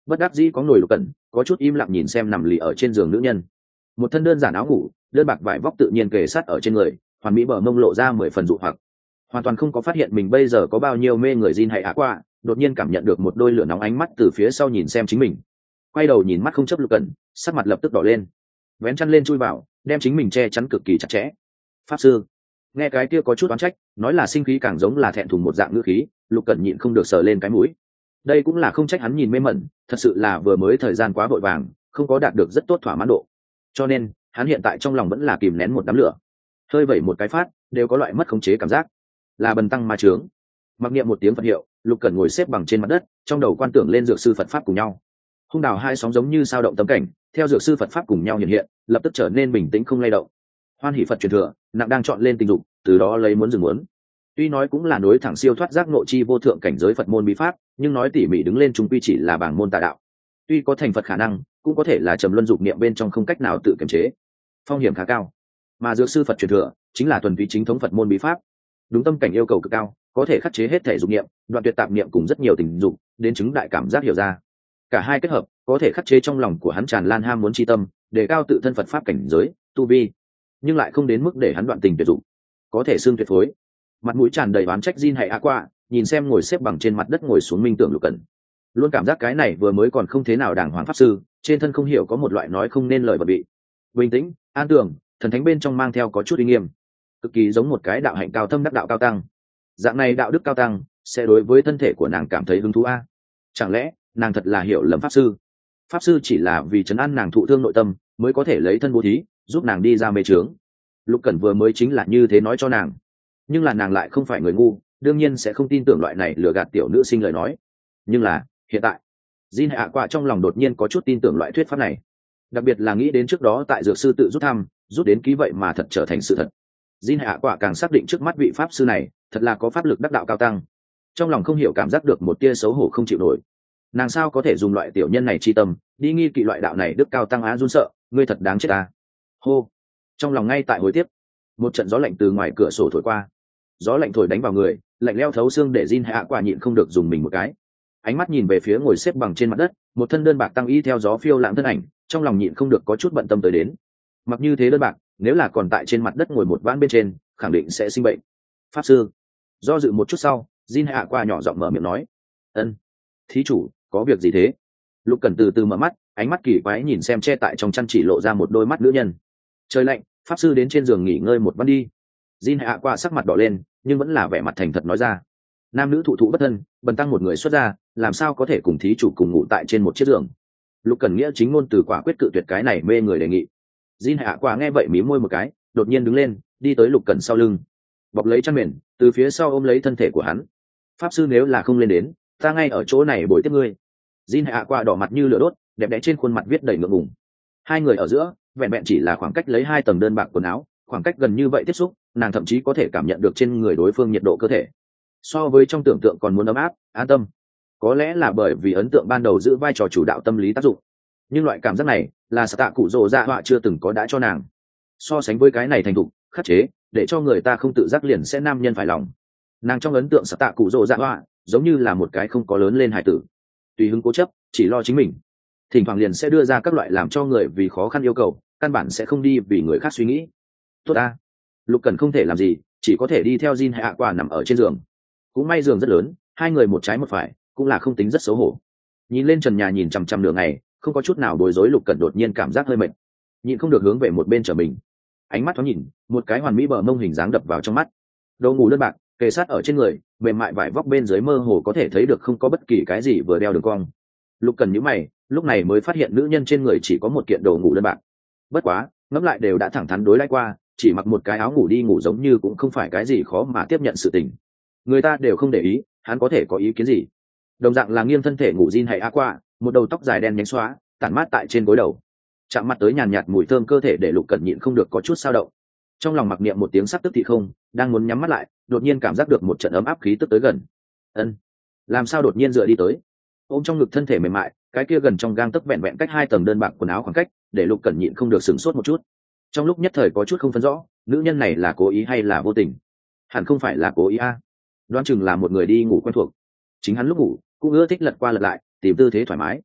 Bất đắc dĩ có nổi Lục Cẩn có chút im lặng nhìn xem nằm lì ở trên giường nữ nhân. Một thân đơn giản áo ngủ, đơn bạc vải vóc tự nhiên kề sát ở trên người, hoàn mỹ bờ mông lộ ra mười phần dụ hoặc. Hoàn toàn không có phát hiện mình bây giờ có bao nhiêu mê người Jin hay Á qua, đột nhiên cảm nhận được một đôi lửa nóng ánh mắt từ phía sau nhìn xem chính mình. Quay đầu nhìn mắt không chấp Lục Cẩn, sắc mặt lập tức đỏ lên, vén chăn lên chui vào, đem chính mình che chắn cực kỳ chặt chẽ. Pháp sư, nghe cái kia có chút oán trách, nói là sinh khí càng giống là thẹn thùng một dạng ngữ khí, Lục Cẩn nhịn không được sờ lên cái mũi. Đây cũng là không trách hắn nhìn mê mẩn, thật sự là vừa mới thời gian quá vội vàng, không có đạt được rất tốt thỏa mãn độ, cho nên hắn hiện tại trong lòng vẫn là kìm nén một đám lửa, hơi vẩy một cái phát đều có loại mất khống chế cảm giác, là bần tăng ma trướng. Mặc niệm một tiếng Phật hiệu, Lục Cẩn ngồi xếp bằng trên mặt đất, trong đầu quan tưởng lên dược sư Phật pháp cùng nhau. Hung đào hai sóng giống như sao động tâm cảnh, theo dược sư Phật pháp cùng nhau hiện hiện, lập tức trở nên bình tĩnh không lay động. Hoan hỷ Phật truyền thừa, nặng đang chọn lên tình dục, từ đó lấy muốn dừng muốn. Tuy nói cũng là nối thẳng siêu thoát giác ngộ chi vô thượng cảnh giới Phật môn bí pháp, nhưng nói tỉ mỉ đứng lên chung quy chỉ là bảng môn tà đạo. Tuy có thành Phật khả năng, cũng có thể là trầm luân dục niệm bên trong không cách nào tự kiềm chế, phong hiểm khá cao. Mà dược sư Phật truyền thừa chính là thuần túy chính thống Phật môn bí pháp, đúng tâm cảnh yêu cầu cực cao, có thể khắc chế hết thể dục niệm, đoạn tuyệt tạp niệm cùng rất nhiều tình dục, đến chứng đại cảm giác hiểu ra. Cả hai kết hợp, có thể khắc chế trong lòng của hắn tràn lan ham muốn chi tâm, để cao tự thân Phật pháp cảnh giới, tu vi, nhưng lại không đến mức để hắn đoạn tình tuyệt dục, có thể xương tuyệt phối. Mặt mũi tràn đầy oán trách Jin hay Aqua, nhìn xem ngồi xếp bằng trên mặt đất ngồi xuống minh tưởng Lục Cẩn, luôn cảm giác cái này vừa mới còn không thế nào đàng hoàng pháp sư, trên thân không hiểu có một loại nói không nên lời bật bị. Bình tĩnh, an tường, thần thánh bên trong mang theo có chút uy nghiêm, cực kỳ giống một cái đạo hạnh cao thâm đắc đạo cao tăng. Dạng này đạo đức cao tăng sẽ đối với thân thể của nàng cảm thấy hứng thú a? Chẳng lẽ nàng thật là hiểu lầm pháp sư? Pháp sư chỉ là vì trấn an nàng thụ thương nội tâm mới có thể lấy thân bố thí, giúp nàng đi ra mê trướng. Lục Cẩn vừa mới chính là như thế nói cho nàng, nhưng là nàng lại không phải người ngu, đương nhiên sẽ không tin tưởng loại này lừa gạt tiểu nữ sinh lời nói. Nhưng là hiện tại, Jin hạ quả trong lòng đột nhiên có chút tin tưởng loại thuyết pháp này, đặc biệt là nghĩ đến trước đó tại dược sư tự rút thăm rút đến ký vậy mà thật trở thành sự thật. Jin hạ quả càng xác định trước mắt vị pháp sư này thật là có pháp lực đắc đạo cao tăng, trong lòng không hiểu cảm giác được một tia xấu hổ không chịu nổi. Nàng sao có thể dùng loại tiểu nhân này chi tâm đi nghi kỵ loại đạo này đức cao tăng á, run sợ, ngươi thật đáng chết ta. Hô, trong lòng ngay tại hồi tiếp, một trận gió lạnh từ ngoài cửa sổ thổi qua, gió lạnh thổi đánh vào người, lạnh leo thấu xương để Jin hạ quả nhịn không được dùng mình một cái, ánh mắt nhìn về phía ngồi xếp bằng trên mặt đất một thân đơn bạc tăng y theo gió phiêu lãng thân ảnh, trong lòng nhịn không được có chút bận tâm tới đến. Mặc như thế đơn bạc, nếu là còn tại trên mặt đất ngồi một ván bên trên, khẳng định sẽ sinh bệnh. Pháp sư do dự một chút sau, Jin hạ qua nhỏ giọng mở miệng nói, ân, thí chủ có việc gì thế? Lục Cẩn từ từ mở mắt, ánh mắt kỳ quái nhìn xem che tại trong chăn chỉ lộ ra một đôi mắt nữ nhân. Trời lạnh, pháp sư đến trên giường nghỉ ngơi một ván đi. Jin hạ qua sắc mặt đỏ lên, nhưng vẫn là vẻ mặt thành thật nói ra, nam nữ thụ thụ bất thân, bần tăng một người xuất gia, làm sao có thể cùng thí chủ cùng ngủ tại trên một chiếc giường. Lục Cẩn nghĩa chính ngôn từ quả quyết cự tuyệt cái này mê người đề nghị. Jin hạ quả nghe vậy mím môi một cái, đột nhiên đứng lên, đi tới Lục Cẩn sau lưng, bọc lấy chăn mền, từ phía sau ôm lấy thân thể của hắn. Pháp sư nếu là không lên đến, ta ngay ở chỗ này bồi tiếp ngươi. Jin hạ quả đỏ mặt như lửa đốt, đẹp đẽ trên khuôn mặt viết đầy ngượng ngùng. Hai người ở giữa, vẹn vẹn chỉ là khoảng cách lấy hai tầng đơn bạc quần áo, khoảng cách gần như vậy tiếp xúc, nàng thậm chí có thể cảm nhận được trên người đối phương nhiệt độ cơ thể, so với trong tưởng tượng còn muốn ấm áp, an tâm. Có lẽ là bởi vì ấn tượng ban đầu giữ vai trò chủ đạo tâm lý tác dụng, nhưng loại cảm giác này là Tạ Cụ Rồ Dạ họa chưa từng có đã cho nàng. So sánh với cái này thành thục, khắc chế, để cho người ta không tự giác liền sẽ nam nhân phải lòng. Nàng trong ấn tượng Tạ Cụ Rồ Dạ họa giống như là một cái không có lớn lên hài tử, tùy hứng cố chấp, chỉ lo chính mình, thỉnh thoảng liền sẽ đưa ra các loại làm cho người vì khó khăn yêu cầu, căn bản sẽ không đi vì người khác suy nghĩ. Tốt ta, Lục Cẩn không thể làm gì, chỉ có thể đi theo Jin hạ quả nằm ở trên giường. Cũng may giường rất lớn, hai người một trái một phải, cũng là không tính rất xấu hổ. Nhìn lên trần nhà nhìn chằm chằm nửa ngày, không có chút nào bối rối, Lục Cẩn đột nhiên cảm giác hơi mệt, nhịn không được hướng về một bên trở mình. Ánh mắt thoáng nhìn, một cái hoàn mỹ bờ mông hình dáng đập vào trong mắt. Đầu ngủ đơn bạc, kề sát ở trên người, mềm mại vải vóc bên dưới mơ hồ có thể thấy được không có bất kỳ cái gì vừa đeo đường cong. Lục Cẩn nhíu mày, lúc này mới phát hiện nữ nhân trên người chỉ có một kiện đồ ngủ đơn bạc. Bất quá, ngẫm lại đều đã thẳng thắn đối đãi qua, chỉ mặc một cái áo ngủ đi ngủ giống như cũng không phải cái gì khó mà tiếp nhận sự tình. Người ta đều không để ý, hắn có thể có ý kiến gì? Đồng dạng là nghiêng thân thể ngủ Jin hay Aqua, một đầu tóc dài đen nhánh xóa, tản mát tại trên gối đầu, chạm mặt tới nhàn nhạt mùi thơm cơ thể để Lục Cẩn nhịn không được có chút sao động. Trong lòng mặc niệm một tiếng sắp tức thì không, đang muốn nhắm mắt lại, đột nhiên cảm giác được một trận ấm áp khí tức tới gần. Ân, làm sao đột nhiên dựa đi tới, ôm trong ngực thân thể mềm mại, cái kia gần trong gang tấc vẹn vẹn cách hai tầng đơn bạc quần áo khoảng cách, để Lục Cẩn nhịn không được sửng sốt một chút. Trong lúc nhất thời có chút không phân rõ, nữ nhân này là cố ý hay là vô tình. Hẳn không phải là cố ý a, đoán chừng là một người đi ngủ quen thuộc. Chính hắn lúc ngủ cũng ưa thích lật qua lật lại, tìm tư thế thoải mái.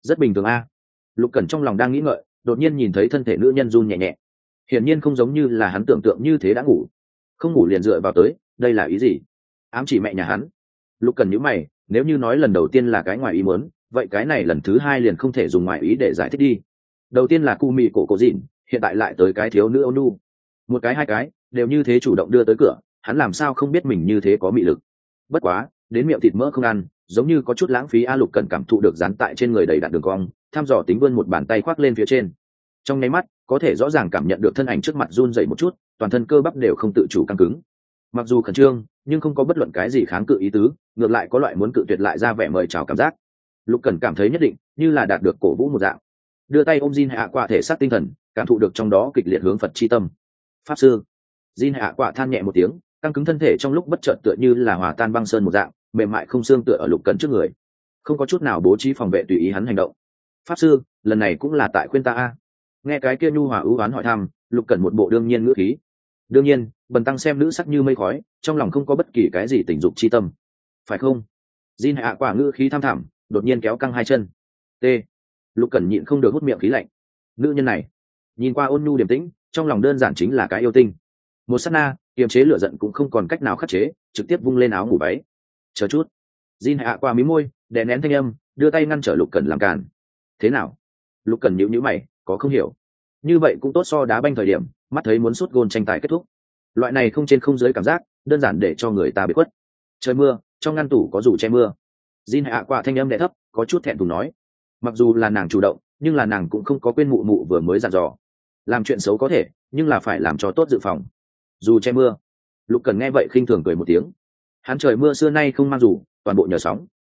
rất bình thường a. Lục Cẩn trong lòng đang nghĩ ngợi, đột nhiên nhìn thấy thân thể nữ nhân run nhẹ nhẹ, hiển nhiên không giống như là hắn tưởng tượng như thế đã ngủ, không ngủ liền dựa vào tới, đây là ý gì? Ám chỉ mẹ nhà hắn. Lục Cẩn nhíu mày, nếu như nói lần đầu tiên là cái ngoài ý muốn, vậy cái này lần thứ hai liền không thể dùng ngoài ý để giải thích đi. Đầu tiên là cu mì cổ cổ dịn, hiện tại lại tới cái thiếu nữ Onu, một cái hai cái đều như thế chủ động đưa tới cửa, hắn làm sao không biết mình như thế có mị lực? Bất quá, đến miệng thịt mỡ không ăn, giống như có chút lãng phí. A Lục Cẩn cảm thụ được dán tại trên người đầy đặn đường cong, thăm dò tính vươn một bàn tay khoác lên phía trên. Trong nháy mắt, có thể rõ ràng cảm nhận được thân ảnh trước mặt run rẩy một chút, toàn thân cơ bắp đều không tự chủ căng cứng. Mặc dù khẩn trương, nhưng không có bất luận cái gì kháng cự ý tứ, ngược lại có loại muốn cự tuyệt lại ra vẻ mời chào cảm giác. Lục Cẩn cảm thấy nhất định như là đạt được cổ vũ một dạng, đưa tay ôm Jin Hạ Quả thể xác tinh thần, cảm thụ được trong đó kịch liệt hướng Phật chi tâm. Pháp sư. Jin Hạ Quả than nhẹ một tiếng, căng cứng thân thể trong lúc bất chợt tựa như là hòa tan băng sơn một dạng, mềm mại không xương tựa ở Lục Cẩn trước người, không có chút nào bố trí phòng vệ tùy ý hắn hành động. Pháp sư, lần này cũng là tại khuyên ta a. Nghe cái kia nhu hòa ưu oán hỏi thăm, Lục Cẩn một bộ đương nhiên ngữ khí. Đương nhiên, bần tăng xem nữ sắc như mây khói, trong lòng không có bất kỳ cái gì tình dục chi tâm, phải không? Jin Hạ Quả ngữ khí tham thẳm, đột nhiên kéo căng hai chân. T. Lục Cẩn nhịn không được hút miệng khí lạnh. Nữ nhân này, nhìn qua ôn nhu điềm tĩnh, trong lòng đơn giản chính là cái yêu tinh. Một sát na, kiềm chế lửa giận cũng không còn cách nào khắc chế, trực tiếp vung lên áo ngủ váy. Chờ chút. Jin Hạ Quả mím môi, đè nén thanh âm, đưa tay ngăn trở Lục Cẩn làm cản. Thế nào? Lục Cẩn nhíu nhíu mày, có không hiểu. Như vậy cũng tốt so đá banh thời điểm, mắt thấy muốn sút gôn tranh tài kết thúc. Loại này không trên không dưới cảm giác, đơn giản để cho người ta bị quất. Trời mưa, trong ngăn tủ có dù che mưa. Jin Hạ Quả thanh âm đè thấp, có chút thẹn thùng nói. Mặc dù là nàng chủ động, nhưng là nàng cũng không có quên mụ mụ vừa mới dặn dò. Làm chuyện xấu có thể, nhưng là phải làm cho tốt dự phòng. Dù che mưa. Lục Cẩn nghe vậy khinh thường cười một tiếng. Hắn trời mưa xưa nay không mang dù, toàn bộ nhờ sóng.